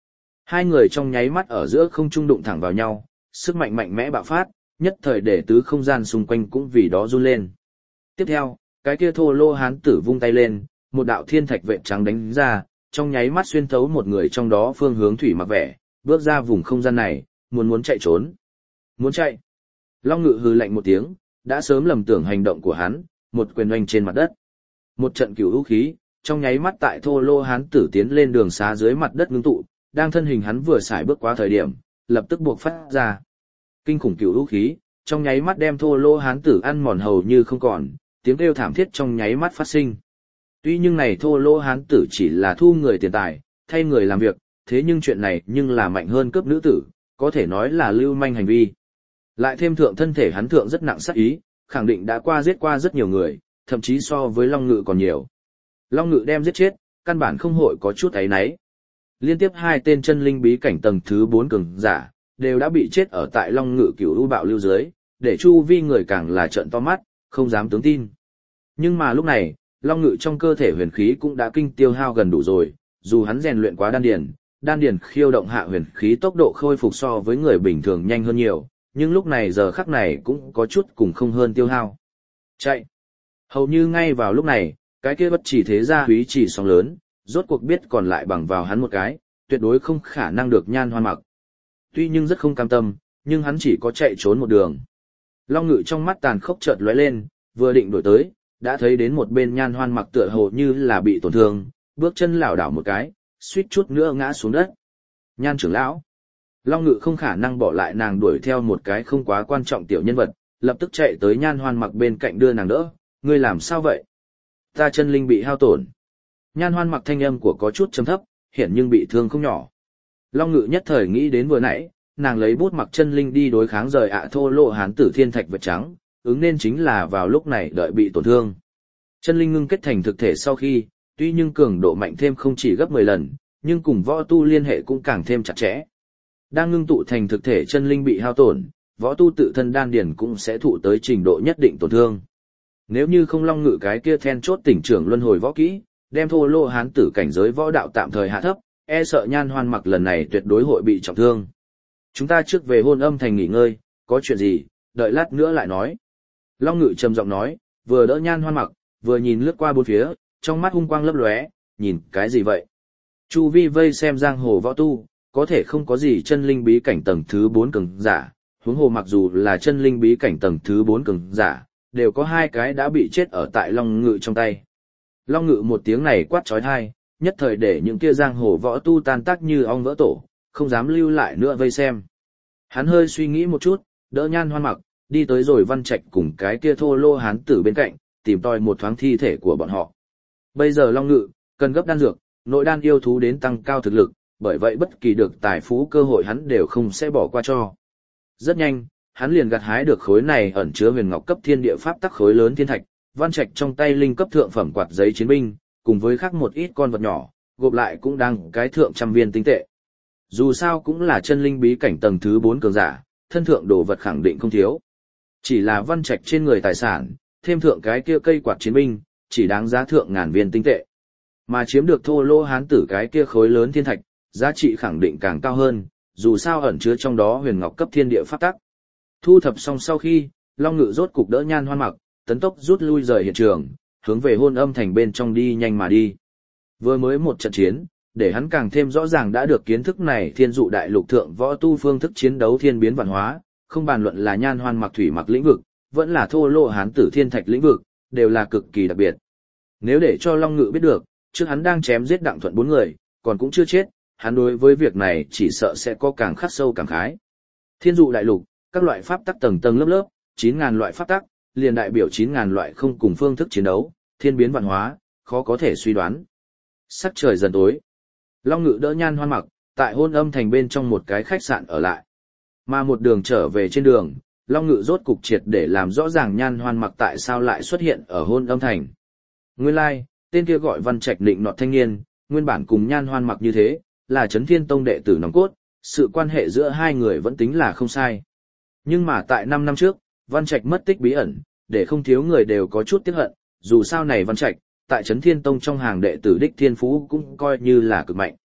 Hai người trong nháy mắt ở giữa không trung đụng thẳng vào nhau, sức mạnh mạnh mẽ bạo phát, nhất thời để tứ không gian xung quanh cũng vì đó run lên. Tiếp theo, cái kia thô lô hán tử vung tay lên, một đạo thiên thạch vệ trắng đánh ra, trong nháy mắt xuyên thấu một người trong đó phương hướng thủy mặc vẻ, bước ra vùng không gian này, muốn muốn chạy trốn. Muốn chạy. Long Ngự hừ lạnh một tiếng, đã sớm lầm tưởng hành động của hắn, một quyền oanh trên mặt đất. Một trận cửu vũ khí, trong nháy mắt tại thô lô hán tử tiến lên đường xá dưới mặt đất ngưng tụ, đang thân hình hắn vừa xài bước qua thời điểm, lập tức buộc phát ra. Kinh khủng cửu vũ khí, trong nháy mắt đem thô lô hán tử ăn mòn hầu như không còn, tiếng kêu thảm thiết trong nháy mắt phát sinh. Tuy nhưng này thô lô hán tử chỉ là thu người tiền tài, thay người làm việc, thế nhưng chuyện này nhưng là mạnh hơn cướp nữ tử, có thể nói là lưu manh hành vi. Lại thêm thượng thân thể hắn thượng rất nặng sát ý, khẳng định đã qua giết qua rất nhiều người, thậm chí so với Long Ngự còn nhiều. Long Ngự đem giết chết, căn bản không hội có chút ấy nấy. Liên tiếp hai tên chân linh bí cảnh tầng thứ bốn cường giả, đều đã bị chết ở tại Long Ngự cửu u bạo lưu dưới, để chu vi người càng là trợn to mắt, không dám tướng tin. Nhưng mà lúc này, Long Ngự trong cơ thể huyền khí cũng đã kinh tiêu hao gần đủ rồi, dù hắn rèn luyện quá đan điền, đan điền khiêu động hạ huyền khí tốc độ khôi phục so với người bình thường nhanh hơn nhiều, nhưng lúc này giờ khắc này cũng có chút cùng không hơn tiêu hao. Chạy. Hầu như ngay vào lúc này, cái kia bất chỉ thế gia húy chỉ sóng lớn, rốt cuộc biết còn lại bằng vào hắn một cái, tuyệt đối không khả năng được Nhan Hoan Mặc. Tuy nhưng rất không cam tâm, nhưng hắn chỉ có chạy trốn một đường. Long Ngự trong mắt tàn khốc chợt lóe lên, vừa định đổi tới, đã thấy đến một bên Nhan Hoan Mặc tựa hồ như là bị tổn thương, bước chân lảo đảo một cái, suýt chút nữa ngã xuống đất. Nhan trưởng lão. Long Ngự không khả năng bỏ lại nàng đuổi theo một cái không quá quan trọng tiểu nhân vật, lập tức chạy tới Nhan Hoan Mặc bên cạnh đưa nàng đỡ, ngươi làm sao vậy? Ta chân linh bị hao tổn. Nhan Hoan Mặc thanh âm của có chút trầm thấp, hiển nhưng bị thương không nhỏ. Long Ngự nhất thời nghĩ đến vừa nãy, nàng lấy bút mặc chân linh đi đối kháng rời ạ thô lộ hán tử thiên thạch vật trắng, ứng nên chính là vào lúc này đợi bị tổn thương. Chân linh ngưng kết thành thực thể sau khi, tuy nhưng cường độ mạnh thêm không chỉ gấp mười lần, nhưng cùng võ tu liên hệ cũng càng thêm chặt chẽ. Đang ngưng tụ thành thực thể chân linh bị hao tổn, võ tu tự thân đan điền cũng sẽ thụ tới trình độ nhất định tổn thương. Nếu như không Long Ngự cái kia then chốt tỉnh trưởng luân hồi võ kỹ, đem thô lô hán tử cảnh giới võ đạo tạm thời hạ thấp, e sợ Nhan Hoan Mặc lần này tuyệt đối hội bị trọng thương. Chúng ta trước về Hôn Âm Thành nghỉ ngơi, có chuyện gì, đợi lát nữa lại nói. Long Ngự trầm giọng nói, vừa đỡ Nhan Hoan Mặc, vừa nhìn lướt qua bốn phía, trong mắt hung quang lấp lóe, nhìn cái gì vậy? Chu vi vây xem giang hồ võ tu, có thể không có gì chân linh bí cảnh tầng thứ bốn cường giả, huống hồ mặc dù là chân linh bí cảnh tầng thứ bốn cường giả, đều có hai cái đã bị chết ở tại Long Ngự trong tay. Long Ngự một tiếng này quát chói tai, nhất thời để những kia giang hồ võ tu tan tác như ong vỡ tổ, không dám lưu lại nữa vây xem. Hắn hơi suy nghĩ một chút, đỡ Nhan Hoan Mặc, đi tới rồi Văn Trạch cùng cái kia thô lô hán tử bên cạnh, tìm tòi một thoáng thi thể của bọn họ. Bây giờ Long Ngự cần gấp đan dược, nội đan yêu thú đến tăng cao thực lực, bởi vậy bất kỳ được tài phú cơ hội hắn đều không sẽ bỏ qua cho. Rất nhanh, hắn liền gặt hái được khối này ẩn chứa huyền ngọc cấp thiên địa pháp tắc khối lớn thiên thạch, Văn Trạch trong tay linh cấp thượng phẩm quạt giấy chiến binh, cùng với khác một ít con vật nhỏ, gộp lại cũng đang cái thượng trăm viên tinh tệ. Dù sao cũng là chân linh bí cảnh tầng thứ bốn cường giả, thân thượng đồ vật khẳng định không thiếu. Chỉ là Văn Trạch trên người tài sản, thêm thượng cái kia cây quạt chiến binh, chỉ đáng giá thượng ngàn viên tinh tệ. Mà chiếm được thô lô hán tử cái kia khối lớn thiên thạch, giá trị khẳng định càng cao hơn, dù sao ẩn chứa trong đó huyền ngọc cấp thiên địa pháp tắc. Thu thập xong sau khi, Long Ngự rốt cục đỡ Nhan Hoan Mặc, tấn tốc rút lui rời hiện trường, hướng về Hôn Âm Thành bên trong đi nhanh mà đi. Vừa mới một trận chiến, để hắn càng thêm rõ ràng đã được kiến thức này thiên dụ đại lục thượng võ tu phương thức chiến đấu thiên biến vạn hóa, không bàn luận là Nhan Hoan Mặc thủy mặc lĩnh vực, vẫn là thô lô hán tử thiên thạch lĩnh vực, đều là cực kỳ đặc biệt. Nếu để cho Long Ngự biết được, trước hắn đang chém giết Đặng Thuận bốn người, còn cũng chưa chết, hắn đối với việc này chỉ sợ sẽ có càng khắc sâu càng khái. Thiên dụ đại lục, các loại pháp tắc tầng tầng lớp lớp, chín ngàn loại pháp tắc, liền đại biểu chín ngàn loại không cùng phương thức chiến đấu, thiên biến vạn hóa, khó có thể suy đoán. Sắc trời dần tối. Long Ngự đỡ Nhan Hoan Mặc, tại Hôn Âm Thành bên trong một cái khách sạn ở lại. Mà một đường trở về trên đường, Long Ngự rốt cục triệt để làm rõ ràng Nhan Hoan Mặc tại sao lại xuất hiện ở Hôn Âm Thành. Nguyên lai, like, tên kia gọi Văn Trạch định nọt thanh niên, nguyên bản cùng Nhan Hoan Mặc như thế, là Chấn Thiên Tông đệ tử nòng cốt, sự quan hệ giữa hai người vẫn tính là không sai. Nhưng mà tại năm năm trước, Văn Trạch mất tích bí ẩn, để không thiếu người đều có chút tiếc hận, dù sao này Văn Trạch, tại Chấn Thiên Tông trong hàng đệ tử đích thiên phú cũng coi như là cực mạnh.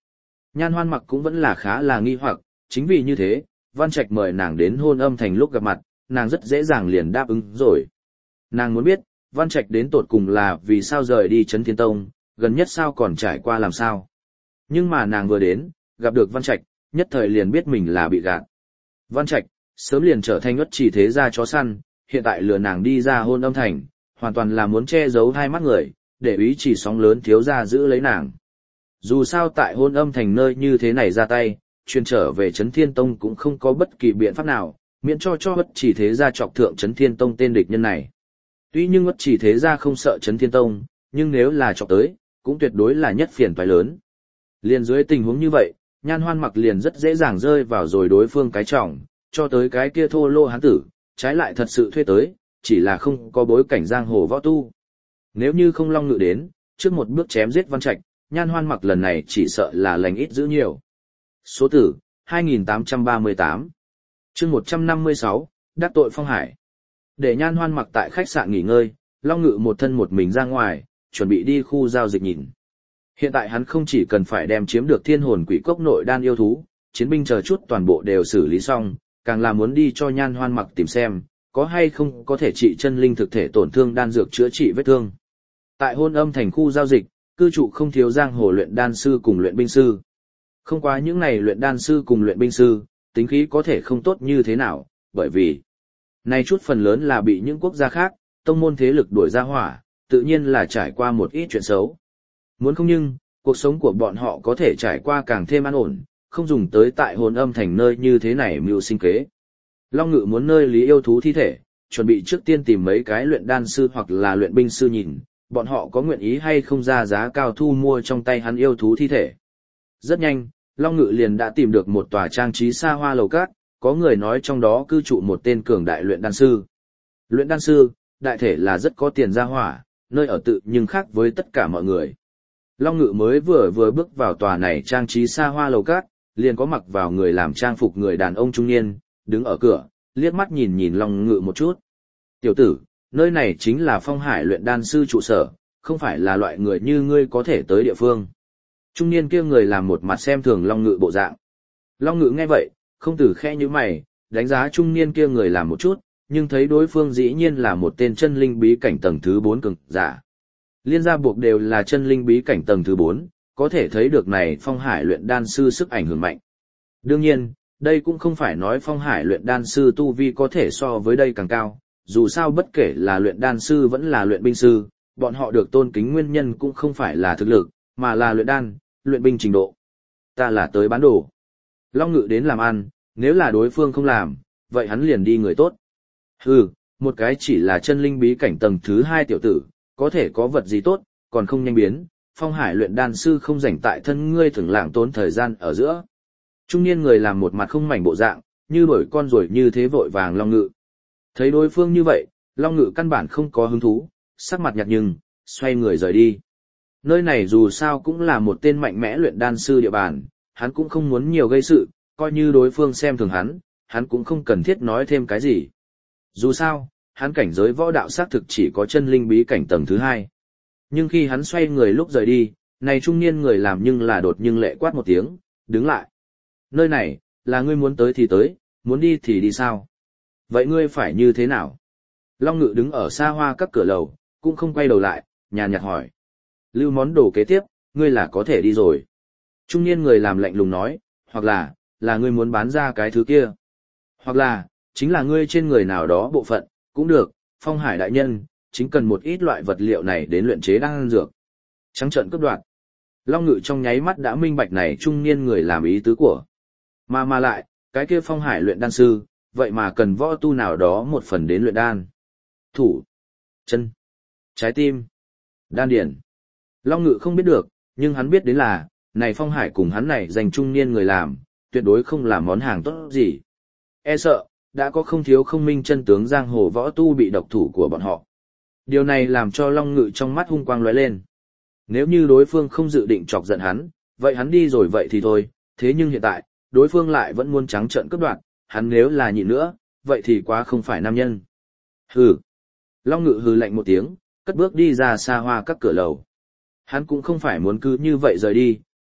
Nhan Hoan Mặc cũng vẫn là khá là nghi hoặc, chính vì như thế, Văn Trạch mời nàng đến hôn âm thành lúc gặp mặt, nàng rất dễ dàng liền đáp ứng rồi. Nàng muốn biết, Văn Trạch đến tột cùng là vì sao rời đi Trấn Thiên Tông, gần nhất sao còn trải qua làm sao. Nhưng mà nàng vừa đến, gặp được Văn Trạch, nhất thời liền biết mình là bị gạt. Văn Trạch, sớm liền trở thành Uất Chỉ thế gia chó săn, hiện tại lừa nàng đi ra hôn âm thành, hoàn toàn là muốn che giấu hai mắt người, để ý chỉ sóng lớn thiếu gia giữ lấy nàng. Dù sao tại hôn âm thành nơi như thế này ra tay, truyền trở về Trấn Thiên Tông cũng không có bất kỳ biện pháp nào, miễn cho cho Uất Chỉ thế gia chọc thượng Trấn Thiên Tông tên địch nhân này. Tuy nhưng Uất Chỉ thế gia không sợ Trấn Thiên Tông, nhưng nếu là chọc tới, cũng tuyệt đối là nhất phiền toái lớn. Liền dưới tình huống như vậy, Nhan Hoan Mặc liền rất dễ dàng rơi vào rồi đối phương cái trọng, cho tới cái kia thô lô hán tử, trái lại thật sự thuê tới, chỉ là không có bối cảnh giang hồ võ tu. Nếu như không Long Ngự đến, trước một bước chém giết Văn Trạch, Nhan Hoan Mặc lần này chỉ sợ là lành ít giữ nhiều. Số tử, hai nghìn tám trăm ba mươi tám. Chương một trăm năm mươi sáu, đắc tội Phong Hải. Để Nhan Hoan Mặc tại khách sạn nghỉ ngơi, Long Ngự một thân một mình ra ngoài, chuẩn bị đi khu giao dịch nhìn. Hiện tại hắn không chỉ cần phải đem chiếm được thiên hồn quỷ cốc nội đan yêu thú, chiến binh chờ chút toàn bộ đều xử lý xong, càng là muốn đi cho Nhan Hoan Mặc tìm xem, có hay không có thể trị chân linh thực thể tổn thương đan dược chữa trị vết thương. Tại hôn âm thành khu giao dịch, cư trụ không thiếu giang hồ luyện đan sư cùng luyện binh sư. Không quá những này luyện đan sư cùng luyện binh sư, tính khí có thể không tốt như thế nào, bởi vì này chút phần lớn là bị những quốc gia khác, tông môn thế lực đuổi ra hỏa, tự nhiên là trải qua một ít chuyện xấu. Muốn không nhưng, cuộc sống của bọn họ có thể trải qua càng thêm an ổn, không dùng tới tại hồn âm thành nơi như thế này mưu sinh kế. Long Ngự muốn nơi lý yêu thú thi thể, chuẩn bị trước tiên tìm mấy cái luyện đan sư hoặc là luyện binh sư nhìn, bọn họ có nguyện ý hay không ra giá cao thu mua trong tay hắn yêu thú thi thể. Rất nhanh, Long Ngự liền đã tìm được một tòa trang trí xa hoa lầu cát, có người nói trong đó cư trụ một tên cường đại luyện đan sư. Luyện đan sư, đại thể là rất có tiền gia hỏa, nơi ở tự nhưng khác với tất cả mọi người. Long Ngự mới vừa vừa bước vào tòa này trang trí xa hoa lầu cát, liền có mặc vào người làm trang phục người đàn ông trung niên, đứng ở cửa, liếc mắt nhìn nhìn Long Ngự một chút. Tiểu tử, nơi này chính là Phong Hải luyện đan sư trụ sở, không phải là loại người như ngươi có thể tới địa phương. Trung niên kia người làm một mặt xem thường Long Ngự bộ dạng. Long Ngự nghe vậy, không từ khẽ như mày, đánh giá trung niên kia người làm một chút, nhưng thấy đối phương dĩ nhiên là một tên chân linh bí cảnh tầng thứ bốn cường giả. Liên gia buộc đều là chân linh bí cảnh tầng thứ bốn, có thể thấy được này Phong Hải luyện đan sư sức ảnh hưởng mạnh. Đương nhiên, đây cũng không phải nói Phong Hải luyện đan sư tu vi có thể so với đây càng cao, dù sao bất kể là luyện đan sư vẫn là luyện binh sư, bọn họ được tôn kính nguyên nhân cũng không phải là thực lực, mà là luyện đan, luyện binh trình độ. Ta là tới bán đồ. Long Ngự đến làm ăn, nếu là đối phương không làm, vậy hắn liền đi người tốt. Hừ, một cái chỉ là chân linh bí cảnh tầng thứ hai tiểu tử, có thể có vật gì tốt, còn không nhanh biến, Phong Hải luyện đan sư không rảnh tại thân ngươi thưởng lạng tốn thời gian ở giữa. Trung niên người làm một mặt không mảnh bộ dạng, như đuổi con rồi như thế vội vàng Long Ngự. Thấy đối phương như vậy, Long Ngự căn bản không có hứng thú, sắc mặt nhạt nhưng, xoay người rời đi. Nơi này dù sao cũng là một tên mạnh mẽ luyện đan sư địa bàn, hắn cũng không muốn nhiều gây sự, coi như đối phương xem thường hắn, hắn cũng không cần thiết nói thêm cái gì. Dù sao, hắn cảnh giới võ đạo xác thực chỉ có chân linh bí cảnh tầng thứ hai. Nhưng khi hắn xoay người lúc rời đi, này trung niên người làm nhưng là đột nhưng lệ quát một tiếng, đứng lại. Nơi này, là ngươi muốn tới thì tới, muốn đi thì đi sao? Vậy ngươi phải như thế nào? Long Ngự đứng ở xa hoa các cửa lầu, cũng không quay đầu lại, nhàn nhạt hỏi. Lưu món đồ kế tiếp, ngươi là có thể đi rồi. Trung niên người làm lạnh lùng nói, hoặc là, là ngươi muốn bán ra cái thứ kia. Hoặc là, chính là ngươi trên người nào đó bộ phận, cũng được, Phong Hải đại nhân, chính cần một ít loại vật liệu này đến luyện chế đan dược. Trắng trợn cướp đoạt. Long Ngự trong nháy mắt đã minh bạch này trung niên người làm ý tứ của. Mà mà lại, cái kia Phong Hải luyện đan sư, vậy mà cần võ tu nào đó một phần đến luyện đan. Thủ, chân, trái tim, đan điển. Long Ngự không biết được, nhưng hắn biết đến là, này Phong Hải cùng hắn này dành trung niên người làm, tuyệt đối không làm món hàng tốt gì. E sợ, đã có không thiếu không minh chân tướng giang hồ võ tu bị độc thủ của bọn họ. Điều này làm cho Long Ngự trong mắt hung quang lóe lên. Nếu như đối phương không dự định chọc giận hắn, vậy hắn đi rồi vậy thì thôi, thế nhưng hiện tại, đối phương lại vẫn muốn trắng trợn cướp đoạt, hắn nếu là nhịn nữa, vậy thì quá không phải nam nhân. Hừ. Long Ngự hừ lạnh một tiếng, cất bước đi ra xa hoa các cửa lầu. Hắn cũng không phải muốn cứ như vậy rời đi,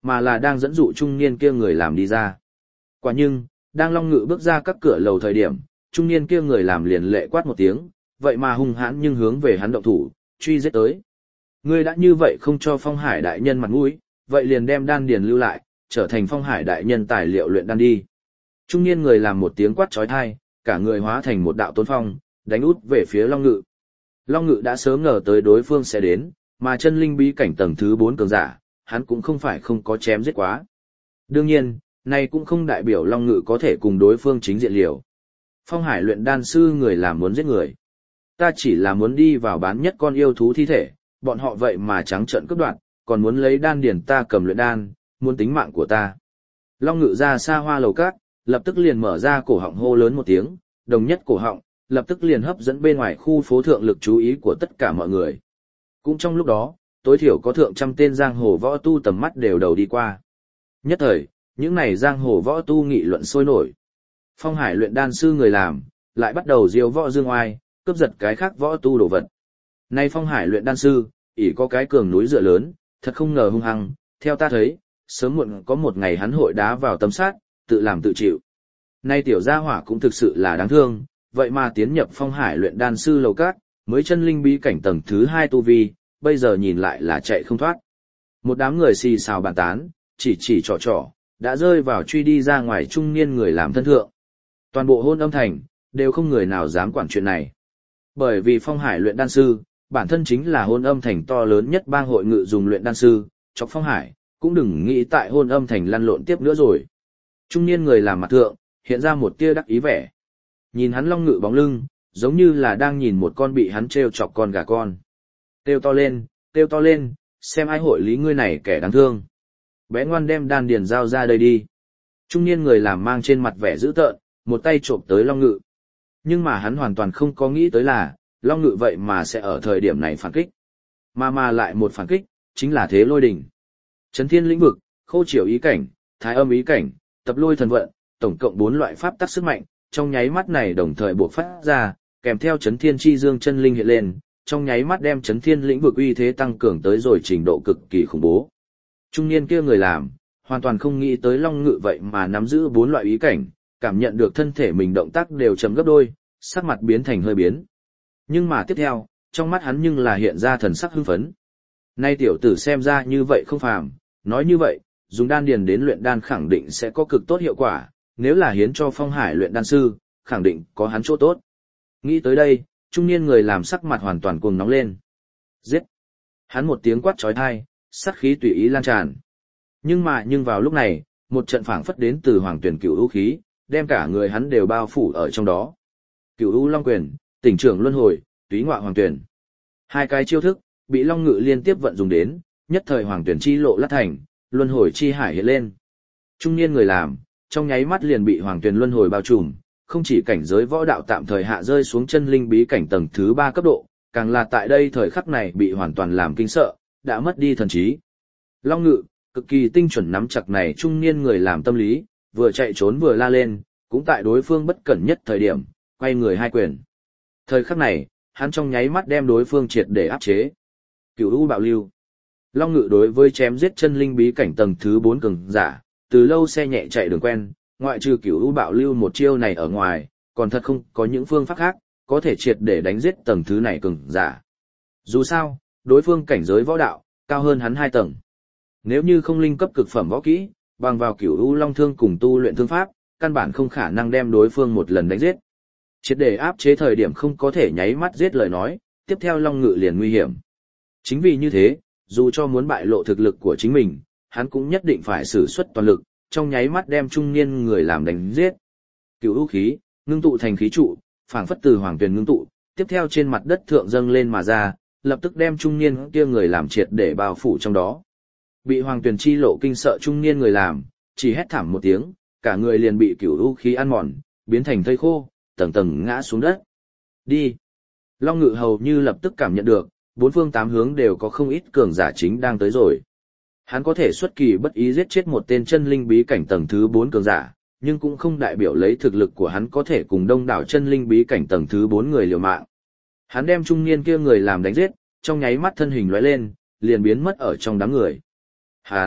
mà là đang dẫn dụ trung niên kia người làm đi ra. Quả nhưng, đang Long Ngự bước ra các cửa lầu thời điểm, trung niên kia người làm liền lệ quát một tiếng, vậy mà hung hãn nhưng hướng về hắn động thủ, truy giết tới. Ngươi đã như vậy không cho Phong Hải đại nhân mặt mũi, vậy liền đem đan điền lưu lại, trở thành Phong Hải đại nhân tài liệu luyện đan đi. Trung niên người làm một tiếng quát chói tai, cả người hóa thành một đạo tôn phong, đánh út về phía Long Ngự. Long Ngự đã sớm ngờ tới đối phương sẽ đến, mà chân linh bí cảnh tầng thứ bốn cường giả, hắn cũng không phải không có chém giết quá. Đương nhiên, này cũng không đại biểu Long Ngự có thể cùng đối phương chính diện liều. Phong Hải luyện đan sư người làm muốn giết người. Ta chỉ là muốn đi vào bán nhất con yêu thú thi thể, bọn họ vậy mà trắng trợn cướp đoạt, còn muốn lấy đan điển ta cầm luyện đan, muốn tính mạng của ta. Long Ngự ra xa hoa lầu cát, lập tức liền mở ra cổ họng hô lớn một tiếng, đồng nhất cổ họng, lập tức liền hấp dẫn bên ngoài khu phố thượng lực chú ý của tất cả mọi người. Cũng trong lúc đó, tối thiểu có thượng trăm tên giang hồ võ tu tầm mắt đều đầu đi qua. Nhất thời, những này giang hồ võ tu nghị luận sôi nổi. Phong Hải luyện đan sư người làm, lại bắt đầu diêu võ dương oai, cướp giật cái khác võ tu đồ vật. Nay Phong Hải luyện đan sư, ỷ có cái cường núi dựa lớn, thật không ngờ hung hăng, theo ta thấy, sớm muộn có một ngày hắn hội đá vào tấm sát, tự làm tự chịu. Nay tiểu gia hỏa cũng thực sự là đáng thương, vậy mà tiến nhập Phong Hải luyện đan sư lầu cát, mới chân linh bí cảnh tầng thứ hai tu vi, bây giờ nhìn lại là chạy không thoát. Một đám người xì xào bàn tán, chỉ chỉ trò trò, đã rơi vào truy đi ra ngoài trung niên người làm thân thượng. Toàn bộ hôn âm thành, đều không người nào dám quản chuyện này. Bởi vì Phong Hải luyện đan sư, bản thân chính là hôn âm thành to lớn nhất bang hội ngự dùng luyện đan sư, chọc Phong Hải, cũng đừng nghĩ tại hôn âm thành lăn lộn tiếp nữa rồi. Trung niên người làm mặt thượng, hiện ra một tia đắc ý vẻ. Nhìn hắn Long Ngự bóng lưng, giống như là đang nhìn một con bị hắn trêu chọc con gà con. Kêu to lên, kêu to lên, xem ai hội lý ngươi này kẻ đáng thương. Bé ngoan đem đan điền giao ra đây đi. Trung niên người làm mang trên mặt vẻ dữ tợn, một tay trộm tới Long Ngự. Nhưng mà hắn hoàn toàn không có nghĩ tới là, Long Ngự vậy mà sẽ ở thời điểm này phản kích. Mà mà lại một phản kích, chính là thế lôi đỉnh. Chấn thiên lĩnh vực, khô triều ý cảnh, thái âm ý cảnh, tập lôi thần vận, tổng cộng bốn loại pháp tắc sức mạnh, trong nháy mắt này đồng thời buộc phát ra, kèm theo chấn thiên chi dương chân linh hiện lên, trong nháy mắt đem chấn thiên lĩnh vực uy thế tăng cường tới rồi trình độ cực kỳ khủng bố. Trung niên kia người làm, hoàn toàn không nghĩ tới Long Ngự vậy mà nắm giữ bốn loại ý cảnh, cảm nhận được thân thể mình động tác đều chấm gấp đôi, sắc mặt biến thành hơi biến. Nhưng mà tiếp theo, trong mắt hắn nhưng là hiện ra thần sắc hưng phấn. Nay tiểu tử xem ra như vậy không phàm, nói như vậy, dùng đan điền đến luyện đan khẳng định sẽ có cực tốt hiệu quả, nếu là hiến cho Phong Hải luyện đan sư, khẳng định có hắn chỗ tốt. Nghĩ tới đây, trung niên người làm sắc mặt hoàn toàn cuồng nóng lên. Giết! Hắn một tiếng quát chói tai, sát khí tùy ý lan tràn. Nhưng mà nhưng vào lúc này, một trận phảng phất đến từ Hoàng Tuyển Cửu U khí, đem cả người hắn đều bao phủ ở trong đó. Cửu U Long Quyền, Tỉnh Trưởng Luân Hồi, Túy Ngọa Hoàng Tuyển. Hai cái chiêu thức bị Long Ngự liên tiếp vận dùng đến, nhất thời Hoàng Tuyển chi lộ lát thành, Luân Hồi chi hải hiện lên. Trung niên người làm, trong nháy mắt liền bị Hoàng Tuyển Luân Hồi bao trùm, không chỉ cảnh giới võ đạo tạm thời hạ rơi xuống chân linh bí cảnh tầng thứ ba cấp độ, càng là tại đây thời khắc này bị hoàn toàn làm kinh sợ, đã mất đi thần trí. Long Ngự, cực kỳ tinh chuẩn nắm chặt này trung niên người làm tâm lý, vừa chạy trốn vừa la lên, cũng tại đối phương bất cẩn nhất thời điểm, quay người hai quyền. Thời khắc này, hắn trong nháy mắt đem đối phương triệt để áp chế. Cửu U bạo lưu. Long Ngự đối với chém giết chân linh bí cảnh tầng thứ bốn cường giả, từ lâu xe nhẹ chạy đường quen, ngoại trừ Cửu U bạo lưu một chiêu này ở ngoài, còn thật không có những phương pháp khác, có thể triệt để đánh giết tầng thứ này cường giả. Dù sao, đối phương cảnh giới võ đạo, cao hơn hắn hai tầng. Nếu như không linh cấp cực phẩm võ kỹ, bằng vào Cửu U Long Thương cùng tu luyện thương pháp, căn bản không khả năng đem đối phương một lần đánh giết. Triệt để áp chế thời điểm không có thể nháy mắt giết lời nói, tiếp theo Long Ngự liền nguy hiểm. Chính vì như thế, dù cho muốn bại lộ thực lực của chính mình, hắn cũng nhất định phải sử xuất toàn lực, trong nháy mắt đem trung niên người làm đánh giết. Cửu U khí, ngưng tụ thành khí trụ, phảng phất từ hoàng tuyền ngưng tụ, tiếp theo trên mặt đất thượng dâng lên mà ra, lập tức đem trung niên kia người làm triệt để bao phủ trong đó. Bị hoàng tuyền chi lộ kinh sợ trung niên người làm, chỉ hét thảm một tiếng, cả người liền bị Cửu U khí ăn mòn, biến thành thây khô, tầng tầng ngã xuống đất. Đi. Long Ngự hầu như lập tức cảm nhận được, bốn phương tám hướng đều có không ít cường giả chính đang tới rồi. Hắn có thể xuất kỳ bất ý giết chết một tên chân linh bí cảnh tầng thứ bốn cường giả, nhưng cũng không đại biểu lấy thực lực của hắn có thể cùng đông đảo chân linh bí cảnh tầng thứ bốn người liều mạng. Hắn đem trung niên kia người làm đánh giết, trong nháy mắt thân hình lóe lên, liền biến mất ở trong đám người. Hắn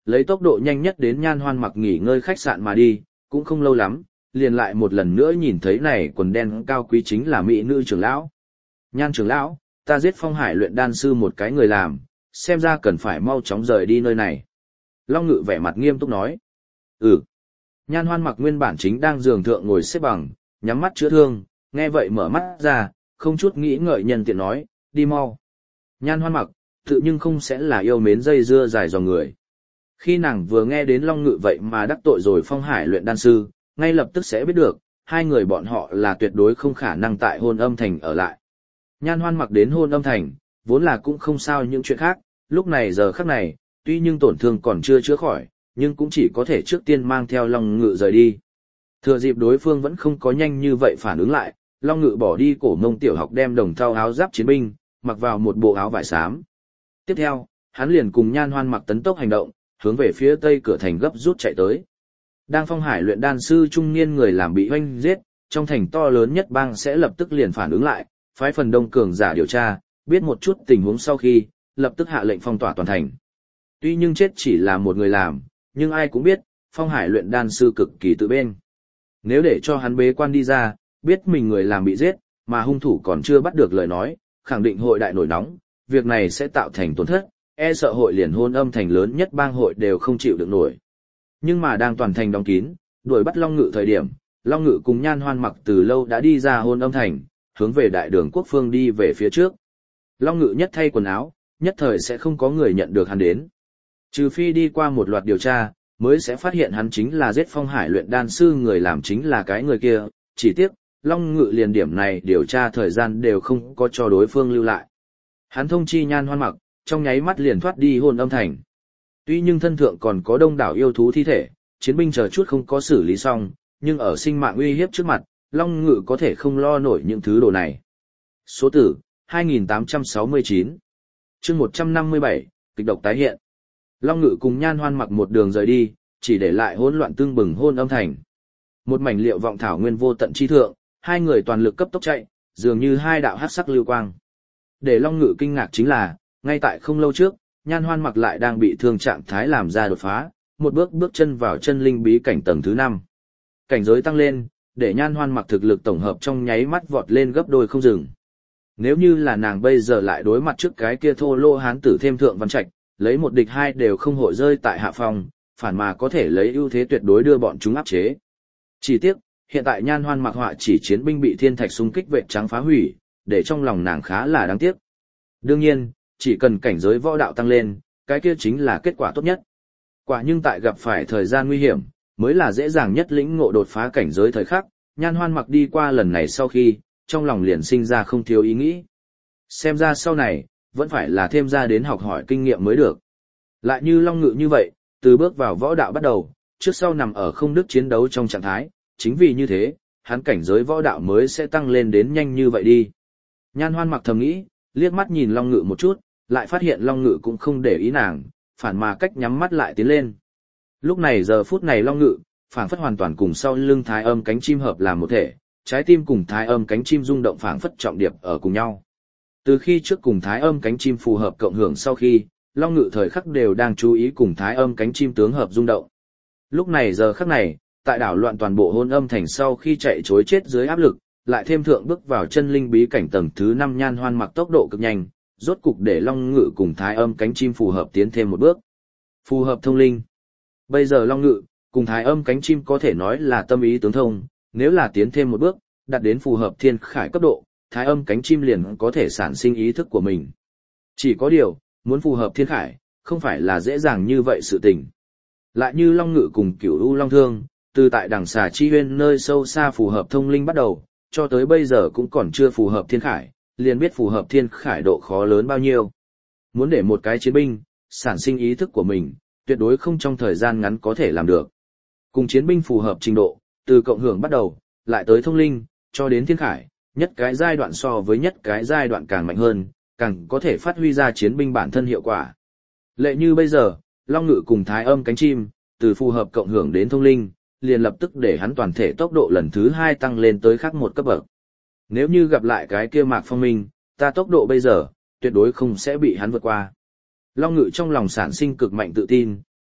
lấy tốc độ nhanh nhất đến Nhan Hoan Mặc nghỉ ngơi khách sạn mà đi, cũng không lâu lắm, liền lại một lần nữa nhìn thấy này quần đen cao quý chính là mỹ nữ trưởng lão. Nhan trưởng lão, ta giết Phong Hải luyện đan sư một cái người làm, xem ra cần phải mau chóng rời đi nơi này. Long Ngự vẻ mặt nghiêm túc nói. Ừ. Nhan Hoan Mặc nguyên bản chính đang giường thượng ngồi xếp bằng, nhắm mắt chữa thương, nghe vậy mở mắt ra, không chút nghĩ ngợi nhân tiện nói, đi mau. Nhan Hoan Mặc, tự nhưng không sẽ là yêu mến dây dưa dài dòng người. Khi nàng vừa nghe đến Long Ngự vậy mà đắc tội rồi Phong Hải luyện đan sư, ngay lập tức sẽ biết được, hai người bọn họ là tuyệt đối không khả năng tại Hôn Âm Thành ở lại. Nhan Hoan Mặc đến Hôn Âm Thành, vốn là cũng không sao những chuyện khác, lúc này giờ khắc này, tuy nhưng tổn thương còn chưa chữa khỏi, nhưng cũng chỉ có thể trước tiên mang theo Long Ngự rời đi. Thừa dịp đối phương vẫn không có nhanh như vậy phản ứng lại, Long Ngự bỏ đi cổ mông tiểu học đem đồng thau áo giáp chiến binh, mặc vào một bộ áo vải xám. Tiếp theo, hắn liền cùng Nhan Hoan Mặc tấn tốc hành động, hướng về phía tây cửa thành gấp rút chạy tới. Đang Phong Hải luyện đan sư trung niên người làm bị hoanh giết, trong thành to lớn nhất bang sẽ lập tức liền phản ứng lại, phái phần đông cường giả điều tra, biết một chút tình huống sau khi, lập tức hạ lệnh phong tỏa toàn thành. Tuy nhưng chết chỉ là một người làm, nhưng ai cũng biết, Phong Hải luyện đan sư cực kỳ tự bên. Nếu để cho hắn bế quan đi ra, biết mình người làm bị giết, mà hung thủ còn chưa bắt được lời nói, khẳng định hội đại nổi nóng, việc này sẽ tạo thành tổn thất, e sợ hội liền Hôn Âm Thành lớn nhất bang hội đều không chịu được nổi. Nhưng mà đang toàn thành đóng kín, đuổi bắt Long Ngự thời điểm, Long Ngự cùng Nhan Hoan Mặc từ lâu đã đi ra Hôn Âm Thành, hướng về đại đường quốc phương đi về phía trước. Long Ngự nhất thay quần áo, nhất thời sẽ không có người nhận được hắn đến. Trừ phi đi qua một loạt điều tra, mới sẽ phát hiện hắn chính là giết Phong Hải luyện đan sư, người làm chính là cái người kia, chỉ tiếc, Long Ngự liền điểm này điều tra thời gian đều không có cho đối phương lưu lại. Hắn thông chi Nhan Hoan Mặc, trong nháy mắt liền thoát đi Hôn Âm Thành. Tuy nhưng thân thượng còn có đông đảo yêu thú thi thể, chiến binh chờ chút không có xử lý xong, nhưng ở sinh mạng uy hiếp trước mặt, Long Ngự có thể không lo nổi những thứ đồ này. Số tử, hai nghìn tám trăm sáu mươi chín. Chương một trăm năm mươi bảy, kịch độc tái hiện. Long Ngự cùng Nhan Hoan Mặc một đường rời đi, chỉ để lại hỗn loạn tương bừng Hôn Âm Thành. Một mảnh liệu vọng thảo nguyên vô tận chi thượng, hai người toàn lực cấp tốc chạy, dường như hai đạo hắc sắc lưu quang. Để Long Ngự kinh ngạc chính là, ngay tại không lâu trước, Nhan Hoan Mặc lại đang bị thương trạng thái làm ra đột phá, một bước bước chân vào chân linh bí cảnh tầng thứ năm. Cảnh giới tăng lên, để Nhan Hoan Mặc thực lực tổng hợp trong nháy mắt vọt lên gấp đôi không dừng. Nếu như là nàng bây giờ lại đối mặt trước cái kia thô lô hán tử thêm thượng văn trạch, lấy một địch hai đều không hội rơi tại hạ phòng, phản mà có thể lấy ưu thế tuyệt đối đưa bọn chúng áp chế. Chỉ tiếc, hiện tại Nhan Hoan Mặc họa chỉ chiến binh bị thiên thạch xung kích vệ trắng phá hủy, để trong lòng nàng khá là đáng tiếc. Đương nhiên, chỉ cần cảnh giới võ đạo tăng lên, cái kia chính là kết quả tốt nhất. Quả nhưng tại gặp phải thời gian nguy hiểm, mới là dễ dàng nhất lĩnh ngộ đột phá cảnh giới thời khắc. Nhan Hoan Mặc đi qua lần này sau khi, trong lòng liền sinh ra không thiếu ý nghĩ. Xem ra sau này, vẫn phải là thêm ra đến học hỏi kinh nghiệm mới được. Lại như Long Ngự như vậy, từ bước vào võ đạo bắt đầu, trước sau nằm ở không đức chiến đấu trong trạng thái, chính vì như thế, hắn cảnh giới võ đạo mới sẽ tăng lên đến nhanh như vậy đi. Nhan Hoan Mặc thầm nghĩ, liếc mắt nhìn Long Ngự một chút, lại phát hiện Long Ngự cũng không để ý nàng, phản mà cách nhắm mắt lại tiến lên. Lúc này giờ phút này Long Ngự, phảng phất hoàn toàn cùng sau lưng Thái Âm cánh chim hợp làm một thể, trái tim cùng Thái Âm cánh chim rung động phảng phất trọng điệp ở cùng nhau. Từ khi trước cùng Thái Âm cánh chim phù hợp cộng hưởng sau khi, Long Ngự thời khắc đều đang chú ý cùng Thái Âm cánh chim tướng hợp rung động. Lúc này giờ khắc này, tại đảo loạn toàn bộ Hôn Âm Thành sau khi chạy trối chết dưới áp lực, lại thêm thượng bước vào chân linh bí cảnh tầng thứ năm Nhan Hoan Mặc tốc độ cực nhanh, rốt cục để Long Ngự cùng Thái Âm cánh chim phù hợp tiến thêm một bước. Phù hợp thông linh. Bây giờ Long Ngự cùng Thái Âm cánh chim có thể nói là tâm ý tướng thông, nếu là tiến thêm một bước, đạt đến phù hợp thiên khải cấp độ, Thái Âm cánh chim liền có thể sản sinh ý thức của mình. Chỉ có điều, muốn phù hợp thiên khải, không phải là dễ dàng như vậy sự tình. Lại như Long Ngự cùng Cửu U Long Thương, từ tại đằng xà chi huyên nơi sâu xa phù hợp thông linh bắt đầu, cho tới bây giờ cũng còn chưa phù hợp thiên khải, liền biết phù hợp thiên khải độ khó lớn bao nhiêu. Muốn để một cái chiến binh sản sinh ý thức của mình, tuyệt đối không trong thời gian ngắn có thể làm được. Cùng chiến binh phù hợp trình độ, từ cộng hưởng bắt đầu, lại tới thông linh, cho đến thiên khải, nhất cái giai đoạn so với nhất cái giai đoạn càng mạnh hơn, càng có thể phát huy ra chiến binh bản thân hiệu quả. Lệ như bây giờ, Long Ngự cùng Thái Âm cánh chim, từ phù hợp cộng hưởng đến thông linh, liền lập tức để hắn toàn thể tốc độ lần thứ hai tăng lên tới khác một cấp bậc. Nếu như gặp lại cái kia Mạc Phong Minh, ta tốc độ bây giờ, tuyệt đối không sẽ bị hắn vượt qua. Long Ngự trong lòng sản sinh cực mạnh tự tin,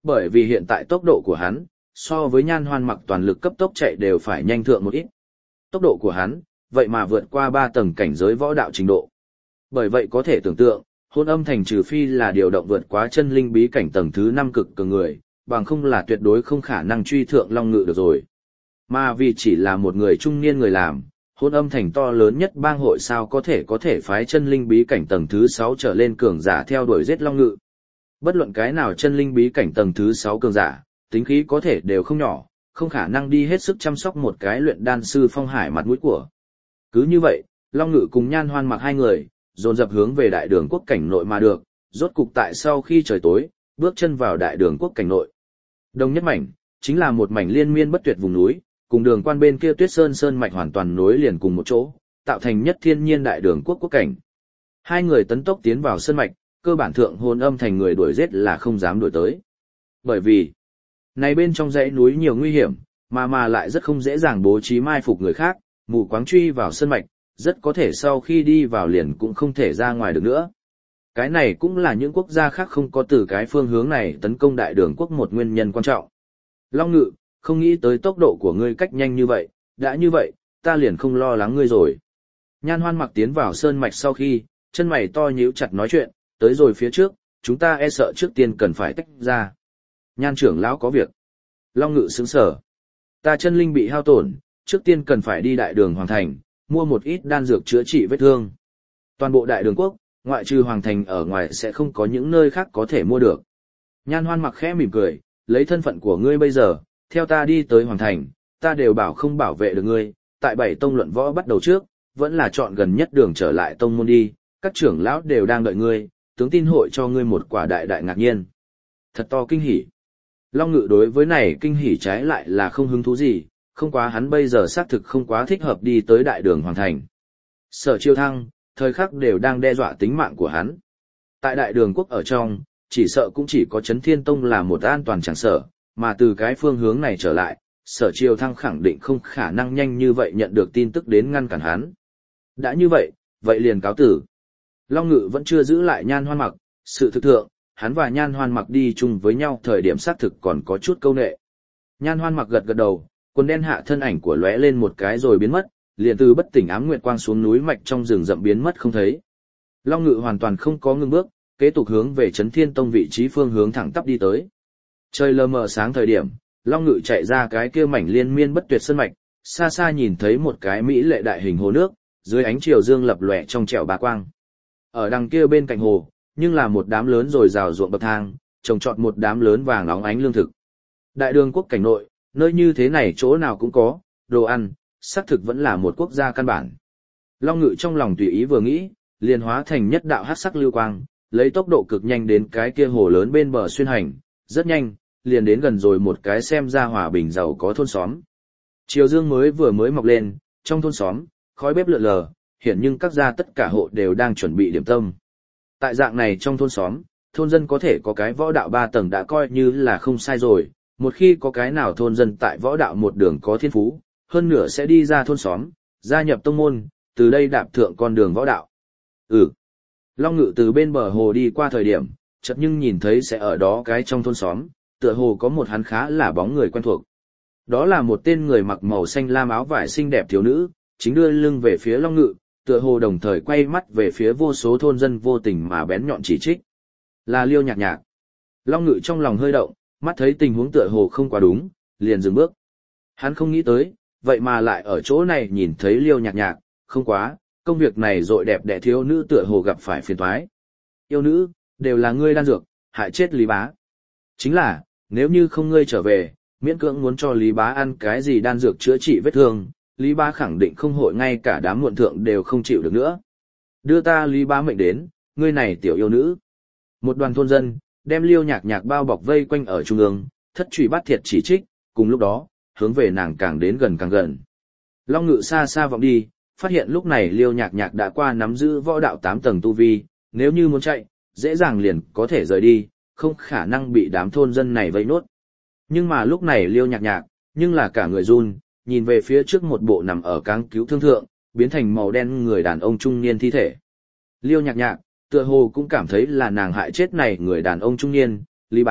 bởi vì hiện tại tốc độ của hắn, so với Nhan Hoan Mặc toàn lực cấp tốc chạy đều phải nhanh thượng một ít. Tốc độ của hắn, vậy mà vượt qua ba tầng cảnh giới võ đạo trình độ. Bởi vậy có thể tưởng tượng, Hôn Âm Thành trừ phi là điều động vượt quá chân linh bí cảnh tầng thứ năm cực cường người, bằng không là tuyệt đối không khả năng truy thượng Long Ngự được rồi. Mà vì chỉ là một người trung niên người làm, Hôn Âm Thành to lớn nhất bang hội sao có thể có thể phái chân linh bí cảnh tầng thứ sáu trở lên cường giả theo đuổi giết Long Ngự. Bất luận cái nào chân linh bí cảnh tầng thứ sáu cường giả, tính khí có thể đều không nhỏ, không khả năng đi hết sức chăm sóc một cái luyện đan sư Phong Hải mặt mũi của. Cứ như vậy, Long Ngự cùng Nhan Hoan Mặc hai người, dồn dập hướng về đại đường quốc cảnh nội mà được, rốt cục tại sau khi trời tối, bước chân vào đại đường quốc cảnh nội. Đông nhất mảnh, chính là một mảnh liên miên bất tuyệt vùng núi, cùng đường quan bên kia Tuyết Sơn Sơn mạch hoàn toàn nối liền cùng một chỗ, tạo thành nhất thiên nhiên đại đường quốc quốc cảnh. Hai người tấn tốc tiến vào sơn mạch, cơ bản thượng Hôn Âm Thành người đuổi giết là không dám đuổi tới. Bởi vì, này bên trong dãy núi nhiều nguy hiểm, mà mà lại rất không dễ dàng bố trí mai phục người khác, mù quáng truy vào sơn mạch, rất có thể sau khi đi vào liền cũng không thể ra ngoài được nữa. Cái này cũng là những quốc gia khác không có từ cái phương hướng này tấn công đại đường quốc một nguyên nhân quan trọng. Long Ngự, không nghĩ tới tốc độ của ngươi cách nhanh như vậy, đã như vậy, ta liền không lo lắng ngươi rồi. Nhan Hoan Mặc tiến vào sơn mạch sau khi, chân mày to nhíu chặt nói chuyện, tới rồi phía trước, chúng ta e sợ trước tiên cần phải tách ra. Nhan trưởng lão có việc. Long Ngự sững sờ. Ta chân linh bị hao tổn, trước tiên cần phải đi đại đường Hoàng Thành, mua một ít đan dược chữa trị vết thương. Toàn bộ đại đường quốc, ngoại trừ Hoàng Thành ở ngoài sẽ không có những nơi khác có thể mua được. Nhan Hoan Mặc khẽ mỉm cười, lấy thân phận của ngươi bây giờ, theo ta đi tới Hoàng Thành, ta đều bảo không bảo vệ được ngươi, tại bảy tông luận võ bắt đầu trước, vẫn là chọn gần nhất đường trở lại tông môn đi, các trưởng lão đều đang đợi ngươi, tướng tin hội cho ngươi một quả đại đại ngạc nhiên. Thật to kinh hỉ. Long Ngự đối với này kinh hỉ trái lại là không hứng thú gì, không quá hắn bây giờ xác thực không quá thích hợp đi tới đại đường Hoàng Thành. Sở Chiêu Thăng, thời khắc đều đang đe dọa tính mạng của hắn. Tại đại đường quốc ở trong, chỉ sợ cũng chỉ có Chấn Thiên Tông là một an toàn chẳng sở, mà từ cái phương hướng này trở lại, Sở Chiêu Thăng khẳng định không khả năng nhanh như vậy nhận được tin tức đến ngăn cản hắn. Đã như vậy, vậy liền cáo tử. Long Ngự vẫn chưa giữ lại Nhan Hoan Mặc, sự thực thượng, hắn và Nhan Hoan Mặc đi chung với nhau thời điểm xác thực còn có chút câu nệ. Nhan Hoan Mặc gật gật đầu, quần đen hạ thân ảnh của lóe lên một cái rồi biến mất, liền từ bất tỉnh ám nguyệt quang xuống núi mạch trong rừng rậm biến mất không thấy. Long Ngự hoàn toàn không có ngừng bước, kế tục hướng về Chấn Thiên Tông vị trí phương hướng thẳng tắp đi tới. Trời lờ mờ sáng thời điểm, Long Ngự chạy ra cái kia mảnh liên miên bất tuyệt sơn mạch, xa xa nhìn thấy một cái mỹ lệ đại hình hồ nước, dưới ánh chiều dương lập lòe trong trẻo bá quang. Ở đằng kia bên cạnh hồ, nhưng là một đám lớn rồi rào ruộng bậc thang, trồng trọt một đám lớn vàng óng ánh lương thực. Đại đường quốc cảnh nội, nơi như thế này chỗ nào cũng có, đồ ăn, xác thực vẫn là một quốc gia căn bản. Long Ngự trong lòng tùy ý vừa nghĩ, liền hóa thành nhất đạo hắc sắc lưu quang, lấy tốc độ cực nhanh đến cái kia hồ lớn bên bờ xuyên hành, rất nhanh, liền đến gần rồi một cái xem ra hòa bình giàu có thôn xóm. Chiều dương mới vừa mới mọc lên, trong thôn xóm, khói bếp lượn lờ, hiện nhưng các gia tất cả hộ đều đang chuẩn bị điểm tâm. Tại dạng này trong thôn xóm, thôn dân có thể có cái võ đạo ba tầng đã coi như là không sai rồi, một khi có cái nào thôn dân tại võ đạo một đường có thiên phú, hơn nửa sẽ đi ra thôn xóm, gia nhập tông môn, từ đây đạp thượng con đường võ đạo. Ừ. Long Ngự từ bên bờ hồ đi qua thời điểm, chợt nhưng nhìn thấy sẽ ở đó cái trong thôn xóm, tựa hồ có một hắn khá là bóng người quen thuộc. Đó là một tên người mặc màu xanh lam áo vải xinh đẹp thiếu nữ, chính đưa lưng về phía Long Ngự, tựa hồ đồng thời quay mắt về phía vô số thôn dân vô tình mà bén nhọn chỉ trích. Là Liêu Nhạc Nhạc. Long Ngự trong lòng hơi động, mắt thấy tình huống tựa hồ không quá đúng, liền dừng bước. Hắn không nghĩ tới, vậy mà lại ở chỗ này nhìn thấy Liêu Nhạc Nhạc, không quá, công việc này rội đẹp đẽ thiếu nữ tựa hồ gặp phải phiền toái. Yêu nữ, đều là ngươi đan dược, hại chết Lý Bá. Chính là, nếu như không ngươi trở về, miễn cưỡng muốn cho Lý Bá ăn cái gì đan dược chữa trị vết thương, Lý Bá khẳng định không hội ngay cả đám muộn thượng đều không chịu được nữa. Đưa ta Lý Bá mệnh đến, ngươi này tiểu yêu nữ. Một đoàn thôn dân, đem Liêu Nhạc Nhạc bao bọc vây quanh ở trung ương, thất truy bắt thiệt chỉ trích, cùng lúc đó, hướng về nàng càng đến gần càng gần. Long Ngự xa xa vọng đi, phát hiện lúc này Liêu Nhạc Nhạc đã qua nắm giữ võ đạo tám tầng tu vi, nếu như muốn chạy, dễ dàng liền có thể rời đi, không khả năng bị đám thôn dân này vây nốt. Nhưng mà lúc này Liêu Nhạc Nhạc, nhưng là cả người run, nhìn về phía trước một bộ nằm ở cáng cứu thương thượng, biến thành màu đen người đàn ông trung niên thi thể. Liêu Nhạc Nhạc, tựa hồ cũng cảm thấy là nàng hại chết này người đàn ông trung niên, Lý Bá,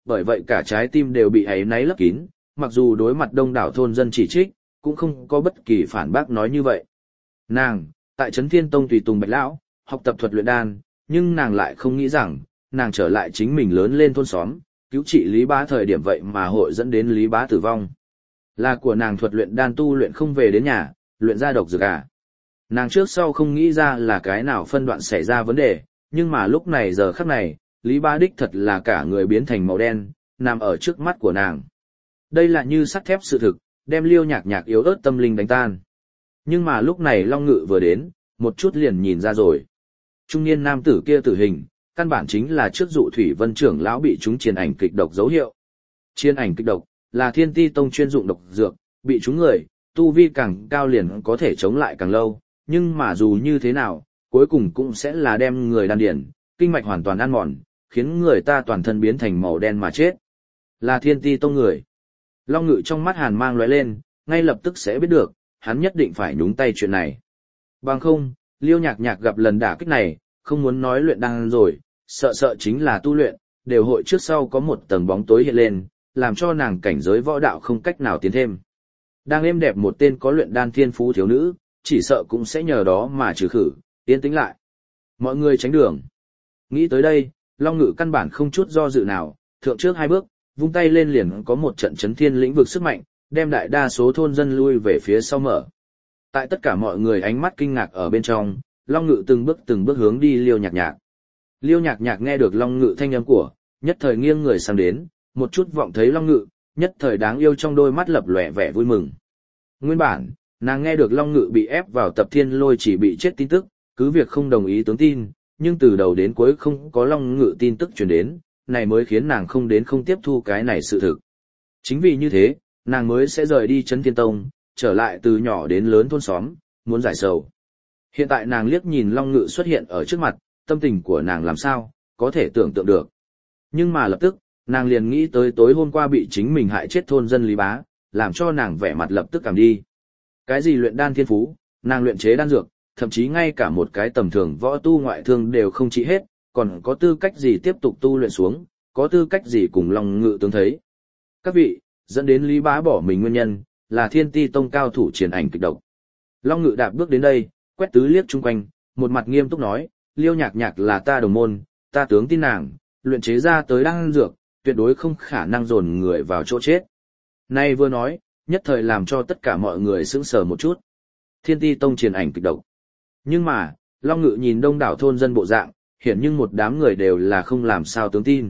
bởi vậy cả trái tim đều bị áy náy lấp kín, mặc dù đối mặt đông đảo thôn dân chỉ trích, cũng không có bất kỳ phản bác nói như vậy. Nàng, tại Trấn Thiên Tông tùy tùng Bạch Lão, học tập thuật luyện đan, nhưng nàng lại không nghĩ rằng, nàng trở lại chính mình lớn lên thôn xóm, cứu trị Lý Bá thời điểm vậy mà hội dẫn đến Lý Bá tử vong. Là của nàng thuật luyện đan tu luyện không về đến nhà, luyện ra độc dược à. Nàng trước sau không nghĩ ra là cái nào phân đoạn xảy ra vấn đề, nhưng mà lúc này giờ khắc này, Lý Bá đích thật là cả người biến thành màu đen, nằm ở trước mắt của nàng. Đây là như sắt thép sự thực, đem Liêu Nhạc Nhạc yếu ớt tâm linh đánh tan. Nhưng mà lúc này Long Ngự vừa đến, một chút liền nhìn ra rồi. Trung niên nam tử kia tử hình, căn bản chính là trước dụ Thủy Vân trưởng lão bị trúng chiên ảnh kịch độc dấu hiệu. Chiên ảnh kịch độc là Thiên Ti Tông chuyên dụng độc dược, bị trúng người, tu vi càng cao liền có thể chống lại càng lâu, nhưng mà dù như thế nào, cuối cùng cũng sẽ là đem người đan điển, kinh mạch hoàn toàn ăn mòn, khiến người ta toàn thân biến thành màu đen mà chết. Là Thiên Ti Tông người. Long Ngự trong mắt hàn mang lóe lên, ngay lập tức sẽ biết được, hắn nhất định phải nhúng tay chuyện này. Bằng không, Liêu Nhạc Nhạc gặp lần đả kích này, không muốn nói luyện đan rồi, sợ sợ chính là tu luyện, đều hội trước sau có một tầng bóng tối hiện lên, làm cho nàng cảnh giới võ đạo không cách nào tiến thêm. Đang êm đẹp một tên có luyện đan thiên phú thiếu nữ, chỉ sợ cũng sẽ nhờ đó mà trừ khử, yên tĩnh lại. Mọi người tránh đường. Nghĩ tới đây, Long Ngự căn bản không chút do dự nào, thượng trước hai bước, vung tay lên liền có một trận chấn thiên lĩnh vực sức mạnh, đem đại đa số thôn dân lui về phía sau mở. Tại tất cả mọi người ánh mắt kinh ngạc ở bên trong, Long Ngự từng bước từng bước hướng đi Liêu Nhạc Nhạc. Liêu Nhạc Nhạc nghe được Long Ngự thanh âm của, nhất thời nghiêng người sang đến, một chút vọng thấy Long Ngự, nhất thời đáng yêu trong đôi mắt lập lòe vẻ vui mừng. Nguyên bản, nàng nghe được Long Ngự bị ép vào tập thiên lôi chỉ bị chết tin tức, cứ việc không đồng ý tướng tin, nhưng từ đầu đến cuối không có Long Ngự tin tức truyền đến, này mới khiến nàng không đến không tiếp thu cái này sự thực. Chính vì như thế, nàng mới sẽ rời đi Trấn Thiên Tông, trở lại từ nhỏ đến lớn thôn xóm, muốn giải sầu. Hiện tại nàng liếc nhìn Long Ngự xuất hiện ở trước mặt, tâm tình của nàng làm sao, có thể tưởng tượng được. Nhưng mà lập tức, nàng liền nghĩ tới tối hôm qua bị chính mình hại chết thôn dân Lý Bá, làm cho nàng vẻ mặt lập tức cảm đi. Cái gì luyện đan thiên phú, nàng luyện chế đan dược, thậm chí ngay cả một cái tầm thường võ tu ngoại thương đều không trị hết, còn có tư cách gì tiếp tục tu luyện xuống, có tư cách gì cùng Long Ngự tướng thấy. Các vị, dẫn đến Lý Bá bỏ mình nguyên nhân, là Thiên Ti Tông cao thủ triển ảnh kịch độc. Long Ngự đạp bước đến đây, quét tứ liếc chung quanh, một mặt nghiêm túc nói, Liêu Nhạc Nhạc là ta đồng môn, ta tướng tin nàng, luyện chế ra tới đan dược, tuyệt đối không khả năng dồn người vào chỗ chết. Nay vừa nói, nhất thời làm cho tất cả mọi người sững sờ một chút. Thiên Ti Tông triển ảnh kịch độc. Nhưng mà, Long Ngự nhìn đông đảo thôn dân bộ dạng, hiển nhưng một đám người đều là không làm sao tướng tin.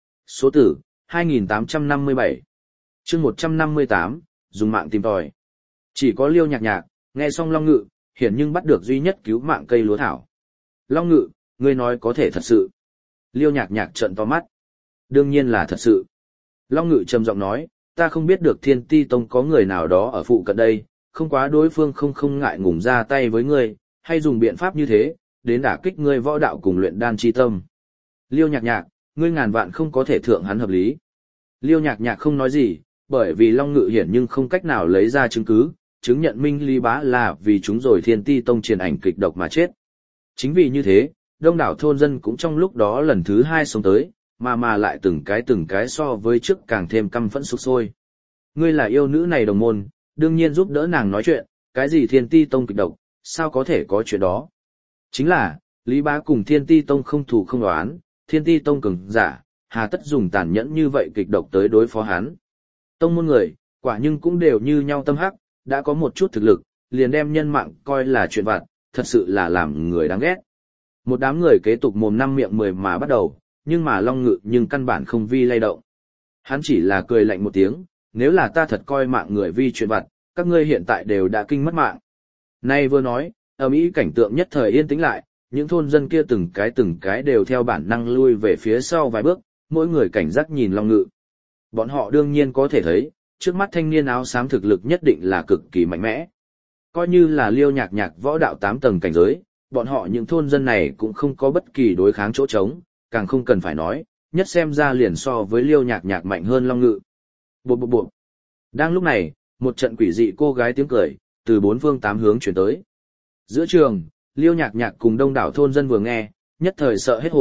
Số tử, hai nghìn tám trăm năm mươi bảy. Chương một trăm năm mươi tám, dùng mạng tìm tòi. Chỉ có Liêu Nhạc Nhạc, nghe xong Long Ngự, hiển nhưng bắt được duy nhất cứu mạng cây lúa thảo. Long Ngự, ngươi nói có thể thật sự. Liêu Nhạc Nhạc trợn to mắt. Đương nhiên là thật sự. Long Ngự trầm giọng nói, ta không biết được Thiên Ti Tông có người nào đó ở phụ cận đây, không quá đối phương không không ngại ngùng ra tay với ngươi, hay dùng biện pháp như thế, đến đả kích ngươi võ đạo cùng luyện đan chi tâm. Liêu Nhạc Nhạc, ngươi ngàn vạn không có thể thượng hắn hợp lý. Liêu Nhạc Nhạc không nói gì, bởi vì Long Ngự hiển nhưng không cách nào lấy ra chứng cứ, chứng nhận Minh Lý Bá là vì chúng rồi Thiên Ti Tông triển ảnh kịch độc mà chết. Chính vì như thế, đông đảo thôn dân cũng trong lúc đó lần thứ hai sống tới, mà mà lại từng cái từng cái so với trước càng thêm căm phẫn sục sôi. Ngươi là yêu nữ này đồng môn, đương nhiên giúp đỡ nàng nói chuyện, cái gì Thiên Ti Tông kịch độc, sao có thể có chuyện đó. Chính là, Lý Bá cùng Thiên Ti Tông không thù không đoán, Thiên Ti Tông cường giả, hà tất dùng tàn nhẫn như vậy kịch độc tới đối phó hắn. Tông môn người, quả nhưng cũng đều như nhau tâm hắc, đã có một chút thực lực, liền đem nhân mạng coi là chuyện vặt, thật sự là làm người đáng ghét. Một đám người kế tục mồm năm miệng mười mà bắt đầu, nhưng mà Long Ngự nhưng căn bản không vi lay động. Hắn chỉ là cười lạnh một tiếng, nếu là ta thật coi mạng người vi chuyện vặt, các ngươi hiện tại đều đã kinh mất mạng. Nay vừa nói, ở Mỹ cảnh tượng nhất thời yên tĩnh lại, những thôn dân kia từng cái từng cái đều theo bản năng lui về phía sau vài bước, mỗi người cảnh giác nhìn Long Ngự. Bọn họ đương nhiên có thể thấy, trước mắt thanh niên áo xám thực lực nhất định là cực kỳ mạnh mẽ. Coi như là Liêu Nhạc Nhạc võ đạo tám tầng cảnh giới, bọn họ những thôn dân này cũng không có bất kỳ đối kháng chỗ trống, càng không cần phải nói, nhất xem ra liền so với Liêu Nhạc Nhạc mạnh hơn Long Ngự. Bộp bộp bộp. Đang lúc này, một trận quỷ dị cô gái tiếng cười, từ bốn phương tám hướng chuyển tới. Giữa trường, Liêu Nhạc Nhạc cùng đông đảo thôn dân vừa nghe, nhất thời sợ hết hồn,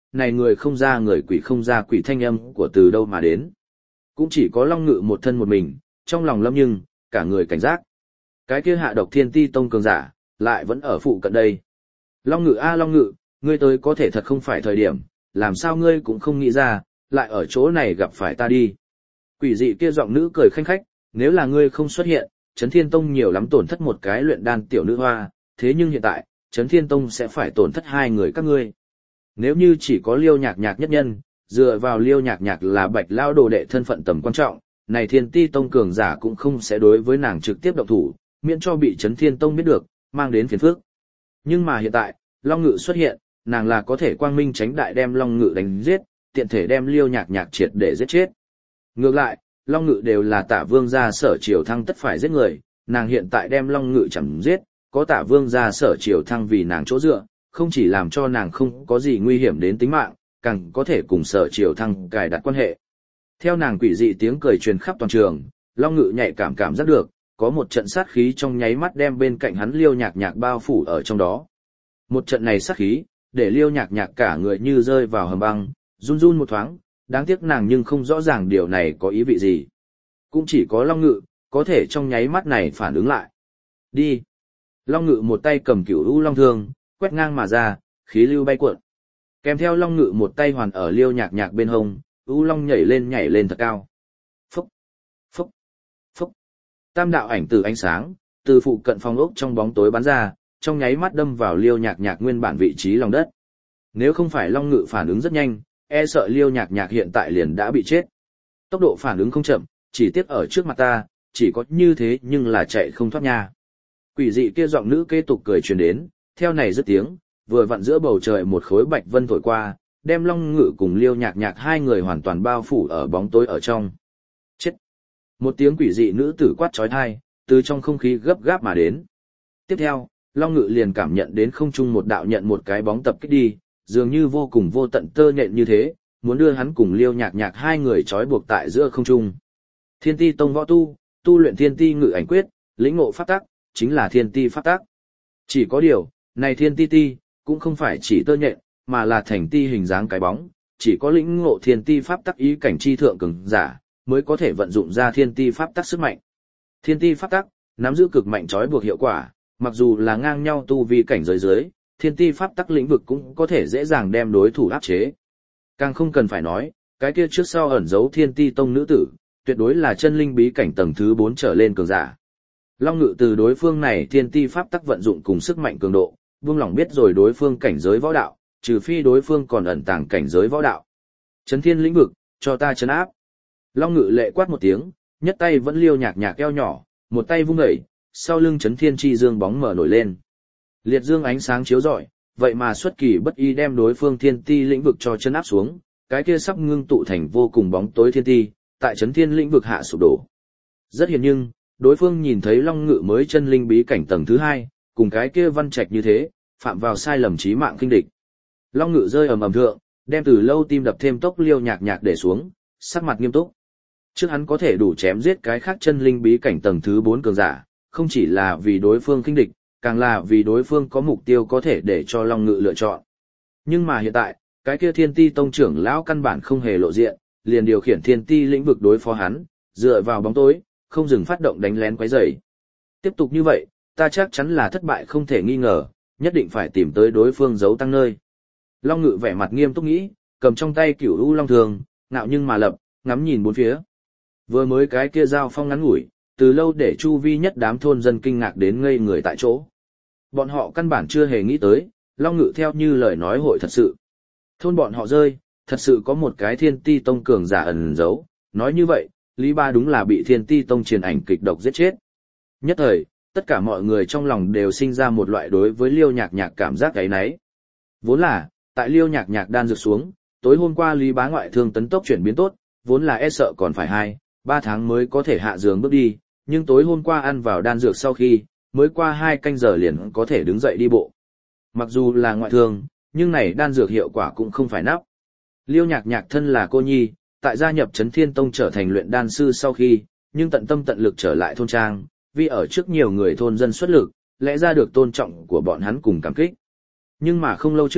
này người không ra người quỷ không ra quỷ thanh âm của từ đâu mà đến. Cũng chỉ có Long Ngự một thân một mình, trong lòng lâm nhưng, cả người cảnh giác. Cái kia hạ độc Thiên Ti Tông cường giả, lại vẫn ở phụ cận đây. Long Ngự a Long Ngự, ngươi tới có thể thật không phải thời điểm, làm sao ngươi cũng không nghĩ ra, lại ở chỗ này gặp phải ta đi. Quỷ dị kia giọng nữ cười khanh khách, nếu là ngươi không xuất hiện, Chấn Thiên Tông nhiều lắm tổn thất một cái luyện đan tiểu nữ hoa, thế nhưng hiện tại, Chấn Thiên Tông sẽ phải tổn thất hai người các ngươi. Nếu như chỉ có Liêu Nhạc Nhạc nhất nhân, dựa vào Liêu Nhạc Nhạc là Bạch Lao đồ đệ thân phận tầm quan trọng, này Thiên Ti Tông cường giả cũng không sẽ đối với nàng trực tiếp động thủ, miễn cho bị Chấn Thiên Tông biết được, mang đến phiền phức. Nhưng mà hiện tại, Long Ngự xuất hiện, nàng là có thể quang minh tránh đại đem Long Ngự đánh giết, tiện thể đem Liêu Nhạc Nhạc triệt để giết chết. Ngược lại, Long Ngự đều là Tả Vương gia Sở Triều Thăng tất phải giết người, nàng hiện tại đem Long Ngự chẳng giết, có Tả Vương gia Sở Triều Thăng vì nàng chỗ dựa, không chỉ làm cho nàng không có gì nguy hiểm đến tính mạng, càng có thể cùng Sở Triều Thăng cài đặt quan hệ. Theo nàng quỷ dị tiếng cười truyền khắp toàn trường, Long Ngự nhạy cảm cảm giác được, có một trận sát khí trong nháy mắt đem bên cạnh hắn Liêu Nhạc Nhạc bao phủ ở trong đó. Một trận này sát khí, để Liêu Nhạc Nhạc cả người như rơi vào hầm băng, run run một thoáng, đáng tiếc nàng nhưng không rõ ràng điều này có ý vị gì. Cũng chỉ có Long Ngự, có thể trong nháy mắt này phản ứng lại. Đi! Long Ngự một tay cầm cửu u long thương, quét ngang mà ra, khí lưu bay cuộn. Kèm theo Long Ngự một tay hoàn ở Liêu Nhạc Nhạc bên hông, u long nhảy lên nhảy lên thật cao. Phúc! Phúc! Phúc! Tam đạo ảnh từ ánh sáng, từ phụ cận phòng ốc trong bóng tối bắn ra, trong nháy mắt đâm vào Liêu Nhạc Nhạc nguyên bản vị trí lòng đất. Nếu không phải Long Ngự phản ứng rất nhanh, e sợ Liêu Nhạc Nhạc hiện tại liền đã bị chết. Tốc độ phản ứng không chậm, chỉ tiếc ở trước mặt ta, chỉ có như thế nhưng là chạy không thoát nha. Quỷ dị kia giọng nữ kế tục cười truyền đến, theo này dứt tiếng, vừa vặn giữa bầu trời một khối bạch vân thổi qua, đem Long Ngự cùng Liêu Nhạc Nhạc hai người hoàn toàn bao phủ ở bóng tối ở trong. Chết! Một tiếng quỷ dị nữ tử quát chói tai, từ trong không khí gấp gáp mà đến. Tiếp theo, Long Ngự liền cảm nhận đến không trung một đạo nhận một cái bóng tập kích đi, dường như vô cùng vô tận tơ nhện như thế, muốn đưa hắn cùng Liêu Nhạc Nhạc hai người trói buộc tại giữa không trung. Thiên Ti Tông võ tu, tu luyện Thiên Ti Ngự Ảnh Quyết, lĩnh ngộ pháp tắc, chính là Thiên Ti pháp tắc. Chỉ có điều, này Thiên Ti Ti, cũng không phải chỉ tơ nhện, mà là thành ti hình dáng cái bóng, chỉ có lĩnh ngộ Thiên Ti pháp tắc ý cảnh chi thượng cường giả, mới có thể vận dụng ra Thiên Ti pháp tắc sức mạnh. Thiên Ti pháp tắc, nắm giữ cực mạnh trói buộc hiệu quả, mặc dù là ngang nhau tu vi cảnh giới dưới, Thiên Ti pháp tắc lĩnh vực cũng có thể dễ dàng đem đối thủ áp chế. Càng không cần phải nói, cái kia trước sau ẩn giấu Thiên Ti Tông nữ tử, tuyệt đối là chân linh bí cảnh tầng thứ bốn trở lên cường giả. Long Ngự từ đối phương này Thiên Ti pháp tắc vận dụng cùng sức mạnh cường độ, buông lỏng biết rồi đối phương cảnh giới võ đạo, trừ phi đối phương còn ẩn tàng cảnh giới võ đạo. Chấn Thiên lĩnh vực, cho ta chấn áp. Long Ngự lệ quát một tiếng, nhất tay vẫn Liêu Nhạc Nhạc eo nhỏ, một tay vung đẩy, sau lưng Chấn Thiên chi dương bóng mở nổi lên. Liệt dương ánh sáng chiếu rọi, vậy mà xuất kỳ bất ý đem đối phương Thiên Ti lĩnh vực cho chấn áp xuống, cái kia sắp ngưng tụ thành vô cùng bóng tối Thiên Ti, tại Chấn Thiên lĩnh vực hạ sụp đổ. Rất hiển nhưng, đối phương nhìn thấy Long Ngự mới chân linh bí cảnh tầng thứ hai, cùng cái kia văn trạch như thế, phạm vào sai lầm chí mạng kinh địch. Long Ngự rơi ầm ầm thượng, đem từ lâu tim đập thêm tốc Liêu Nhạc Nhạc để xuống, sắc mặt nghiêm túc. Trước hắn có thể đủ chém giết cái khác chân linh bí cảnh tầng thứ bốn cường giả, không chỉ là vì đối phương kinh địch, càng là vì đối phương có mục tiêu có thể để cho Long Ngự lựa chọn. Nhưng mà hiện tại, cái kia Thiên Ti Tông trưởng lão căn bản không hề lộ diện, liền điều khiển Thiên Ti lĩnh vực đối phó hắn, dựa vào bóng tối, không dừng phát động đánh lén quấy rầy. Tiếp tục như vậy, ta chắc chắn là thất bại không thể nghi ngờ, nhất định phải tìm tới đối phương giấu tăng nơi. Long Ngự vẻ mặt nghiêm túc nghĩ, cầm trong tay cửu u long thường, ngạo nhưng mà lập, ngắm nhìn bốn phía. Vừa mới cái kia giao phong ngắn ngủi, từ lâu để chu vi nhất đám thôn dân kinh ngạc đến ngây người tại chỗ. Bọn họ căn bản chưa hề nghĩ tới, Long Ngự theo như lời nói hội thật sự. Thôn bọn họ rơi, thật sự có một cái Thiên Ti Tông cường giả ẩn giấu, nói như vậy, Lý Ba đúng là bị Thiên Ti Tông truyền ảnh kịch độc giết chết. Nhất thời, tất cả mọi người trong lòng đều sinh ra một loại đối với Liêu Nhạc Nhạc cảm giác ấy nấy. Vốn là, tại Liêu Nhạc Nhạc đan dược xuống, tối hôm qua Lý Bá ngoại thương tấn tốc chuyển biến tốt, vốn là e sợ còn phải hai, ba tháng mới có thể hạ giường bước đi, nhưng tối hôm qua ăn vào đan dược sau khi, mới qua hai canh giờ liền có thể đứng dậy đi bộ. Mặc dù là ngoại thương, nhưng này đan dược hiệu quả cũng không phải nắp. Liêu Nhạc Nhạc thân là cô nhi, tại gia nhập Chấn Thiên Tông trở thành luyện đan sư sau khi, nhưng tận tâm tận lực trở lại thôn trang, vì ở trước nhiều người thôn dân xuất lực, lẽ ra được tôn trọng của bọn hắn cùng cảm kích. Nhưng mà không lâu trước,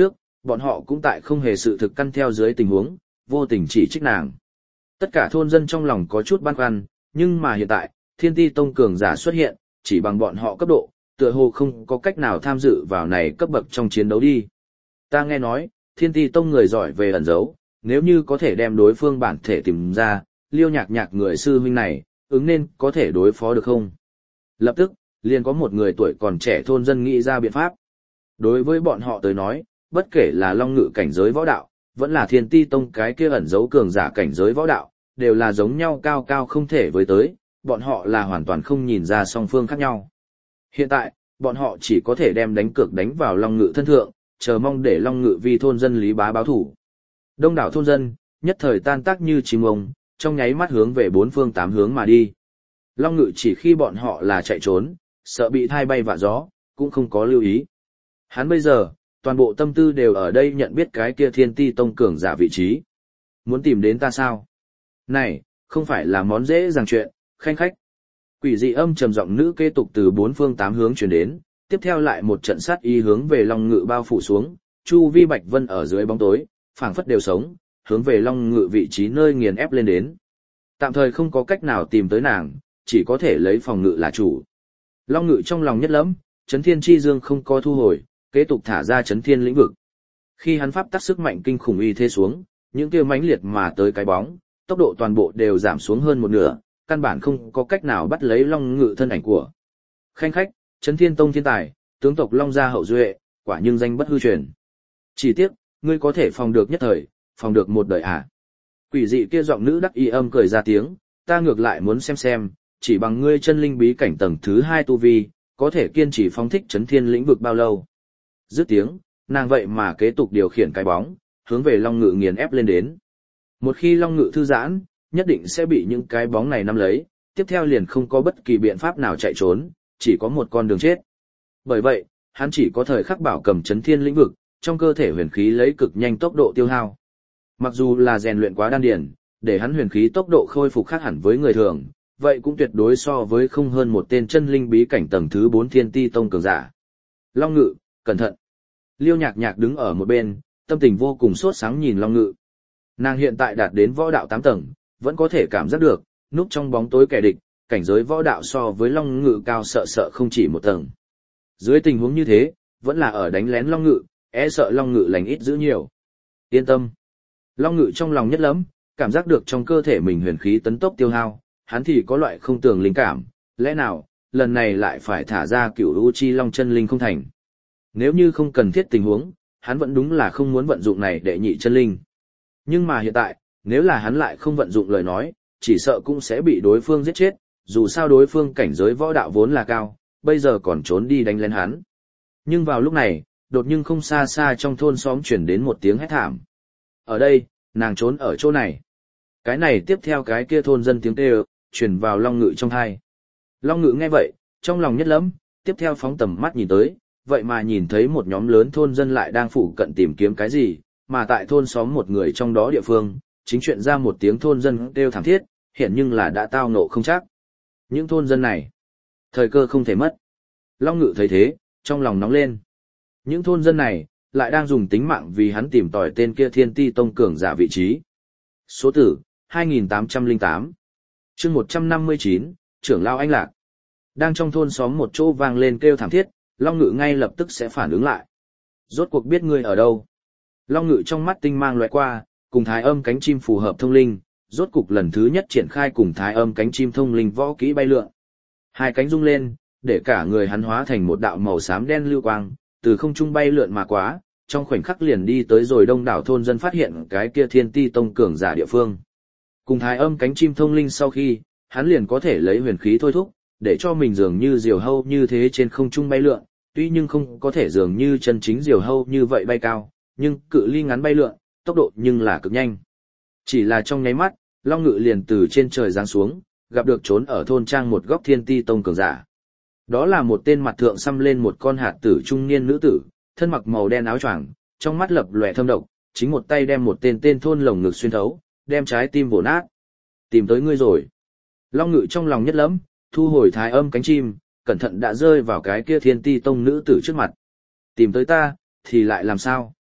bọn họ cũng tại không hề sự thực căn theo dưới tình huống, vô tình chỉ trích nàng. Tất cả thôn dân trong lòng có chút băn khoăn, nhưng mà hiện tại, Thiên Ti Tông cường giả xuất hiện, chỉ bằng bọn họ cấp độ, tựa hồ không có cách nào tham dự vào này cấp bậc trong chiến đấu đi. Ta nghe nói, Thiên Ti Tông người giỏi về ẩn giấu, nếu như có thể đem đối phương bản thể tìm ra, Liêu Nhạc Nhạc người sư huynh này, ứng nên có thể đối phó được không? Lập tức, liền có một người tuổi còn trẻ thôn dân nghĩ ra biện pháp. Đối với bọn họ tới nói, bất kể là Long Ngự cảnh giới võ đạo, vẫn là Thiên Ti Tông cái kia ẩn giấu cường giả cảnh giới võ đạo, đều là giống nhau cao cao không thể với tới, bọn họ là hoàn toàn không nhìn ra song phương khác nhau. Hiện tại, bọn họ chỉ có thể đem đánh cược đánh vào Long Ngự thân thượng, chờ mong để Long Ngự vì thôn dân Lý Bá báo thủ. Đông đảo thôn dân, nhất thời tan tác như chim ông, trong nháy mắt hướng về bốn phương tám hướng mà đi. Long Ngự chỉ khi bọn họ là chạy trốn, sợ bị thai bay vạ gió, cũng không có lưu ý. Hắn bây giờ, toàn bộ tâm tư đều ở đây nhận biết cái kia Thiên Ti Tông cường giả vị trí. Muốn tìm đến ta sao? Này, không phải là món dễ dàng chuyện, khanh khách. Quỷ dị âm trầm giọng nữ kế tục từ bốn phương tám hướng truyền đến, tiếp theo lại một trận sát y hướng về Long Ngự bao phủ xuống, chu vi Bạch Vân ở dưới bóng tối, phảng phất đều sống, hướng về Long Ngự vị trí nơi nghiền ép lên đến. Tạm thời không có cách nào tìm tới nàng, chỉ có thể lấy phòng ngự là chủ. Long Ngự trong lòng nhất lẫm, Chấn Thiên Chi Dương không có thu hồi, kế tục thả ra Chấn Thiên lĩnh vực. Khi hắn pháp tắc sức mạnh kinh khủng uy thế xuống, những kia mãnh liệt mà tới cái bóng, tốc độ toàn bộ đều giảm xuống hơn một nửa, căn bản không có cách nào bắt lấy Long Ngự thân ảnh của. Khanh khách, Chấn Thiên Tông thiên tài, tướng tộc Long gia hậu duệ, quả nhưng danh bất hư truyền. Chỉ tiếc, ngươi có thể phòng được nhất thời, phòng được một đời à? Quỷ dị kia giọng nữ đắc ý âm cười ra tiếng, ta ngược lại muốn xem xem, chỉ bằng ngươi chân linh bí cảnh tầng thứ hai tu vi, có thể kiên trì phóng thích Chấn Thiên lĩnh vực bao lâu. Dứt tiếng, nàng vậy mà kế tục điều khiển cái bóng, hướng về Long Ngự nghiền ép lên đến. Một khi Long Ngự thư giãn, nhất định sẽ bị những cái bóng này nắm lấy, tiếp theo liền không có bất kỳ biện pháp nào chạy trốn, chỉ có một con đường chết. Bởi vậy, hắn chỉ có thời khắc bảo cầm Chấn Thiên lĩnh vực, trong cơ thể huyền khí lấy cực nhanh tốc độ tiêu hao. Mặc dù là rèn luyện quá đan điền, để hắn huyền khí tốc độ khôi phục khác hẳn với người thường, vậy cũng tuyệt đối so với không hơn một tên chân linh bí cảnh tầng thứ bốn Thiên Ti Tông cường giả. Long Ngự, cẩn thận. Liêu Nhạc Nhạc đứng ở một bên, tâm tình vô cùng sốt sáng nhìn Long Ngự. Nàng hiện tại đạt đến võ đạo tám tầng, vẫn có thể cảm giác được, núp trong bóng tối kẻ địch, cảnh giới võ đạo so với Long Ngự cao sợ sợ không chỉ một tầng. Dưới tình huống như thế, vẫn là ở đánh lén Long Ngự, e sợ Long Ngự lành ít giữ nhiều. Yên tâm. Long Ngự trong lòng nhất lắm, cảm giác được trong cơ thể mình huyền khí tấn tốc tiêu hao, hắn thì có loại không tường linh cảm, lẽ nào, lần này lại phải thả ra cửu u chi long chân linh không thành. Nếu như không cần thiết tình huống, hắn vẫn đúng là không muốn vận dụng này để nhị chân linh. Nhưng mà hiện tại, nếu là hắn lại không vận dụng lời nói, chỉ sợ cũng sẽ bị đối phương giết chết, dù sao đối phương cảnh giới võ đạo vốn là cao, bây giờ còn trốn đi đánh lén hắn. Nhưng vào lúc này, đột nhiên không xa xa trong thôn xóm chuyển đến một tiếng hét thảm. Ở đây, nàng trốn ở chỗ này. Cái này tiếp theo cái kia thôn dân tiếng kêu, truyền vào Long Ngự trong tai. Long Ngự nghe vậy, trong lòng nhất lẫm, tiếp theo phóng tầm mắt nhìn tới, vậy mà nhìn thấy một nhóm lớn thôn dân lại đang phụ cận tìm kiếm cái gì, mà tại thôn xóm một người trong đó địa phương, chính chuyện ra một tiếng thôn dân kêu thảm thiết, hiện nhưng là đã tao nộ không chắc. Những thôn dân này, thời cơ không thể mất. Long Ngự thấy thế, trong lòng nóng lên. Những thôn dân này, lại đang dùng tính mạng vì hắn tìm tòi tên kia Thiên Ti Tông cường giả vị trí. Số tử, hai nghìn tám trăm lẻ tám. Chương một trăm năm mươi chín, trưởng lão Anh Lạc. Đang trong thôn xóm một chỗ vang lên kêu thảm thiết, Long Ngự ngay lập tức sẽ phản ứng lại. Rốt cuộc biết ngươi ở đâu. Long Ngự trong mắt tinh mang lóe qua, cùng thái âm cánh chim phù hợp thông linh, rốt cục lần thứ nhất triển khai cùng thái âm cánh chim thông linh võ kỹ bay lượn. Hai cánh rung lên, để cả người hắn hóa thành một đạo màu xám đen lưu quang, từ không trung bay lượn mà quá, trong khoảnh khắc liền đi tới rồi đông đảo thôn dân phát hiện cái kia Thiên Ti Tông cường giả địa phương. Cùng thái âm cánh chim thông linh sau khi, hắn liền có thể lấy huyền khí thôi thúc, để cho mình dường như diều hâu như thế trên không trung bay lượn, tuy nhưng không có thể dường như chân chính diều hâu như vậy bay cao, nhưng cự ly ngắn bay lượn, tốc độ nhưng là cực nhanh. Chỉ là trong nháy mắt, Long Ngự liền từ trên trời giáng xuống, gặp được trốn ở thôn trang một góc Thiên Ti Tông cường giả. Đó là một tên mặt thượng xăm lên một con hạt tử trung niên nữ tử, thân mặc màu đen áo choàng, trong mắt lập lòe thâm độc, chính một tay đem một tên tên thôn lồng ngực xuyên thấu, đem trái tim vồ nát. Tìm tới ngươi rồi. Long Ngự trong lòng nhất lẫm, thu hồi thái âm cánh chim, cẩn thận đã rơi vào cái kia Thiên Ti Tông nữ tử trước mặt. Tìm tới ta, thì lại làm sao?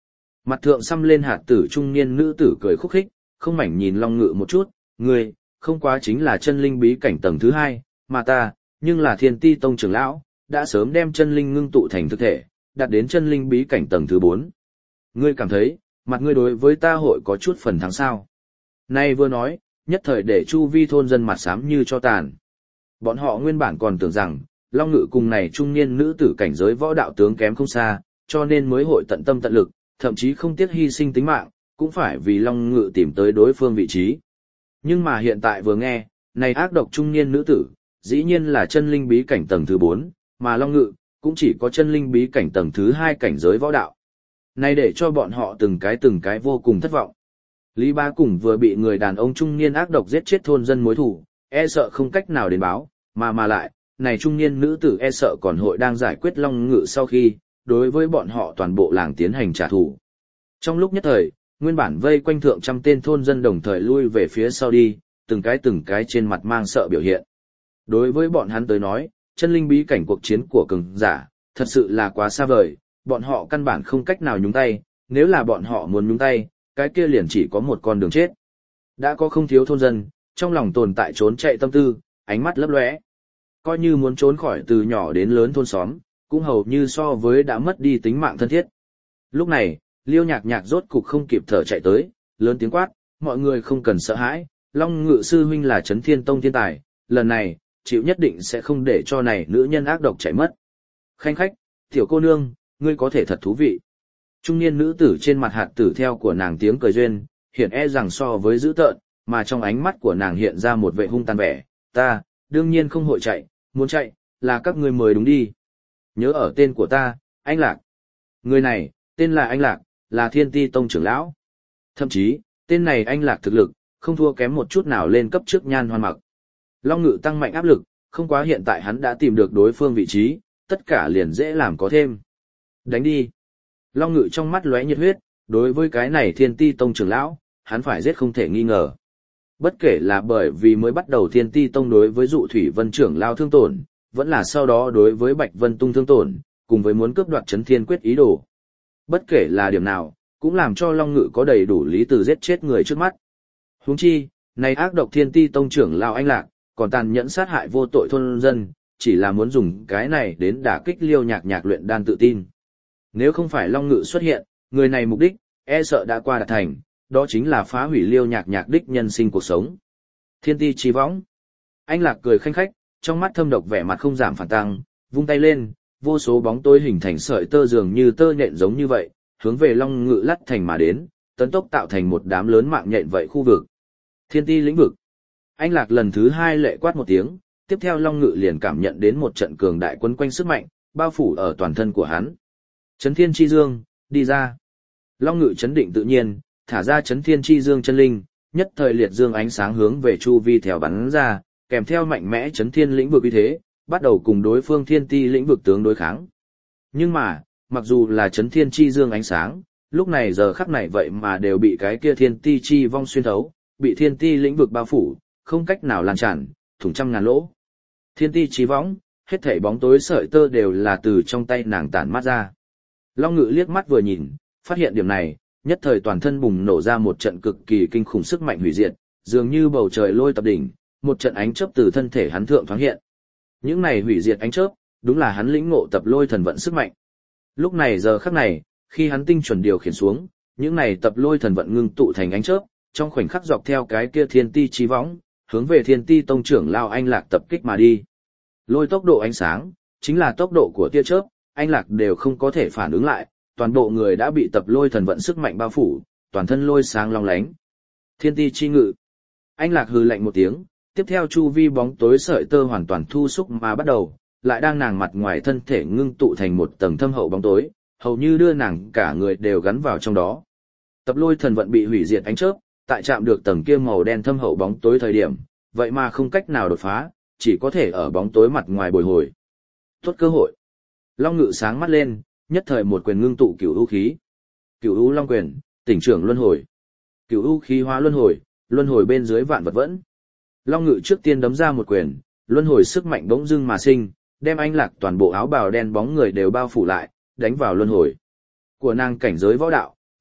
Mặt thượng xăm lên hạt tử trung niên nữ tử cười khúc khích, không mảnh nhìn Long Ngự một chút, ngươi, không quá chính là chân linh bí cảnh tầng thứ hai, mà ta, nhưng là Thiên Ti Tông trưởng lão, đã sớm đem chân linh ngưng tụ thành thực thể, đạt đến chân linh bí cảnh tầng thứ bốn. Ngươi cảm thấy, mặt ngươi đối với ta hội có chút phần thắng sao? Nay vừa nói, nhất thời để chu vi thôn dân mặt xám như cho tàn. Bọn họ nguyên bản còn tưởng rằng, Long Ngự cùng này trung niên nữ tử cảnh giới võ đạo tướng kém không xa, cho nên mới hội tận tâm tận lực, thậm chí không tiếc hy sinh tính mạng, cũng phải vì Long Ngự tìm tới đối phương vị trí. Nhưng mà hiện tại vừa nghe, này ác độc trung niên nữ tử, dĩ nhiên là chân linh bí cảnh tầng thứ bốn, mà Long Ngự cũng chỉ có chân linh bí cảnh tầng thứ hai cảnh giới võ đạo. Này để cho bọn họ từng cái từng cái vô cùng thất vọng. Lý Bá cùng vừa bị người đàn ông trung niên ác độc giết chết thôn dân mối thủ, e sợ không cách nào đến báo, mà mà lại, này trung niên nữ tử e sợ còn hội đang giải quyết Long Ngự sau khi, đối với bọn họ toàn bộ làng tiến hành trả thù. Trong lúc nhất thời, nguyên bản vây quanh thượng trăm tên thôn dân đồng thời lui về phía sau đi, từng cái từng cái trên mặt mang sợ biểu hiện. Đối với bọn hắn tới nói, chân linh bí cảnh cuộc chiến của cường giả, thật sự là quá xa vời, bọn họ căn bản không cách nào nhúng tay, nếu là bọn họ muốn nhúng tay, cái kia liền chỉ có một con đường chết. Đã có không thiếu thôn dân, trong lòng tồn tại trốn chạy tâm tư, ánh mắt lấp lóe. Coi như muốn trốn khỏi từ nhỏ đến lớn thôn xóm, cũng hầu như so với đã mất đi tính mạng thân thiết. Lúc này, Liêu Nhạc Nhạc rốt cục không kịp thở chạy tới, lớn tiếng quát, mọi người không cần sợ hãi, Long Ngự sư huynh là Chấn Thiên Tông thiên tài, lần này, chịu nhất định sẽ không để cho này nữ nhân ác độc chạy mất. Khanh khách, tiểu cô nương, ngươi có thể thật thú vị. Trung niên nữ tử trên mặt hạt tử theo của nàng tiếng cười duyên, hiện e rằng so với dữ tợn, mà trong ánh mắt của nàng hiện ra một vẻ hung tàn vẻ, ta, đương nhiên không hội chạy, muốn chạy, là các ngươi mời đúng đi. Nhớ ở tên của ta, Anh Lạc. Người này, tên là Anh Lạc, là Thiên Ti Tông trưởng lão. Thậm chí, tên này Anh Lạc thực lực, không thua kém một chút nào lên cấp trước Nhan Hoan Mặc. Long Ngự tăng mạnh áp lực, không quá hiện tại hắn đã tìm được đối phương vị trí, tất cả liền dễ làm có thêm. Đánh đi. Long Ngự trong mắt lóe nhiệt huyết, đối với cái này Thiên Ti Tông trưởng lão, hắn phải giết không thể nghi ngờ. Bất kể là bởi vì mới bắt đầu Thiên Ti Tông đối với Dụ Thủy Vân trưởng lão thương tổn, vẫn là sau đó đối với Bạch Vân Tung thương tổn, cùng với muốn cướp đoạt Chấn Thiên Quyết ý đồ. Bất kể là điểm nào, cũng làm cho Long Ngự có đầy đủ lý từ giết chết người trước mắt. Huống chi, này ác độc Thiên Ti Tông trưởng lão Anh Lạc, còn tàn nhẫn sát hại vô tội thôn dân, chỉ là muốn dùng cái này đến đả kích Liêu Nhạc Nhạc luyện đan tự tin. Nếu không phải Long Ngự xuất hiện, người này mục đích, e sợ đã qua đạt thành, đó chính là phá hủy Liêu Nhạc Nhạc đích nhân sinh cuộc sống. Thiên ti chi võng. Anh Lạc cười khanh khách, trong mắt thâm độc vẻ mặt không giảm phản tăng, vung tay lên, vô số bóng tối hình thành sợi tơ dường như tơ nhện giống như vậy, hướng về Long Ngự lắt thành mà đến, tấn tốc tạo thành một đám lớn mạng nhện vậy khu vực. Thiên ti lĩnh vực. Anh Lạc lần thứ hai lệ quát một tiếng, tiếp theo Long Ngự liền cảm nhận đến một trận cường đại quấn quanh sức mạnh, bao phủ ở toàn thân của hắn. Chấn Thiên Chi Dương, đi ra. Long Ngự chấn định tự nhiên, thả ra Chấn Thiên Chi Dương chân linh, nhất thời liệt dương ánh sáng hướng về chu vi theo bắn ra, kèm theo mạnh mẽ Chấn Thiên lĩnh vực uy thế, bắt đầu cùng đối phương Thiên Ti lĩnh vực tướng đối kháng. Nhưng mà, mặc dù là Chấn Thiên Chi Dương ánh sáng, lúc này giờ khắc này vậy mà đều bị cái kia Thiên Ti chi vong xuyên thấu, bị Thiên Ti lĩnh vực bao phủ, không cách nào lan tràn, thủng trăm ngàn lỗ. Thiên Ti chi vong, hết thảy bóng tối sợi tơ đều là từ trong tay nàng tản mát ra. Long Ngự liếc mắt vừa nhìn, phát hiện điểm này, nhất thời toàn thân bùng nổ ra một trận cực kỳ kinh khủng sức mạnh hủy diệt, dường như bầu trời lôi tập đỉnh, một trận ánh chớp từ thân thể hắn thượng thoáng hiện. Những này hủy diệt ánh chớp, đúng là hắn lĩnh ngộ tập lôi thần vận sức mạnh. Lúc này giờ khắc này, khi hắn tinh chuẩn điều khiển xuống, những này tập lôi thần vận ngưng tụ thành ánh chớp, trong khoảnh khắc dọc theo cái kia Thiên Ti chi võng, hướng về Thiên Ti Tông trưởng lao Anh Lạc tập kích mà đi. Lôi tốc độ ánh sáng, chính là tốc độ của tia chớp, Anh Lạc đều không có thể phản ứng lại, toàn bộ người đã bị tập lôi thần vận sức mạnh bao phủ, toàn thân lôi sáng long lánh. Thiên ti chi ngự. Anh Lạc hừ lạnh một tiếng, tiếp theo chu vi bóng tối sợi tơ hoàn toàn thu xúc mà bắt đầu, lại đang nàng mặt ngoài thân thể ngưng tụ thành một tầng thâm hậu bóng tối, hầu như đưa nàng cả người đều gắn vào trong đó. Tập lôi thần vận bị hủy diệt ánh chớp, tại chạm được tầng kia màu đen thâm hậu bóng tối thời điểm, vậy mà không cách nào đột phá, chỉ có thể ở bóng tối mặt ngoài bồi hồi. Tốt cơ hội. Long Ngự sáng mắt lên, nhất thời một quyền ngưng tụ cửu u khí. Cửu u long quyền, tỉnh trưởng luân hồi. Cửu u khí hóa luân hồi, luân hồi bên dưới vạn vật vẫn. Long Ngự trước tiên đấm ra một quyền, luân hồi sức mạnh bỗng dưng mà sinh, đem Anh Lạc toàn bộ áo bào đen bóng người đều bao phủ lại, đánh vào luân hồi. Của nàng cảnh giới võ đạo,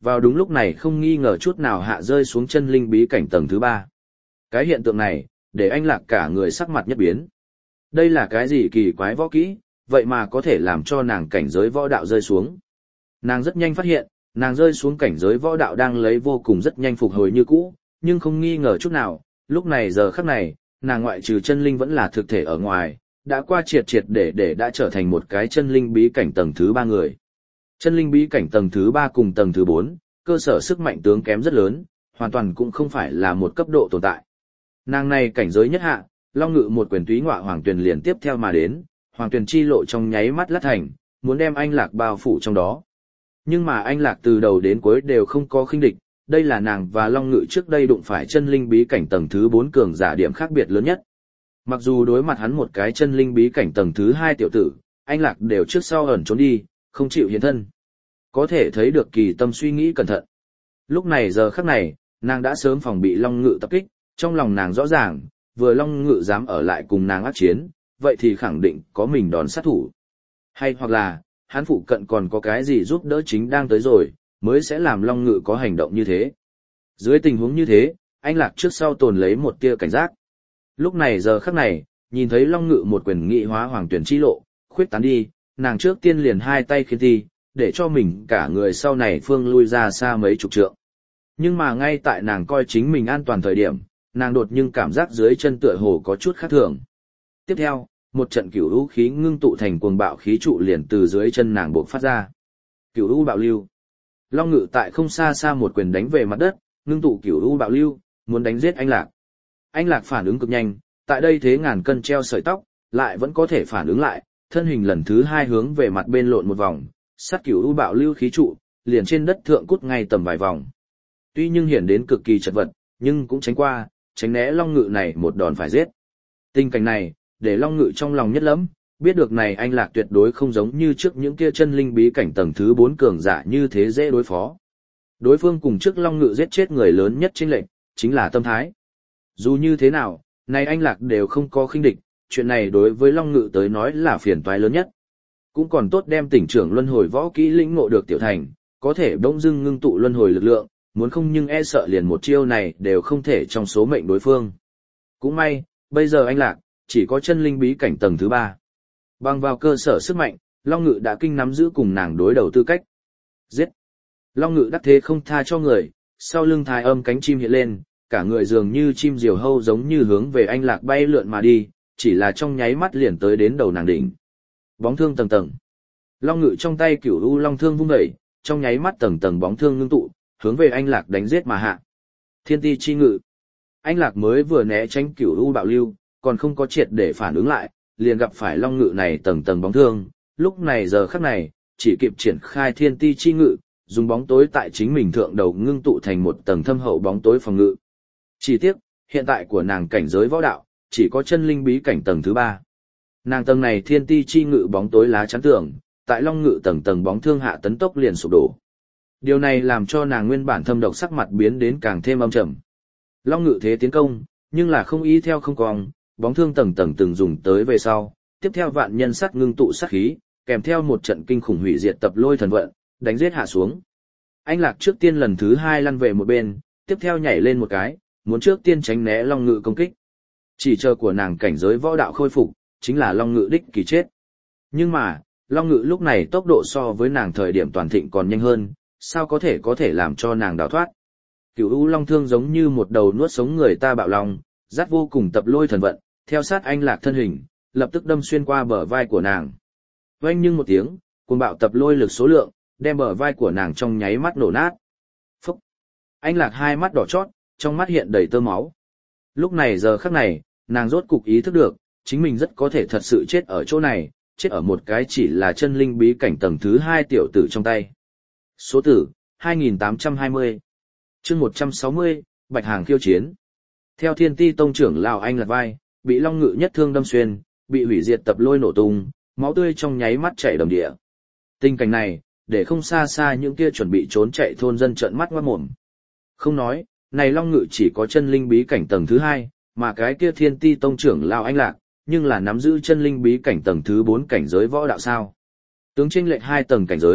vào đúng lúc này không nghi ngờ chút nào hạ rơi xuống chân linh bí cảnh tầng thứ ba. Cái hiện tượng này, để anh Lạc cả người sắc mặt nhất biến. Đây là cái gì kỳ quái võ kỹ, vậy mà có thể làm cho nàng cảnh giới võ đạo rơi xuống. Nàng rất nhanh phát hiện, nàng rơi xuống cảnh giới võ đạo đang lấy vô cùng rất nhanh phục hồi như cũ, nhưng không nghi ngờ chút nào, lúc này giờ khắc này, nàng ngoại trừ chân linh vẫn là thực thể ở ngoài, đã qua triệt triệt để để đã trở thành một cái chân linh bí cảnh tầng thứ ba người. Chân linh bí cảnh tầng thứ ba cùng tầng thứ bốn, cơ sở sức mạnh tướng kém rất lớn, hoàn toàn cũng không phải là một cấp độ tồn tại. Nàng này cảnh giới nhất hạ, Long Ngự một quyền túy ngọa hoàng tuyền liền tiếp theo mà đến, hoàng tuyền chi lộ trong nháy mắt lát thành, muốn đem anh Lạc bao phủ trong đó. Nhưng mà anh Lạc từ đầu đến cuối đều không có khinh địch, đây là nàng và Long Ngự trước đây đụng phải chân linh bí cảnh tầng thứ bốn cường giả điểm khác biệt lớn nhất. Mặc dù đối mặt hắn một cái chân linh bí cảnh tầng thứ hai tiểu tử, anh Lạc đều trước sau ẩn trốn đi, không chịu hiện thân. Có thể thấy được kỳ tâm suy nghĩ cẩn thận. Lúc này giờ khắc này, nàng đã sớm phòng bị Long Ngự tập kích, trong lòng nàng rõ ràng, vừa Long Ngự dám ở lại cùng nàng ác chiến, vậy thì khẳng định có mình đòn sát thủ. Hay hoặc là, hắn phụ cận còn có cái gì giúp đỡ chính đang tới rồi, mới sẽ làm Long Ngự có hành động như thế. Dưới tình huống như thế, anh Lạc trước sau tồn lấy một tia cảnh giác. Lúc này giờ khắc này, nhìn thấy Long Ngự một quyền nghị hóa hoàng tuyển chi lộ, khuyết tán đi, nàng trước tiên liền hai tay khiến thi, để cho mình cả người sau này phương lui ra xa mấy chục trượng. Nhưng mà ngay tại nàng coi chính mình an toàn thời điểm, nàng đột nhưng cảm giác dưới chân tựa hồ có chút khác thường. Tiếp theo, một trận cửu u khí ngưng tụ thành cuồng bạo khí trụ liền từ dưới chân nàng bộc phát ra. Cửu u bạo lưu. Long Ngự tại không xa xa một quyền đánh về mặt đất, ngưng tụ cửu u bạo lưu, muốn đánh giết anh Lạc. Anh Lạc phản ứng cực nhanh, tại đây thế ngàn cân treo sợi tóc, lại vẫn có thể phản ứng lại, thân hình lần thứ hai hướng về mặt bên lộn một vòng, sát cửu u bạo lưu khí trụ, liền trên đất thượng cút ngay tầm vài vòng. Tuy nhưng hiển đến cực kỳ chật vật, nhưng cũng tránh qua, tránh né Long Ngự này một đòn phải giết. Tình cảnh này, để Long Ngự trong lòng nhất lẫm, biết được này anh Lạc tuyệt đối không giống như trước những kia chân linh bí cảnh tầng thứ bốn cường giả như thế dễ đối phó. Đối phương cùng trước Long Ngự giết chết người lớn nhất chênh lệch, chính là tâm thái. Dù như thế nào, này anh Lạc đều không có khinh địch, chuyện này đối với Long Ngự tới nói là phiền toái lớn nhất. Cũng còn tốt đem tỉnh trưởng luân hồi võ kỹ lĩnh ngộ được tiểu thành, có thể bỗng dưng ngưng tụ luân hồi lực lượng, muốn không nhưng e sợ liền một chiêu này đều không thể trong số mệnh đối phương. Cũng may, bây giờ anh Lạc, chỉ có chân linh bí cảnh tầng thứ ba. Bằng vào cơ sở sức mạnh, Long Ngự đã kinh nắm giữ cùng nàng đối đầu tư cách. Giết! Long Ngự đắc thế không tha cho người, sau lưng thái âm cánh chim hiện lên, cả người dường như chim diều hâu giống như hướng về anh Lạc bay lượn mà đi, chỉ là trong nháy mắt liền tới đến đầu nàng đỉnh. Bóng thương tầng tầng. Long Ngự trong tay cửu u long thương vung đẩy, trong nháy mắt tầng tầng bóng thương ngưng tụ, hướng về anh Lạc đánh giết mà hạ. Thiên ti chi ngự. Anh Lạc mới vừa né tránh cửu u bạo lưu, còn không có triệt để phản ứng lại, liền gặp phải Long Ngự này tầng tầng bóng thương, lúc này giờ khắc này, chỉ kịp triển khai thiên ti chi ngự, dùng bóng tối tại chính mình thượng đầu ngưng tụ thành một tầng thâm hậu bóng tối phòng ngự. Chỉ tiếc, hiện tại của nàng cảnh giới võ đạo, chỉ có chân linh bí cảnh tầng thứ ba. Nàng tầng này thiên ti chi ngự bóng tối lá chắn tường, tại Long Ngự tầng tầng bóng thương hạ tấn tốc liền sụp đổ. Điều này làm cho nàng nguyên bản thâm độc sắc mặt biến đến càng thêm âm trầm. Long Ngự thế tiến công, nhưng là không ý theo không cong, bóng thương tầng tầng từng dùng tới về sau, tiếp theo vạn nhân sắt ngưng tụ sát khí, kèm theo một trận kinh khủng hủy diệt tập lôi thần vận, đánh giết hạ xuống. Anh Lạc trước tiên lần thứ hai lăn về một bên, tiếp theo nhảy lên một cái, muốn trước tiên tránh né Long Ngự công kích. Chỉ chờ của nàng cảnh giới võ đạo khôi phục, chính là Long Ngự đích kỳ chết. Nhưng mà, Long Ngự lúc này tốc độ so với nàng thời điểm toàn thịnh còn nhanh hơn, sao có thể có thể làm cho nàng đào thoát. Cửu u long thương giống như một đầu nuốt sống người ta bạo long, dắt vô cùng tập lôi thần vận, theo sát anh Lạc thân hình, lập tức đâm xuyên qua bờ vai của nàng. Oanh nhưng một tiếng, cuồng bạo tập lôi lực số lượng, đem bờ vai của nàng trong nháy mắt nổ nát. Phúc! Anh Lạc hai mắt đỏ chót, trong mắt hiện đầy tơ máu. Lúc này giờ khắc này, nàng rốt cục ý thức được, chính mình rất có thể thật sự chết ở chỗ này, chết ở một cái chỉ là chân linh bí cảnh tầng thứ hai tiểu tử trong tay. Số tử, hai nghìn tám trăm hai mươi. Chương một trăm sáu mươi, Bạch Hàng khiêu chiến. Theo Thiên Ti tông trưởng lão anh Lạc vai, bị Long Ngự nhất thương đâm xuyên, bị hủy diệt tập lôi nổ tung, máu tươi trong nháy mắt chảy đầm địa. Tình cảnh này, để không xa xa những kia chuẩn bị trốn chạy thôn dân trợn mắt ngoát mồm. Không nói, này Long Ngự chỉ có chân linh bí cảnh tầng thứ hai, mà cái kia Thiên Ti tông trưởng lão anh Lạc, nhưng là nắm giữ chân linh bí cảnh tầng thứ bốn cảnh giới võ đạo sao. Tướng chênh lệch hai tầng cảnh giới,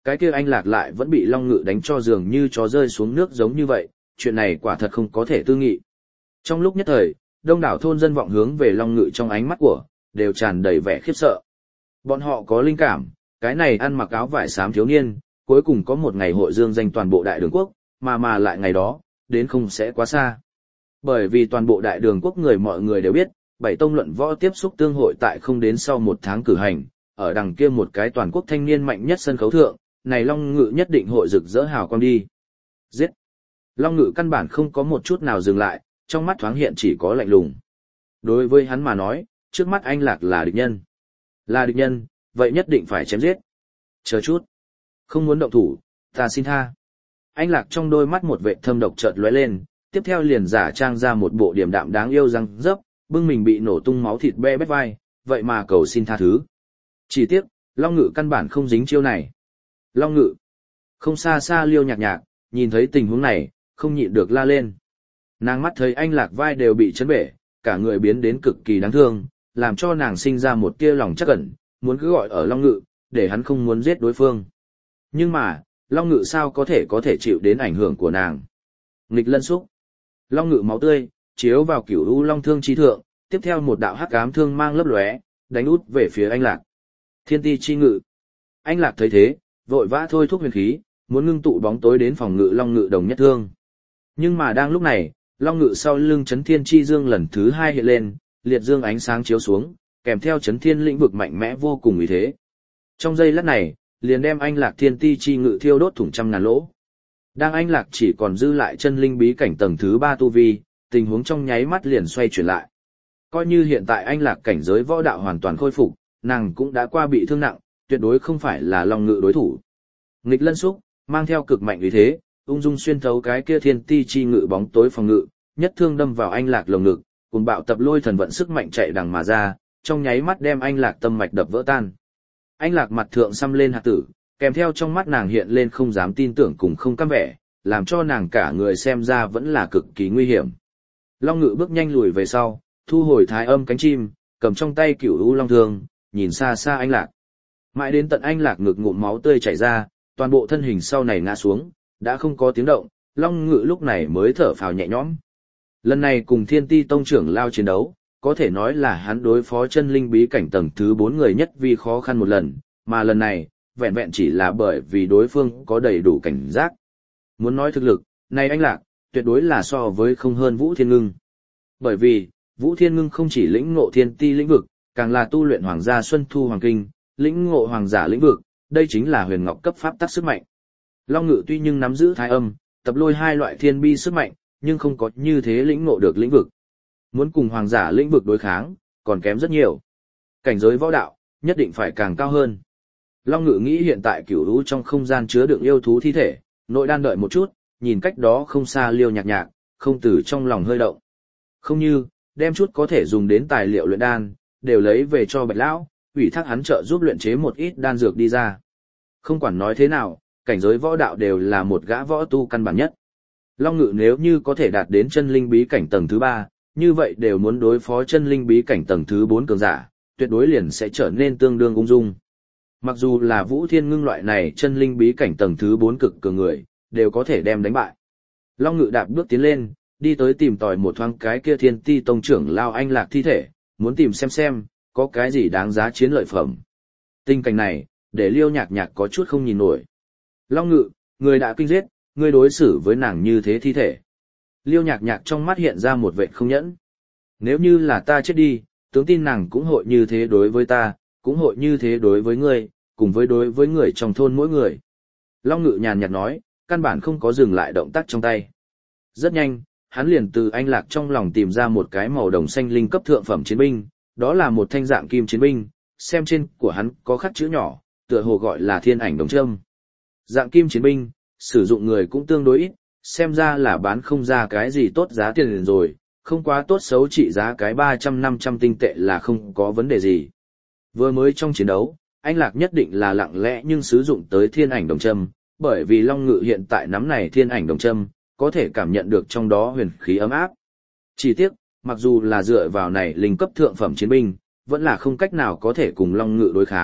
cái kia anh Lạc lại vẫn bị Long Ngự đánh cho dường như chó rơi xuống nước giống như vậy, chuyện này quả thật không có thể tư nghị. Trong lúc nhất thời, đông đảo thôn dân vọng hướng về Long Ngự trong ánh mắt của, đều tràn đầy vẻ khiếp sợ. Bọn họ có linh cảm, cái này ăn mặc áo vải xám thiếu niên, cuối cùng có một ngày hội dương danh toàn bộ đại đường quốc, mà mà lại ngày đó, đến không sẽ quá xa. Bởi vì toàn bộ đại đường quốc người mọi người đều biết, bảy tông luận võ tiếp xúc tương hội tại không đến sau một tháng cử hành, ở đằng kia một cái toàn quốc thanh niên mạnh nhất sân khấu thượng, này Long Ngự nhất định hội rực rỡ hào quang đi. Giết! Long Ngự căn bản không có một chút nào dừng lại, trong mắt thoáng hiện chỉ có lạnh lùng. Đối với hắn mà nói, trước mắt anh Lạc là địch nhân. Là địch nhân, vậy nhất định phải chém giết. Chờ chút. Không muốn động thủ, ta xin tha. Anh Lạc trong đôi mắt một vệ thâm độc chợt lóe lên, tiếp theo liền giả trang ra một bộ điềm đạm đáng yêu răng dấp, bưng mình bị nổ tung máu thịt be bét vai, vậy mà cầu xin tha thứ. Chỉ tiếc, Long Ngự căn bản không dính chiêu này. Long Ngự. Không xa xa Liêu Nhạc Nhạc, nhìn thấy tình huống này, không nhịn được la lên. Nàng mắt thấy anh Lạc vai đều bị chấn bể, cả người biến đến cực kỳ đáng thương, làm cho nàng sinh ra một tia lòng chắc ẩn, muốn cứ gọi ở Long Ngự, để hắn không muốn giết đối phương. Nhưng mà, Long Ngự sao có thể có thể chịu đến ảnh hưởng của nàng. Nghịch lân xúc. Long Ngự máu tươi, chiếu vào cửu u long thương chi thượng, tiếp theo một đạo hắc ám thương mang lấp lóe, đánh út về phía anh Lạc. Thiên ti chi ngự. Anh Lạc thấy thế, vội vã thôi thúc huyền khí, muốn ngưng tụ bóng tối đến phòng ngự Long Ngự đồng nhất thương. Nhưng mà đang lúc này, Long Ngự sau lưng chấn thiên chi dương lần thứ hai hiện lên, liệt dương ánh sáng chiếu xuống, kèm theo chấn thiên lĩnh vực mạnh mẽ vô cùng uy thế. Trong giây lát này, liền đem anh Lạc thiên ti chi ngự thiêu đốt thủng trăm ngàn lỗ. Đang anh Lạc chỉ còn dư lại chân linh bí cảnh tầng thứ ba tu vi, tình huống trong nháy mắt liền xoay chuyển lại. Coi như hiện tại anh Lạc cảnh giới võ đạo hoàn toàn khôi phục, nàng cũng đã qua bị thương nặng, tuyệt đối không phải là Long Ngự đối thủ. Nghịch lân xúc, mang theo cực mạnh uy thế, ung dung xuyên thấu cái kia thiên ti chi ngự bóng tối phòng ngự, nhất thương đâm vào anh Lạc lồng ngực, cùng bạo tập lôi thần vận sức mạnh chạy đằng mà ra, trong nháy mắt đem anh Lạc tâm mạch đập vỡ tan. Anh Lạc mặt thượng xăm lên hạt tử, kèm theo trong mắt nàng hiện lên không dám tin tưởng cùng không cam vẻ, làm cho nàng cả người xem ra vẫn là cực kỳ nguy hiểm. Long Ngự bước nhanh lùi về sau, thu hồi thái âm cánh chim, cầm trong tay cửu u long thương, nhìn xa xa anh Lạc. Mãi đến tận anh Lạc ngực ngụm máu tươi chảy ra, toàn bộ thân hình sau này ngã xuống, đã không có tiếng động, Long Ngự lúc này mới thở phào nhẹ nhõm. Lần này cùng Thiên Ti Tông trưởng lao chiến đấu, có thể nói là hắn đối phó chân linh bí cảnh tầng thứ bốn người nhất vì khó khăn một lần, mà lần này, vẹn vẹn chỉ là bởi vì đối phương có đầy đủ cảnh giác. Muốn nói thực lực, này anh Lạc, tuyệt đối là so với không hơn Vũ Thiên Ngưng. Bởi vì, Vũ Thiên Ngưng không chỉ lĩnh ngộ thiên ti lĩnh vực, càng là tu luyện hoàng gia Xuân Thu Hoàng Kinh, lĩnh ngộ hoàng giả lĩnh vực, đây chính là huyền ngọc cấp pháp tắc sức mạnh. Long Ngự tuy nhưng nắm giữ thái âm, tập lôi hai loại thiên bi sức mạnh, nhưng không có như thế lĩnh ngộ được lĩnh vực. Muốn cùng hoàng giả lĩnh vực đối kháng, còn kém rất nhiều. Cảnh giới võ đạo, nhất định phải càng cao hơn. Long Ngự nghĩ hiện tại cửu lũ trong không gian chứa đựng yêu thú thi thể, nội đan đợi một chút, nhìn cách đó không xa Liêu Nhạc Nhạc, không từ trong lòng hơi động. Không như, đem chút có thể dùng đến tài liệu luyện đan, đều lấy về cho Bạch Lão, ủy thác hắn trợ giúp luyện chế một ít đan dược đi ra. Không quản nói thế nào, cảnh giới võ đạo đều là một gã võ tu căn bản nhất. Long Ngự nếu như có thể đạt đến chân linh bí cảnh tầng thứ ba, như vậy đều muốn đối phó chân linh bí cảnh tầng thứ bốn cường giả, tuyệt đối liền sẽ trở nên tương đương ung dung. Mặc dù là Vũ Thiên Ngưng loại này chân linh bí cảnh tầng thứ bốn cực cường người, đều có thể đem đánh bại. Long Ngự đạp bước tiến lên, đi tới tìm tòi một thoáng cái kia Thiên Ti Tông trưởng lao anh Lạc thi thể, muốn tìm xem xem, có cái gì đáng giá chiến lợi phẩm. Tình cảnh này, để Liêu Nhạc Nhạc có chút không nhìn nổi. Long Ngự, người đã kinh giết, ngươi đối xử với nàng như thế thi thể. Liêu Nhạc Nhạc trong mắt hiện ra một vẻ không nhẫn. Nếu như là ta chết đi, tướng tin nàng cũng hội như thế đối với ta, cũng hội như thế đối với ngươi, cùng với đối với người trong thôn mỗi người. Long Ngự nhàn nhạt nói, căn bản không có dừng lại động tác trong tay. Rất nhanh, hắn liền từ anh Lạc trong lòng tìm ra một cái màu đồng xanh linh cấp thượng phẩm chiến binh, đó là một thanh dạng kim chiến binh, xem trên của hắn có khắc chữ nhỏ, tựa hồ gọi là thiên ảnh đồng trâm. Dạng kim chiến binh, sử dụng người cũng tương đối ít, xem ra là bán không ra cái gì tốt giá tiền rồi, không quá tốt xấu trị giá cái ba trăm năm trăm tinh tệ là không có vấn đề gì. Vừa mới trong chiến đấu, anh Lạc nhất định là lặng lẽ nhưng sử dụng tới thiên ảnh đồng châm, bởi vì Long Ngự hiện tại nắm này thiên ảnh đồng châm, có thể cảm nhận được trong đó huyền khí ấm áp. Chỉ tiếc, mặc dù là dựa vào này linh cấp thượng phẩm chiến binh, vẫn là không cách nào có thể cùng Long Ngự đối kháng,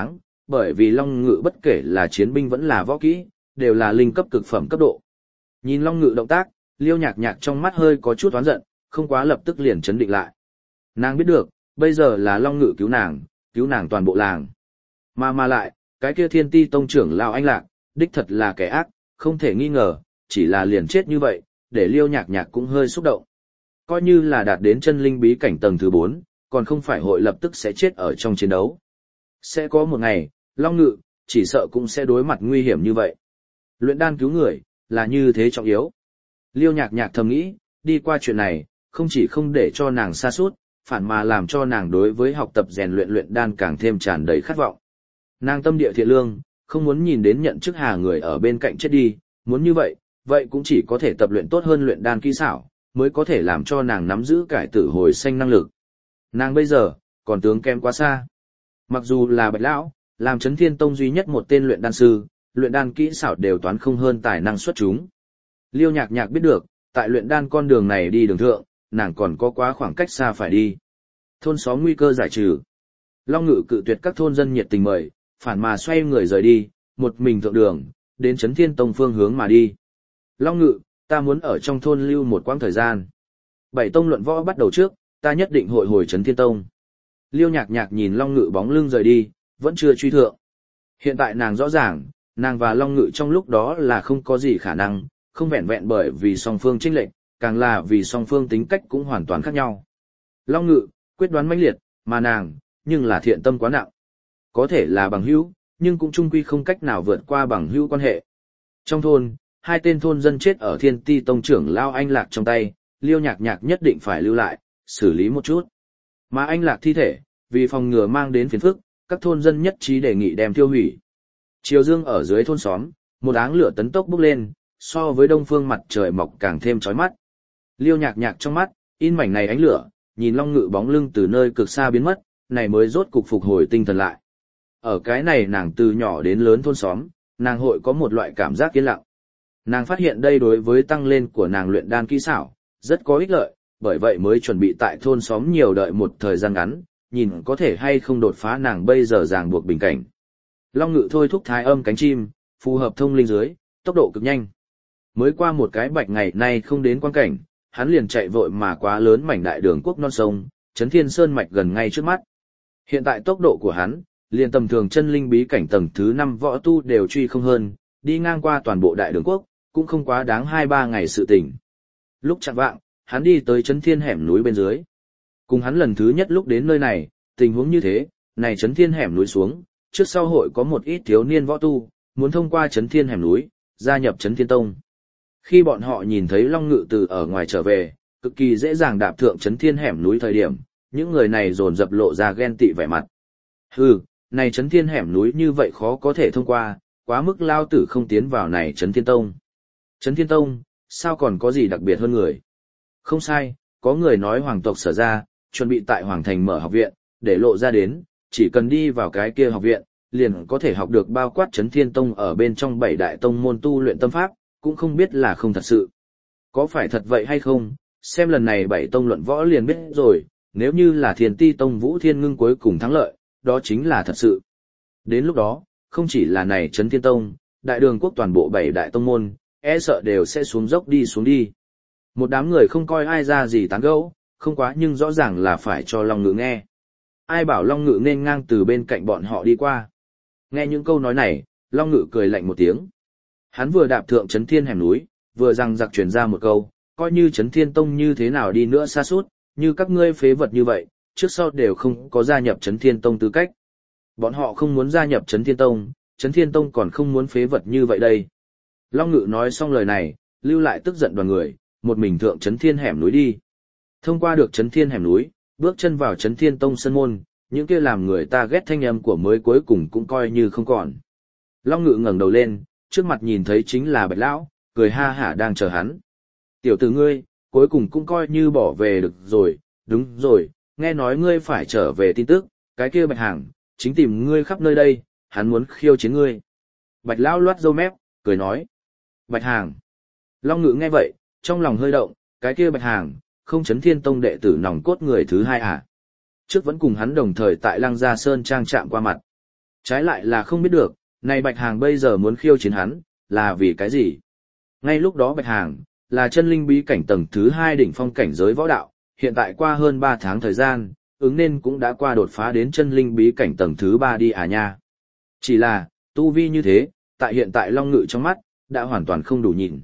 bởi vì Long Ngự bất kể là chiến binh vẫn là võ kỹ, đều là linh cấp cực phẩm cấp độ. Nhìn Long Ngự động tác, Liêu Nhạc Nhạc trong mắt hơi có chút oán giận, không quá lập tức liền chấn định lại. Nàng biết được, bây giờ là Long Ngự cứu nàng, cứu nàng toàn bộ làng. Mà mà lại, cái kia Thiên Ti tông trưởng lão Anh Lạc, đích thật là kẻ ác, không thể nghi ngờ, chỉ là liền chết như vậy, để Liêu Nhạc Nhạc cũng hơi xúc động. Coi như là đạt đến chân linh bí cảnh tầng thứ bốn, còn không phải hội lập tức sẽ chết ở trong chiến đấu. Sẽ có một ngày, Long Ngự, chỉ sợ cũng sẽ đối mặt nguy hiểm như vậy. Luyện đan cứu người, là như thế trọng yếu. Liêu Nhạc Nhạc thầm nghĩ, đi qua chuyện này, không chỉ không để cho nàng sa sút, phản mà làm cho nàng đối với học tập rèn luyện luyện đan càng thêm tràn đầy khát vọng. Nàng tâm địa thiện lương, không muốn nhìn đến nhận chức hà người ở bên cạnh chết đi, muốn như vậy, vậy cũng chỉ có thể tập luyện tốt hơn luyện đan kỹ xảo, mới có thể làm cho nàng nắm giữ cải tử hồi sinh năng lực. Nàng bây giờ, còn tướng kém quá xa. Mặc dù là Bạch lão, làm Chấn Thiên Tông duy nhất một tên luyện đan sư, luyện đan kỹ xảo đều toán không hơn tài năng xuất chúng. Liêu Nhạc Nhạc biết được, tại luyện đan con đường này đi đường thượng, nàng còn có quá khoảng cách xa phải đi. Thôn xóm nguy cơ giải trừ. Long Ngự cự tuyệt các thôn dân nhiệt tình mời, phản mà xoay người rời đi, một mình thượng đường, đến Chấn Thiên Tông phương hướng mà đi. Long Ngự, ta muốn ở trong thôn lưu một quãng thời gian. Bảy tông luận võ bắt đầu trước, ta nhất định hội hồi Chấn Thiên Tông. Liêu Nhạc Nhạc nhìn Long Ngự bóng lưng rời đi, vẫn chưa truy thượng. Hiện tại nàng rõ ràng, nàng và Long Ngự trong lúc đó là không có gì khả năng, không vẹn vẹn bởi vì song phương chênh lệch, càng là vì song phương tính cách cũng hoàn toàn khác nhau. Long Ngự, quyết đoán mãnh liệt, mà nàng, nhưng là thiện tâm quá nặng. Có thể là bằng hữu, nhưng cũng chung quy không cách nào vượt qua bằng hữu quan hệ. Trong thôn, hai tên thôn dân chết ở Thiên Ti tông trưởng lao Anh Lạc trong tay, Liêu Nhạc Nhạc nhất định phải lưu lại, xử lý một chút. Mà Anh Lạc thi thể, vì phòng ngừa mang đến phiền phức, các thôn dân nhất trí đề nghị đem tiêu hủy. Chiều dương ở dưới thôn xóm, một áng lửa tấn tốc bốc lên, so với đông phương mặt trời mọc càng thêm chói mắt. Liêu Nhạc Nhạc trong mắt, in mảnh này ánh lửa, nhìn Long Ngự bóng lưng từ nơi cực xa biến mất, này mới rốt cục phục hồi tinh thần lại. Ở cái này nàng từ nhỏ đến lớn thôn xóm, nàng hội có một loại cảm giác yên lặng. Nàng phát hiện đây đối với tăng lên của nàng luyện đan kỹ xảo, rất có ích lợi, bởi vậy mới chuẩn bị tại thôn xóm nhiều đợi một thời gian ngắn, nhìn có thể hay không đột phá nàng bây giờ ràng buộc bình cảnh. Long Ngự thôi thúc thái âm cánh chim, phù hợp thông linh dưới, tốc độ cực nhanh. Mới qua một cái bạch ngày nay không đến quan cảnh, hắn liền chạy vội mà quá lớn mảnh đại đường quốc non sông, Chấn Thiên Sơn mạch gần ngay trước mắt. Hiện tại tốc độ của hắn, liền tầm thường chân linh bí cảnh tầng thứ năm võ tu đều truy không hơn, đi ngang qua toàn bộ đại đường quốc, cũng không quá đáng hai ba ngày sự tỉnh. Lúc chạng vạng, hắn đi tới Chấn Thiên hẻm núi bên dưới. Cùng hắn lần thứ nhất lúc đến nơi này, tình huống như thế, này Chấn Thiên hẻm núi xuống, trước sau hội có một ít thiếu niên võ tu, muốn thông qua Chấn Thiên hẻm núi, gia nhập Chấn Thiên Tông. Khi bọn họ nhìn thấy Long Ngự từ ở ngoài trở về, cực kỳ dễ dàng đạp thượng Chấn Thiên hẻm núi thời điểm, những người này dồn dập lộ ra ghen tị vẻ mặt. Hừ, này Chấn Thiên hẻm núi như vậy khó có thể thông qua, quá mức lao tử không tiến vào này Chấn Thiên Tông. Chấn Thiên Tông, sao còn có gì đặc biệt hơn người? Không sai, có người nói hoàng tộc Sở ra, chuẩn bị tại Hoàng Thành mở học viện, để lộ ra đến, chỉ cần đi vào cái kia học viện, liền có thể học được bao quát Chấn Thiên Tông ở bên trong bảy đại tông môn tu luyện tâm pháp, cũng không biết là không thật sự. Có phải thật vậy hay không, xem lần này bảy tông luận võ liền biết rồi, nếu như là Thiên Ti Tông Vũ Thiên Ngưng cuối cùng thắng lợi, đó chính là thật sự. Đến lúc đó, không chỉ là này Chấn Thiên Tông, đại đường quốc toàn bộ bảy đại tông môn, e sợ đều sẽ xuống dốc đi xuống đi. Một đám người không coi ai ra gì tán gẫu, không quá nhưng rõ ràng là phải cho Long Ngự nghe. Ai bảo Long Ngự nên ngang từ bên cạnh bọn họ đi qua. Nghe những câu nói này, Long Ngự cười lạnh một tiếng. Hắn vừa đạp thượng Chấn Thiên hẻm núi, vừa răng giặc truyền ra một câu, coi như Chấn Thiên Tông như thế nào đi nữa xa suốt, như các ngươi phế vật như vậy, trước sau đều không có gia nhập Chấn Thiên Tông tư cách. Bọn họ không muốn gia nhập Chấn Thiên Tông, Chấn Thiên Tông còn không muốn phế vật như vậy đây. Long Ngự nói xong lời này, lưu lại tức giận đoàn người, một mình thượng Chấn Thiên hẻm núi đi. Thông qua được Chấn Thiên hẻm núi, bước chân vào Chấn Thiên Tông sân môn, những kia làm người ta ghét thanh âm của mới cuối cùng cũng coi như không còn. Long Ngự ngẩng đầu lên, trước mặt nhìn thấy chính là Bạch lão, cười ha hả đang chờ hắn. Tiểu tử ngươi, cuối cùng cũng coi như bỏ về được rồi, đúng rồi, nghe nói ngươi phải trở về tin tức, cái kia Bạch Hàng, chính tìm ngươi khắp nơi đây, hắn muốn khiêu chiến ngươi. Bạch lão loát râu mép, cười nói. Bạch Hàng. Long Ngự nghe vậy, trong lòng hơi động, cái kia Bạch Hàng, không Chấn Thiên Tông đệ tử nòng cốt người thứ hai à. Trước vẫn cùng hắn đồng thời tại Lăng Gia Sơn trang chạm qua mặt. Trái lại là không biết được, này Bạch Hàng bây giờ muốn khiêu chiến hắn, là vì cái gì? Ngay lúc đó Bạch Hàng, là chân linh bí cảnh tầng thứ hai đỉnh phong cảnh giới võ đạo, hiện tại qua hơn ba tháng thời gian, ứng nên cũng đã qua đột phá đến chân linh bí cảnh tầng thứ ba đi à nha. Chỉ là, tu vi như thế, tại hiện tại Long Ngự trong mắt, đã hoàn toàn không đủ nhìn.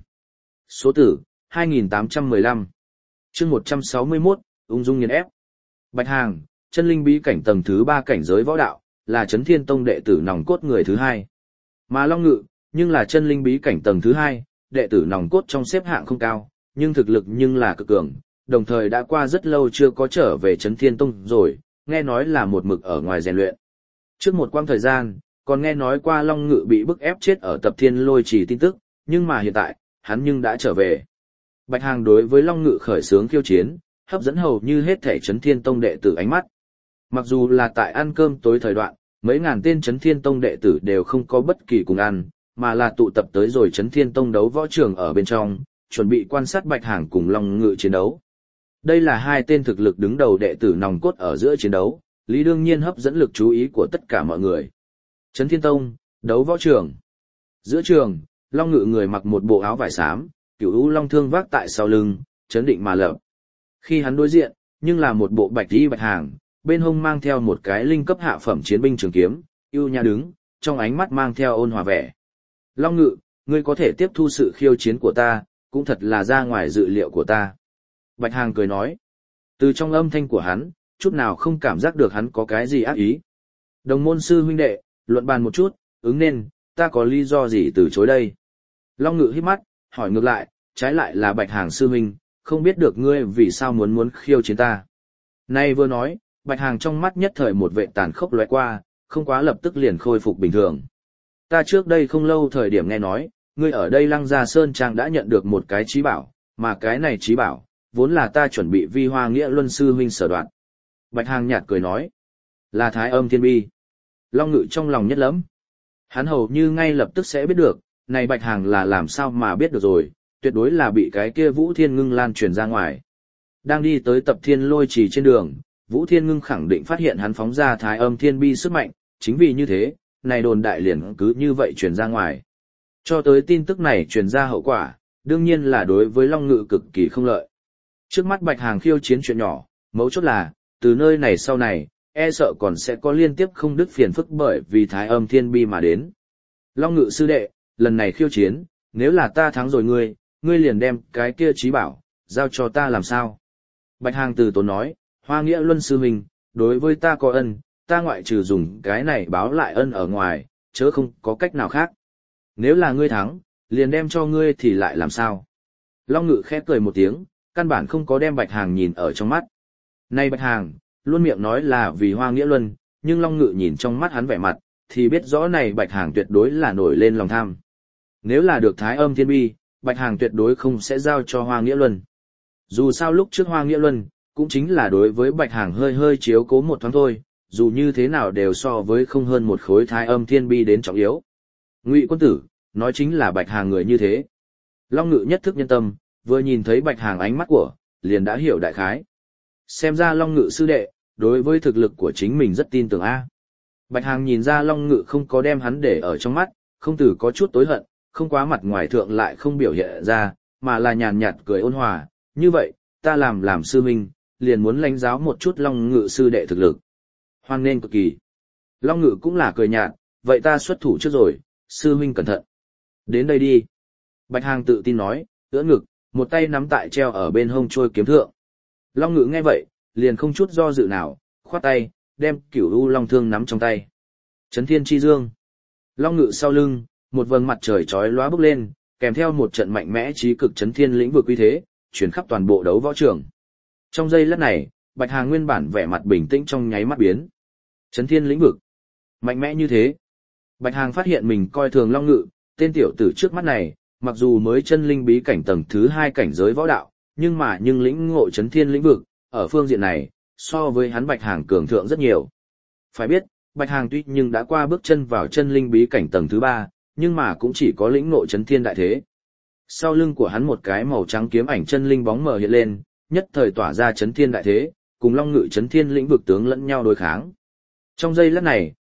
Số tử, hai nghìn tám trăm mười lăm. Chương một trăm sáu mươi mốt, ung dung nghiền ép. Bạch Hàng, chân linh bí cảnh tầng thứ ba cảnh giới võ đạo, là Chấn Thiên Tông đệ tử nòng cốt người thứ hai. Mà Long Ngự, nhưng là chân linh bí cảnh tầng thứ hai, đệ tử nòng cốt trong xếp hạng không cao, nhưng thực lực nhưng là cực cường, đồng thời đã qua rất lâu chưa có trở về Chấn Thiên Tông rồi, nghe nói là một mực ở ngoài rèn luyện. Trước một quãng thời gian, còn nghe nói qua Long Ngự bị bức ép chết ở tập Thiên Lôi Trì tin tức, nhưng mà hiện tại, hắn nhưng đã trở về. Bạch Hàng đối với Long Ngự khởi xướng khiêu chiến, hấp dẫn hầu như hết thể Chấn Thiên Tông đệ tử ánh mắt. Mặc dù là tại ăn cơm tối thời đoạn, mấy ngàn tên Chấn Thiên Tông đệ tử đều không có bất kỳ cùng ăn, mà là tụ tập tới rồi Chấn Thiên Tông đấu võ trường ở bên trong, chuẩn bị quan sát Bạch Hàng cùng Long Ngự chiến đấu. Đây là hai tên thực lực đứng đầu đệ tử nòng cốt ở giữa chiến đấu, lý đương nhiên hấp dẫn lực chú ý của tất cả mọi người. Chấn Thiên Tông, đấu võ trường. Giữa trường, Long Ngự người mặc một bộ áo vải xám, cửu u long thương vác tại sau lưng, chấn định mà lập. Khi hắn đối diện, nhưng là một bộ bạch y Bạch Hàng, bên hông mang theo một cái linh cấp hạ phẩm chiến binh trường kiếm, ưu nhã đứng, trong ánh mắt mang theo ôn hòa vẻ. Long Ngự, ngươi có thể tiếp thu sự khiêu chiến của ta, cũng thật là ra ngoài dự liệu của ta. Bạch Hàng cười nói. Từ trong âm thanh của hắn, chút nào không cảm giác được hắn có cái gì ác ý. Đồng môn sư huynh đệ, luận bàn một chút, ứng nên, ta có lý do gì từ chối đây? Long Ngự hít mắt, hỏi ngược lại, trái lại là Bạch Hàng sư huynh, không biết được ngươi vì sao muốn muốn khiêu chiến ta. Nay vừa nói, Bạch Hàng trong mắt nhất thời một vệ tàn khốc lóe qua, không quá lập tức liền khôi phục bình thường. Ta trước đây không lâu thời điểm nghe nói, ngươi ở đây Lăng Gia Sơn Trang đã nhận được một cái trí bảo, mà cái này trí bảo, vốn là ta chuẩn bị vi Hoa Nghĩa Luân sư huynh sở đoạn. Bạch Hàng nhạt cười nói, là Thái Âm Thiên Bi. Long Ngự trong lòng nhất lắm. Hắn hầu như ngay lập tức sẽ biết được, này Bạch Hàng là làm sao mà biết được rồi, tuyệt đối là bị cái kia Vũ Thiên Ngưng lan truyền ra ngoài. Đang đi tới tập Thiên Lôi Trì trên đường, Vũ Thiên Ngưng khẳng định phát hiện hắn phóng ra Thái Âm Thiên Bi sức mạnh, chính vì như thế, này đồn đại liền cứ như vậy truyền ra ngoài. Cho tới tin tức này truyền ra hậu quả, đương nhiên là đối với Long Ngự cực kỳ không lợi. Trước mắt Bạch Hàng khiêu chiến chuyện nhỏ, mấu chốt là, từ nơi này sau này, e sợ còn sẽ có liên tiếp không đứt phiền phức bởi vì Thái Âm Thiên Bi mà đến. Long Ngự sư đệ, lần này khiêu chiến, nếu là ta thắng rồi ngươi, ngươi liền đem cái kia trí bảo, giao cho ta làm sao? Bạch Hàng từ tốn nói, Hoa Nghĩa Luân sư huynh, đối với ta có ân, ta ngoại trừ dùng cái này báo lại ân ở ngoài, chớ không có cách nào khác. Nếu là ngươi thắng, liền đem cho ngươi thì lại làm sao? Long Ngự khẽ cười một tiếng, căn bản không có đem Bạch Hàng nhìn ở trong mắt. Này Bạch Hàng, luôn miệng nói là vì Hoa Nghĩa Luân, nhưng Long Ngự nhìn trong mắt hắn vẻ mặt, thì biết rõ này Bạch Hàng tuyệt đối là nổi lên lòng tham. Nếu là được Thái Âm Thiên Bi, Bạch Hàng tuyệt đối không sẽ giao cho Hoa Nghĩa Luân. Dù sao lúc trước Hoa Nghĩa Luân, cũng chính là đối với Bạch Hàng hơi hơi chiếu cố một thoáng thôi, dù như thế nào đều so với không hơn một khối Thái Âm Thiên Bi đến trọng yếu. Ngụy quân tử, nói chính là Bạch Hàng người như thế. Long Ngự nhất thức nhân tâm, vừa nhìn thấy Bạch Hàng ánh mắt của, liền đã hiểu đại khái. Xem ra Long Ngự sư đệ, đối với thực lực của chính mình rất tin tưởng a. Bạch Hàng nhìn ra Long Ngự không có đem hắn để ở trong mắt, không từ có chút tối hận, không quá mặt ngoài thượng lại không biểu hiện ra, mà là nhàn nhạt cười ôn hòa, như vậy, ta làm làm sư huynh, liền muốn lãnh giáo một chút Long Ngự sư đệ thực lực. Hoan nên cực kỳ. Long Ngự cũng là cười nhạt, vậy ta xuất thủ trước rồi, sư huynh cẩn thận. Đến đây đi. Bạch Hàng tự tin nói, ưỡn ngực, một tay nắm tại treo ở bên hông trôi kiếm thượng. Long Ngự nghe vậy, liền không chút do dự nào, khoát tay, đem cửu u long thương nắm trong tay. Chấn Thiên Chi Dương. Long Ngự sau lưng, một vầng mặt trời chói lóa bốc lên, kèm theo một trận mạnh mẽ chí cực chấn thiên lĩnh vực uy thế, chuyển khắp toàn bộ đấu võ trường. Trong giây lát này, Bạch Hàng nguyên bản vẻ mặt bình tĩnh trong nháy mắt biến. Chấn thiên lĩnh vực. Mạnh mẽ như thế. Bạch Hàng phát hiện mình coi thường Long Ngự, tên tiểu tử trước mắt này, mặc dù mới chân linh bí cảnh tầng thứ hai cảnh giới võ đạo, nhưng mà nhưng lĩnh ngộ chấn thiên lĩnh vực, ở phương diện này, so với hắn Bạch Hàng cường thượng rất nhiều. Phải biết, Bạch Hàng tuy nhưng đã qua bước chân vào chân linh bí cảnh tầng thứ ba, nhưng mà cũng chỉ có lĩnh ngộ chấn thiên đại thế. Sau lưng của hắn một cái màu trắng kiếm ảnh chân linh bóng mờ hiện lên, nhất thời tỏa ra chấn thiên đại thế, cùng Long Ngự chấn thiên lĩnh vực tướng lẫn nhau đối kháng. Trong giây lát này,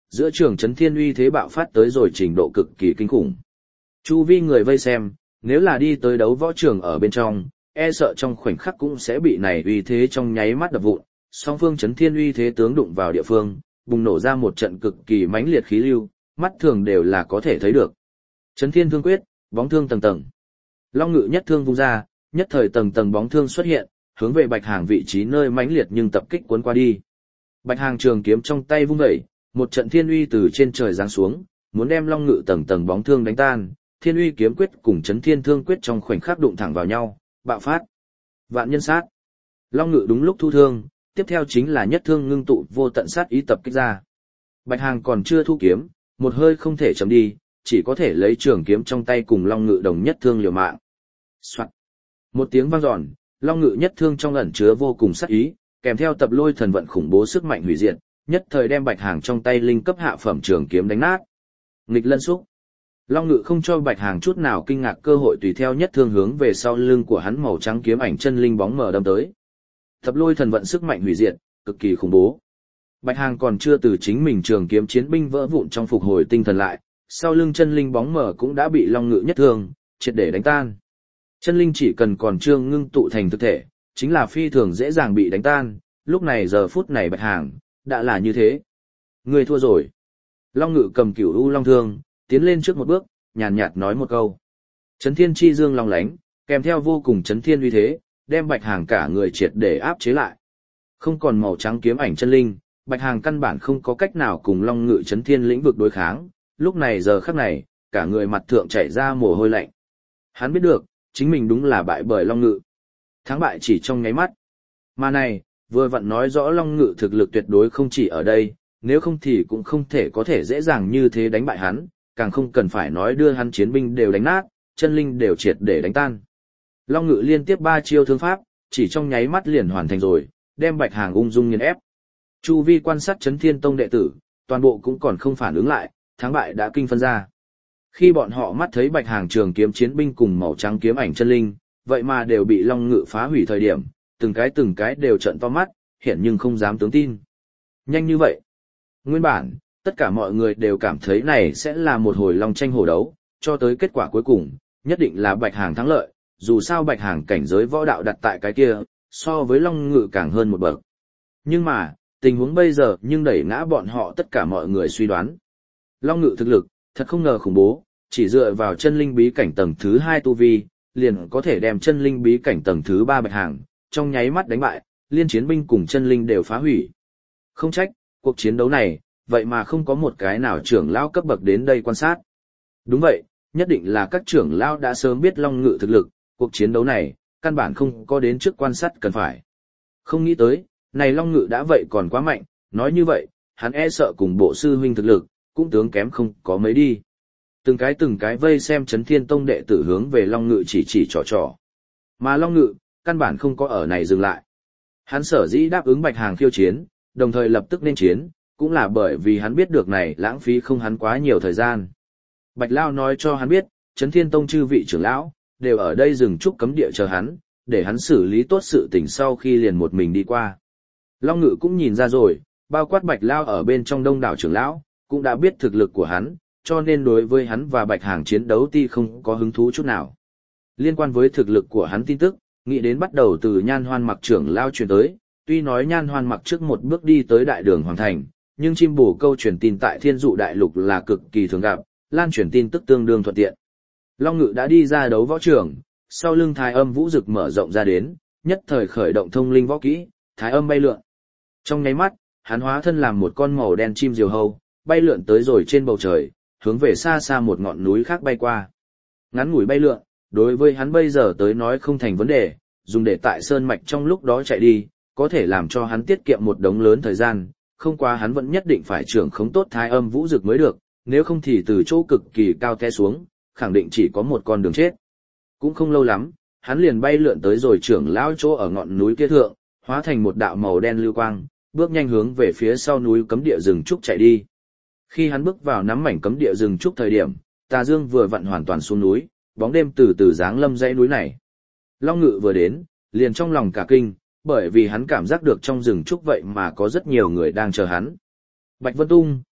giữa trường chấn thiên uy thế bạo phát tới rồi trình độ cực kỳ kinh khủng. Chu vi người vây xem, nếu là đi tới đấu võ trường ở bên trong, e sợ trong khoảnh khắc cũng sẽ bị này uy thế trong nháy mắt đập vụn, song phương chấn thiên uy thế tướng đụng vào địa phương, bùng nổ ra một trận cực kỳ mãnh liệt khí lưu, mắt thường đều là có thể thấy được. Chấn thiên thương quyết, bóng thương tầng tầng. Long Ngự nhất thương vung ra, nhất thời tầng tầng bóng thương xuất hiện, hướng về Bạch Hàng vị trí nơi mãnh liệt nhưng tập kích cuốn qua đi. Bạch Hàng trường kiếm trong tay vung dậy, một trận thiên uy từ trên trời giáng xuống, muốn đem Long Ngự tầng tầng bóng thương đánh tan. Thiên uy kiếm quyết cùng chấn thiên thương quyết trong khoảnh khắc đụng thẳng vào nhau, bạo phát. Vạn nhân sát. Long Ngự đúng lúc thu thương, tiếp theo chính là nhất thương ngưng tụ vô tận sát ý tập kích ra. Bạch Hàng còn chưa thu kiếm, một hơi không thể chấm đi, chỉ có thể lấy trường kiếm trong tay cùng Long Ngự đồng nhất thương liều mạng. Soạn. Một tiếng vang dọn, Long Ngự nhất thương trong ẩn chứa vô cùng sát ý, kèm theo tập lôi thần vận khủng bố sức mạnh hủy diệt, nhất thời đem Bạch Hàng trong tay linh cấp hạ phẩm trường kiếm đánh nát. Nghịch lân xúc. Long Ngự không cho Bạch Hàng chút nào kinh ngạc cơ hội tùy theo nhất thương hướng về sau lưng của hắn màu trắng kiếm ảnh chân linh bóng mờ đâm tới. Tập lôi thần vận sức mạnh hủy diệt, cực kỳ khủng bố. Bạch Hàng còn chưa từ chính mình trường kiếm chiến binh vỡ vụn trong phục hồi tinh thần lại, sau lưng chân linh bóng mờ cũng đã bị Long Ngự nhất thương triệt để đánh tan. Chân linh chỉ cần còn chưa ngưng tụ thành thực thể, chính là phi thường dễ dàng bị đánh tan, lúc này giờ phút này Bạch Hàng đã là như thế. Ngươi thua rồi. Long Ngự cầm Cửu U Long thương, tiến lên trước một bước, nhàn nhạt nói một câu. Chấn thiên chi dương long lánh, kèm theo vô cùng chấn thiên uy thế, đem Bạch Hàng cả người triệt để áp chế lại. Không còn màu trắng kiếm ảnh chân linh, Bạch Hàng căn bản không có cách nào cùng Long Ngự chấn thiên lĩnh vực đối kháng, lúc này giờ khắc này, cả người mặt thượng chảy ra mồ hôi lạnh. Hắn biết được, chính mình đúng là bại bởi Long Ngự. Thắng bại chỉ trong nháy mắt. Mà này, vừa vặn nói rõ Long Ngự thực lực tuyệt đối không chỉ ở đây, nếu không thì cũng không thể có thể dễ dàng như thế đánh bại hắn, càng không cần phải nói đưa hắn chiến binh đều đánh nát, chân linh đều triệt để đánh tan. Long Ngự liên tiếp ba chiêu thương pháp, chỉ trong nháy mắt liền hoàn thành rồi, đem Bạch Hàng ung dung nghiền ép. Chu vi quan sát Chấn Thiên Tông đệ tử, toàn bộ cũng còn không phản ứng lại, thắng bại đã kinh phân ra. Khi bọn họ mắt thấy Bạch Hàng trường kiếm chiến binh cùng màu trắng kiếm ảnh chân linh, vậy mà đều bị Long Ngự phá hủy thời điểm, từng cái từng cái đều trợn to mắt, hiển nhưng không dám tướng tin. Nhanh như vậy. Nguyên bản, tất cả mọi người đều cảm thấy này sẽ là một hồi long tranh hổ đấu, cho tới kết quả cuối cùng, nhất định là Bạch Hàng thắng lợi, dù sao Bạch Hàng cảnh giới võ đạo đặt tại cái kia, so với Long Ngự càng hơn một bậc. Nhưng mà, tình huống bây giờ nhưng đẩy ngã bọn họ tất cả mọi người suy đoán. Long Ngự thực lực, thật không ngờ khủng bố, chỉ dựa vào chân linh bí cảnh tầng thứ hai tu vi, liền có thể đem chân linh bí cảnh tầng thứ ba Bạch Hàng, trong nháy mắt đánh bại, liên chiến binh cùng chân linh đều phá hủy. Không trách, cuộc chiến đấu này, vậy mà không có một cái nào trưởng lão cấp bậc đến đây quan sát. Đúng vậy, nhất định là các trưởng lão đã sớm biết Long Ngự thực lực, cuộc chiến đấu này, căn bản không có đến trước quan sát cần phải. Không nghĩ tới, này Long Ngự đã vậy còn quá mạnh, nói như vậy, hắn e sợ cùng bộ sư huynh thực lực, cũng tướng kém không có mấy đi. Từng cái từng cái vây xem Chấn Thiên Tông đệ tử hướng về Long Ngự chỉ chỉ trò trò. Mà Long Ngự, căn bản không có ở này dừng lại. Hắn sở dĩ đáp ứng Bạch Hàng khiêu chiến, đồng thời lập tức nên chiến, cũng là bởi vì hắn biết được này lãng phí không hắn quá nhiều thời gian. Bạch Lao nói cho hắn biết, Chấn Thiên Tông chư vị trưởng lão, đều ở đây dừng trúc cấm địa chờ hắn, để hắn xử lý tốt sự tình sau khi liền một mình đi qua. Long Ngự cũng nhìn ra rồi, bao quát Bạch Lao ở bên trong đông đảo trưởng lão, cũng đã biết thực lực của hắn, cho nên đối với hắn và Bạch Hàng chiến đấu ti không có hứng thú chút nào. Liên quan với thực lực của hắn tin tức, nghĩ đến bắt đầu từ Nhan Hoan Mặc trưởng lão truyền tới, tuy nói Nhan Hoan Mặc trước một bước đi tới đại đường hoàng thành, nhưng chim bổ câu truyền tin tại Thiên Dụ Đại Lục là cực kỳ thường gặp, lan truyền tin tức tương đương thuận tiện. Long Ngự đã đi ra đấu võ trường, sau lưng Thái Âm Vũ Dực mở rộng ra đến, nhất thời khởi động thông linh võ kỹ, Thái Âm bay lượn. Trong nháy mắt, hắn hóa thân làm một con màu đen chim diều hâu, bay lượn tới rồi trên bầu trời, hướng về xa xa một ngọn núi khác bay qua. Ngắn ngủi bay lượn, đối với hắn bây giờ tới nói không thành vấn đề, dùng để tại sơn mạch trong lúc đó chạy đi, có thể làm cho hắn tiết kiệm một đống lớn thời gian, không qua hắn vẫn nhất định phải trưởng khống tốt Thái Âm Vũ Dực mới được, nếu không thì từ chỗ cực kỳ cao té xuống, khẳng định chỉ có một con đường chết. Cũng không lâu lắm, hắn liền bay lượn tới rồi trưởng lão chỗ ở ngọn núi kia thượng, hóa thành một đạo màu đen lưu quang, bước nhanh hướng về phía sau núi cấm địa rừng trúc chạy đi. Khi hắn bước vào nắm mảnh cấm địa rừng trúc thời điểm, tà dương vừa vặn hoàn toàn xuống núi, bóng đêm từ từ giáng lâm dãy núi này. Long Ngự vừa đến, liền trong lòng cả kinh, bởi vì hắn cảm giác được trong rừng trúc vậy mà có rất nhiều người đang chờ hắn. Bạch Vân Tung,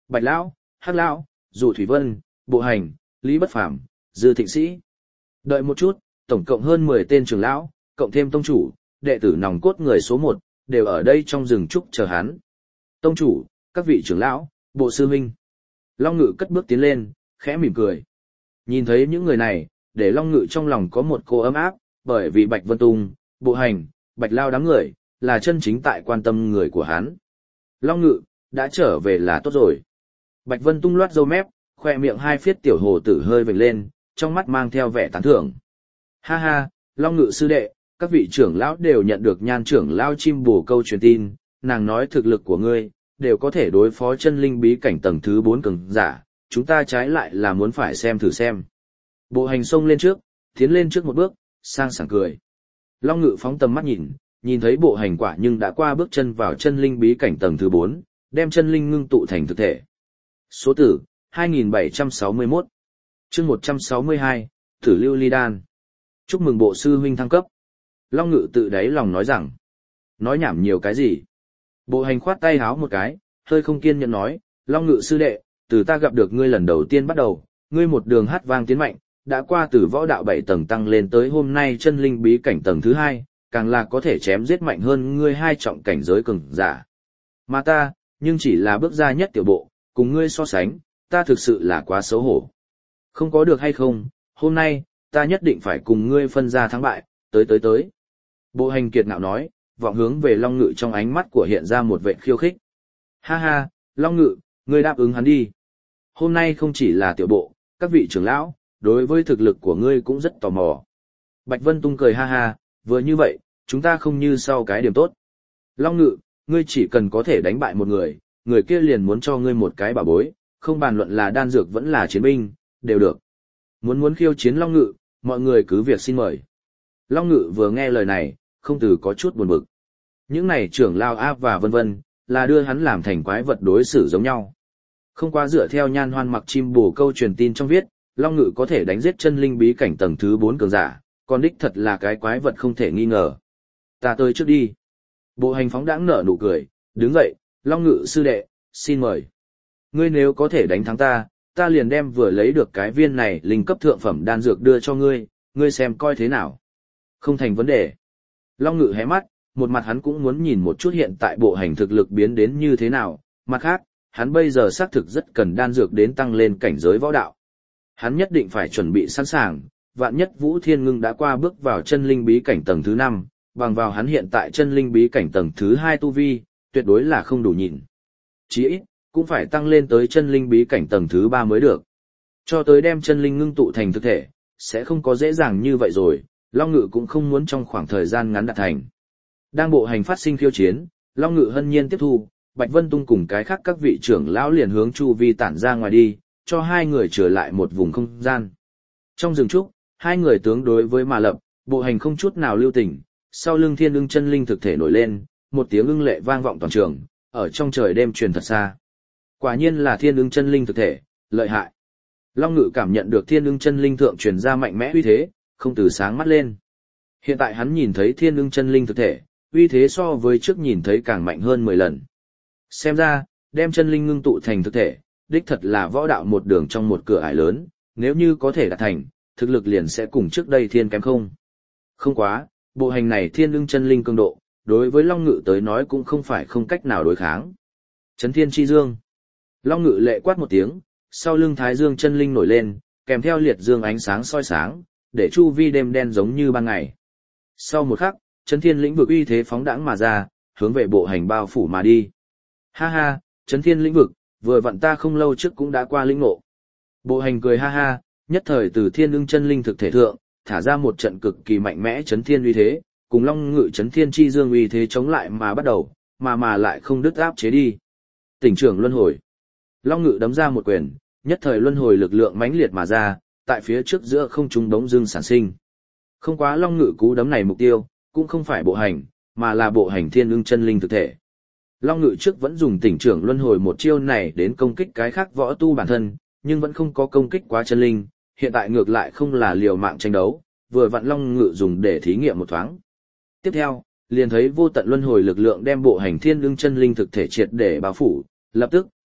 Bạch Lão, Hắc Lão, Dụ Thủy Vân, Bộ Hành, Lý Bất Phàm, Dư Thịnh Sĩ. Đợi một chút, tổng cộng hơn mười tên trưởng lão, cộng thêm tông chủ, đệ tử nòng cốt người số một, đều ở đây trong rừng trúc chờ hắn. Tông chủ, các vị trưởng lão, bộ sư huynh. Long Ngự cất bước tiến lên, khẽ mỉm cười. Nhìn thấy những người này, để Long Ngự trong lòng có một cô ấm áp, bởi vì Bạch Vân Tung, Bộ Hành, Bạch Lao đám người, là chân chính tại quan tâm người của hắn. Long Ngự, đã trở về là tốt rồi. Bạch Vân Tung loát râu mép, khoe miệng hai phiết tiểu hồ tử hơi vểnh lên, trong mắt mang theo vẻ tán thưởng. Ha ha, Long Ngự sư đệ, các vị trưởng lão đều nhận được Nhan trưởng lão chim bồ câu truyền tin, nàng nói thực lực của ngươi, đều có thể đối phó chân linh bí cảnh tầng thứ bốn cường giả, chúng ta trái lại là muốn phải xem thử xem. Bộ Hành xông lên trước, tiến lên trước một bước, sang sảng cười. Long Ngự phóng tầm mắt nhìn, nhìn thấy Bộ Hành quả nhưng đã qua bước chân vào chân linh bí cảnh tầng thứ bốn, đem chân linh ngưng tụ thành thực thể. Số tử, hai nghìn bảy trăm sáu mươi mốt. Chương một trăm sáu mươi hai, Tử Lưu Ly Đan. Chúc mừng bộ sư huynh thăng cấp. Long Ngự tự đáy lòng nói rằng. Nói nhảm nhiều cái gì? Bộ Hành khoát tay háo một cái, hơi không kiên nhẫn nói, Long Ngự sư đệ, từ ta gặp được ngươi lần đầu tiên bắt đầu, ngươi một đường hát vang tiến mạnh, đã qua từ võ đạo bảy tầng tăng lên tới hôm nay chân linh bí cảnh tầng thứ hai, càng là có thể chém giết mạnh hơn ngươi hai trọng cảnh giới cường giả. Mà ta, nhưng chỉ là bước ra nhất tiểu bộ, cùng ngươi so sánh, ta thực sự là quá xấu hổ. Không có được hay không, hôm nay, ta nhất định phải cùng ngươi phân ra thắng bại, tới tới tới. Bộ Hành kiệt ngạo nói, vọng hướng về Long Ngự trong ánh mắt của hiện ra một vẻ khiêu khích. Ha ha, Long Ngự, ngươi đáp ứng hắn đi. Hôm nay không chỉ là tiểu bộ, các vị trưởng lão, đối với thực lực của ngươi cũng rất tò mò. Bạch Vân Tung cười ha ha, vừa như vậy, chúng ta không như sau cái điểm tốt. Long Ngự, ngươi chỉ cần có thể đánh bại một người, người kia liền muốn cho ngươi một cái bảo bối, không bàn luận là đan dược vẫn là chiến binh, đều được. Muốn muốn khiêu chiến Long Ngự, mọi người cứ việc xin mời. Long Ngự vừa nghe lời này, không từ có chút buồn bực. Những này trưởng lao áp và vân vân, là đưa hắn làm thành quái vật đối xử giống nhau. Không quá dựa theo Nhan Hoan mặc chim bồ câu truyền tin trong viết, Long Ngự có thể đánh giết chân linh bí cảnh tầng thứ bốn cường giả, còn đích thật là cái quái vật không thể nghi ngờ. Ta tới trước đi. Bộ Hành phóng đãng nở nụ cười, đứng dậy, Long Ngự sư đệ, xin mời. Ngươi nếu có thể đánh thắng ta, ta liền đem vừa lấy được cái viên này linh cấp thượng phẩm đan dược đưa cho ngươi, ngươi xem coi thế nào. Không thành vấn đề. Long Ngự hé mắt, một mặt hắn cũng muốn nhìn một chút hiện tại Bộ Hành thực lực biến đến như thế nào, mặt khác, hắn bây giờ xác thực rất cần đan dược đến tăng lên cảnh giới võ đạo. Hắn nhất định phải chuẩn bị sẵn sàng, vạn nhất Vũ Thiên Ngưng đã qua bước vào chân linh bí cảnh tầng thứ năm, bằng vào hắn hiện tại chân linh bí cảnh tầng thứ hai tu vi, tuyệt đối là không đủ nhìn. Chí ít, cũng phải tăng lên tới chân linh bí cảnh tầng thứ ba mới được. Cho tới đem chân linh ngưng tụ thành thực thể, sẽ không có dễ dàng như vậy rồi, Long Ngự cũng không muốn trong khoảng thời gian ngắn đạt thành. Đang Bộ Hành phát sinh khiêu chiến, Long Ngự hân nhiên tiếp thu, Bạch Vân Tung cùng cái khác các vị trưởng lão liền hướng chu vi tản ra ngoài đi, cho hai người trở lại một vùng không gian. Trong rừng trúc, hai người tướng đối với mà lập, Bộ Hành không chút nào lưu tình, sau lưng Thiên Ưng chân linh thực thể nổi lên, một tiếng ưng lệ vang vọng toàn trường, ở trong trời đêm truyền thật xa. Quả nhiên là Thiên Ưng chân linh thực thể, lợi hại. Long Ngự cảm nhận được Thiên Ưng chân linh thượng truyền ra mạnh mẽ uy thế, không từ sáng mắt lên. Hiện tại hắn nhìn thấy Thiên Ưng chân linh thực thể, uy thế so với trước nhìn thấy càng mạnh hơn mười lần. Xem ra, đem chân linh ngưng tụ thành thực thể, đích thật là võ đạo một đường trong một cửa ải lớn, nếu như có thể đạt thành, thực lực liền sẽ cùng trước đây thiên kém không. Không quá, bộ hành này Thiên Ưng chân linh cường độ, đối với Long Ngự tới nói cũng không phải không cách nào đối kháng. Chấn Thiên Chi Dương. Long Ngự lệ quát một tiếng, sau lưng Thái Dương chân linh nổi lên, kèm theo liệt dương ánh sáng soi sáng, để chu vi đêm đen giống như ban ngày. Sau một khắc, Chấn Thiên lĩnh vực uy thế phóng đãng mà ra, hướng về bộ hành bao phủ mà đi. Ha ha, Chấn Thiên lĩnh vực, vừa vặn ta không lâu trước cũng đã qua lĩnh ngộ. Bộ hành cười ha ha, nhất thời từ Thiên Ưng chân linh thực thể thượng, thả ra một trận cực kỳ mạnh mẽ Chấn Thiên uy thế, cùng Long Ngự Chấn Thiên Chi Dương uy thế chống lại mà bắt đầu, mà mà lại không đứt áp chế đi. Tỉnh trưởng luân hồi. Long Ngự đấm ra một quyền, nhất thời luân hồi lực lượng mãnh liệt mà ra, tại phía trước giữa không trung đống dưng sản sinh. Không quá Long Ngự cú đấm này mục tiêu, cũng không phải bộ hành, mà là bộ hành Thiên Ưng chân linh thực thể. Long Ngự trước vẫn dùng tỉnh trưởng luân hồi một chiêu này đến công kích cái khác võ tu bản thân, nhưng vẫn không có công kích quá chân linh, hiện tại ngược lại không là liều mạng tranh đấu, vừa vặn Long Ngự dùng để thí nghiệm một thoáng. Tiếp theo, liền thấy vô tận luân hồi lực lượng đem bộ hành Thiên Ưng chân linh thực thể triệt để bao phủ, lập tức,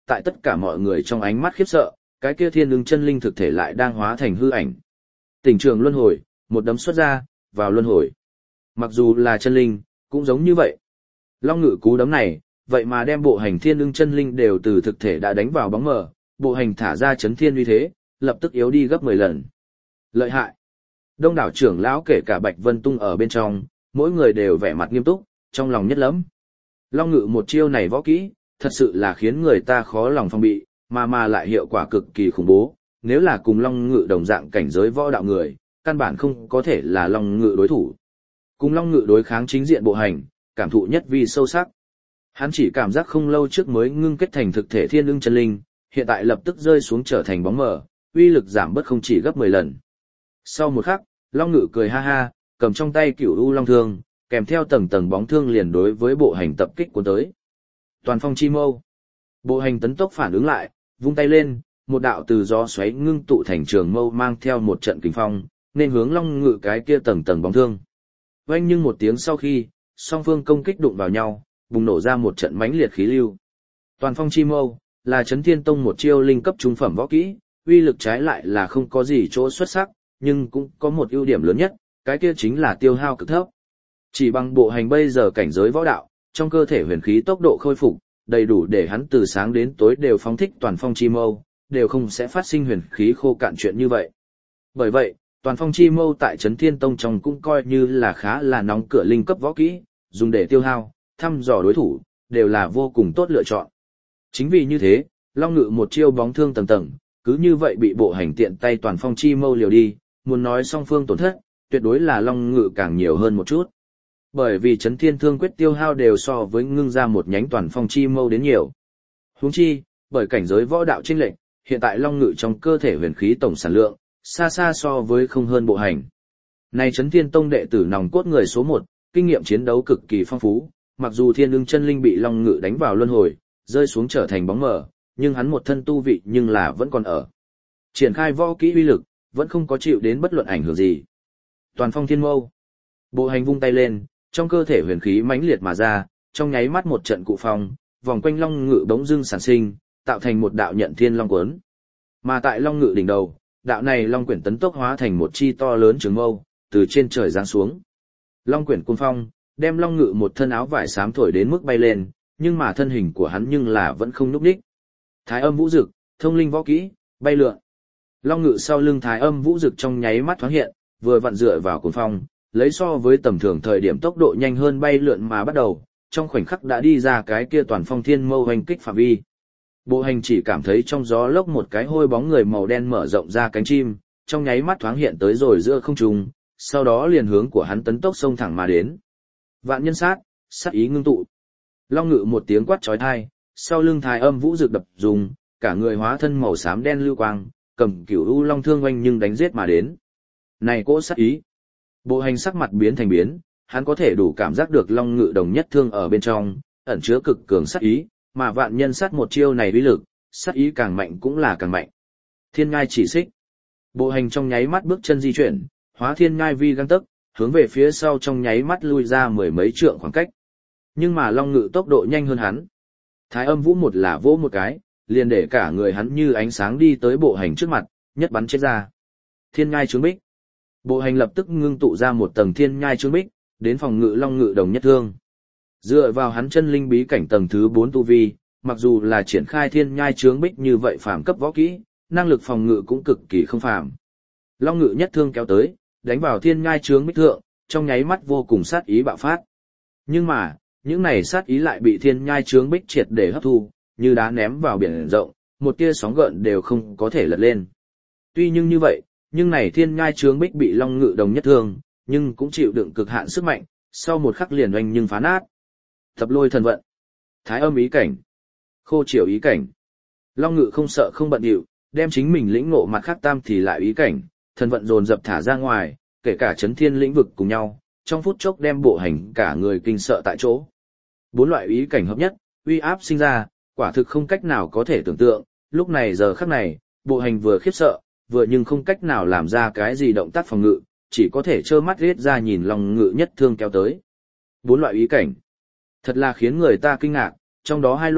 tại tất cả mọi người trong ánh mắt khiếp sợ, cái kia thiên ưng chân linh thực thể lại đang hóa thành hư ảnh. Tỉnh trường luân hồi, một đấm xuất ra, vào luân hồi. Mặc dù là chân linh, cũng giống như vậy. Long ngự cú đấm này, vậy mà đem bộ hành thiên ưng chân linh đều từ thực thể đã đánh vào bóng mờ, bộ hành thả ra chấn thiên uy thế, lập tức yếu đi gấp mười lần. Lợi hại. Đông đảo trưởng lão kể cả Bạch Vân Tung ở bên trong, mỗi người đều vẻ mặt nghiêm túc, trong lòng nhất lắm. Long ngự một chiêu này võ kỹ, thật sự là khiến người ta khó lòng phòng bị, mà mà lại hiệu quả cực kỳ khủng bố. Nếu là cùng Long ngự đồng dạng cảnh giới võ đạo người, căn bản không có thể là Long ngự đối thủ. Cùng Long ngự đối kháng chính diện bộ hành, cảm thụ nhất vi sâu sắc. Hắn chỉ cảm giác không lâu trước mới ngưng kết thành thực thể thiên ưng chân linh, hiện tại lập tức rơi xuống trở thành bóng mờ, uy lực giảm bớt không chỉ gấp mười lần. Sau một khắc, Long ngự cười ha ha, cầm trong tay cửu u long thương, kèm theo tầng tầng bóng thương liền đối với bộ hành tập kích cuốn tới. Toàn phong chi mâu. Bộ hành tấn tốc phản ứng lại, vung tay lên, một đạo từ gió xoáy ngưng tụ thành trường mâu mang theo một trận kình phong, nên hướng Long ngự cái kia tầng tầng bóng thương. Oanh nhưng một tiếng sau khi, song phương công kích đụng vào nhau, bùng nổ ra một trận mãnh liệt khí lưu. Toàn phong chi mâu là Chấn Thiên Tông một chiêu linh cấp trung phẩm võ kỹ, uy lực trái lại là không có gì chỗ xuất sắc, nhưng cũng có một ưu điểm lớn nhất, cái kia chính là tiêu hao cực thấp. Chỉ bằng bộ hành bây giờ cảnh giới võ đạo, trong cơ thể huyền khí tốc độ khôi phục, đầy đủ để hắn từ sáng đến tối đều phóng thích toàn phong chi mâu, đều không sẽ phát sinh huyền khí khô cạn chuyện như vậy. Bởi vậy, toàn phong chi mâu tại Chấn Thiên Tông trong cũng coi như là khá là nóng cửa linh cấp võ kỹ, dùng để tiêu hao, thăm dò đối thủ, đều là vô cùng tốt lựa chọn. Chính vì như thế, Long ngự một chiêu bóng thương tầng tầng, cứ như vậy bị bộ hành tiện tay toàn phong chi mâu liều đi, muốn nói song phương tổn thất, tuyệt đối là Long ngự càng nhiều hơn một chút. Bởi vì Chấn Thiên Thương quyết tiêu hao đều so với ngưng ra một nhánh toàn phong chi mâu đến nhiều. Huống chi, bởi cảnh giới võ đạo chênh lệch, hiện tại Long ngự trong cơ thể huyền khí tổng sản lượng, xa xa so với không hơn bộ hành. Này Chấn Thiên Tông đệ tử nòng cốt người số một, kinh nghiệm chiến đấu cực kỳ phong phú, mặc dù thiên ưng chân linh bị Long ngự đánh vào luân hồi, rơi xuống trở thành bóng mờ, nhưng hắn một thân tu vị nhưng là vẫn còn ở. Triển khai võ kỹ uy lực, vẫn không có chịu đến bất luận ảnh hưởng gì. Toàn phong thiên mâu. Bộ hành vung tay lên, trong cơ thể huyền khí mãnh liệt mà ra, trong nháy mắt một trận cụ phong, vòng quanh Long ngự bỗng dưng sản sinh, tạo thành một đạo nhận thiên long cuốn. Mà tại Long ngự đỉnh đầu, đạo này long quyển tấn tốc hóa thành một chi to lớn trường mâu, từ trên trời giáng xuống. Long quyển cuốn phong, đem Long ngự một thân áo vải xám thổi đến mức bay lên, nhưng mà thân hình của hắn nhưng là vẫn không nhúc nhích. Thái âm vũ dực, thông linh võ kỹ, bay lượn. Long ngự sau lưng Thái âm vũ dực trong nháy mắt thoáng hiện, vừa vặn dựa vào cuốn phong, lấy so với tầm thường thời điểm tốc độ nhanh hơn bay lượn mà bắt đầu, trong khoảnh khắc đã đi ra cái kia toàn phong thiên mâu hoành kích phạm vi. Bộ hành chỉ cảm thấy trong gió lốc một cái hôi bóng người màu đen mở rộng ra cánh chim, trong nháy mắt thoáng hiện tới rồi giữa không trung, sau đó liền hướng của hắn tấn tốc xông thẳng mà đến. Vạn nhân sát, sát ý ngưng tụ. Long ngự một tiếng quát chói tai, sau lưng Thái âm vũ dực đập dùng, cả người hóa thân màu xám đen lưu quang, cầm cửu u long thương oanh nhưng đánh giết mà đến. Này cỗ sát ý. Bộ hành sắc mặt biến thành biến, hắn có thể đủ cảm giác được Long ngự đồng nhất thương ở bên trong, ẩn chứa cực cường sát ý, mà vạn nhân sát một chiêu này uy lực, sát ý càng mạnh cũng là càng mạnh. Thiên ngai chỉ xích. Bộ hành trong nháy mắt bước chân di chuyển, hóa thiên ngai vi găng tấc, hướng về phía sau trong nháy mắt lui ra mười mấy trượng khoảng cách. Nhưng mà Long ngự tốc độ nhanh hơn hắn. Thái âm vũ một là vỗ một cái, liền để cả người hắn như ánh sáng đi tới bộ hành trước mặt, nhất bắn chết ra. Thiên ngai trướng bích. Bộ hành lập tức ngưng tụ ra một tầng thiên nhai trướng bích, đến phòng ngự Long ngự đồng nhất thương. Dựa vào hắn chân linh bí cảnh tầng thứ bốn tu vi, mặc dù là triển khai thiên nhai trướng bích như vậy phàm cấp võ kỹ, năng lực phòng ngự cũng cực kỳ không phàm. Long ngự nhất thương kéo tới, đánh vào thiên nhai trướng bích thượng, trong nháy mắt vô cùng sát ý bạo phát. Nhưng mà, những này sát ý lại bị thiên nhai trướng bích triệt để hấp thu, như đá ném vào biển rộng, một tia sóng gợn đều không có thể lật lên. Tuy nhưng như vậy, nhưng này thiên nhai trướng bích bị Long ngự đồng nhất thương, nhưng cũng chịu đựng cực hạn sức mạnh, sau một khắc liền oanh nhưng phá nát. Thập lôi thần vận, Thái âm ý cảnh, Khô triều ý cảnh. Long ngự không sợ không bận điệu, đem chính mình lĩnh ngộ mặt khác tam thì lại ý cảnh, thần vận dồn dập thả ra ngoài, kể cả chấn thiên lĩnh vực cùng nhau, trong phút chốc đem bộ hành cả người kinh sợ tại chỗ. Bốn loại ý cảnh hợp nhất, uy áp sinh ra, quả thực không cách nào có thể tưởng tượng, lúc này giờ khắc này, bộ hành vừa khiếp sợ, vừa nhưng không cách nào làm ra cái gì động tác phòng ngự, chỉ có thể trơ mắt riết ra nhìn Long ngự nhất thương kéo tới. Bốn loại ý cảnh. Thật là khiến người ta kinh ngạc, trong đó hai loại,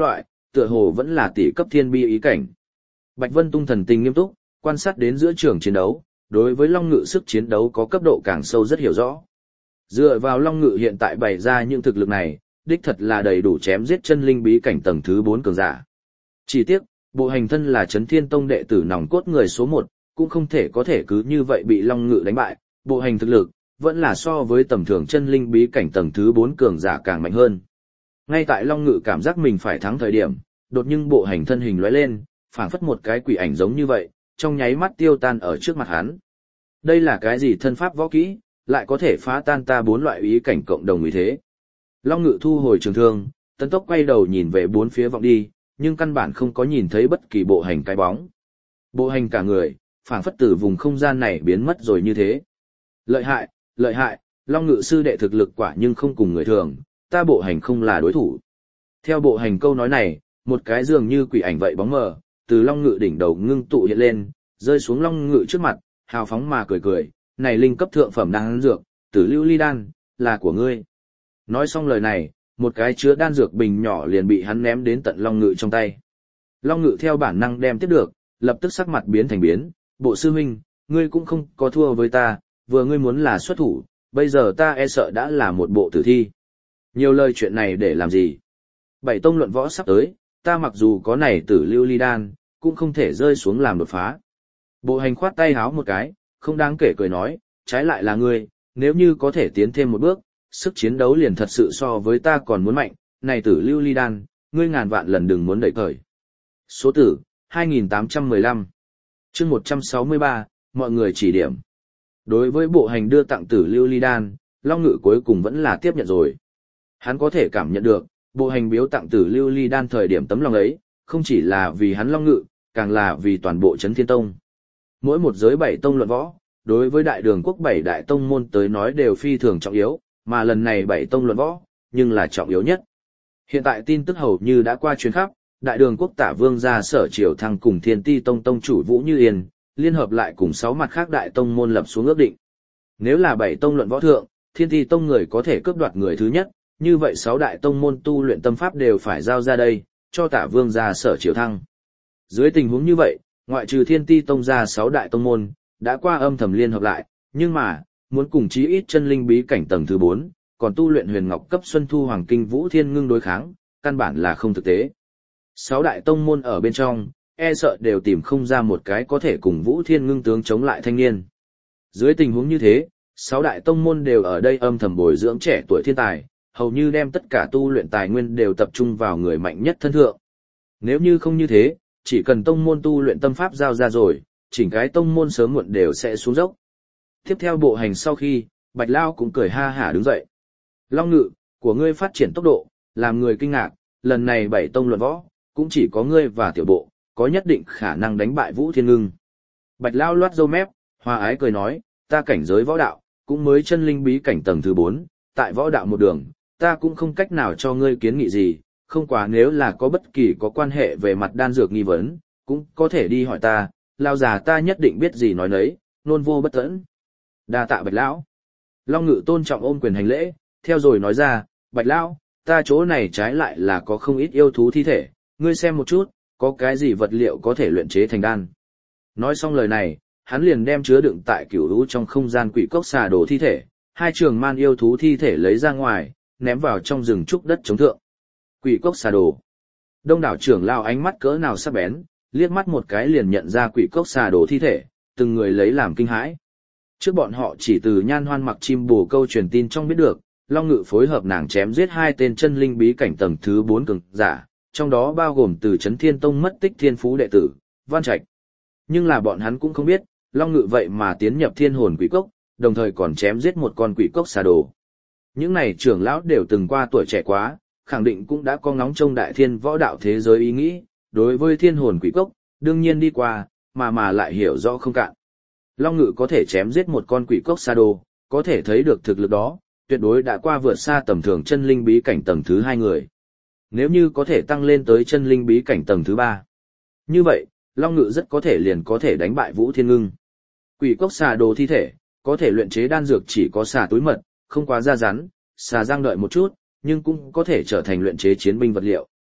tựa hồ vẫn là tỷ cấp thiên bi ý cảnh. Bạch Vân Tung thần tình nghiêm túc, quan sát đến giữa trường chiến đấu, đối với Long Ngự sức chiến đấu có cấp độ càng sâu rất hiểu rõ. Dựa vào Long Ngự hiện tại bày ra những thực lực này, đích thật là đầy đủ chém giết chân linh bí cảnh tầng thứ bốn cường giả. Chỉ tiếc, bộ hành thân là Chấn Thiên Tông đệ tử nòng cốt người số một, cũng không thể có thể cứ như vậy bị Long Ngự đánh bại, bộ hành thực lực vẫn là so với tầm thường chân linh bí cảnh tầng thứ bốn cường giả càng mạnh hơn. Ngay tại Long Ngự cảm giác mình phải thắng thời điểm, đột nhiên bộ hành thân hình lóe lên, phảng phất một cái quỷ ảnh giống như vậy, trong nháy mắt tiêu tan ở trước mặt hắn. Đây là cái gì thân pháp võ kỹ, lại có thể phá tan ta bốn loại ý cảnh cộng đồng như thế. Long Ngự thu hồi trường thương, tấn tốc quay đầu nhìn về bốn phía vọng đi, nhưng căn bản không có nhìn thấy bất kỳ bộ hành cái bóng. Bộ hành cả người, phảng phất từ vùng không gian này biến mất rồi như thế. Lợi hại, lợi hại, Long Ngự sư đệ thực lực quả nhưng không cùng người thường, ta bộ hành không là đối thủ. Theo bộ hành câu nói này, một cái dường như quỷ ảnh vậy bóng mờ, từ Long Ngự đỉnh đầu ngưng tụ hiện lên, rơi xuống Long Ngự trước mặt, hào phóng mà cười cười, này linh cấp thượng phẩm đan dược, Tử Lưu Ly đan, là của ngươi. Nói xong lời này, một cái chứa đan dược bình nhỏ liền bị hắn ném đến tận Long Ngự trong tay. Long Ngự theo bản năng đem tiếp được, lập tức sắc mặt biến thành biến, bộ sư huynh, ngươi cũng không có thua với ta, vừa ngươi muốn là xuất thủ, bây giờ ta e sợ đã là một bộ tử thi. Nhiều lời chuyện này để làm gì? Bảy tông luận võ sắp tới, ta mặc dù có này Tử Lưu Ly đan, cũng không thể rơi xuống làm đột phá. Bộ hành khoát tay háo một cái, không đáng kể cười nói, trái lại là ngươi, nếu như có thể tiến thêm một bước, sức chiến đấu liền thật sự so với ta còn muốn mạnh, này Tử Lưu Ly đan, ngươi ngàn vạn lần đừng muốn đẩy cởi. Số tử, hai nghìn tám trăm mười lăm. Chương một trăm sáu mươi ba, mọi người chỉ điểm. Đối với bộ hành đưa tặng Tử Lưu Ly đan, Long Ngự cuối cùng vẫn là tiếp nhận rồi. Hắn có thể cảm nhận được, bộ hành biếu tặng Tử Lưu Ly đan thời điểm tấm lòng ấy, không chỉ là vì hắn Long Ngự, càng là vì toàn bộ Chấn Thiên Tông. Mỗi một giới bảy tông luận võ, đối với đại đường quốc bảy đại tông môn tới nói đều phi thường trọng yếu, mà lần này bảy tông luận võ, nhưng là trọng yếu nhất. Hiện tại tin tức hầu như đã qua truyền khắp, đại đường quốc Tả Vương gia Sở Triều Thăng cùng Thiên Ti Tông tông chủ Vũ Như Yên, liên hợp lại cùng sáu mặt khác đại tông môn lập xuống ước định. Nếu là bảy tông luận võ thượng, Thiên Ti Tông người có thể cướp đoạt người thứ nhất, như vậy sáu đại tông môn tu luyện tâm pháp đều phải giao ra đây, cho Tả Vương gia Sở Triều Thăng. Dưới tình huống như vậy, ngoại trừ Thiên Ti Tông ra sáu đại tông môn, đã qua âm thầm liên hợp lại, nhưng mà, muốn cùng chí ít chân linh bí cảnh tầng thứ bốn, còn tu luyện huyền ngọc cấp Xuân Thu Hoàng Kinh Vũ Thiên Ngưng đối kháng, căn bản là không thực tế. Sáu đại tông môn ở bên trong, e sợ đều tìm không ra một cái có thể cùng Vũ Thiên Ngưng tướng chống lại thanh niên. Dưới tình huống như thế, sáu đại tông môn đều ở đây âm thầm bồi dưỡng trẻ tuổi thiên tài, hầu như đem tất cả tu luyện tài nguyên đều tập trung vào người mạnh nhất thân thượng. Nếu như không như thế, chỉ cần tông môn tu luyện tâm pháp giao ra rồi, chỉnh cái tông môn sớm muộn đều sẽ xuống dốc. Tiếp theo bộ hành sau khi, Bạch Lao cũng cười ha hả đứng dậy. Long Ngự, của ngươi phát triển tốc độ, làm người kinh ngạc, lần này bảy tông luận võ, cũng chỉ có ngươi và tiểu bộ, có nhất định khả năng đánh bại Vũ Thiên Ngưng. Bạch Lao loát râu mép, hòa ái cười nói, ta cảnh giới võ đạo, cũng mới chân linh bí cảnh tầng thứ bốn, tại võ đạo một đường, ta cũng không cách nào cho ngươi kiến nghị gì, không quá nếu là có bất kỳ có quan hệ về mặt đan dược nghi vấn, cũng có thể đi hỏi ta, Lao già ta nhất định biết gì nói nấy, nôn vô bất tẫn. Đa tạ Bạch Lão. Long Ngự tôn trọng ôm quyền hành lễ, theo rồi nói ra, Bạch Lão, ta chỗ này trái lại là có không ít yêu thú thi thể, ngươi xem một chút, có cái gì vật liệu có thể luyện chế thành đan. Nói xong lời này, hắn liền đem chứa đựng tại cửu lũ trong không gian quỷ cốc xà đồ thi thể, hai trường man yêu thú thi thể lấy ra ngoài, ném vào trong rừng trúc đất chống thượng. Quỷ cốc xà đồ. Đông đảo trưởng lao ánh mắt cỡ nào sắc bén, liếc mắt một cái liền nhận ra quỷ cốc xà đồ thi thể, từng người lấy làm kinh hãi. Trước bọn họ chỉ từ Nhan Hoan mặc chim bồ câu truyền tin trong biết được, Long Ngự phối hợp nàng chém giết hai tên chân linh bí cảnh tầng thứ bốn cường giả, trong đó bao gồm từ Chấn Thiên Tông mất tích thiên phú đệ tử, Văn Trạch. Nhưng là bọn hắn cũng không biết, Long Ngự vậy mà tiến nhập thiên hồn quỷ cốc, đồng thời còn chém giết một con quỷ cốc xà đồ. Những này trưởng lão đều từng qua tuổi trẻ quá, khẳng định cũng đã có ngóng trông đại thiên võ đạo thế giới ý nghĩ, đối với thiên hồn quỷ cốc, đương nhiên đi qua, mà mà lại hiểu rõ không cạn. Long Ngự có thể chém giết một con quỷ cốc xà đồ, có thể thấy được thực lực đó, tuyệt đối đã qua vượt xa tầm thường chân linh bí cảnh tầng thứ hai người. Nếu như có thể tăng lên tới chân linh bí cảnh tầng thứ ba, như vậy, Long Ngự rất có thể liền có thể đánh bại Vũ Thiên Ngưng. Quỷ cốc xà đồ thi thể, có thể luyện chế đan dược chỉ có xà túi mật, không quá da rắn, xà răng đợi một chút, nhưng cũng có thể trở thành luyện chế chiến binh vật liệu.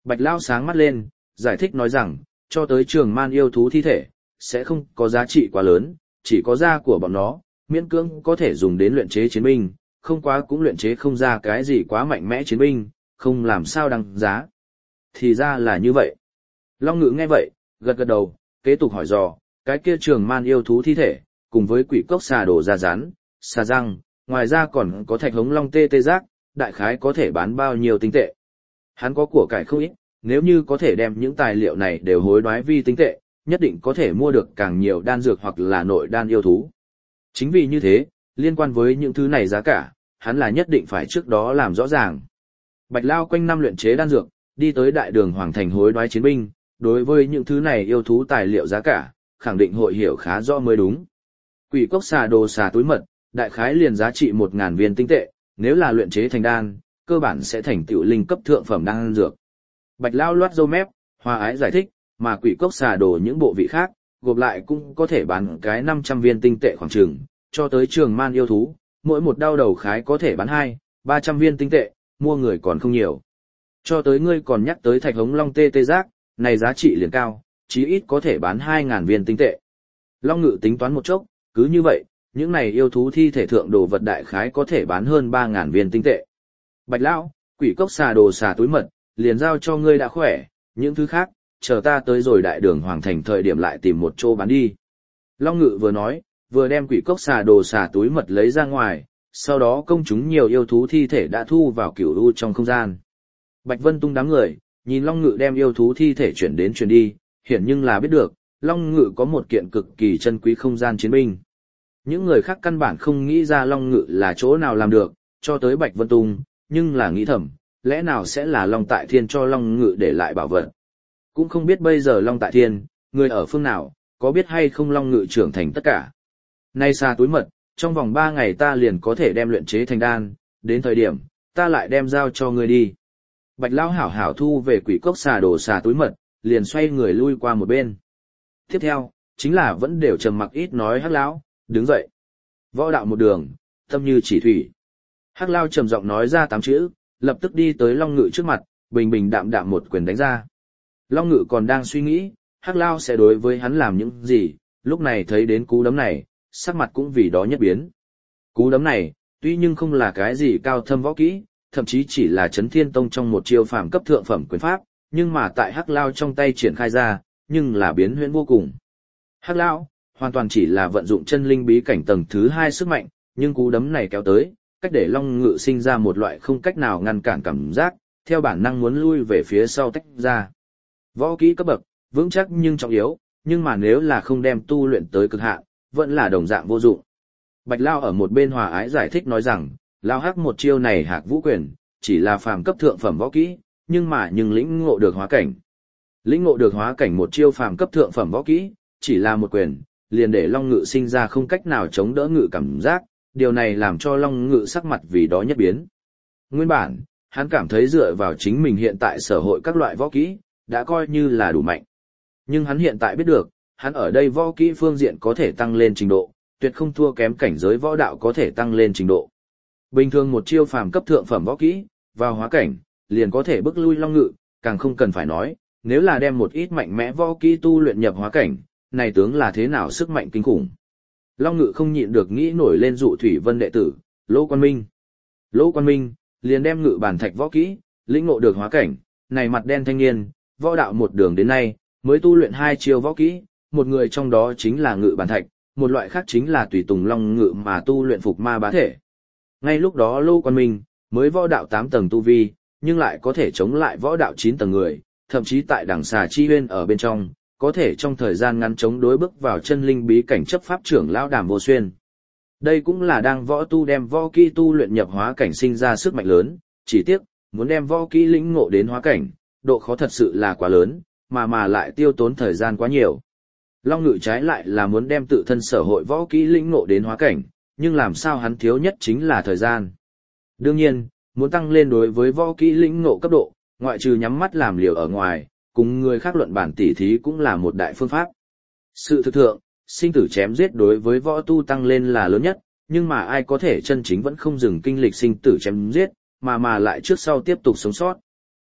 Bạch Lao sáng mắt lên, giải thích nói rằng, cho tới trường man yêu thú thi thể, sẽ không có giá trị quá lớn, chỉ có da của bọn nó, miễn cưỡng có thể dùng đến luyện chế chiến binh, không quá cũng luyện chế không ra cái gì quá mạnh mẽ chiến binh, không làm sao đăng giá. Thì ra là như vậy. Long Ngự nghe vậy, gật gật đầu, kế tục hỏi dò, cái kia trường man yêu thú thi thể, cùng với quỷ cốc xà đồ da rán, xà răng, ngoài ra còn có thạch hống long tê tê giác, đại khái có thể bán bao nhiêu tinh tệ. Hắn có của cải không ít, nếu như có thể đem những tài liệu này đều hối đoái vi tinh tệ, nhất định có thể mua được càng nhiều đan dược hoặc là nội đan yêu thú. Chính vì như thế, liên quan với những thứ này giá cả, hắn là nhất định phải trước đó làm rõ ràng. Bạch Lao quanh năm luyện chế đan dược, đi tới đại đường hoàng thành hối đoái chiến binh, đối với những thứ này yêu thú tài liệu giá cả, khẳng định hội hiểu khá rõ mới đúng. Quỷ cốc xà đồ xà túi mật, đại khái liền giá trị một ngàn viên tinh tệ, nếu là luyện chế thành đan, cơ bản sẽ thành tựu linh cấp thượng phẩm đan dược. Bạch Lao loát râu mép, hòa ái giải thích, mà quỷ cốc xà đồ những bộ vị khác, gộp lại cũng có thể bán cái năm trăm viên tinh tệ khoảng chừng, cho tới trường man yêu thú, mỗi một đau đầu khái có thể bán hai, ba trăm viên tinh tệ, mua người còn không nhiều. Cho tới ngươi còn nhắc tới thạch hống long tê tê giác, này giá trị liền cao, chí ít có thể bán hai ngàn viên tinh tệ. Long Ngự tính toán một chốc, cứ như vậy, những này yêu thú thi thể thượng đồ vật đại khái có thể bán hơn ba ngàn viên tinh tệ. Bạch Lão, quỷ cốc xà đồ xà túi mật, liền giao cho ngươi đã khỏe, những thứ khác, chờ ta tới rồi đại đường hoàng thành thời điểm lại tìm một chỗ bán đi. Long Ngự vừa nói, vừa đem quỷ cốc xà đồ xà túi mật lấy ra ngoài, sau đó công chúng nhiều yêu thú thi thể đã thu vào cửu u trong không gian. Bạch Vân Tung đám người, nhìn Long Ngự đem yêu thú thi thể chuyển đến chuyển đi, hiển nhưng là biết được, Long Ngự có một kiện cực kỳ chân quý không gian chiến binh. Những người khác căn bản không nghĩ ra Long Ngự là chỗ nào làm được, cho tới Bạch Vân Tung, nhưng là nghĩ thầm, lẽ nào sẽ là Long Tại Thiên cho Long Ngự để lại bảo vật. Cũng không biết bây giờ Long Tại Thiên, người ở phương nào, có biết hay không Long Ngự trưởng thành tất cả. Nay xa túi mật, trong vòng ba ngày ta liền có thể đem luyện chế thành đan, đến thời điểm, ta lại đem giao cho ngươi đi. Bạch Lão hảo hảo thu về quỷ cốc xà đồ xà túi mật, liền xoay người lui qua một bên. Tiếp theo, chính là vẫn đều trầm mặc ít nói Hắc Lão, đứng dậy. Võ đạo một đường, tâm như chỉ thủy. Hắc Lão trầm giọng nói ra tám chữ, lập tức đi tới Long Ngự trước mặt, bình bình đạm đạm một quyền đánh ra. Long Ngự còn đang suy nghĩ, Hắc Lão sẽ đối với hắn làm những gì, lúc này thấy đến cú đấm này, sắc mặt cũng vì đó nhất biến. Cú đấm này, tuy nhưng không là cái gì cao thâm võ kỹ, thậm chí chỉ là Chấn Thiên Tông trong một chiêu phàm cấp thượng phẩm quyền pháp, nhưng mà tại Hắc Lao trong tay triển khai ra, nhưng là biến huyễn vô cùng. Hắc Lao, hoàn toàn chỉ là vận dụng chân linh bí cảnh tầng thứ hai sức mạnh, nhưng cú đấm này kéo tới, cách để Long Ngự sinh ra một loại không cách nào ngăn cản cảm giác, theo bản năng muốn lui về phía sau tách ra. Võ kỹ cấp bậc, vững chắc nhưng trọng yếu, nhưng mà nếu là không đem tu luyện tới cực hạn, vẫn là đồng dạng vô dụng. Bạch Lao ở một bên hòa ái giải thích nói rằng, Lao Hắc một chiêu này Hạc Vũ Quyền, chỉ là phàm cấp thượng phẩm võ kỹ, nhưng mà nhưng lĩnh ngộ được hóa cảnh. Lĩnh ngộ được hóa cảnh một chiêu phàm cấp thượng phẩm võ kỹ, chỉ là một quyền, liền để Long Ngự sinh ra không cách nào chống đỡ ngự cảm giác, điều này làm cho Long Ngự sắc mặt vì đó nhất biến. Nguyên bản, hắn cảm thấy dựa vào chính mình hiện tại sở hội các loại võ kỹ, đã coi như là đủ mạnh. Nhưng hắn hiện tại biết được, hắn ở đây võ kỹ phương diện có thể tăng lên trình độ, tuyệt không thua kém cảnh giới võ đạo có thể tăng lên trình độ. Bình thường một chiêu phàm cấp thượng phẩm võ kỹ, vào hóa cảnh, liền có thể bức lui Long Ngự, càng không cần phải nói, nếu là đem một ít mạnh mẽ võ kỹ tu luyện nhập hóa cảnh, này tướng là thế nào sức mạnh kinh khủng. Long Ngự không nhịn được nghĩ nổi lên dụ Thủy Vân đệ tử, Lỗ Quan Minh. Lỗ Quan Minh, liền đem ngự bản thạch võ kỹ, lĩnh ngộ được hóa cảnh, này mặt đen thanh niên, võ đạo một đường đến nay, mới tu luyện hai chiêu võ kỹ, một người trong đó chính là ngự bản thạch, một loại khác chính là tùy tùng Long Ngự mà tu luyện phục ma bá thể. Ngay lúc đó Lô Quan Minh, mới võ đạo tám tầng tu vi, nhưng lại có thể chống lại võ đạo chín tầng người, thậm chí tại đằng xà chi huyên ở bên trong, có thể trong thời gian ngắn chống đối bước vào chân linh bí cảnh chấp pháp trưởng lão Đàm Vô Xuyên. Đây cũng là đang võ tu đem võ kỹ tu luyện nhập hóa cảnh sinh ra sức mạnh lớn, chỉ tiếc, muốn đem võ kỹ lĩnh ngộ đến hóa cảnh, độ khó thật sự là quá lớn, mà mà lại tiêu tốn thời gian quá nhiều. Long Ngự trái lại là muốn đem tự thân sở hội võ kỹ lĩnh ngộ đến hóa cảnh, nhưng làm sao hắn thiếu nhất chính là thời gian. Đương nhiên, muốn tăng lên đối với võ kỹ lĩnh ngộ cấp độ, ngoại trừ nhắm mắt làm liều ở ngoài, cùng người khác luận bản tỉ thí cũng là một đại phương pháp. Sự thực thượng, sinh tử chém giết đối với võ tu tăng lên là lớn nhất, nhưng mà ai có thể chân chính vẫn không dừng kinh lịch sinh tử chém giết, mà mà lại trước sau tiếp tục sống sót.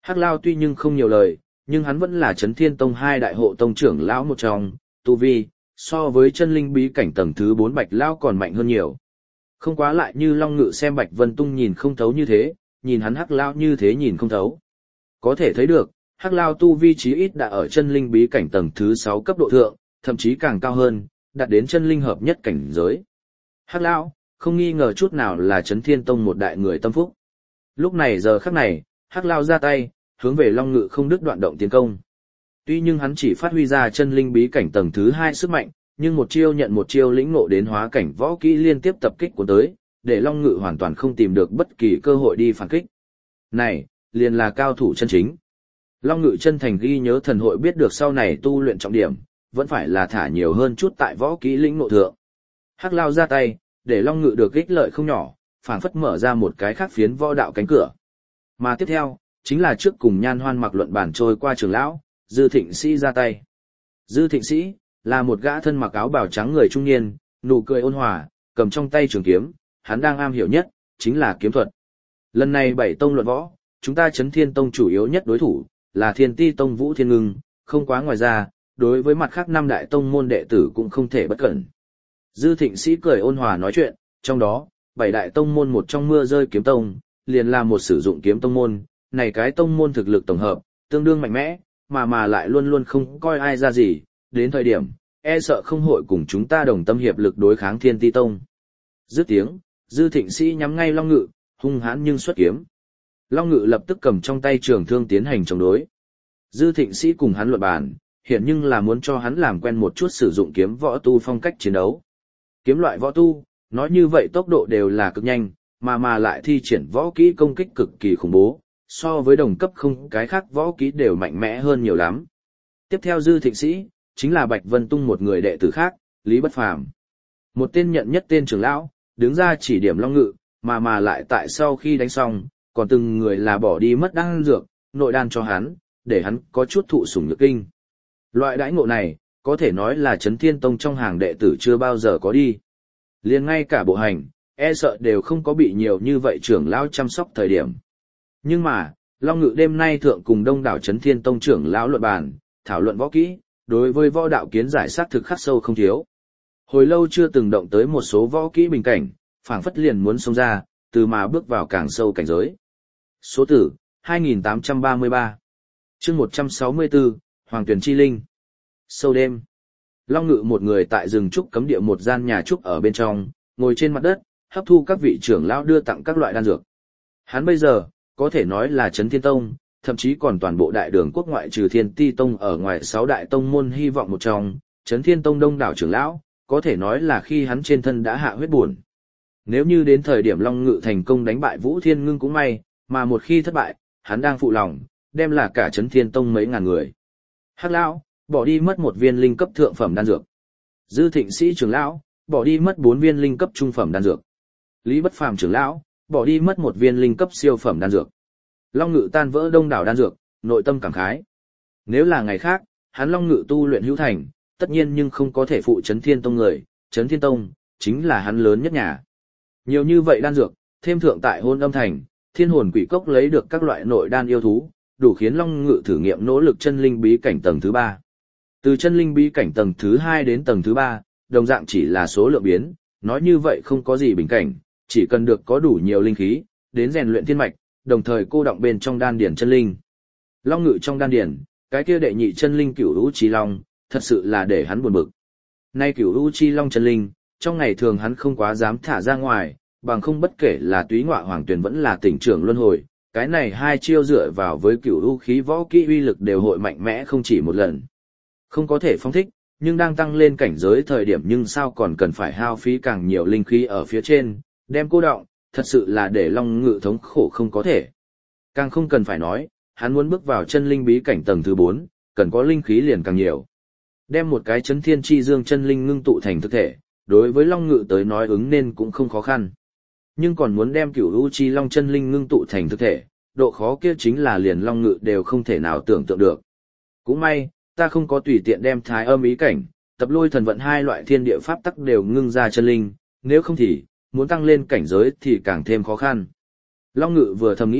Hắc Lao tuy nhưng không nhiều lời, nhưng hắn vẫn là Chấn Thiên Tông hai đại hộ tông trưởng lão một trong, tu vi, so với chân linh bí cảnh tầng thứ bốn Bạch Lao còn mạnh hơn nhiều. Không quá lại như Long Ngự xem Bạch Vân Tung nhìn không thấu như thế, nhìn hắn Hắc Lao như thế nhìn không thấu. Có thể thấy được, Hắc Lao tu vi chí ít đã ở chân linh bí cảnh tầng thứ sáu cấp độ thượng, thậm chí càng cao hơn, đạt đến chân linh hợp nhất cảnh giới. Hắc Lao, không nghi ngờ chút nào là Chấn Thiên Tông một đại người tâm phúc. Lúc này giờ khắc này, Hắc Lao ra tay, hướng về Long Ngự không đứt đoạn động tiến công. Tuy nhưng hắn chỉ phát huy ra chân linh bí cảnh tầng thứ hai sức mạnh, nhưng một chiêu nhận một chiêu lĩnh ngộ đến hóa cảnh võ kỹ liên tiếp tập kích của tới, để Long Ngự hoàn toàn không tìm được bất kỳ cơ hội đi phản kích. Này, liền là cao thủ chân chính. Long Ngự chân thành ghi nhớ thần hội biết được sau này tu luyện trọng điểm, vẫn phải là thả nhiều hơn chút tại võ kỹ lĩnh ngộ thượng. Hắc Lao ra tay, để Long Ngự được ích lợi không nhỏ, phảng phất mở ra một cái khác phiến võ đạo cánh cửa. Mà tiếp theo, chính là trước cùng Nhan Hoan mặc luận bản trôi qua trưởng lão, Dư Thịnh Sĩ ra tay. Dư Thịnh Sĩ là một gã thân mặc áo bào trắng người trung niên, nụ cười ôn hòa, cầm trong tay trường kiếm, hắn đang am hiểu nhất chính là kiếm thuật. Lần này bảy tông luận võ, chúng ta Chấn Thiên Tông chủ yếu nhất đối thủ là Thiên Ti Tông Vũ Thiên Ngưng, không quá ngoài ra, đối với mặt khác năm đại tông môn đệ tử cũng không thể bất cẩn. Dư Thịnh Sĩ cười ôn hòa nói chuyện, trong đó, bảy đại tông môn một trong Mưa Rơi Kiếm Tông, liền là một sử dụng kiếm tông môn, này cái tông môn thực lực tổng hợp, tương đương mạnh mẽ, mà mà lại luôn luôn không coi ai ra gì, đến thời điểm, e sợ không hội cùng chúng ta đồng tâm hiệp lực đối kháng Thiên Ti Tông. Dứt tiếng, Dư Thịnh Sĩ nhắm ngay Long Ngự, hung hãn nhưng xuất kiếm. Long Ngự lập tức cầm trong tay trường thương tiến hành chống đối. Dư Thịnh Sĩ cùng hắn luận bàn, hiện nhưng là muốn cho hắn làm quen một chút sử dụng kiếm võ tu phong cách chiến đấu. Kiếm loại võ tu, nói như vậy tốc độ đều là cực nhanh, mà mà lại thi triển võ kỹ công kích cực kỳ khủng bố, so với đồng cấp không cái khác võ kỹ đều mạnh mẽ hơn nhiều lắm. Tiếp theo Dư Thịnh Sĩ, chính là Bạch Vân Tung một người đệ tử khác, Lý Bất Phàm. Một tên nhận nhất tên trưởng lão, đứng ra chỉ điểm Long Ngự, mà mà lại tại sau khi đánh xong, còn từng người là bỏ đi mất đan dược, nội đan cho hắn, để hắn có chút thụ sủng nhược kinh. Loại đãi ngộ này, có thể nói là Chấn Thiên Tông trong hàng đệ tử chưa bao giờ có đi. Liền ngay cả bộ hành, e sợ đều không có bị nhiều như vậy trưởng lão chăm sóc thời điểm. Nhưng mà, Long Ngự đêm nay thượng cùng đông đảo Chấn Thiên Tông trưởng lão luận bàn, thảo luận võ kỹ, đối với võ đạo kiến giải sát thực khắc sâu không thiếu. Hồi lâu chưa từng động tới một số võ kỹ bình cảnh, phảng phất liền muốn xông ra, từ mà bước vào càng sâu cảnh giới. Số tử, hai nghìn tám trăm ba mươi ba. Chương một trăm sáu mươi tư, Hoàng Tuyển Chi Linh. Sâu đêm. Long Ngự một người tại rừng trúc cấm địa một gian nhà trúc ở bên trong, ngồi trên mặt đất, hấp thu các vị trưởng lão đưa tặng các loại đan dược. Hắn bây giờ, có thể nói là Chấn Thiên Tông, thậm chí còn toàn bộ đại đường quốc ngoại trừ Thiên Ti Tông ở ngoài sáu đại tông môn hy vọng một trong, Chấn Thiên Tông đông đảo trưởng lão, có thể nói là khi hắn trên thân đã hạ huyết buồn. Nếu như đến thời điểm Long Ngự thành công đánh bại Vũ Thiên Ngưng cũng may, mà một khi thất bại, hắn đang phụ lòng, đem là cả Chấn Thiên Tông mấy ngàn người. Hắc lão, bỏ đi mất một viên linh cấp thượng phẩm đan dược. Dư Thịnh Sĩ trưởng lão, bỏ đi mất bốn viên linh cấp trung phẩm đan dược. Lý Bất Phàm trưởng lão, bỏ đi mất một viên linh cấp siêu phẩm đan dược. Long Ngự tan vỡ đông đảo đan dược, nội tâm cảm khái. Nếu là ngày khác, hắn Long Ngự tu luyện hữu thành, tất nhiên nhưng không có thể phụ Chấn Thiên Tông người, Chấn Thiên Tông chính là hắn lớn nhất nhà. Nhiều như vậy đan dược, thêm thượng tại Hôn Âm Thành, Thiên Hồn Quỷ Cốc lấy được các loại nội đan yêu thú, đủ khiến Long Ngự thử nghiệm nỗ lực chân linh bí cảnh tầng thứ ba. Từ chân linh bí cảnh tầng thứ hai đến tầng thứ ba, đồng dạng chỉ là số lượng biến, nói như vậy không có gì bình cảnh, chỉ cần được có đủ nhiều linh khí, đến rèn luyện thiên mạch, đồng thời cô động bên trong đan điển chân linh. Long Ngự trong đan điển, cái kia đệ nhị chân linh Cửu Vũ Chi Long, thật sự là để hắn buồn bực. Nay Cửu Vũ Chi Long chân linh, trong ngày thường hắn không quá dám thả ra ngoài, bằng không bất kể là Túy Ngọa Hoàng Tuyền vẫn là Tỉnh Trưởng Luân Hồi, cái này hai chiêu dựa vào với Cửu Vũ khí võ kỹ uy lực đều hội mạnh mẽ không chỉ một lần. Không có thể phóng thích, nhưng đang tăng lên cảnh giới thời điểm nhưng sao còn cần phải hao phí càng nhiều linh khí ở phía trên, đem cô động, thật sự là để Long Ngự thống khổ không có thể. Càng không cần phải nói, hắn muốn bước vào chân linh bí cảnh tầng thứ bốn, cần có linh khí liền càng nhiều. Đem một cái chấn thiên chi dương chân linh ngưng tụ thành thực thể, đối với Long Ngự tới nói ứng nên cũng không khó khăn. Nhưng còn muốn đem Cửu U Chi Long chân linh ngưng tụ thành thực thể, độ khó kia chính là liền Long Ngự đều không thể nào tưởng tượng được. Cũng may, ta không có tùy tiện đem Thái Âm ý cảnh, Tập Lôi Thần Vận hai loại thiên địa pháp tắc đều ngưng ra chân linh, nếu không thì muốn tăng lên cảnh giới thì càng thêm khó khăn. Long Ngự vừa thầm nghĩ,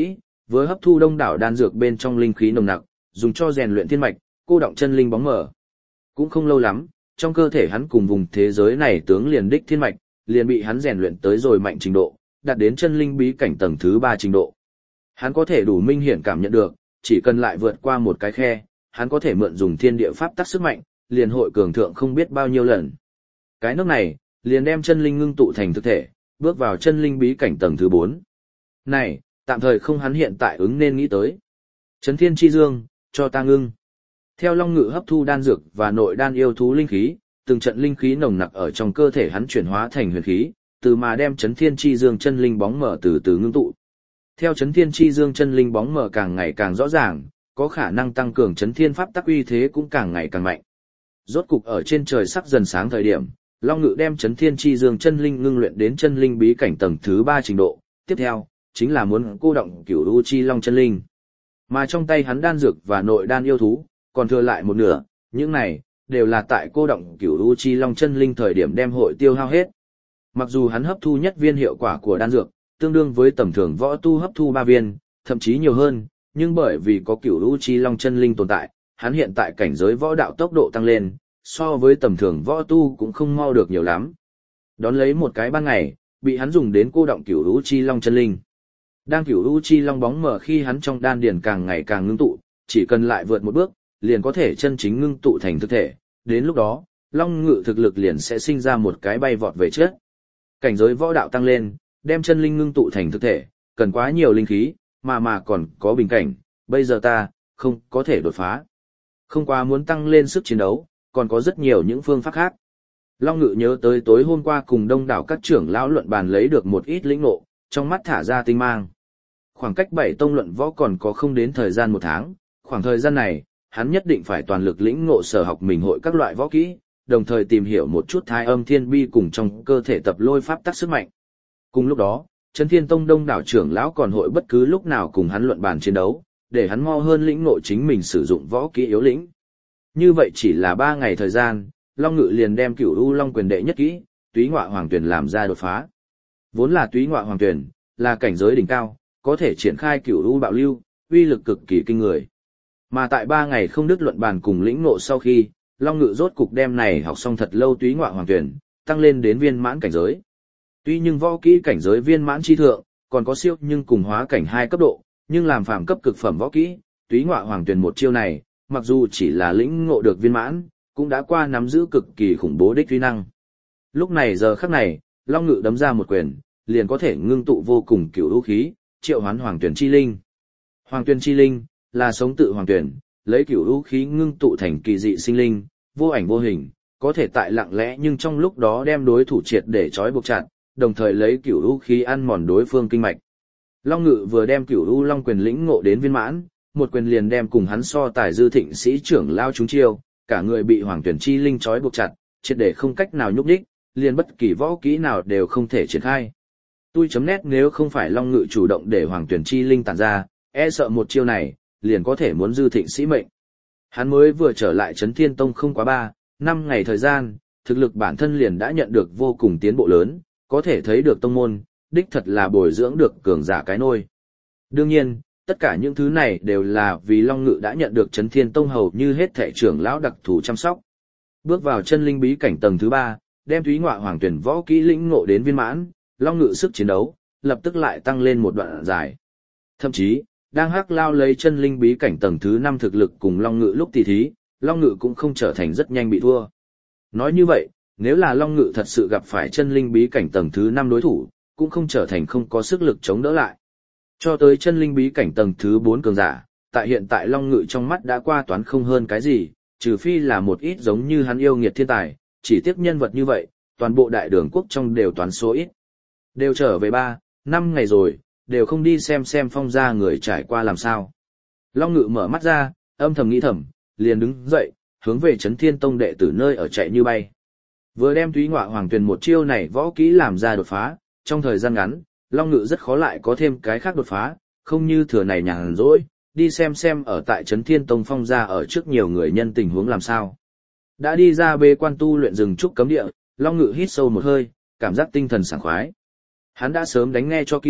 với hấp thu đông đảo đan dược bên trong linh khí nồng nặc, dùng cho rèn luyện thiên mạch, cô động chân linh bóng mở. Cũng không lâu lắm, trong cơ thể hắn cùng vùng thế giới này tướng liền đích thiên mạch, liền bị hắn rèn luyện tới rồi mạnh trình độ, đạt đến chân linh bí cảnh tầng thứ ba trình độ. Hắn có thể đủ minh hiển cảm nhận được, chỉ cần lại vượt qua một cái khe, hắn có thể mượn dùng thiên địa pháp tắc sức mạnh, liền hội cường thượng không biết bao nhiêu lần. Cái nước này, liền đem chân linh ngưng tụ thành thực thể, bước vào chân linh bí cảnh tầng thứ bốn. Này, tạm thời không hắn hiện tại ứng nên nghĩ tới. Chấn thiên chi dương, cho ta ngưng. Theo Long Ngự hấp thu đan dược và nội đan yêu thú linh khí, từng trận linh khí nồng nặc ở trong cơ thể hắn chuyển hóa thành huyền khí, từ mà đem chấn thiên chi dương chân linh bóng mở từ từ ngưng tụ. Theo chấn thiên chi dương chân linh bóng mở càng ngày càng rõ ràng, có khả năng tăng cường chấn thiên pháp tắc uy thế cũng càng ngày càng mạnh. Rốt cục ở trên trời sắc dần sáng thời điểm, Long Ngự đem chấn thiên chi dương chân linh ngưng luyện đến chân linh bí cảnh tầng thứ ba trình độ, tiếp theo chính là muốn cô động cửu u chi long chân linh. Mà trong tay hắn đan dược và nội đan yêu thú, còn thừa lại một nửa, những này đều là tại cô động cửu u chi long chân linh thời điểm đem hội tiêu hao hết. Mặc dù hắn hấp thu nhất viên hiệu quả của đan dược, tương đương với tầm thường võ tu hấp thu ba viên, thậm chí nhiều hơn, nhưng bởi vì có cửu u chi long chân linh tồn tại, hắn hiện tại cảnh giới võ đạo tốc độ tăng lên, so với tầm thường võ tu cũng không mau được nhiều lắm. Đón lấy một cái ban ngày, bị hắn dùng đến cô động cửu u chi long chân linh. Đang cửu u chi long bóng mở khi hắn trong đan điền càng ngày càng ngưng tụ, chỉ cần lại vượt một bước, liền có thể chân chính ngưng tụ thành thực thể, đến lúc đó, Long Ngự thực lực liền sẽ sinh ra một cái bay vọt về trước. Cảnh giới võ đạo tăng lên, đem chân linh ngưng tụ thành thực thể, cần quá nhiều linh khí, mà mà còn có bình cảnh, bây giờ ta, không có thể đột phá. Không quá muốn tăng lên sức chiến đấu, còn có rất nhiều những phương pháp khác. Long Ngự nhớ tới tối hôm qua cùng đông đảo các trưởng lão luận bàn lấy được một ít lĩnh ngộ, trong mắt thả ra tinh mang. Khoảng cách bảy tông luận võ còn có không đến thời gian một tháng, khoảng thời gian này, hắn nhất định phải toàn lực lĩnh ngộ sở học mình hội các loại võ kỹ, đồng thời tìm hiểu một chút thái âm thiên bi cùng trong cơ thể tập lôi pháp tắc sức mạnh. Cùng lúc đó, Chấn Thiên Tông đông đảo trưởng lão còn hội bất cứ lúc nào cùng hắn luận bàn chiến đấu, để hắn mau hơn lĩnh ngộ chính mình sử dụng võ kỹ yếu lĩnh. Như vậy chỉ là ba ngày thời gian, Long Ngự liền đem Cửu U Long quyền đệ nhất kỹ, Túy Ngọa Hoàng Tuyển làm ra đột phá. Vốn là Túy Ngọa Hoàng Tuyển, là cảnh giới đỉnh cao, có thể triển khai Cửu U bạo lưu, uy lực cực kỳ kinh người. Mà tại ba ngày không đứt luận bàn cùng lĩnh ngộ sau khi, Long Ngự rốt cục đem này học xong thật lâu Túy Ngọa Hoàng Tuyển, tăng lên đến viên mãn cảnh giới. Tuy nhưng võ kỹ cảnh giới viên mãn chi thượng, còn có siêu nhưng cùng hóa cảnh hai cấp độ, nhưng làm phàm cấp cực phẩm võ kỹ, Túy Ngọa Hoàng Tuyển một chiêu này, mặc dù chỉ là lĩnh ngộ được viên mãn, cũng đã qua nắm giữ cực kỳ khủng bố đích uy năng. Lúc này giờ khắc này, Long Ngự đấm ra một quyền, liền có thể ngưng tụ vô cùng cửu u khí, triệu hoán Hoàng Tuyển chi linh. Hoàng Tuyển chi linh là sống tự Hoàng Tuyển, lấy cửu u khí ngưng tụ thành kỳ dị sinh linh, vô ảnh vô hình, có thể tại lặng lẽ nhưng trong lúc đó đem đối thủ triệt để trói buộc chặt, đồng thời lấy cửu u khí ăn mòn đối phương kinh mạch. Long Ngự vừa đem cửu u long quyền lĩnh ngộ đến viên mãn, một quyền liền đem cùng hắn so tài dư thịnh sĩ trưởng lao trúng chiêu, cả người bị Hoàng Tuyển chi linh trói buộc chặt, triệt để không cách nào nhúc nhích, liền bất kỳ võ kỹ nào đều không thể triển khai. Tui chấm nét nếu không phải Long Ngự chủ động để Hoàng Tuyển chi linh tản ra, e sợ một chiêu này, liền có thể muốn dư thịnh sĩ mệnh. Hắn mới vừa trở lại Chấn Thiên Tông không quá ba, năm ngày thời gian, thực lực bản thân liền đã nhận được vô cùng tiến bộ lớn, có thể thấy được tông môn, đích thật là bồi dưỡng được cường giả cái nôi. Đương nhiên, tất cả những thứ này đều là vì Long Ngự đã nhận được Chấn Thiên Tông hầu như hết thệ trưởng lão đặc thù chăm sóc. Bước vào chân linh bí cảnh tầng thứ ba, đem Túy Ngọa Hoàng Tuyển võ kỹ lĩnh ngộ đến viên mãn, Long Ngự sức chiến đấu lập tức lại tăng lên một đoạn dài. Thậm chí, đang hắc lao lấy chân linh bí cảnh tầng thứ năm thực lực cùng Long Ngự lúc tỷ thí, Long Ngự cũng không trở thành rất nhanh bị thua. Nói như vậy, nếu là Long Ngự thật sự gặp phải chân linh bí cảnh tầng thứ năm đối thủ, cũng không trở thành không có sức lực chống đỡ lại. Cho tới chân linh bí cảnh tầng thứ bốn cường giả, tại hiện tại Long Ngự trong mắt đã qua toán không hơn cái gì, trừ phi là một ít giống như hắn yêu nghiệt thiên tài, chỉ tiếc nhân vật như vậy, toàn bộ đại đường quốc trong đều toán số ít. Đều trở về ba, năm ngày rồi, đều không đi xem xem phong gia người trải qua làm sao. Long Ngự mở mắt ra, âm thầm nghĩ thầm, liền đứng dậy, hướng về Chấn Thiên Tông đệ tử nơi ở chạy như bay. Vừa đem Túy Ngọa Hoàng Tuyển một chiêu này võ kỹ làm ra đột phá, trong thời gian ngắn, Long Ngự rất khó lại có thêm cái khác đột phá, không như thừa này nhàn rỗi, đi xem xem ở tại Chấn Thiên Tông phong gia ở trước nhiều người nhân tình huống làm sao. Đã đi ra bế quan tu luyện rừng trúc cấm địa, Long Ngự hít sâu một hơi, cảm giác tinh thần sảng khoái. Hắn đã sớm đánh nghe cho kỹ,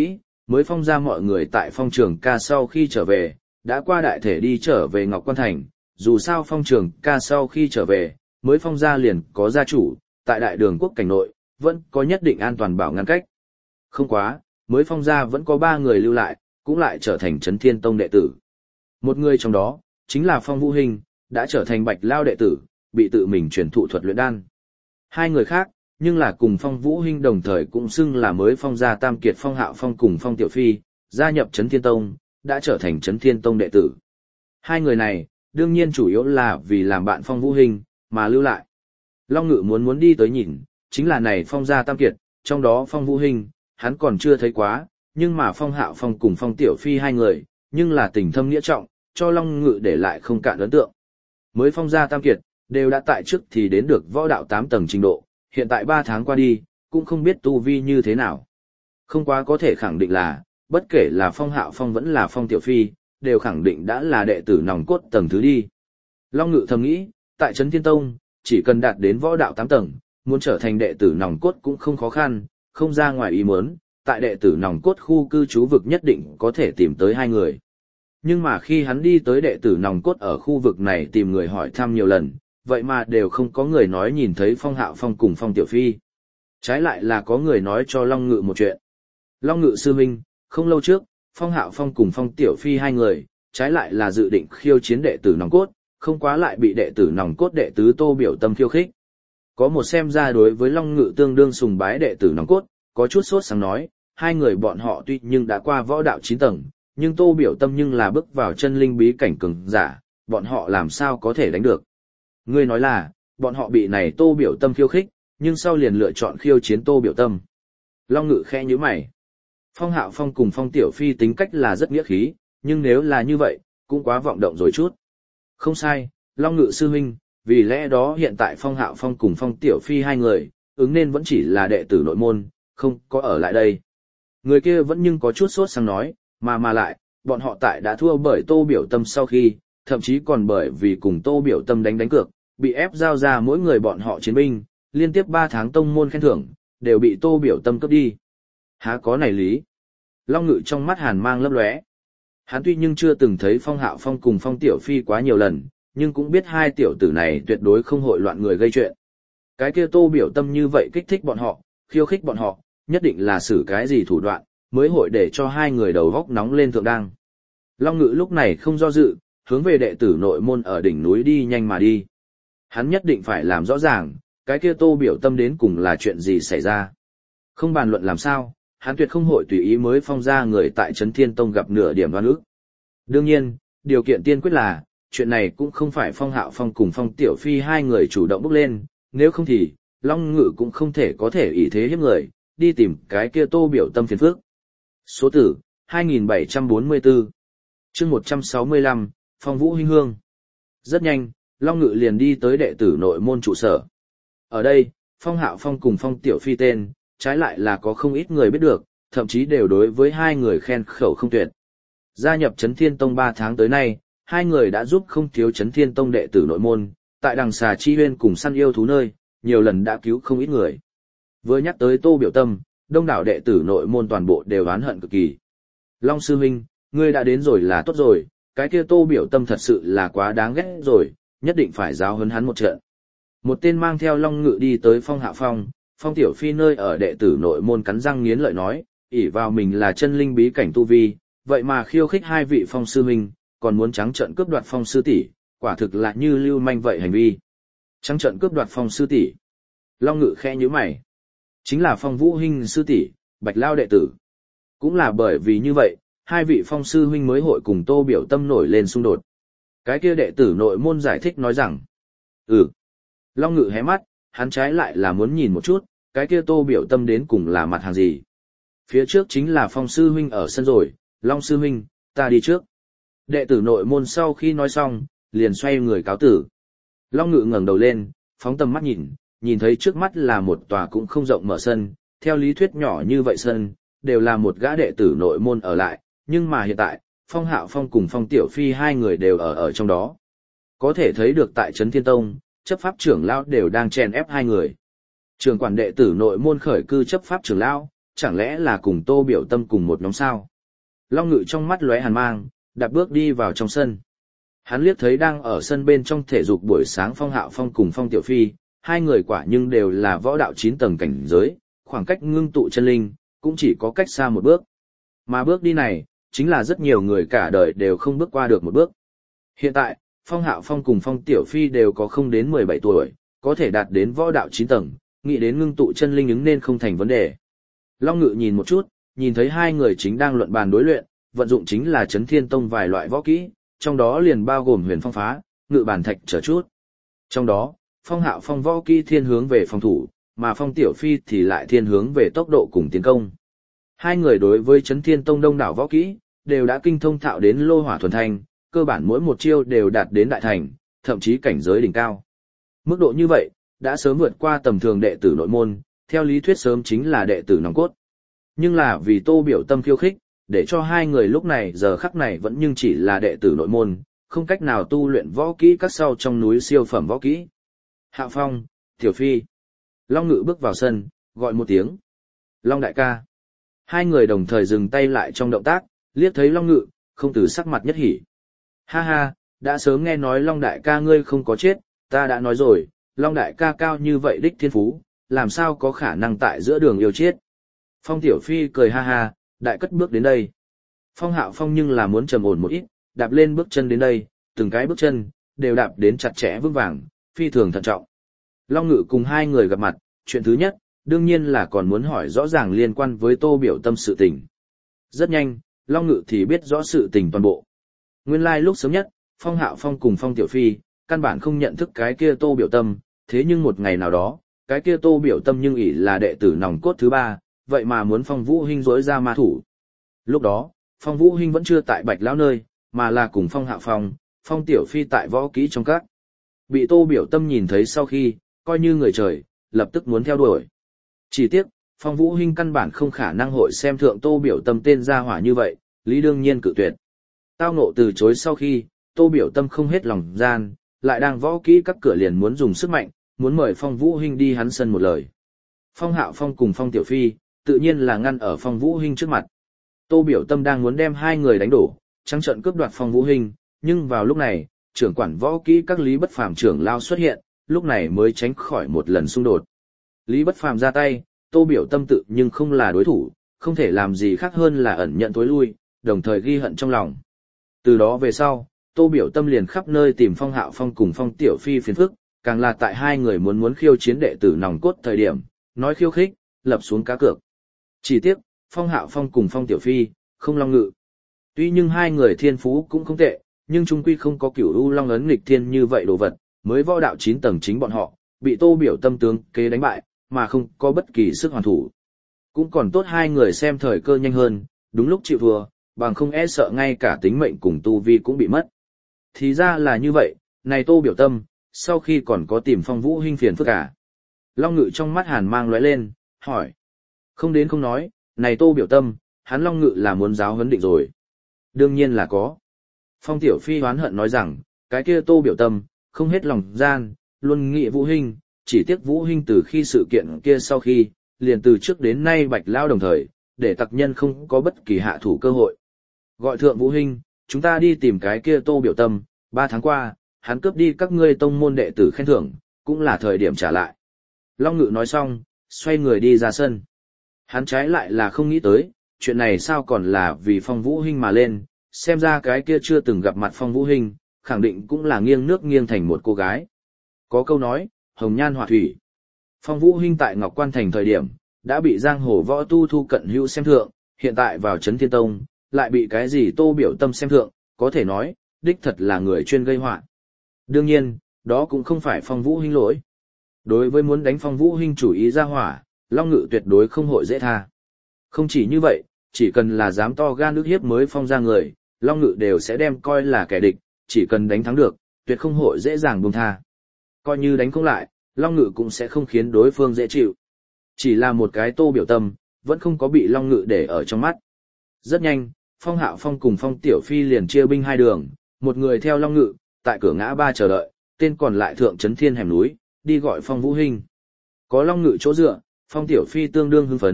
mới phong ra mọi người tại phong trường ca sau khi trở về, đã qua đại thể đi trở về Ngọc Quan Thành, dù sao phong trường ca sau khi trở về, mới phong ra liền có gia chủ, tại đại đường quốc cảnh nội, vẫn có nhất định an toàn bảo ngăn cách. Không quá, mới phong ra vẫn có ba người lưu lại, cũng lại trở thành Chấn Thiên Tông đệ tử. Một người trong đó, chính là Phong Vũ Hinh, đã trở thành Bạch Lao đệ tử, bị tự mình truyền thụ thuật luyện đan. Hai người khác, nhưng là cùng Phong Vũ Hinh đồng thời cũng xưng là mới phong gia tam kiệt Phong Hạo Phong cùng Phong Tiểu Phi, gia nhập Chấn Thiên Tông, đã trở thành Chấn Thiên Tông đệ tử. Hai người này, đương nhiên chủ yếu là vì làm bạn Phong Vũ Hinh, mà lưu lại. Long Ngự muốn muốn đi tới nhìn, chính là này Phong gia tam kiệt, trong đó Phong Vũ Hinh, hắn còn chưa thấy quá, nhưng mà Phong Hạo Phong cùng Phong Tiểu Phi hai người, nhưng là tình thâm nghĩa trọng, cho Long Ngự để lại không cạn ấn tượng. Mới phong gia tam kiệt, đều đã tại trước thì đến được võ đạo tám tầng trình độ, hiện tại ba tháng qua đi, cũng không biết tu vi như thế nào. Không quá có thể khẳng định là, bất kể là Phong Hạo Phong vẫn là Phong Tiểu Phi, đều khẳng định đã là đệ tử nòng cốt tầng thứ đi. Long Ngự thầm nghĩ, tại Chấn Thiên Tông, chỉ cần đạt đến võ đạo tám tầng, muốn trở thành đệ tử nòng cốt cũng không khó khăn, không ra ngoài ý muốn, tại đệ tử nòng cốt khu cư trú vực nhất định có thể tìm tới hai người. Nhưng mà khi hắn đi tới đệ tử nòng cốt ở khu vực này tìm người hỏi thăm nhiều lần, vậy mà đều không có người nói nhìn thấy Phong Hạo Phong cùng Phong Tiểu Phi. Trái lại là có người nói cho Long Ngự một chuyện. Long Ngự sư huynh, không lâu trước, Phong Hạo Phong cùng Phong Tiểu Phi hai người, trái lại là dự định khiêu chiến đệ tử nòng cốt, không quá lại bị đệ tử nòng cốt đệ tứ Tô Biểu Tâm khiêu khích. Có một xem ra đối với Long Ngự tương đương sùng bái đệ tử nòng cốt, có chút sốt sáng nói, hai người bọn họ tuy nhưng đã qua võ đạo chín tầng, nhưng Tô Biểu Tâm nhưng là bước vào chân linh bí cảnh cường giả, bọn họ làm sao có thể đánh được. Ngươi nói là, bọn họ bị này Tô Biểu Tâm khiêu khích, nhưng sau liền lựa chọn khiêu chiến Tô Biểu Tâm. Long Ngự khẽ nhíu mày. Phong Hạo Phong cùng Phong Tiểu Phi tính cách là rất nghĩa khí, nhưng nếu là như vậy, cũng quá vọng động rồi chút. Không sai, Long Ngự sư huynh, vì lẽ đó hiện tại Phong Hạo Phong cùng Phong Tiểu Phi hai người, ứng nên vẫn chỉ là đệ tử nội môn, không có ở lại đây. Người kia vẫn nhưng có chút sốt sang nói, mà mà lại, bọn họ tại đã thua bởi Tô Biểu Tâm sau khi, thậm chí còn bởi vì cùng Tô Biểu Tâm đánh đánh cược, bị ép giao ra mỗi người bọn họ chiến binh, liên tiếp ba tháng tông môn khen thưởng, đều bị Tô Biểu Tâm cướp đi. Há có này lý? Long Ngự trong mắt hàn mang lấp lóe. Hắn tuy nhưng chưa từng thấy Phong Hạo Phong cùng Phong Tiểu Phi quá nhiều lần, nhưng cũng biết hai tiểu tử này tuyệt đối không hội loạn người gây chuyện. Cái kia Tô Biểu Tâm như vậy kích thích bọn họ, khiêu khích bọn họ, nhất định là xử cái gì thủ đoạn, mới hội để cho hai người đầu góc nóng lên thượng đăng. Long Ngự lúc này không do dự, hướng về đệ tử nội môn ở đỉnh núi đi nhanh mà đi. Hắn nhất định phải làm rõ ràng, cái kia Tô Biểu Tâm đến cùng là chuyện gì xảy ra. Không bàn luận làm sao, hắn tuyệt không hội tùy ý mới phong ra người tại Chấn Thiên Tông gặp nửa điểm đoan ức. Đương nhiên, điều kiện tiên quyết là, chuyện này cũng không phải Phong Hạo Phong cùng Phong Tiểu Phi hai người chủ động bước lên, nếu không thì, Long Ngự cũng không thể có thể ý thế hiếp người, đi tìm cái kia Tô Biểu Tâm phiền phức. Số tử, hai nghìn bảy trăm bốn mươi tư. Chương một trăm sáu mươi lăm, Phong Vũ Hinh Hương. Rất nhanh, Long Ngự liền đi tới đệ tử nội môn trụ sở. Ở đây, Phong Hạo Phong cùng Phong Tiểu Phi tên, trái lại là có không ít người biết được, thậm chí đều đối với hai người khen khẩu không tuyệt. Gia nhập Chấn Thiên Tông ba tháng tới nay, hai người đã giúp không thiếu Chấn Thiên Tông đệ tử nội môn, tại đằng xà chi huyên cùng săn yêu thú nơi, nhiều lần đã cứu không ít người. Vừa nhắc tới Tô Biểu Tâm, đông đảo đệ tử nội môn toàn bộ đều oán hận cực kỳ. Long sư huynh, ngươi đã đến rồi là tốt rồi, cái kia Tô Biểu Tâm thật sự là quá đáng ghét rồi, nhất định phải giáo huấn hắn một trận. Một tên mang theo Long Ngự đi tới Phong Hạ Phong, Phong Tiểu Phi nơi ở đệ tử nội môn cắn răng nghiến lợi nói, ỷ vào mình là chân linh bí cảnh tu vi, vậy mà khiêu khích hai vị Phong sư huynh, còn muốn trắng trợn cướp đoạt Phong sư tỷ, quả thực là như lưu manh vậy hành vi. Trắng trợn cướp đoạt Phong sư tỷ. Long Ngự khẽ nhíu mày. Chính là Phong Vũ Hinh sư tỷ, Bạch Lao đệ tử. Cũng là bởi vì như vậy, hai vị Phong sư huynh mới hội cùng Tô Biểu Tâm nổi lên xung đột. Cái kia đệ tử nội môn giải thích nói rằng, ừ. Long Ngự hé mắt, hắn trái lại là muốn nhìn một chút, cái kia Tô Biểu Tâm đến cùng là mặt hàng gì. Phía trước chính là Phong sư huynh ở sân rồi, Long sư huynh, ta đi trước. Đệ tử nội môn sau khi nói xong, liền xoay người cáo tử. Long Ngự ngẩng đầu lên, phóng tầm mắt nhìn, nhìn thấy trước mắt là một tòa cũng không rộng mở sân, theo lý thuyết nhỏ như vậy sân, đều là một gã đệ tử nội môn ở lại, nhưng mà hiện tại, Phong Hạo Phong cùng Phong Tiểu Phi hai người đều ở ở trong đó. Có thể thấy được tại Chấn Thiên Tông, chấp pháp trưởng lão đều đang chèn ép hai người. Trưởng quản đệ tử nội môn khởi cư chấp pháp trưởng lão, chẳng lẽ là cùng Tô Biểu Tâm cùng một nhóm sao? Long Ngự trong mắt lóe hàn mang, đạp bước đi vào trong sân. Hắn liếc thấy đang ở sân bên trong thể dục buổi sáng Phong Hạo Phong cùng Phong Tiểu Phi, hai người quả nhưng đều là võ đạo chín tầng cảnh giới, khoảng cách ngưng tụ chân linh, cũng chỉ có cách xa một bước. Mà bước đi này, chính là rất nhiều người cả đời đều không bước qua được một bước. Hiện tại, Phong Hạo Phong cùng Phong Tiểu Phi đều có không đến mười bảy tuổi, có thể đạt đến võ đạo chín tầng, nghĩ đến ngưng tụ chân linh ứng nên không thành vấn đề. Long Ngự nhìn một chút, nhìn thấy hai người chính đang luận bàn đối luyện, vận dụng chính là Chấn Thiên Tông vài loại võ kỹ, trong đó liền bao gồm Huyền Phong Phá, Ngự Bàn Thạch trở chút. Trong đó, Phong Hạo Phong võ kỹ thiên hướng về phòng thủ, mà Phong Tiểu Phi thì lại thiên hướng về tốc độ cùng tiến công. Hai người đối với Chấn Thiên Tông đông đảo võ kỹ, đều đã kinh thông thạo đến lô hỏa thuần thanh, cơ bản mỗi một chiêu đều đạt đến đại thành, thậm chí cảnh giới đỉnh cao. Mức độ như vậy, đã sớm vượt qua tầm thường đệ tử nội môn, theo lý thuyết sớm chính là đệ tử nòng cốt. Nhưng là vì Tô Biểu Tâm khiêu khích, để cho hai người lúc này giờ khắc này vẫn nhưng chỉ là đệ tử nội môn, không cách nào tu luyện võ kỹ các sau trong núi siêu phẩm võ kỹ. Hạo Phong, Tiểu Phi. Long Ngự bước vào sân, gọi một tiếng. Long đại ca. Hai người đồng thời dừng tay lại trong động tác, liếc thấy Long Ngự, không từ sắc mặt nhất hỉ. Ha ha, đã sớm nghe nói Long đại ca ngươi không có chết, ta đã nói rồi, Long đại ca cao như vậy đích thiên phú, làm sao có khả năng tại giữa đường yêu chết. Phong Tiểu Phi cười ha ha, đại cất bước đến đây. Phong Hạo Phong nhưng là muốn trầm ổn một ít, đạp lên bước chân đến đây, từng cái bước chân, đều đạp đến chặt chẽ vững vàng, phi thường thận trọng. Long Ngự cùng hai người gặp mặt, chuyện thứ nhất, đương nhiên là còn muốn hỏi rõ ràng liên quan với Tô Biểu Tâm sự tình. Rất nhanh, Long Ngự thì biết rõ sự tình toàn bộ. Nguyên lai like lúc sớm nhất, Phong Hạo Phong cùng Phong Tiểu Phi, căn bản không nhận thức cái kia Tô Biểu Tâm, thế nhưng một ngày nào đó, cái kia Tô Biểu Tâm nhưng ỷ là đệ tử nòng cốt thứ ba, vậy mà muốn Phong Vũ Hinh dối ra ma thủ. Lúc đó, Phong Vũ Hinh vẫn chưa tại Bạch Lão nơi, mà là cùng Phong Hạo Phong, Phong Tiểu Phi tại võ kỹ trong các. Bị Tô Biểu Tâm nhìn thấy sau khi, coi như người trời, lập tức muốn theo đuổi. Chỉ tiếc, Phong Vũ Hinh căn bản không khả năng hội xem thượng Tô Biểu Tâm tên gia hỏa như vậy, lý đương nhiên cự tuyệt. Tao ngộ từ chối sau khi, Tô Biểu Tâm không hết lòng gian, lại đang võ kỹ các cửa liền muốn dùng sức mạnh, muốn mời Phong Vũ Hinh đi hắn sân một lời. Phong Hạo Phong cùng Phong Tiểu Phi, tự nhiên là ngăn ở Phong Vũ Hinh trước mặt. Tô Biểu Tâm đang muốn đem hai người đánh đổ, trắng trợn cướp đoạt Phong Vũ Hinh, nhưng vào lúc này, trưởng quản võ kỹ các Lý Bất Phàm trưởng lao xuất hiện, lúc này mới tránh khỏi một lần xung đột. Lý Bất Phàm ra tay, Tô Biểu Tâm tự nhưng không là đối thủ, không thể làm gì khác hơn là ẩn nhận tối lui, đồng thời ghi hận trong lòng. Từ đó về sau, Tô Biểu Tâm liền khắp nơi tìm Phong Hạo Phong cùng Phong Tiểu Phi phiền phức, càng là tại hai người muốn muốn khiêu chiến đệ tử nòng cốt thời điểm, nói khiêu khích, lập xuống cá cược. Chỉ tiếc, Phong Hạo Phong cùng Phong Tiểu Phi, không Long Ngự. Tuy nhưng hai người thiên phú cũng không tệ, nhưng chung quy không có Cửu U Long ấn nghịch thiên như vậy đồ vật, mới võ đạo chín tầng chính bọn họ, bị Tô Biểu Tâm tướng kế đánh bại, mà không có bất kỳ sức hoàn thủ. Cũng còn tốt hai người xem thời cơ nhanh hơn, đúng lúc chịu thua, bằng không e sợ ngay cả tính mệnh cùng tu vi cũng bị mất. Thì ra là như vậy, này Tô Biểu Tâm, sau khi còn có tìm Phong Vũ Hinh phiền phức à? Long Ngự trong mắt hàn mang lóe lên, hỏi. Không đến không nói, này Tô Biểu Tâm, hắn Long Ngự là muốn giáo huấn định rồi. Đương nhiên là có. Phong Tiểu Phi hoán hận nói rằng, cái kia Tô Biểu Tâm, không hết lòng gian, luôn nghĩ Vũ Hinh, chỉ tiếc Vũ Hinh từ khi sự kiện kia sau khi, liền từ trước đến nay Bạch Lao đồng thời, để tặc nhân không có bất kỳ hạ thủ cơ hội. Gọi thượng Vũ Hinh, chúng ta đi tìm cái kia Tô Biểu Tâm, ba tháng qua, hắn cướp đi các ngươi tông môn đệ tử khen thưởng, cũng là thời điểm trả lại. Long Ngự nói xong, xoay người đi ra sân. Hắn trái lại là không nghĩ tới, chuyện này sao còn là vì Phong Vũ Hinh mà lên, xem ra cái kia chưa từng gặp mặt Phong Vũ Hinh, khẳng định cũng là nghiêng nước nghiêng thành một cô gái. Có câu nói, hồng nhan họa thủy. Phong Vũ Hinh tại Ngọc Quan Thành thời điểm, đã bị giang hồ võ tu thu cận hữu xem thượng, hiện tại vào Chấn Thiên Tông, lại bị cái gì Tô Biểu Tâm xem thượng, có thể nói, đích thật là người chuyên gây họa. Đương nhiên, đó cũng không phải Phong Vũ Hinh lỗi. Đối với muốn đánh Phong Vũ Hinh chủ ý ra hỏa, Long Ngự tuyệt đối không hội dễ tha. Không chỉ như vậy, chỉ cần là dám to gan ức hiếp mới phong ra người, Long Ngự đều sẽ đem coi là kẻ địch, chỉ cần đánh thắng được, tuyệt không hội dễ dàng buông tha. Coi như đánh không lại, Long Ngự cũng sẽ không khiến đối phương dễ chịu. Chỉ là một cái Tô Biểu Tâm, vẫn không có bị Long Ngự để ở trong mắt. Rất nhanh, Phong Hạo Phong cùng Phong Tiểu Phi liền chia binh hai đường, một người theo Long Ngự, tại cửa ngã ba chờ đợi, tên còn lại thượng Chấn Thiên hẻm núi, đi gọi Phong Vũ Hinh. Có Long Ngự chỗ dựa, Phong Tiểu Phi tương đương hưng phấn,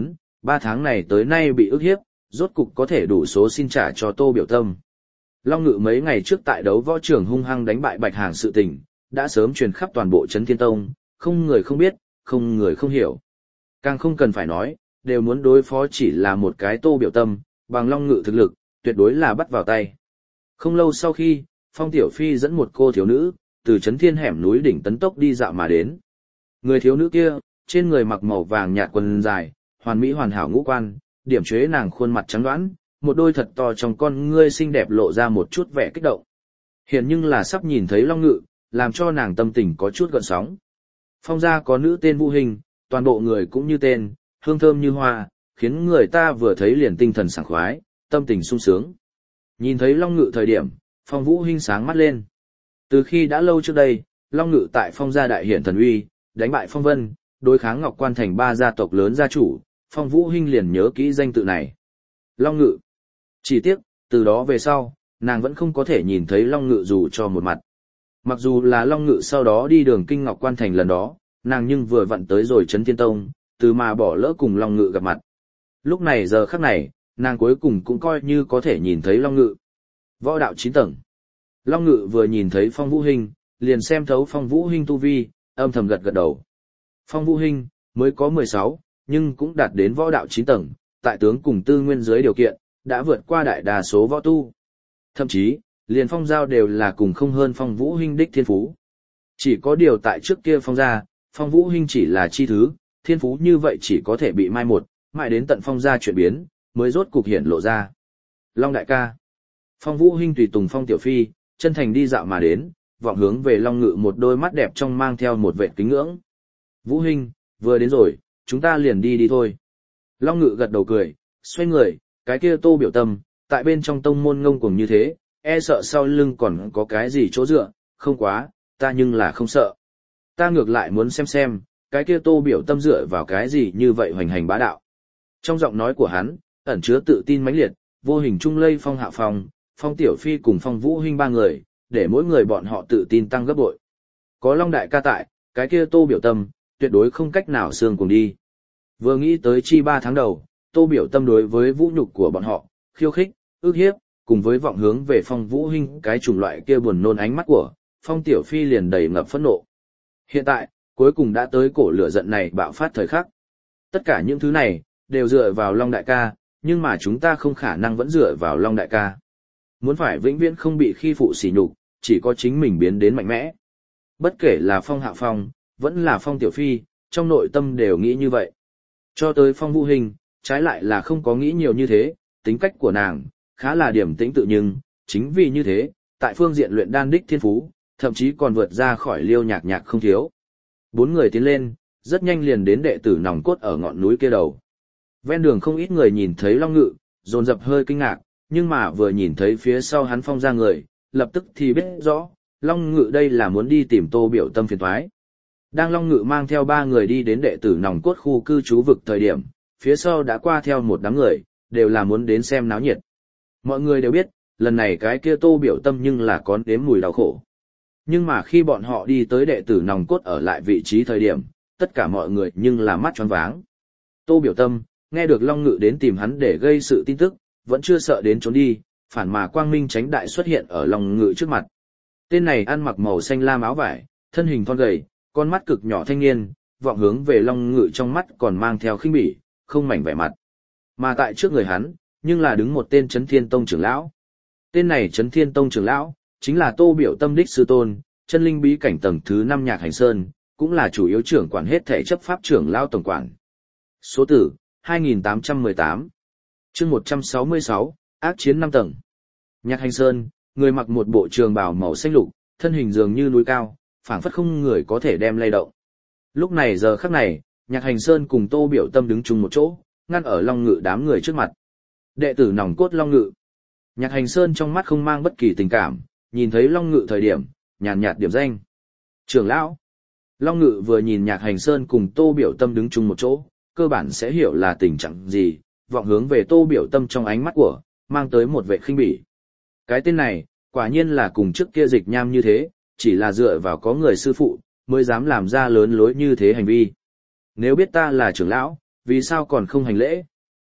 Ba tháng này tới nay bị ức hiếp, rốt cục có thể đủ số xin trả cho Tô Biểu Tâm. Long Ngự mấy ngày trước tại đấu võ trường hung hăng đánh bại Bạch Hàng sự tình, đã sớm truyền khắp toàn bộ Chấn Thiên Tông, không người không biết, không người không hiểu. Càng không cần phải nói, đều muốn đối phó chỉ là một cái Tô Biểu Tâm, bằng Long Ngự thực lực, tuyệt đối là bắt vào tay. Không lâu sau khi, Phong Tiểu Phi dẫn một cô thiếu nữ, từ Chấn Thiên hẻm núi đỉnh tấn tốc đi dạo mà đến. Người thiếu nữ kia, trên người mặc màu vàng nhạt quần dài, hoàn mỹ hoàn hảo ngũ quan, điểm chế nàng khuôn mặt trắng đoán, một đôi thật to trong con ngươi xinh đẹp lộ ra một chút vẻ kích động. Hiện nhưng là sắp nhìn thấy Long Ngự, làm cho nàng tâm tình có chút gợn sóng. Phong gia có nữ tên Vũ Hình, toàn bộ người cũng như tên, hương thơm như hoa, khiến người ta vừa thấy liền tinh thần sảng khoái, tâm tình sung sướng. Nhìn thấy Long Ngự thời điểm, Phong Vũ Hình sáng mắt lên. Từ khi đã lâu trước đây, Long Ngự tại Phong gia đại hiển thần uy, đánh bại Phong Vân, đối kháng Ngọc Quan thành ba gia tộc lớn gia chủ, Phong Vũ Hình liền nhớ kỹ danh tự này. Long Ngự. Chỉ tiếc, từ đó về sau, nàng vẫn không có thể nhìn thấy Long Ngự dù cho một mặt. Mặc dù là Long Ngự sau đó đi đường kinh Ngọc Quan thành lần đó, nàng nhưng vừa vặn tới rồi Chấn Thiên Tông, từ mà bỏ lỡ cùng Long Ngự gặp mặt. Lúc này giờ khắc này, nàng cuối cùng cũng coi như có thể nhìn thấy Long Ngự. Võ đạo chín tầng. Long Ngự vừa nhìn thấy Phong Vũ Hình, liền xem thấu Phong Vũ Hình tu vi, âm thầm gật gật đầu. Phong Vũ Hình mới có mười sáu, nhưng cũng đạt đến võ đạo chín tầng, tại tướng cùng tư nguyên dưới điều kiện, đã vượt qua đại đa số võ tu. Thậm chí, liền Phong Giao đều là cùng không hơn Phong Vũ Hình đích thiên phú. Chỉ có điều tại trước kia Phong gia, Phong Vũ Hình chỉ là chi thứ, thiên phú như vậy chỉ có thể bị mai một, mãi đến tận Phong gia chuyển biến, mới rốt cục hiện lộ ra. Long đại ca. Phong Vũ Hình tùy tùng Phong Tiểu Phi, chân thành đi dạo mà đến, vọng hướng về Long Ngự một đôi mắt đẹp trong mang theo một vẻ kính ngưỡng. Vũ Hình, vừa đến rồi, chúng ta liền đi đi thôi. Long Ngự gật đầu cười, xoay người, cái kia Tô Biểu Tâm, tại bên trong tông môn ngông cuồng như thế, e sợ sau lưng còn có cái gì chỗ dựa, không quá, ta nhưng là không sợ. Ta ngược lại muốn xem xem, cái kia Tô Biểu Tâm dựa vào cái gì như vậy hoành hành bá đạo. Trong giọng nói của hắn, ẩn chứa tự tin mãnh liệt, vô hình trung lây Phong Hạ Phong, Phong Tiểu Phi cùng Phong Vũ Hình ba người, để mỗi người bọn họ tự tin tăng gấp bội. Có Long đại ca tại, cái kia Tô Biểu Tâm, tuyệt đối không cách nào xương cùng đi. Vừa nghĩ tới chi ba tháng đầu, Tô Biểu Tâm đối với vũ nhục của bọn họ, khiêu khích, ức hiếp, cùng với vọng hướng về Phong Vũ Hình cái chủng loại kia buồn nôn ánh mắt của, Phong Tiểu Phi liền đầy ngập phẫn nộ. Hiện tại, cuối cùng đã tới cổ lửa giận này bạo phát thời khắc. Tất cả những thứ này, đều dựa vào Long đại ca, nhưng mà chúng ta không khả năng vẫn dựa vào Long đại ca. Muốn phải vĩnh viễn không bị khi phụ sỉ nhục, chỉ có chính mình biến đến mạnh mẽ. Bất kể là Phong Hạ Phong, vẫn là Phong Tiểu Phi, trong nội tâm đều nghĩ như vậy. Cho tới Phong Vũ Hình, trái lại là không có nghĩ nhiều như thế, tính cách của nàng, khá là điềm tĩnh tự nhưng, chính vì như thế, tại phương diện luyện đan đích thiên phú, thậm chí còn vượt ra khỏi Liêu Nhạc Nhạc không thiếu. Bốn người tiến lên, rất nhanh liền đến đệ tử nòng cốt ở ngọn núi kia đầu. Ven đường không ít người nhìn thấy Long Ngự, dồn dập hơi kinh ngạc, nhưng mà vừa nhìn thấy phía sau hắn Phong ra người, lập tức thì biết rõ, Long Ngự đây là muốn đi tìm Tô Biểu Tâm phiền toái. Đang Long Ngự mang theo ba người đi đến đệ tử nòng cốt khu cư trú vực thời điểm, phía sau đã qua theo một đám người, đều là muốn đến xem náo nhiệt. Mọi người đều biết, lần này cái kia Tô Biểu Tâm nhưng là có đếm mùi đau khổ. Nhưng mà khi bọn họ đi tới đệ tử nòng cốt ở lại vị trí thời điểm, tất cả mọi người nhưng là mắt choáng váng. Tô Biểu Tâm, nghe được Long Ngự đến tìm hắn để gây sự tin tức, vẫn chưa sợ đến trốn đi, phản mà quang minh tránh đại xuất hiện ở Long Ngự trước mặt. Tên này ăn mặc màu xanh lam áo vải, thân hình thon gầy, con mắt cực nhỏ thanh niên, vọng hướng về Long Ngự trong mắt còn mang theo khinh bỉ, không mảnh vẻ mặt. Mà tại trước người hắn, nhưng là đứng một tên Chấn Thiên Tông trưởng lão. Tên này Chấn Thiên Tông trưởng lão, chính là Tô Biểu Tâm đích sư tôn, chân linh bí cảnh tầng thứ năm Nhạc Hành Sơn, cũng là chủ yếu trưởng quản hết thể chấp pháp trưởng lão tổng quản. Số tử, hai nghìn tám trăm mười tám. Chương một trăm sáu mươi sáu, ác chiến năm tầng. Nhạc Hành Sơn, người mặc một bộ trường bào màu xanh lục, thân hình dường như núi cao, phảng phất không người có thể đem lay động. Lúc này giờ khắc này, Nhạc Hành Sơn cùng Tô Biểu Tâm đứng chung một chỗ, ngăn ở Long Ngự đám người trước mặt. Đệ tử nòng cốt Long Ngự. Nhạc Hành Sơn trong mắt không mang bất kỳ tình cảm, nhìn thấy Long Ngự thời điểm, nhàn nhạt điểm danh. Trưởng lão. Long Ngự vừa nhìn Nhạc Hành Sơn cùng Tô Biểu Tâm đứng chung một chỗ, cơ bản sẽ hiểu là tình trạng gì, vọng hướng về Tô Biểu Tâm trong ánh mắt của, mang tới một vẻ khinh bỉ. Cái tên này, quả nhiên là cùng trước kia Dịch Nham như thế, chỉ là dựa vào có người sư phụ, mới dám làm ra lớn lối như thế hành vi. Nếu biết ta là trưởng lão, vì sao còn không hành lễ,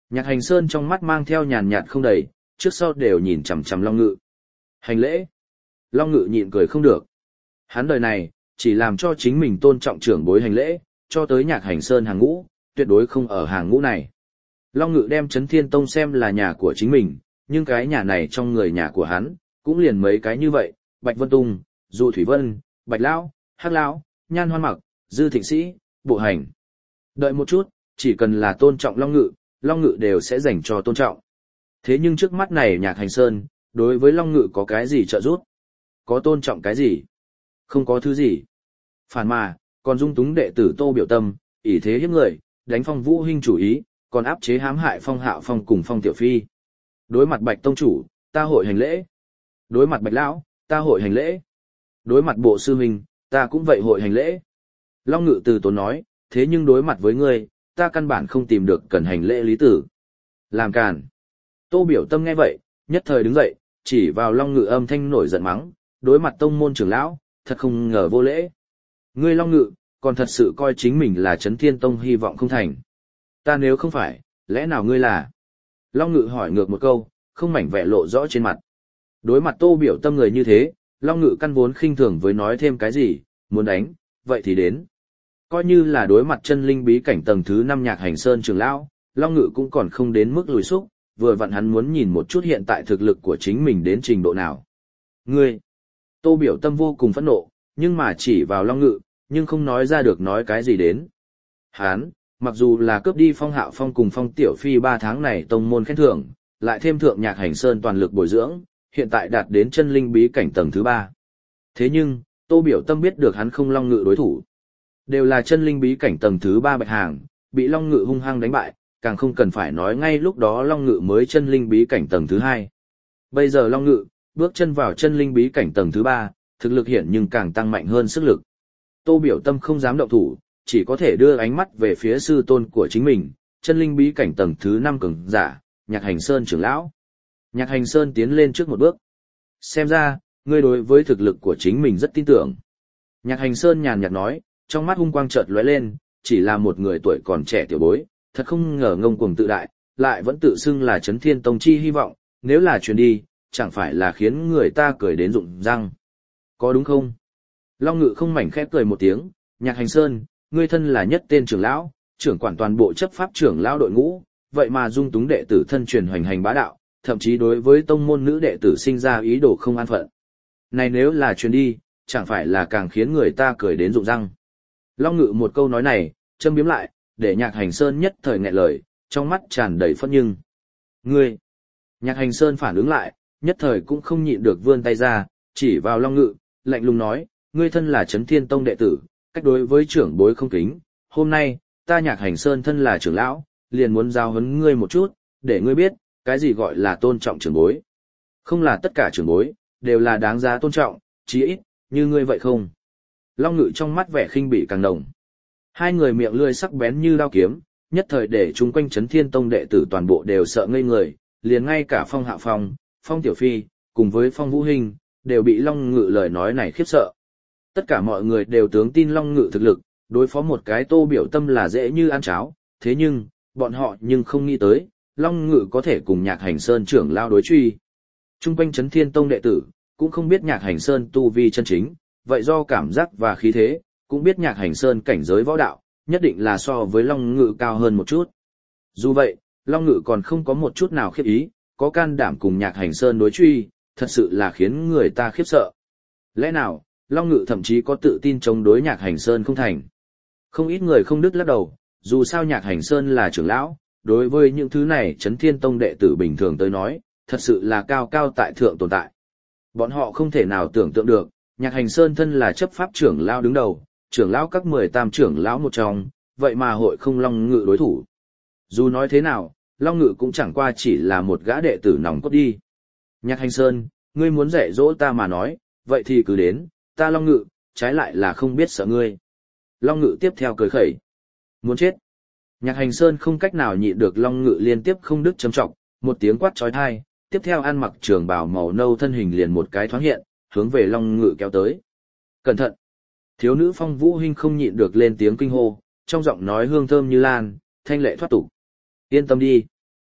Nhạc Hành Sơn trong mắt mang theo nhàn nhạt không đầy, trước sau đều nhìn chằm chằm Long Ngự. Hành lễ. Long Ngự nhịn cười không được. Hắn đời này, chỉ làm cho chính mình tôn trọng trưởng bối hành lễ, cho tới Nhạc Hành Sơn hàng ngũ, tuyệt đối không ở hàng ngũ này. Long Ngự đem Chấn Thiên Tông xem là nhà của chính mình, nhưng cái nhà này trong người nhà của hắn, cũng liền mấy cái như vậy, Bạch Vân Tung, Dụ Thủy Vân, Bạch Lão, Hắc Lão, Nhan Hoan Mặc, Dư Thịnh Sĩ, Bộ Hành. Đợi một chút, chỉ cần là tôn trọng Long Ngự, Long Ngự đều sẽ dành cho tôn trọng. Thế nhưng trước mắt này Nhạc Hành Sơn, đối với Long Ngự có cái gì trợ giúp? Có tôn trọng cái gì? Không có thứ gì. Phản mà, còn dung túng đệ tử Tô Biểu Tâm, ỷ thế hiếp người, đánh Phong Vũ Hinh chủ ý, còn áp chế hãm hại Phong Hạo Phong cùng Phong Tiểu Phi. Đối mặt Bạch Tông chủ, ta hội hành lễ. Đối mặt Bạch Lão, ta hội hành lễ. Đối mặt Bộ sư huynh, ta cũng vậy hội hành lễ. Long Ngự từ tốn nói, thế nhưng đối mặt với ngươi, ta căn bản không tìm được cần hành lễ lý tử. Làm càn. Tô Biểu Tâm nghe vậy, nhất thời đứng dậy, chỉ vào Long Ngự âm thanh nổi giận mắng, đối mặt tông môn trưởng lão, thật không ngờ vô lễ. Ngươi Long Ngự, còn thật sự coi chính mình là Chấn Thiên Tông hy vọng không thành. Ta nếu không phải, lẽ nào ngươi là? Long Ngự hỏi ngược một câu, không mảnh vẻ lộ rõ trên mặt. Đối mặt Tô Biểu Tâm người như thế, Long Ngự căn vốn khinh thường với nói thêm cái gì, muốn đánh, vậy thì đến. Coi như là đối mặt chân linh bí cảnh tầng thứ năm Nhạc Hành Sơn trưởng lão, Long Ngự cũng còn không đến mức lùi xúc, vừa vặn hắn muốn nhìn một chút hiện tại thực lực của chính mình đến trình độ nào. Ngươi! Tô Biểu Tâm vô cùng phẫn nộ, nhưng mà chỉ vào Long Ngự, nhưng không nói ra được nói cái gì đến. Hán, mặc dù là cướp đi Phong Hạo Phong cùng Phong Tiểu Phi ba tháng này tông môn khen thưởng, lại thêm thượng Nhạc Hành Sơn toàn lực bồi dưỡng, hiện tại đạt đến chân linh bí cảnh tầng thứ ba. Thế nhưng, Tô Biểu Tâm biết được hắn không Long Ngự đối thủ. Đều là chân linh bí cảnh tầng thứ ba bạch hàng, bị Long Ngự hung hăng đánh bại, càng không cần phải nói ngay lúc đó Long Ngự mới chân linh bí cảnh tầng thứ hai. Bây giờ Long Ngự, bước chân vào chân linh bí cảnh tầng thứ ba, thực lực hiện nhưng càng tăng mạnh hơn sức lực. Tô Biểu Tâm không dám động thủ, chỉ có thể đưa ánh mắt về phía sư tôn của chính mình, chân linh bí cảnh tầng thứ năm cường giả, Nhạc Hành Sơn trưởng lão. Nhạc Hành Sơn tiến lên trước một bước. Xem ra, ngươi đối với thực lực của chính mình rất tin tưởng. Nhạc Hành Sơn nhàn nhạt nói, trong mắt hung quang chợt lóe lên, chỉ là một người tuổi còn trẻ tiểu bối, thật không ngờ ngông cuồng tự đại, lại vẫn tự xưng là Chấn Thiên Tông chi hy vọng, nếu là truyền đi, chẳng phải là khiến người ta cười đến rụng răng. Có đúng không? Long Ngự không mảnh khẽ cười một tiếng, Nhạc Hành Sơn, ngươi thân là nhất tên trưởng lão, trưởng quản toàn bộ chấp pháp trưởng lão đội ngũ, vậy mà dung túng đệ tử thân truyền hoành hành bá đạo, thậm chí đối với tông môn nữ đệ tử sinh ra ý đồ không an phận. Này nếu là truyền đi, chẳng phải là càng khiến người ta cười đến rụng răng. Long Ngự một câu nói này, châm biếm lại, để Nhạc Hành Sơn nhất thời nghẹn lời, trong mắt tràn đầy phẫn nhưng. Ngươi! Nhạc Hành Sơn phản ứng lại, nhất thời cũng không nhịn được vươn tay ra, chỉ vào Long Ngự, lạnh lùng nói, ngươi thân là Chấn Thiên Tông đệ tử, cách đối với trưởng bối không kính, hôm nay, ta Nhạc Hành Sơn thân là trưởng lão, liền muốn giao huấn ngươi một chút, để ngươi biết, cái gì gọi là tôn trọng trưởng bối. Không là tất cả trưởng bối, đều là đáng giá tôn trọng, chí ít, như ngươi vậy không. Long Ngự trong mắt vẻ khinh bỉ càng nồng. Hai người miệng lưỡi sắc bén như đao kiếm, nhất thời để chúng quanh Chấn Thiên Tông đệ tử toàn bộ đều sợ ngây người, liền ngay cả Phong Hạo Phong, Phong Tiểu Phi, cùng với Phong Vũ Hinh, đều bị Long Ngự lời nói này khiếp sợ. Tất cả mọi người đều tướng tin Long Ngự thực lực, đối phó một cái Tô Biểu Tâm là dễ như ăn cháo, thế nhưng, bọn họ nhưng không nghĩ tới, Long Ngự có thể cùng Nhạc Hành Sơn trưởng lao đối truy. Trung quanh Chấn Thiên Tông đệ tử, cũng không biết Nhạc Hành Sơn tu vi chân chính, vậy do cảm giác và khí thế, cũng biết Nhạc Hành Sơn cảnh giới võ đạo, nhất định là so với Long Ngự cao hơn một chút. Dù vậy, Long Ngự còn không có một chút nào khiếp ý, có can đảm cùng Nhạc Hành Sơn đối truy, thật sự là khiến người ta khiếp sợ. Lẽ nào, Long Ngự thậm chí có tự tin chống đối Nhạc Hành Sơn không thành? Không ít người không đứt lắc đầu, dù sao Nhạc Hành Sơn là trưởng lão, đối với những thứ này Chấn Thiên Tông đệ tử bình thường tới nói, thật sự là cao cao tại thượng tồn tại. Bọn họ không thể nào tưởng tượng được, Nhạc Hành Sơn thân là chấp pháp trưởng lão đứng đầu, trưởng lão các mười tam trưởng lão một trong, vậy mà hội không Long Ngự đối thủ. Dù nói thế nào, Long Ngự cũng chẳng qua chỉ là một gã đệ tử nòng cốt đi. Nhạc Hành Sơn, ngươi muốn dạy dỗ ta mà nói, vậy thì cứ đến, ta Long Ngự, trái lại là không biết sợ ngươi. Long Ngự tiếp theo cười khẩy. Muốn chết. Nhạc Hành Sơn không cách nào nhịn được Long Ngự liên tiếp không đứt châm trọng, một tiếng quát chói tai, tiếp theo ăn mặc trường bào màu nâu thân hình liền một cái thoáng hiện, hướng về Long Ngự kéo tới. Cẩn thận. Thiếu nữ Phong Vũ Hinh không nhịn được lên tiếng kinh hô, trong giọng nói hương thơm như lan, thanh lệ thoát tục. Yên tâm đi.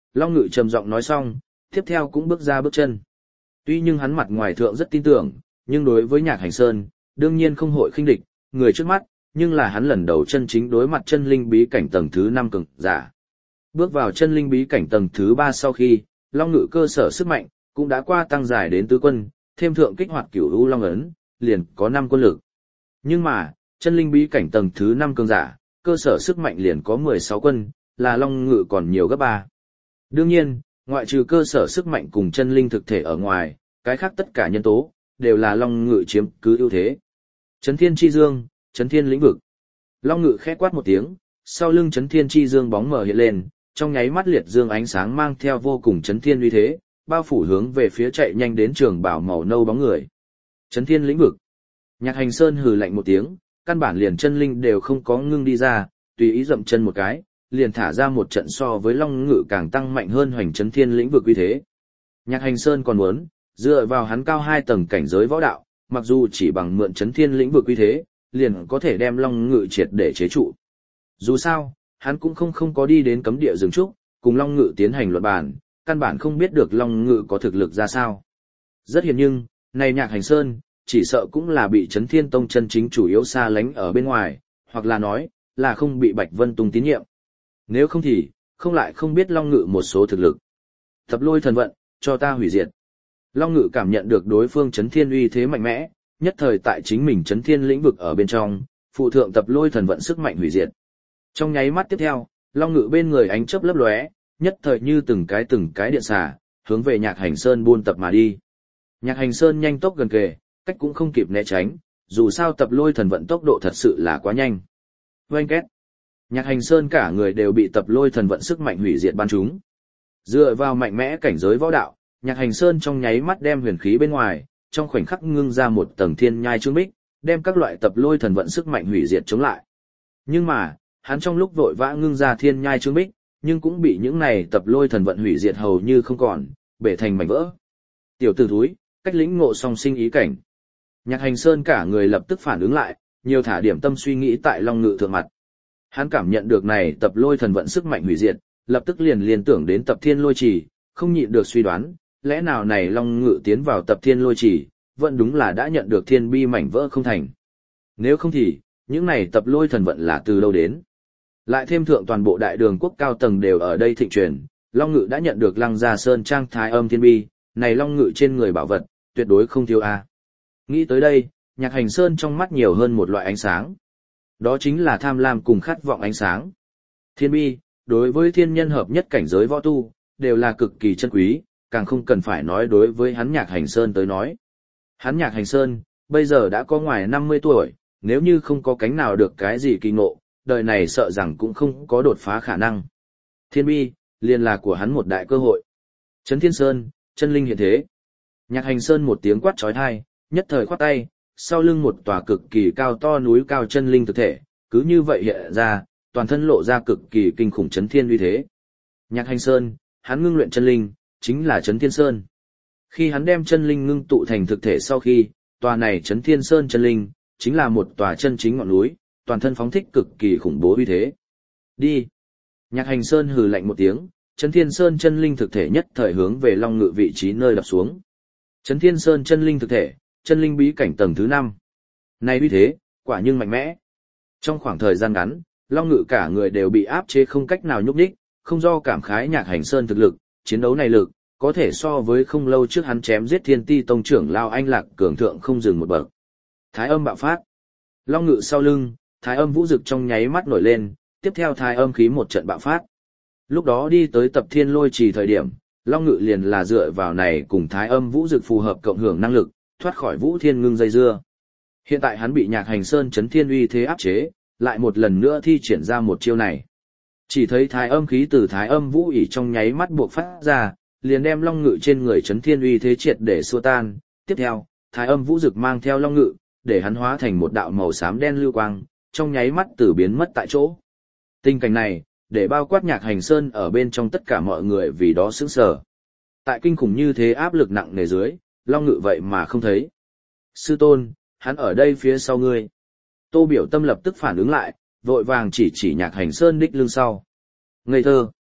Long Ngự trầm giọng nói xong, tiếp theo cũng bước ra bước chân. Tuy nhưng hắn mặt ngoài thượng rất tin tưởng, nhưng đối với Nhạc Hành Sơn, đương nhiên không hội khinh địch, người trước mắt, nhưng là hắn lần đầu chân chính đối mặt chân linh bí cảnh tầng thứ năm cường giả. Bước vào chân linh bí cảnh tầng thứ ba sau khi, Long Ngự cơ sở sức mạnh cũng đã qua tăng dài đến tứ quân, thêm thượng kích hoạt Cửu U Long ấn, liền có năm quân lực. Nhưng mà, chân linh bí cảnh tầng thứ năm cường giả, cơ sở sức mạnh liền có mười sáu quân, là Long Ngự còn nhiều gấp ba. Đương nhiên, ngoại trừ cơ sở sức mạnh cùng chân linh thực thể ở ngoài, cái khác tất cả nhân tố đều là Long Ngự chiếm cứ ưu thế. Chấn Thiên Chi Dương, Chấn Thiên lĩnh vực. Long Ngự khẽ quát một tiếng, sau lưng Chấn Thiên Chi Dương bóng mờ hiện lên, trong nháy mắt liệt dương ánh sáng mang theo vô cùng chấn thiên uy thế, bao phủ hướng về phía chạy nhanh đến trường bảo màu nâu bóng người. Chấn Thiên lĩnh vực. Nhạc Hành Sơn hừ lạnh một tiếng, căn bản liền chân linh đều không có ngưng đi ra, tùy ý dậm chân một cái, liền thả ra một trận so với Long Ngự càng tăng mạnh hơn hoành Chấn Thiên lĩnh vực uy thế. Nhạc Hành Sơn còn muốn dựa vào hắn cao hai tầng cảnh giới võ đạo, mặc dù chỉ bằng mượn Chấn Thiên lĩnh vực uy thế, liền có thể đem Long Ngự triệt để chế trụ. Dù sao, hắn cũng không không có đi đến cấm địa rừng trúc, cùng Long Ngự tiến hành luận bàn, căn bản không biết được Long Ngự có thực lực ra sao. Rất hiển nhưng, này Nhạc Hành Sơn, chỉ sợ cũng là bị Chấn Thiên Tông chân chính chủ yếu xa lánh ở bên ngoài, hoặc là nói, là không bị Bạch Vân Tùng tín nhiệm. Nếu không thì, không lại không biết Long Ngự một số thực lực. Tập Lôi thần vận, cho ta hủy diệt. Long Ngự cảm nhận được đối phương Chấn Thiên uy thế mạnh mẽ, nhất thời tại chính mình Chấn Thiên lĩnh vực ở bên trong, phụ thượng Tập Lôi thần vận sức mạnh hủy diệt. Trong nháy mắt tiếp theo, Long Ngự bên người ánh chớp lấp lóe, nhất thời như từng cái từng cái điện xà, hướng về Nhạc Hành Sơn buôn tập mà đi. Nhạc Hành Sơn nhanh tốc gần kề, cách cũng không kịp né tránh, dù sao Tập Lôi thần vận tốc độ thật sự là quá nhanh. Oanh két. Nhạc Hành Sơn cả người đều bị Tập Lôi thần vận sức mạnh hủy diệt ban trúng. Dựa vào mạnh mẽ cảnh giới võ đạo, Nhạc Hành Sơn trong nháy mắt đem huyền khí bên ngoài, trong khoảnh khắc ngưng ra một tầng thiên nhai chương bích, đem các loại Tập Lôi thần vận sức mạnh hủy diệt chống lại. Nhưng mà, hắn trong lúc vội vã ngưng ra thiên nhai chương bích, nhưng cũng bị những này Tập Lôi thần vận hủy diệt hầu như không còn, bể thành mảnh vỡ. Tiểu tử thúi, cách lĩnh ngộ song sinh ý cảnh. Nhạc Hành Sơn cả người lập tức phản ứng lại, nhiều thả điểm tâm suy nghĩ tại Long Ngự thượng mặt. Hắn cảm nhận được này Tập Lôi thần vận sức mạnh hủy diệt, lập tức liền liên tưởng đến Tập Thiên Lôi Chỉ, không nhịn được suy đoán, lẽ nào này Long Ngự tiến vào Tập Thiên Lôi Chỉ, vẫn đúng là đã nhận được thiên bi mảnh vỡ không thành. Nếu không thì, những này Tập Lôi thần vận là từ đâu đến? Lại thêm thượng toàn bộ đại đường quốc cao tầng đều ở đây thịnh truyền, Long Ngự đã nhận được Lăng Gia Sơn Trang Thái Âm Thiên Bi, này Long Ngự trên người bảo vật, tuyệt đối không thiếu a. Nghĩ tới đây, Nhạc Hành Sơn trong mắt nhiều hơn một loại ánh sáng. Đó chính là tham lam cùng khát vọng ánh sáng. Thiên Bi, đối với thiên nhân hợp nhất cảnh giới võ tu, đều là cực kỳ chân quý, càng không cần phải nói đối với hắn Nhạc Hành Sơn tới nói. Hắn Nhạc Hành Sơn, bây giờ đã có ngoài năm mươi tuổi, nếu như không có cánh nào được cái gì kỳ ngộ, đời này sợ rằng cũng không có đột phá khả năng. Thiên Bi, liền là của hắn một đại cơ hội. Chấn Thiên Sơn, chân linh hiện thế. Nhạc Hành Sơn một tiếng quát chói tai, nhất thời khoát tay, sau lưng một tòa cực kỳ cao to núi cao chân linh thực thể, cứ như vậy hiện ra, toàn thân lộ ra cực kỳ kinh khủng chấn thiên uy thế. Nhạc Hành Sơn, hắn ngưng luyện chân linh, chính là Chấn Thiên Sơn. Khi hắn đem chân linh ngưng tụ thành thực thể sau khi, tòa này Chấn Thiên Sơn chân linh, chính là một tòa chân chính ngọn núi, toàn thân phóng thích cực kỳ khủng bố uy thế. Đi. Nhạc Hành Sơn hừ lạnh một tiếng, Chấn Thiên Sơn chân linh thực thể nhất thời hướng về Long Ngự vị trí nơi đập xuống. Chấn Thiên Sơn chân linh thực thể, chân linh bí cảnh tầng thứ năm. Này uy thế, quả nhưng mạnh mẽ. Trong khoảng thời gian ngắn, Long Ngự cả người đều bị áp chế không cách nào nhúc nhích, không do cảm khái Nhạc Hành Sơn thực lực, chiến đấu này lực, có thể so với không lâu trước hắn chém giết Thiên Ti tông trưởng Lao Anh Lạc cường thượng không dừng một bậc. Thái âm bạo phát. Long Ngự sau lưng, Thái âm vũ dực trong nháy mắt nổi lên, tiếp theo Thái âm khí một trận bạo phát. Lúc đó đi tới Tập Thiên Lôi Trì thời điểm, Long Ngự liền là dựa vào này cùng Thái âm vũ dực phù hợp cộng hưởng năng lực, thoát khỏi Vũ Thiên Ngưng dây dưa. Hiện tại hắn bị Nhạc Hành Sơn chấn thiên uy thế áp chế, lại một lần nữa thi triển ra một chiêu này. Chỉ thấy Thái âm khí từ Thái âm vũ ỷ trong nháy mắt buộc phát ra, liền đem Long Ngự trên người chấn thiên uy thế triệt để xua tan. Tiếp theo, Thái âm vũ dực mang theo Long Ngự, để hắn hóa thành một đạo màu xám đen lưu quang, trong nháy mắt từ biến mất tại chỗ. Tình cảnh này, để bao quát Nhạc Hành Sơn ở bên trong tất cả mọi người vì đó sững sờ. Tại kinh khủng như thế áp lực nặng nề dưới, Long Ngự vậy mà không thấy. Sư tôn, hắn ở đây phía sau ngươi. Tô Biểu Tâm lập tức phản ứng lại, vội vàng chỉ chỉ Nhạc Hành Sơn đích lưng sau. Ngây thơ.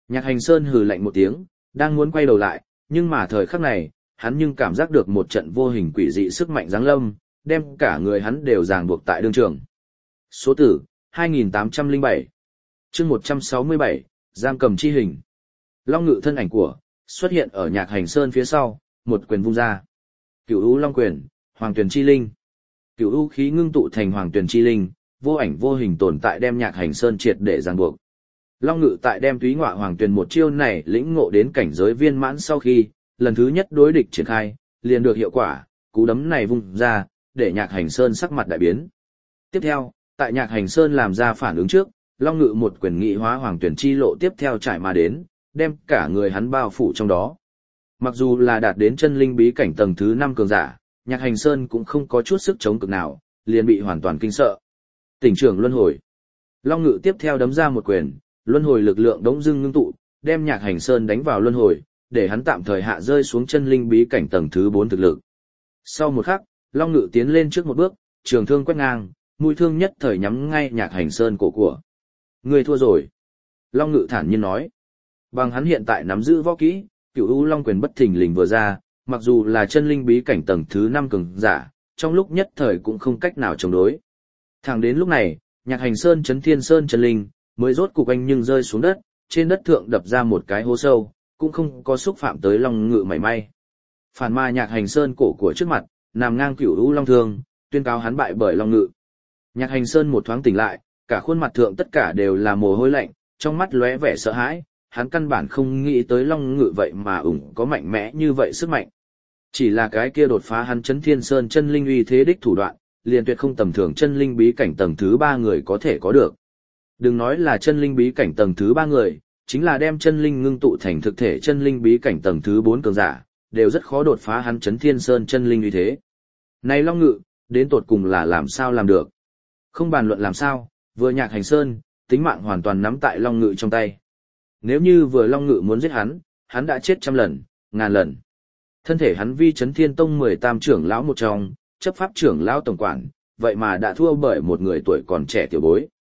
Nhạc Hành Sơn hừ lạnh một tiếng, đang muốn quay đầu lại, nhưng mà thời khắc này, hắn nhưng cảm giác được một trận vô hình quỷ dị sức mạnh giáng lâm, đem cả người hắn đều ràng buộc tại đương trường. Số tử, hai nghìn tám trăm lẻ bảy. Chương một trăm sáu mươi bảy, giam cầm chi hình. Long ngự thân ảnh của, xuất hiện ở Nhạc Hành Sơn phía sau, một quyền vung ra. Cửu U Long quyền, Hoàng Tuyền chi linh. Cửu U khí ngưng tụ thành Hoàng Tuyền chi linh, vô ảnh vô hình tồn tại đem Nhạc Hành Sơn triệt để ràng buộc. Long ngự tại đem túy ngọa Hoàng Tuyền một chiêu này lĩnh ngộ đến cảnh giới viên mãn sau khi, lần thứ nhất đối địch triển khai, liền được hiệu quả, cú đấm này vung ra, để Nhạc Hành Sơn sắc mặt đại biến. Tiếp theo, tại Nhạc Hành Sơn làm ra phản ứng trước, Long ngự một quyền nghị hóa Hoàng Tuyền chi lộ tiếp theo trải mà đến, đem cả người hắn bao phủ trong đó. Mặc dù là đạt đến chân linh bí cảnh tầng thứ năm cường giả, Nhạc Hành Sơn cũng không có chút sức chống cực nào, liền bị hoàn toàn kinh sợ. Tỉnh trưởng luân hồi. Long ngự tiếp theo đấm ra một quyền, luân hồi lực lượng đống dưng ngưng tụ, đem Nhạc Hành Sơn đánh vào luân hồi, để hắn tạm thời hạ rơi xuống chân linh bí cảnh tầng thứ bốn thực lực. Sau một khắc, Long ngự tiến lên trước một bước, trường thương quét ngang, mũi thương nhất thời nhắm ngay Nhạc Hành Sơn cổ của. Người thua rồi. Long ngự thản nhiên nói. Bằng hắn hiện tại nắm giữ võ kỹ, Cửu U Long quyền bất thình lình vừa ra, mặc dù là chân linh bí cảnh tầng thứ năm cường giả, trong lúc nhất thời cũng không cách nào chống đối. Thẳng đến lúc này, Nhạc Hành Sơn chấn thiên sơn chân linh, mới rốt cục anh nhưng rơi xuống đất, trên đất thượng đập ra một cái hố sâu, cũng không có xúc phạm tới Long ngự mảy may. Phản ma Nhạc Hành Sơn cổ của trước mặt, nằm ngang Cửu U Long thương, tuyên cáo hắn bại bởi Long ngự. Nhạc Hành Sơn một thoáng tỉnh lại, cả khuôn mặt thượng tất cả đều là mồ hôi lạnh, trong mắt lóe vẻ sợ hãi, hắn căn bản không nghĩ tới Long ngự vậy mà ủng có mạnh mẽ như vậy sức mạnh. Chỉ là cái kia đột phá hắn chấn thiên sơn chân linh uy thế đích thủ đoạn, liền tuyệt không tầm thường chân linh bí cảnh tầng thứ ba người có thể có được. Đừng nói là chân linh bí cảnh tầng thứ ba người, chính là đem chân linh ngưng tụ thành thực thể chân linh bí cảnh tầng thứ bốn cường giả, đều rất khó đột phá hắn chấn thiên sơn chân linh uy thế. Này Long ngự, đến tột cùng là làm sao làm được? Không bàn luận làm sao, vừa Nhạc Hành Sơn, tính mạng hoàn toàn nắm tại Long ngự trong tay. Nếu như vừa Long ngự muốn giết hắn, hắn đã chết trăm lần, ngàn lần. Thân thể hắn vi chấn thiên tông mười tam trưởng lão một trong, chấp pháp trưởng lão tổng quản, vậy mà đã thua bởi một người tuổi còn trẻ tiểu bối.